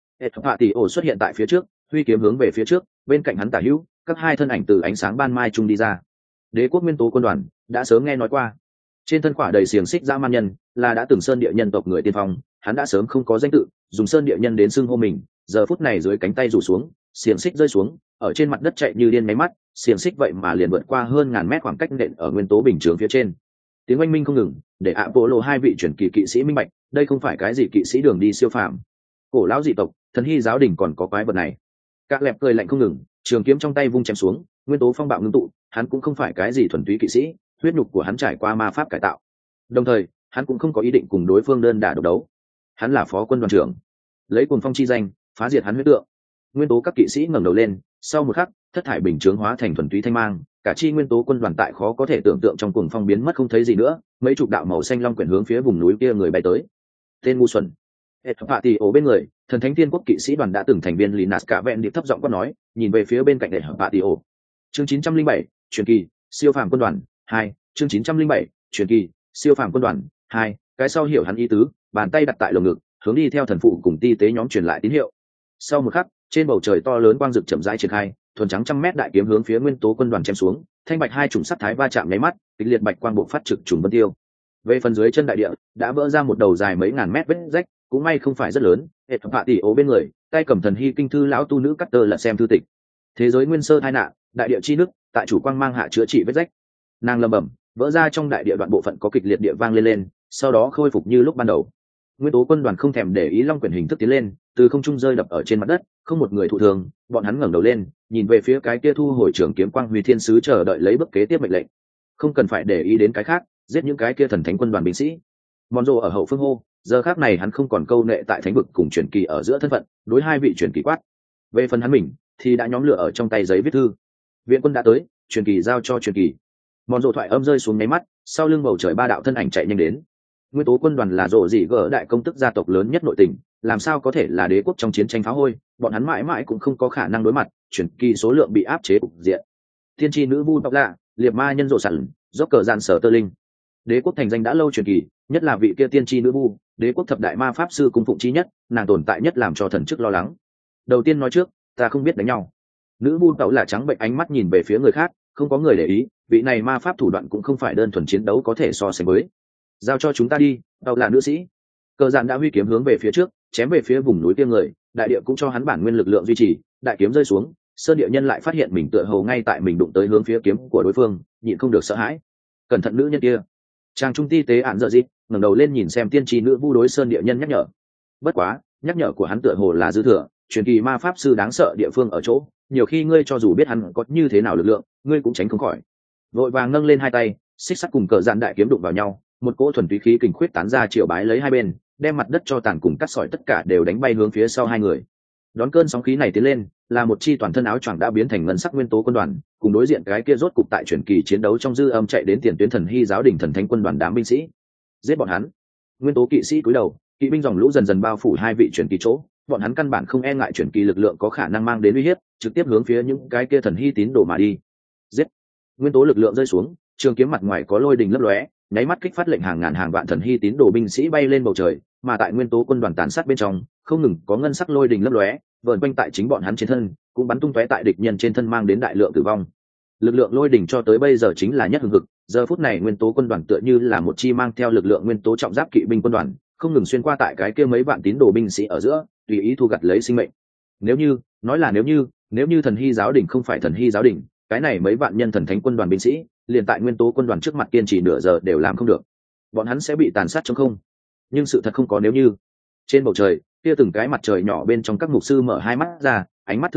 Hạ tỷ ổ xuất hiện tại phía trước, huy kiếm hướng về phía trước, bên cạnh hắn tả hữu, các hai thân ảnh từ ánh sáng ban mai trung đi ra. Đế quốc nguyên tố quân đoàn đã sớm nghe nói qua, trên thân khỏa đầy xiềng xích dã man nhân là đã từng sơn địa nhân tộc người tiên phong, hắn đã sớm không có danh tự, dùng sơn địa nhân đến xưng hô mình, giờ phút này dưới cánh tay rủ xuống, xiềng xích rơi xuống, ở trên mặt đất chạy như điên máy mắt, xiềng xích vậy mà liền vượt qua hơn ngàn mét khoảng cách nện ở nguyên tố bình chướng phía trên. Tiếng oanh minh không ngừng, để ạ bộ lộ hai vị chuyển kỳ kỵ sĩ minh bạch, đây không phải cái gì kỵ sĩ đường đi siêu phàm. Cổ lão dị tộc, thần hy giáo đình còn có quái vật này. Các lẹp cười lạnh không ngừng, trường kiếm trong tay vung chém xuống, nguyên tố phong bạo ngưng tụ, hắn cũng không phải cái gì thuần túy kỵ sĩ, huyết nhục của hắn trải qua ma pháp cải tạo. Đồng thời, hắn cũng không có ý định cùng đối phương đơn đả độc đấu. Hắn là phó quân đoàn trưởng, lấy cuồng phong chi danh, phá diệt hắn huyết tượng. Nguyên tố các kỵ sĩ ngẩng đầu lên, sau một khắc, thất thải bình chướng hóa thành thuần túy thanh mang, cả chi nguyên tố quân đoàn tại khó có thể tưởng tượng trong cuồng phong biến mất không thấy gì nữa, mấy chục đạo màu xanh long quyển hướng phía vùng núi kia người bay tới. Tên ngu xuẩn. Hạ tỷ ổ bên người, thần thánh tiên quốc kỵ sĩ đoàn đã từng thành viên Linas cả vẹn điệp thấp giọng quát nói, nhìn về phía bên cạnh để Hạ tỷ ổ. Chương chín trăm linh bảy, truyền kỳ, siêu phàm quân đoàn hai, chương chín trăm linh bảy, truyền kỳ, siêu phàm quân đoàn hai, cái sau hiểu hắn ý tứ, bàn tay đặt tại lồng ngực, hướng đi theo thần phụ cùng ti tế nhóm truyền lại tín hiệu. Sau một khắc, trên bầu trời to lớn quang rực chậm rãi triển khai, thuần trắng trăm mét đại kiếm hướng phía nguyên tố quân đoàn chém xuống, thanh bạch hai chủng sắc thái va chạm nháy mắt, kịch liệt bạch quang bộ phát trực trùng vân tiêu. Về phần dưới chân đại địa, đã vỡ ra một đầu dài mấy ngàn mét vết rách, cũng may không phải rất lớn. Hệ Hạ tỷ ố bên người, tay cầm thần hy kinh thư lão tu nữ cắt tơ là xem thư tịch. Thế giới nguyên sơ tai nạn, đại địa chi nước, tại chủ quang mang hạ chữa trị vết rách. Nàng lầm bẩm, vỡ ra trong đại địa đoạn bộ phận có kịch liệt địa vang lên lên, sau đó khôi phục như lúc ban đầu. Nguyên tố quân đoàn không thèm để ý long quyển hình thức tiến lên, từ không trung rơi đập ở trên mặt đất, không một người thụ thương, bọn hắn ngẩng đầu lên, nhìn về phía cái kia thu hồi trưởng kiếm quang huy thiên sứ chờ đợi lấy bước kế tiếp mệnh lệnh. Không cần phải để ý đến cái khác, giết những cái kia thần thánh quân đoàn binh sĩ. Mòn rồ ở hậu phương hô, giờ khác này hắn không còn câu nệ tại thánh vực cùng truyền kỳ ở giữa thân phận, đối hai vị truyền kỳ quát. Về phần hắn mình, thì đã nhóm lửa ở trong tay giấy viết thư. Viện quân đã tới, truyền kỳ giao cho truyền kỳ. Mòn rồ thoại âm rơi xuống nháy mắt, sau lưng bầu trời ba đạo thân ảnh chạy nhanh đến. Nguyên tố quân đoàn là rồ gì gỡ đại công tức gia tộc lớn nhất nội tình, làm sao có thể là đế quốc trong chiến tranh phá hôi, bọn hắn mãi mãi cũng không có khả năng đối mặt, truyền kỳ số lượng bị áp chế cục diện. Thiên tri nữ vu độc lạ, liệt ma nhân rộ sẵn, dốc cờ dàn sở tơ linh. Đế quốc thành danh đã lâu truyền kỳ, nhất là vị kia tiên tri nữ vu, đế quốc thập đại ma pháp sư cung phụng chi nhất, nàng tồn tại nhất làm cho thần chức lo lắng. Đầu tiên nói trước, ta không biết đánh nhau. Nữ vu tẩu là trắng bệnh ánh mắt nhìn về phía người khác, không có người để ý, vị này ma pháp thủ đoạn cũng không phải đơn thuần chiến đấu có thể so sánh với. Giao cho chúng ta đi, tàu là nữ sĩ. Cờ dạn đã huy kiếm hướng về phía trước, chém về phía vùng núi kia người, đại địa cũng cho hắn bản nguyên lực lượng duy trì, đại kiếm rơi xuống, sơn địa nhân lại phát hiện mình tựa hồ ngay tại mình đụng tới hướng phía kiếm của đối phương, nhịn không được sợ hãi. Cẩn thận nữ nhân kia. Trang trung ti tế ản dợ dịp, ngẩng đầu lên nhìn xem tiên tri nữ vu đối sơn địa nhân nhắc nhở. Bất quá, nhắc nhở của hắn tựa hồ là dư thừa, truyền kỳ ma pháp sư đáng sợ địa phương ở chỗ, nhiều khi ngươi cho dù biết hắn có như thế nào lực lượng, ngươi cũng tránh không khỏi. Vội vàng nâng lên hai tay, xích sắt cùng cờ dạn đại kiếm đụng vào nhau, một cỗ thuần túy khí kình khuyết tán ra chiều bái lấy hai bên, đem mặt đất cho tàn cùng cắt sỏi tất cả đều đánh bay hướng phía sau hai người. Đón cơn sóng khí này tiến lên, là một chi toàn thân áo choàng đã biến thành ngân sắc nguyên tố quân đoàn, cùng đối diện cái kia rốt cục tại truyền kỳ chiến đấu trong dư âm chạy đến tiền tuyến thần hy giáo đình thần thánh quân đoàn đám binh sĩ. Giết bọn hắn. Nguyên tố kỵ sĩ cúi đầu, kỵ binh dòng lũ dần dần bao phủ hai vị truyền kỳ chỗ, bọn hắn căn bản không e ngại truyền kỳ lực lượng có khả năng mang đến uy hiếp, trực tiếp hướng phía những cái kia thần hy tín đồ mà đi. Giết. Nguyên tố lực lượng rơi xuống, trường kiếm mặt ngoài có lôi đình lấp lóe, nháy mắt kích phát lệnh hàng ngàn hàng vạn thần hy tín đồ binh sĩ bay lên bầu trời, mà tại nguyên tố quân đoàn tàn sát bên trong, không ngừng có ngân sắc lôi đình lấp lóe, vờn quanh tại chính bọn hắn trên thân, cũng bắn tung tóe tại địch nhân trên thân mang đến đại lượng tử vong. Lực lượng lôi đình cho tới bây giờ chính là nhất hưng hực, giờ phút này nguyên tố quân đoàn tựa như là một chi mang theo lực lượng nguyên tố trọng giáp kỵ binh quân đoàn, không ngừng xuyên qua tại cái kia mấy vạn tín đồ binh sĩ ở giữa, tùy ý thu gặt lấy sinh mệnh. Nếu như, nói là nếu như, nếu như thần hy giáo đình không phải thần hy giáo đình, cái này mấy vạn nhân thần thánh quân đoàn binh sĩ, liền tại nguyên tố quân đoàn trước mặt kiên trì nửa giờ đều làm không được, bọn hắn sẽ bị tàn sát trong không. Nhưng sự thật không có nếu như. Trên bầu trời, kia từng cái mặt trời nhỏ bên trong các mục sư mở hai mắt ra, ánh mắt thương xót,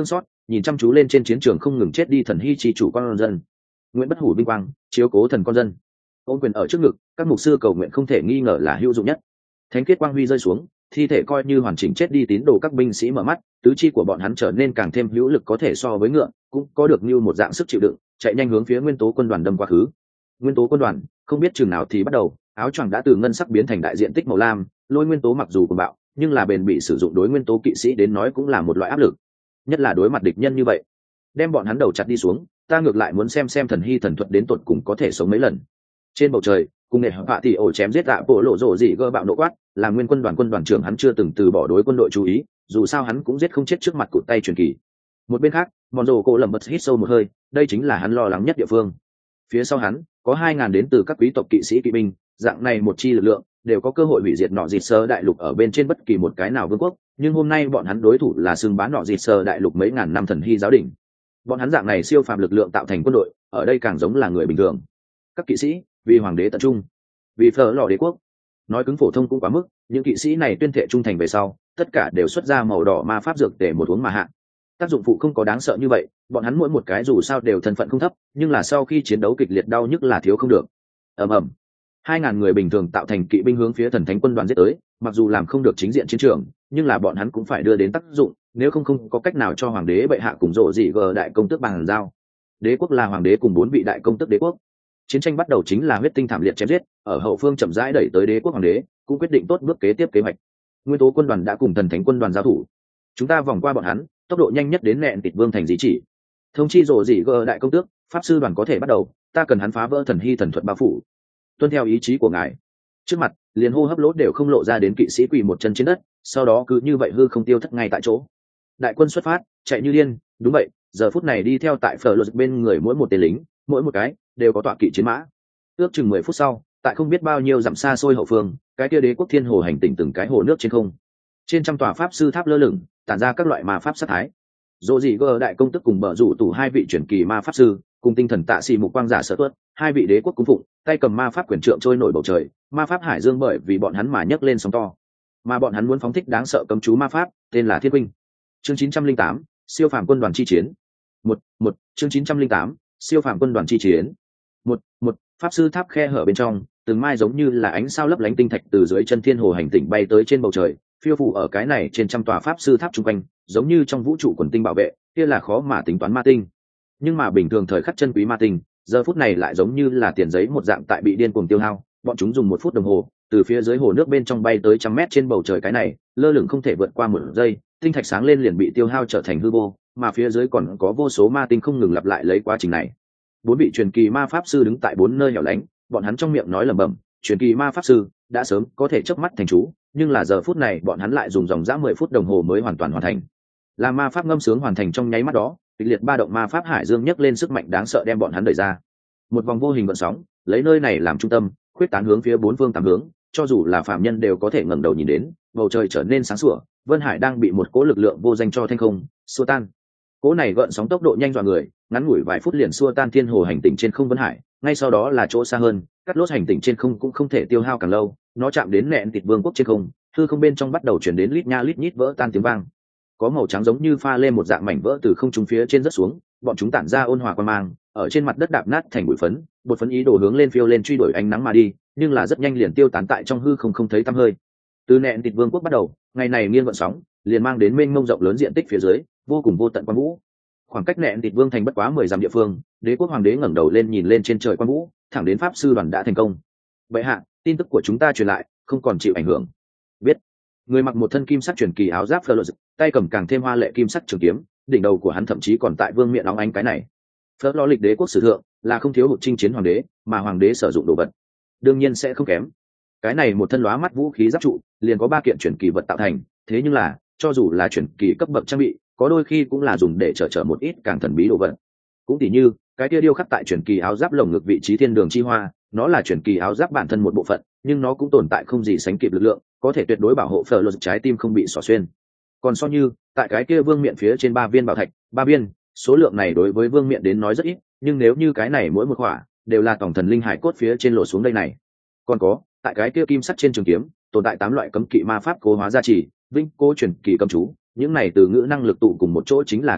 nhìn chăm chú lên trên chiến trường không ngừng chết đi thần hy chi chủ con dân. Nguyễn bất hủ vinh quang, chiếu cố thần con dân. Ôm quyền ở trước ngực, các mục sư cầu nguyện không thể nghi ngờ là hữu dụng nhất. Thánh khiết quang huy rơi xuống, thi thể coi như hoàn chỉnh chết đi tín đồ các binh sĩ mở mắt, tứ chi của bọn hắn trở nên càng thêm hữu lực có thể so với ngựa, cũng có được như một dạng sức chịu đựng, chạy nhanh hướng phía nguyên tố quân đoàn đâm quá khứ. Nguyên tố quân đoàn không biết chừng nào thì bắt đầu, áo choàng đã từ ngân sắc biến thành đại diện tích màu lam, lôi nguyên tố mặc dù cuồng bạo, nhưng là bền bị sử dụng đối nguyên tố kỵ sĩ đến nói cũng là một loại áp lực, nhất là đối mặt địch nhân như vậy. Đem bọn hắn đầu chặt đi xuống, ta ngược lại muốn xem xem thần hy thần thuật đến tột cùng có thể sống mấy lần. Trên bầu trời, cùng nghệ họa thì ổ chém giết dạ bộ lộ rộ gì gơ bạo nộ quát, là nguyên quân đoàn quân đoàn trưởng hắn chưa từng từ bỏ đối quân đội chú ý, dù sao hắn cũng giết không chết trước mặt cụt tay truyền kỳ. Một bên khác, mòn rồ cổ lầm bật hít sâu một hơi, đây chính là hắn lo lắng nhất địa phương. Phía sau hắn có hai ngàn đến từ các quý tộc kỵ sĩ kỵ binh, dạng này một chi lực lượng đều có cơ hội hủy diệt nọ dịt sơ đại lục ở bên trên bất kỳ một cái nào vương quốc, nhưng hôm nay bọn hắn đối thủ là xưng bá nọ dịt sơ đại lục mấy ngàn năm thần hy giáo đình. Bọn hắn dạng này siêu phàm lực lượng tạo thành quân đội, ở đây càng giống là người bình thường. Các kỵ sĩ vì hoàng đế tập trung, vì phở lò đế quốc. Nói cứng phổ thông cũng quá mức, những kỵ sĩ này tuyên thệ trung thành về sau, tất cả đều xuất ra màu đỏ ma pháp dược để một uống mà hạ. Tác dụng phụ không có đáng sợ như vậy, bọn hắn mỗi một cái dù sao đều thân phận không thấp, nhưng là sau khi chiến đấu kịch liệt đau nhức là thiếu không được. Ầm ầm, hai ngàn người bình thường tạo thành kỵ binh hướng phía thần thánh quân đoàn giết tới, mặc dù làm không được chính diện chiến trường, nhưng là bọn hắn cũng phải đưa đến tác dụng, nếu không không có cách nào cho hoàng đế bệ hạ cùng rộ dị gờ đại công tước bằng giao. Đế quốc là hoàng đế cùng bốn vị đại công tước đế quốc. Chiến tranh bắt đầu chính là huyết tinh thảm liệt chém giết, ở hậu phương chậm rãi đẩy tới đế quốc hoàng đế, cũng quyết định tốt bước kế tiếp kế hoạch. Nguyên tố quân đoàn đã cùng thần thánh quân đoàn giao thủ, chúng ta vòng qua bọn hắn, tốc độ nhanh nhất đến nẹn tịt vương thành dí chỉ. Thông chi rộ dị gờ đại công tước, pháp sư đoàn có thể bắt đầu, ta cần hắn phá vỡ thần hy thần thuật bao phủ. Tuân theo ý chí của ngài. Trước mặt liền hô hấp lỗ đều không lộ ra đến kỵ sĩ quỳ một chân trên đất, sau đó cứ như vậy hư không tiêu thất ngay tại chỗ. Đại quân xuất phát, chạy như điên. Đúng vậy, giờ phút này đi theo tại phở luật bên người mỗi một tên lính, mỗi một cái đều có tọa kỵ chiến mã. Ước chừng mười phút sau, tại không biết bao nhiêu dặm xa xôi hậu phương, cái kia đế quốc thiên hồ hành tỉnh từng cái hồ nước trên không. Trên trăm tòa pháp sư tháp lơ lửng, tản ra các loại ma pháp sát thái. Dỗ dị gờ đại công tức cùng bờ rủ tủ hai vị truyền kỳ ma pháp sư, cùng tinh thần tạ xì mục quang giả sở tuất, hai vị đế quốc cung phụng, tay cầm ma pháp quyền trượng trôi nổi bầu trời, ma pháp hải dương bởi vì bọn hắn mà nhấc lên sóng to. Mà bọn hắn muốn phóng thích đáng sợ cấm chú ma pháp, tên là Thiên Quynh. Chương chín trăm linh tám, siêu phàm quân đoàn chi chiến. Một, một, chương chín trăm linh tám, siêu phàm quân đoàn chi chiến. Một, một, pháp sư tháp khe hở bên trong, từng mai giống như là ánh sao lấp lánh tinh thạch từ dưới chân thiên hồ hành tỉnh bay tới trên bầu trời, phiêu phù ở cái này trên trăm tòa pháp sư tháp chung quanh, giống như trong vũ trụ quần tinh bảo vệ, kia là khó mà tính toán ma tinh. Nhưng mà bình thường thời khắc chân quý ma tinh, giờ phút này lại giống như là tiền giấy một dạng tại bị điên cuồng tiêu hao, bọn chúng dùng một phút đồng hồ, từ phía dưới hồ nước bên trong bay tới trăm mét trên bầu trời cái này, lơ lửng không thể vượt qua một giây, tinh thạch sáng lên liền bị tiêu hao trở thành hư vô, mà phía dưới còn có vô số ma tinh không ngừng lặp lại lấy quá trình này. Bốn vị truyền kỳ ma pháp sư đứng tại bốn nơi hẻo lánh, bọn hắn trong miệng nói lẩm bẩm, truyền kỳ ma pháp sư đã sớm có thể chớp mắt thành chú, nhưng là giờ phút này bọn hắn lại dùng dòng dã mười phút đồng hồ mới hoàn toàn hoàn thành. Là ma pháp ngâm sướng hoàn thành trong nháy mắt đó, kịch liệt ba động ma pháp hải dương nhấc lên sức mạnh đáng sợ đem bọn hắn đẩy ra. Một vòng vô hình gợn sóng, lấy nơi này làm trung tâm, khuyết tán hướng phía bốn phương tám hướng, cho dù là phạm nhân đều có thể ngẩng đầu nhìn đến, bầu trời trở nên sáng sủa, Vân Hải đang bị một cỗ lực lượng vô danh cho thanh không, xua tan. Cỗ này gợn sóng tốc độ nhanh dọa người, ngắn ngủi vài phút liền xua tan thiên hồ hành tinh trên không Vân Hải, ngay sau đó là chỗ xa hơn, cắt lốt hành tinh trên không cũng không thể tiêu hao càng lâu, nó chạm đến nẹn tịt vương quốc trên không, hư không bên trong bắt đầu chuyển đến lít nha lít nhít vỡ tan tiếng vang. Có màu trắng giống như pha lên một dạng mảnh vỡ từ không trung phía trên rất xuống, bọn chúng tản ra ôn hòa quang mang, ở trên mặt đất đạp nát thành bụi phấn, bột phấn ý đồ hướng lên phiêu lên truy đuổi ánh nắng mà đi, nhưng là rất nhanh liền tiêu tán tại trong hư không không thấy tăm hơi. Từ nẹn tịt vương quốc bắt đầu, ngày này nghiêng vận sóng, liền mang đến mênh mông rộng lớn diện tích phía dưới, vô cùng vô tận quang vũ. Khoảng cách nẹn tịt vương thành bất quá mười dặm địa phương, đế quốc hoàng đế ngẩng đầu lên nhìn lên trên trời quang vũ, thẳng đến pháp sư đoàn đã thành công. Vậy hạ, tin tức của chúng ta truyền lại, không còn chịu ảnh hưởng. Biết. Người mặc một thân kim sắc truyền kỳ áo giáp phơ lô, tay cầm càng thêm hoa lệ kim sắc trường kiếm, đỉnh đầu của hắn thậm chí còn tại vương miện óng ánh cái này. Phớt lo lịch đế quốc sử thượng là không thiếu hụt chinh chiến hoàng đế, mà hoàng đế sử dụng đồ vật đương nhiên sẽ không kém. Cái này một thân lóa mắt vũ khí giáp trụ liền có ba kiện truyền kỳ vật tạo thành, thế nhưng là cho dù là truyền kỳ cấp bậc trang bị, có đôi khi cũng là dùng để trở trở một ít càng thần bí đồ vật. Cũng tỉ như cái kia điêu khắc tại truyền kỳ áo giáp lồng ngực vị trí thiên đường chi hoa, nó là truyền kỳ áo giáp bản thân một bộ phận, nhưng nó cũng tồn tại không gì sánh kịp lực lượng, có thể tuyệt đối bảo hộ phở luật trái tim không bị xỏ xuyên. Còn so như tại cái kia vương miện phía trên ba viên bảo thạch, ba viên, số lượng này đối với vương miện đến nói rất ít, nhưng nếu như cái này mỗi một khỏa đều là tổng thần linh hải cốt phía trên lộ xuống đây này. Còn có tại cái kia kim sắt trên trường kiếm tồn tại tám loại cấm kỵ ma pháp cố hóa gia trì, vinh cố truyền kỳ cấm chú, những này từ ngữ năng lực tụ cùng một chỗ chính là kỳ tích,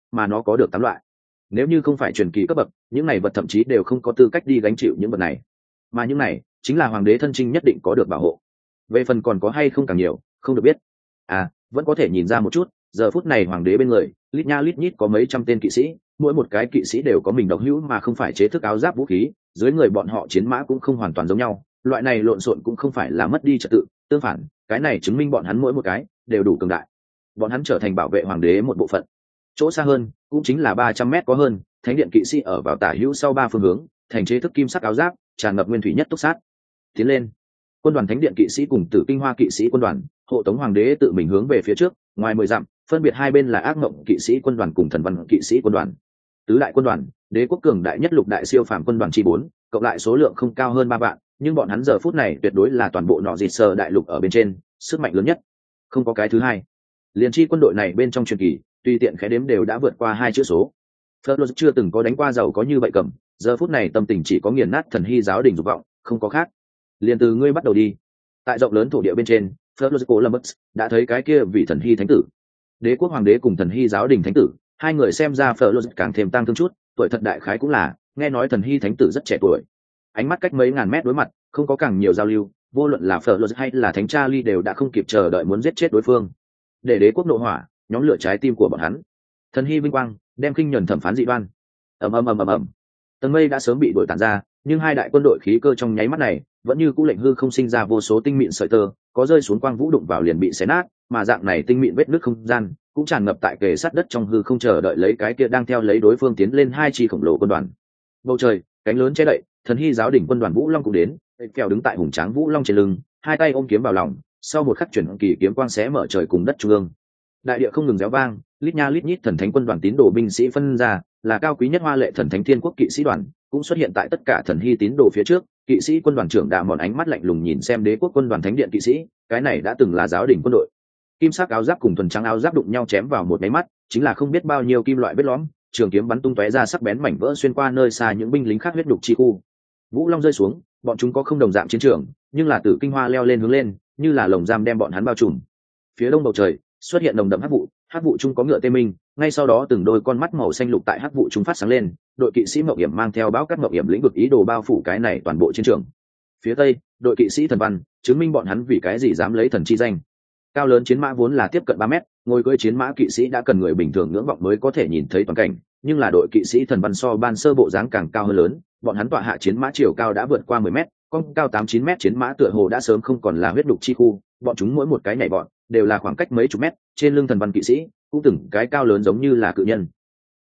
mà nó có được tám loại. Nếu như không phải truyền kỳ cấp bậc, những này vật thậm chí đều không có tư cách đi gánh chịu những vật này, mà những này chính là hoàng đế thân trinh nhất định có được bảo hộ. Về phần còn có hay không càng nhiều, không được biết. À, vẫn có thể nhìn ra một chút, giờ phút này hoàng đế bên người lít nha lít nhít có mấy trăm tên kỵ sĩ, mỗi một cái kỵ sĩ đều có mình độc hữu mà không phải chế thức áo giáp vũ khí, dưới người bọn họ chiến mã cũng không hoàn toàn giống nhau, loại này lộn xộn cũng không phải là mất đi trật tự, tương phản, cái này chứng minh bọn hắn mỗi một cái đều đủ cường đại. Bọn hắn trở thành bảo vệ hoàng đế một bộ phận. Chỗ xa hơn, cũng chính là ba trăm mét có hơn, thánh điện kỵ sĩ ở vào tả hữu sau ba phương hướng, thành chế thức kim sắc áo giáp, tràn ngập nguyên thủy nhất túc sát. Tiến lên. Quân đoàn thánh điện kỵ sĩ cùng Tử Kinh Hoa kỵ sĩ quân đoàn, hộ tống hoàng đế tự mình hướng về phía trước, ngoài mười dặm, phân biệt hai bên là ác mộng kỵ sĩ quân đoàn cùng thần văn kỵ sĩ quân đoàn. Tứ đại quân đoàn, đế quốc cường đại nhất lục đại siêu phàm quân đoàn chi bốn, cộng lại số lượng không cao hơn ba vạn, nhưng bọn hắn giờ phút này tuyệt đối là toàn bộ nọ dịt sờ đại lục ở bên trên, sức mạnh lớn nhất. Không có cái thứ hai. Liên chi quân đội này bên trong truyền kỳ, tùy tiện khẽ đếm đều đã vượt qua hai chữ số. Fergus chưa từng có đánh qua giàu có như vậy cầm, giờ phút này tâm tình chỉ có nghiền nát thần hy giáo đình dục vọng, không có khác. Liền từ ngươi bắt đầu đi. Tại rộng lớn thổ địa bên trên, Fergus Columbus đã thấy cái kia vị thần hy thánh tử. Đế quốc hoàng đế cùng thần hy giáo đình thánh tử, hai người xem ra Fergus càng thêm tăng thương chút, tuổi thật đại khái cũng là, nghe nói thần hy thánh tử rất trẻ tuổi. Ánh mắt cách mấy ngàn mét đối mặt, không có càng nhiều giao lưu, vô luận là Fergus hay là thánh Charlie đều đã không kịp chờ đợi muốn giết chết đối phương. Để đế quốc nộ hỏa, nhóm lửa trái tim của bọn hắn. Thần hy vinh quang, đem khinh nhẫn thẩm phán dị đoan. Ầm ầm ầm ầm ầm. Tầng mây đã sớm bị đuổi tản ra, nhưng hai đại quân đội khí cơ trong nháy mắt này, vẫn như cũ lệnh hư không sinh ra vô số tinh mịn sợi tơ, có rơi xuống quang vũ đụng vào liền bị xé nát, mà dạng này tinh mịn vết nứt không gian, cũng tràn ngập tại kề sát đất trong hư không chờ đợi lấy cái kia đang theo lấy đối phương tiến lên hai chi khổng lồ quân đoàn. Bầu trời, cánh lớn che đậy, thần hy giáo đỉnh quân đoàn Vũ Long cũng đến, kèo đứng tại hùng tráng Vũ Long trên lưng, hai tay ôm kiếm vào lòng, sau một khắc chuyển kỳ kiếm quang xé mở trời cùng đất trung ương. Đại địa không ngừng réo vang, lít nha lít nhít thần thánh quân đoàn tín đồ binh sĩ phân ra, là cao quý nhất hoa lệ thần thánh thiên quốc kỵ sĩ đoàn, cũng xuất hiện tại tất cả thần hy tín đồ phía trước. Kỵ sĩ quân đoàn trưởng đạ mòn ánh mắt lạnh lùng nhìn xem đế quốc quân đoàn thánh điện kỵ sĩ, cái này đã từng là giáo đình quân đội. Kim sắc áo giáp cùng thuần trắng áo giáp đụng nhau chém vào một máy mắt, chính là không biết bao nhiêu kim loại vết lõm, trường kiếm bắn tung tóe ra sắc bén mảnh vỡ xuyên qua nơi xa những binh lính khác huyết đục chi khu. Vũ Long rơi xuống, bọn chúng có không đồng dạng chiến trường, nhưng là Tử Kinh Hoa leo lên hướng lên, như là lồng giam đem bọn hắn bao trùm. Phía đông bầu trời xuất hiện nồng đậm hắc vụ, hắc vụ chung có ngựa tê minh, ngay sau đó từng đôi con mắt màu xanh lục tại hắc vụ chung phát sáng lên, đội kỵ sĩ mộng hiểm mang theo bão cát mộng hiểm lĩnh vực ý đồ bao phủ cái này toàn bộ chiến trường. Phía tây, đội kỵ sĩ thần văn, chứng minh bọn hắn vì cái gì dám lấy thần chi danh. Cao lớn chiến mã vốn là tiếp cận ba mét, ngồi cưỡi chiến mã kỵ sĩ đã cần người bình thường ngưỡng vọng mới có thể nhìn thấy toàn cảnh, nhưng là đội kỵ sĩ thần văn so ban sơ bộ dáng càng cao hơn lớn, bọn hắn tọa hạ chiến mã chiều cao đã vượt qua mười mét, con cao tám chín mét chiến mã tựa hồ đã sớm không còn là huyết đục chi khu, bọn chúng mỗi một cái nhảy bọn đều là khoảng cách mấy chục mét, trên lưng thần văn kỵ sĩ cũng từng cái cao lớn giống như là cự nhân.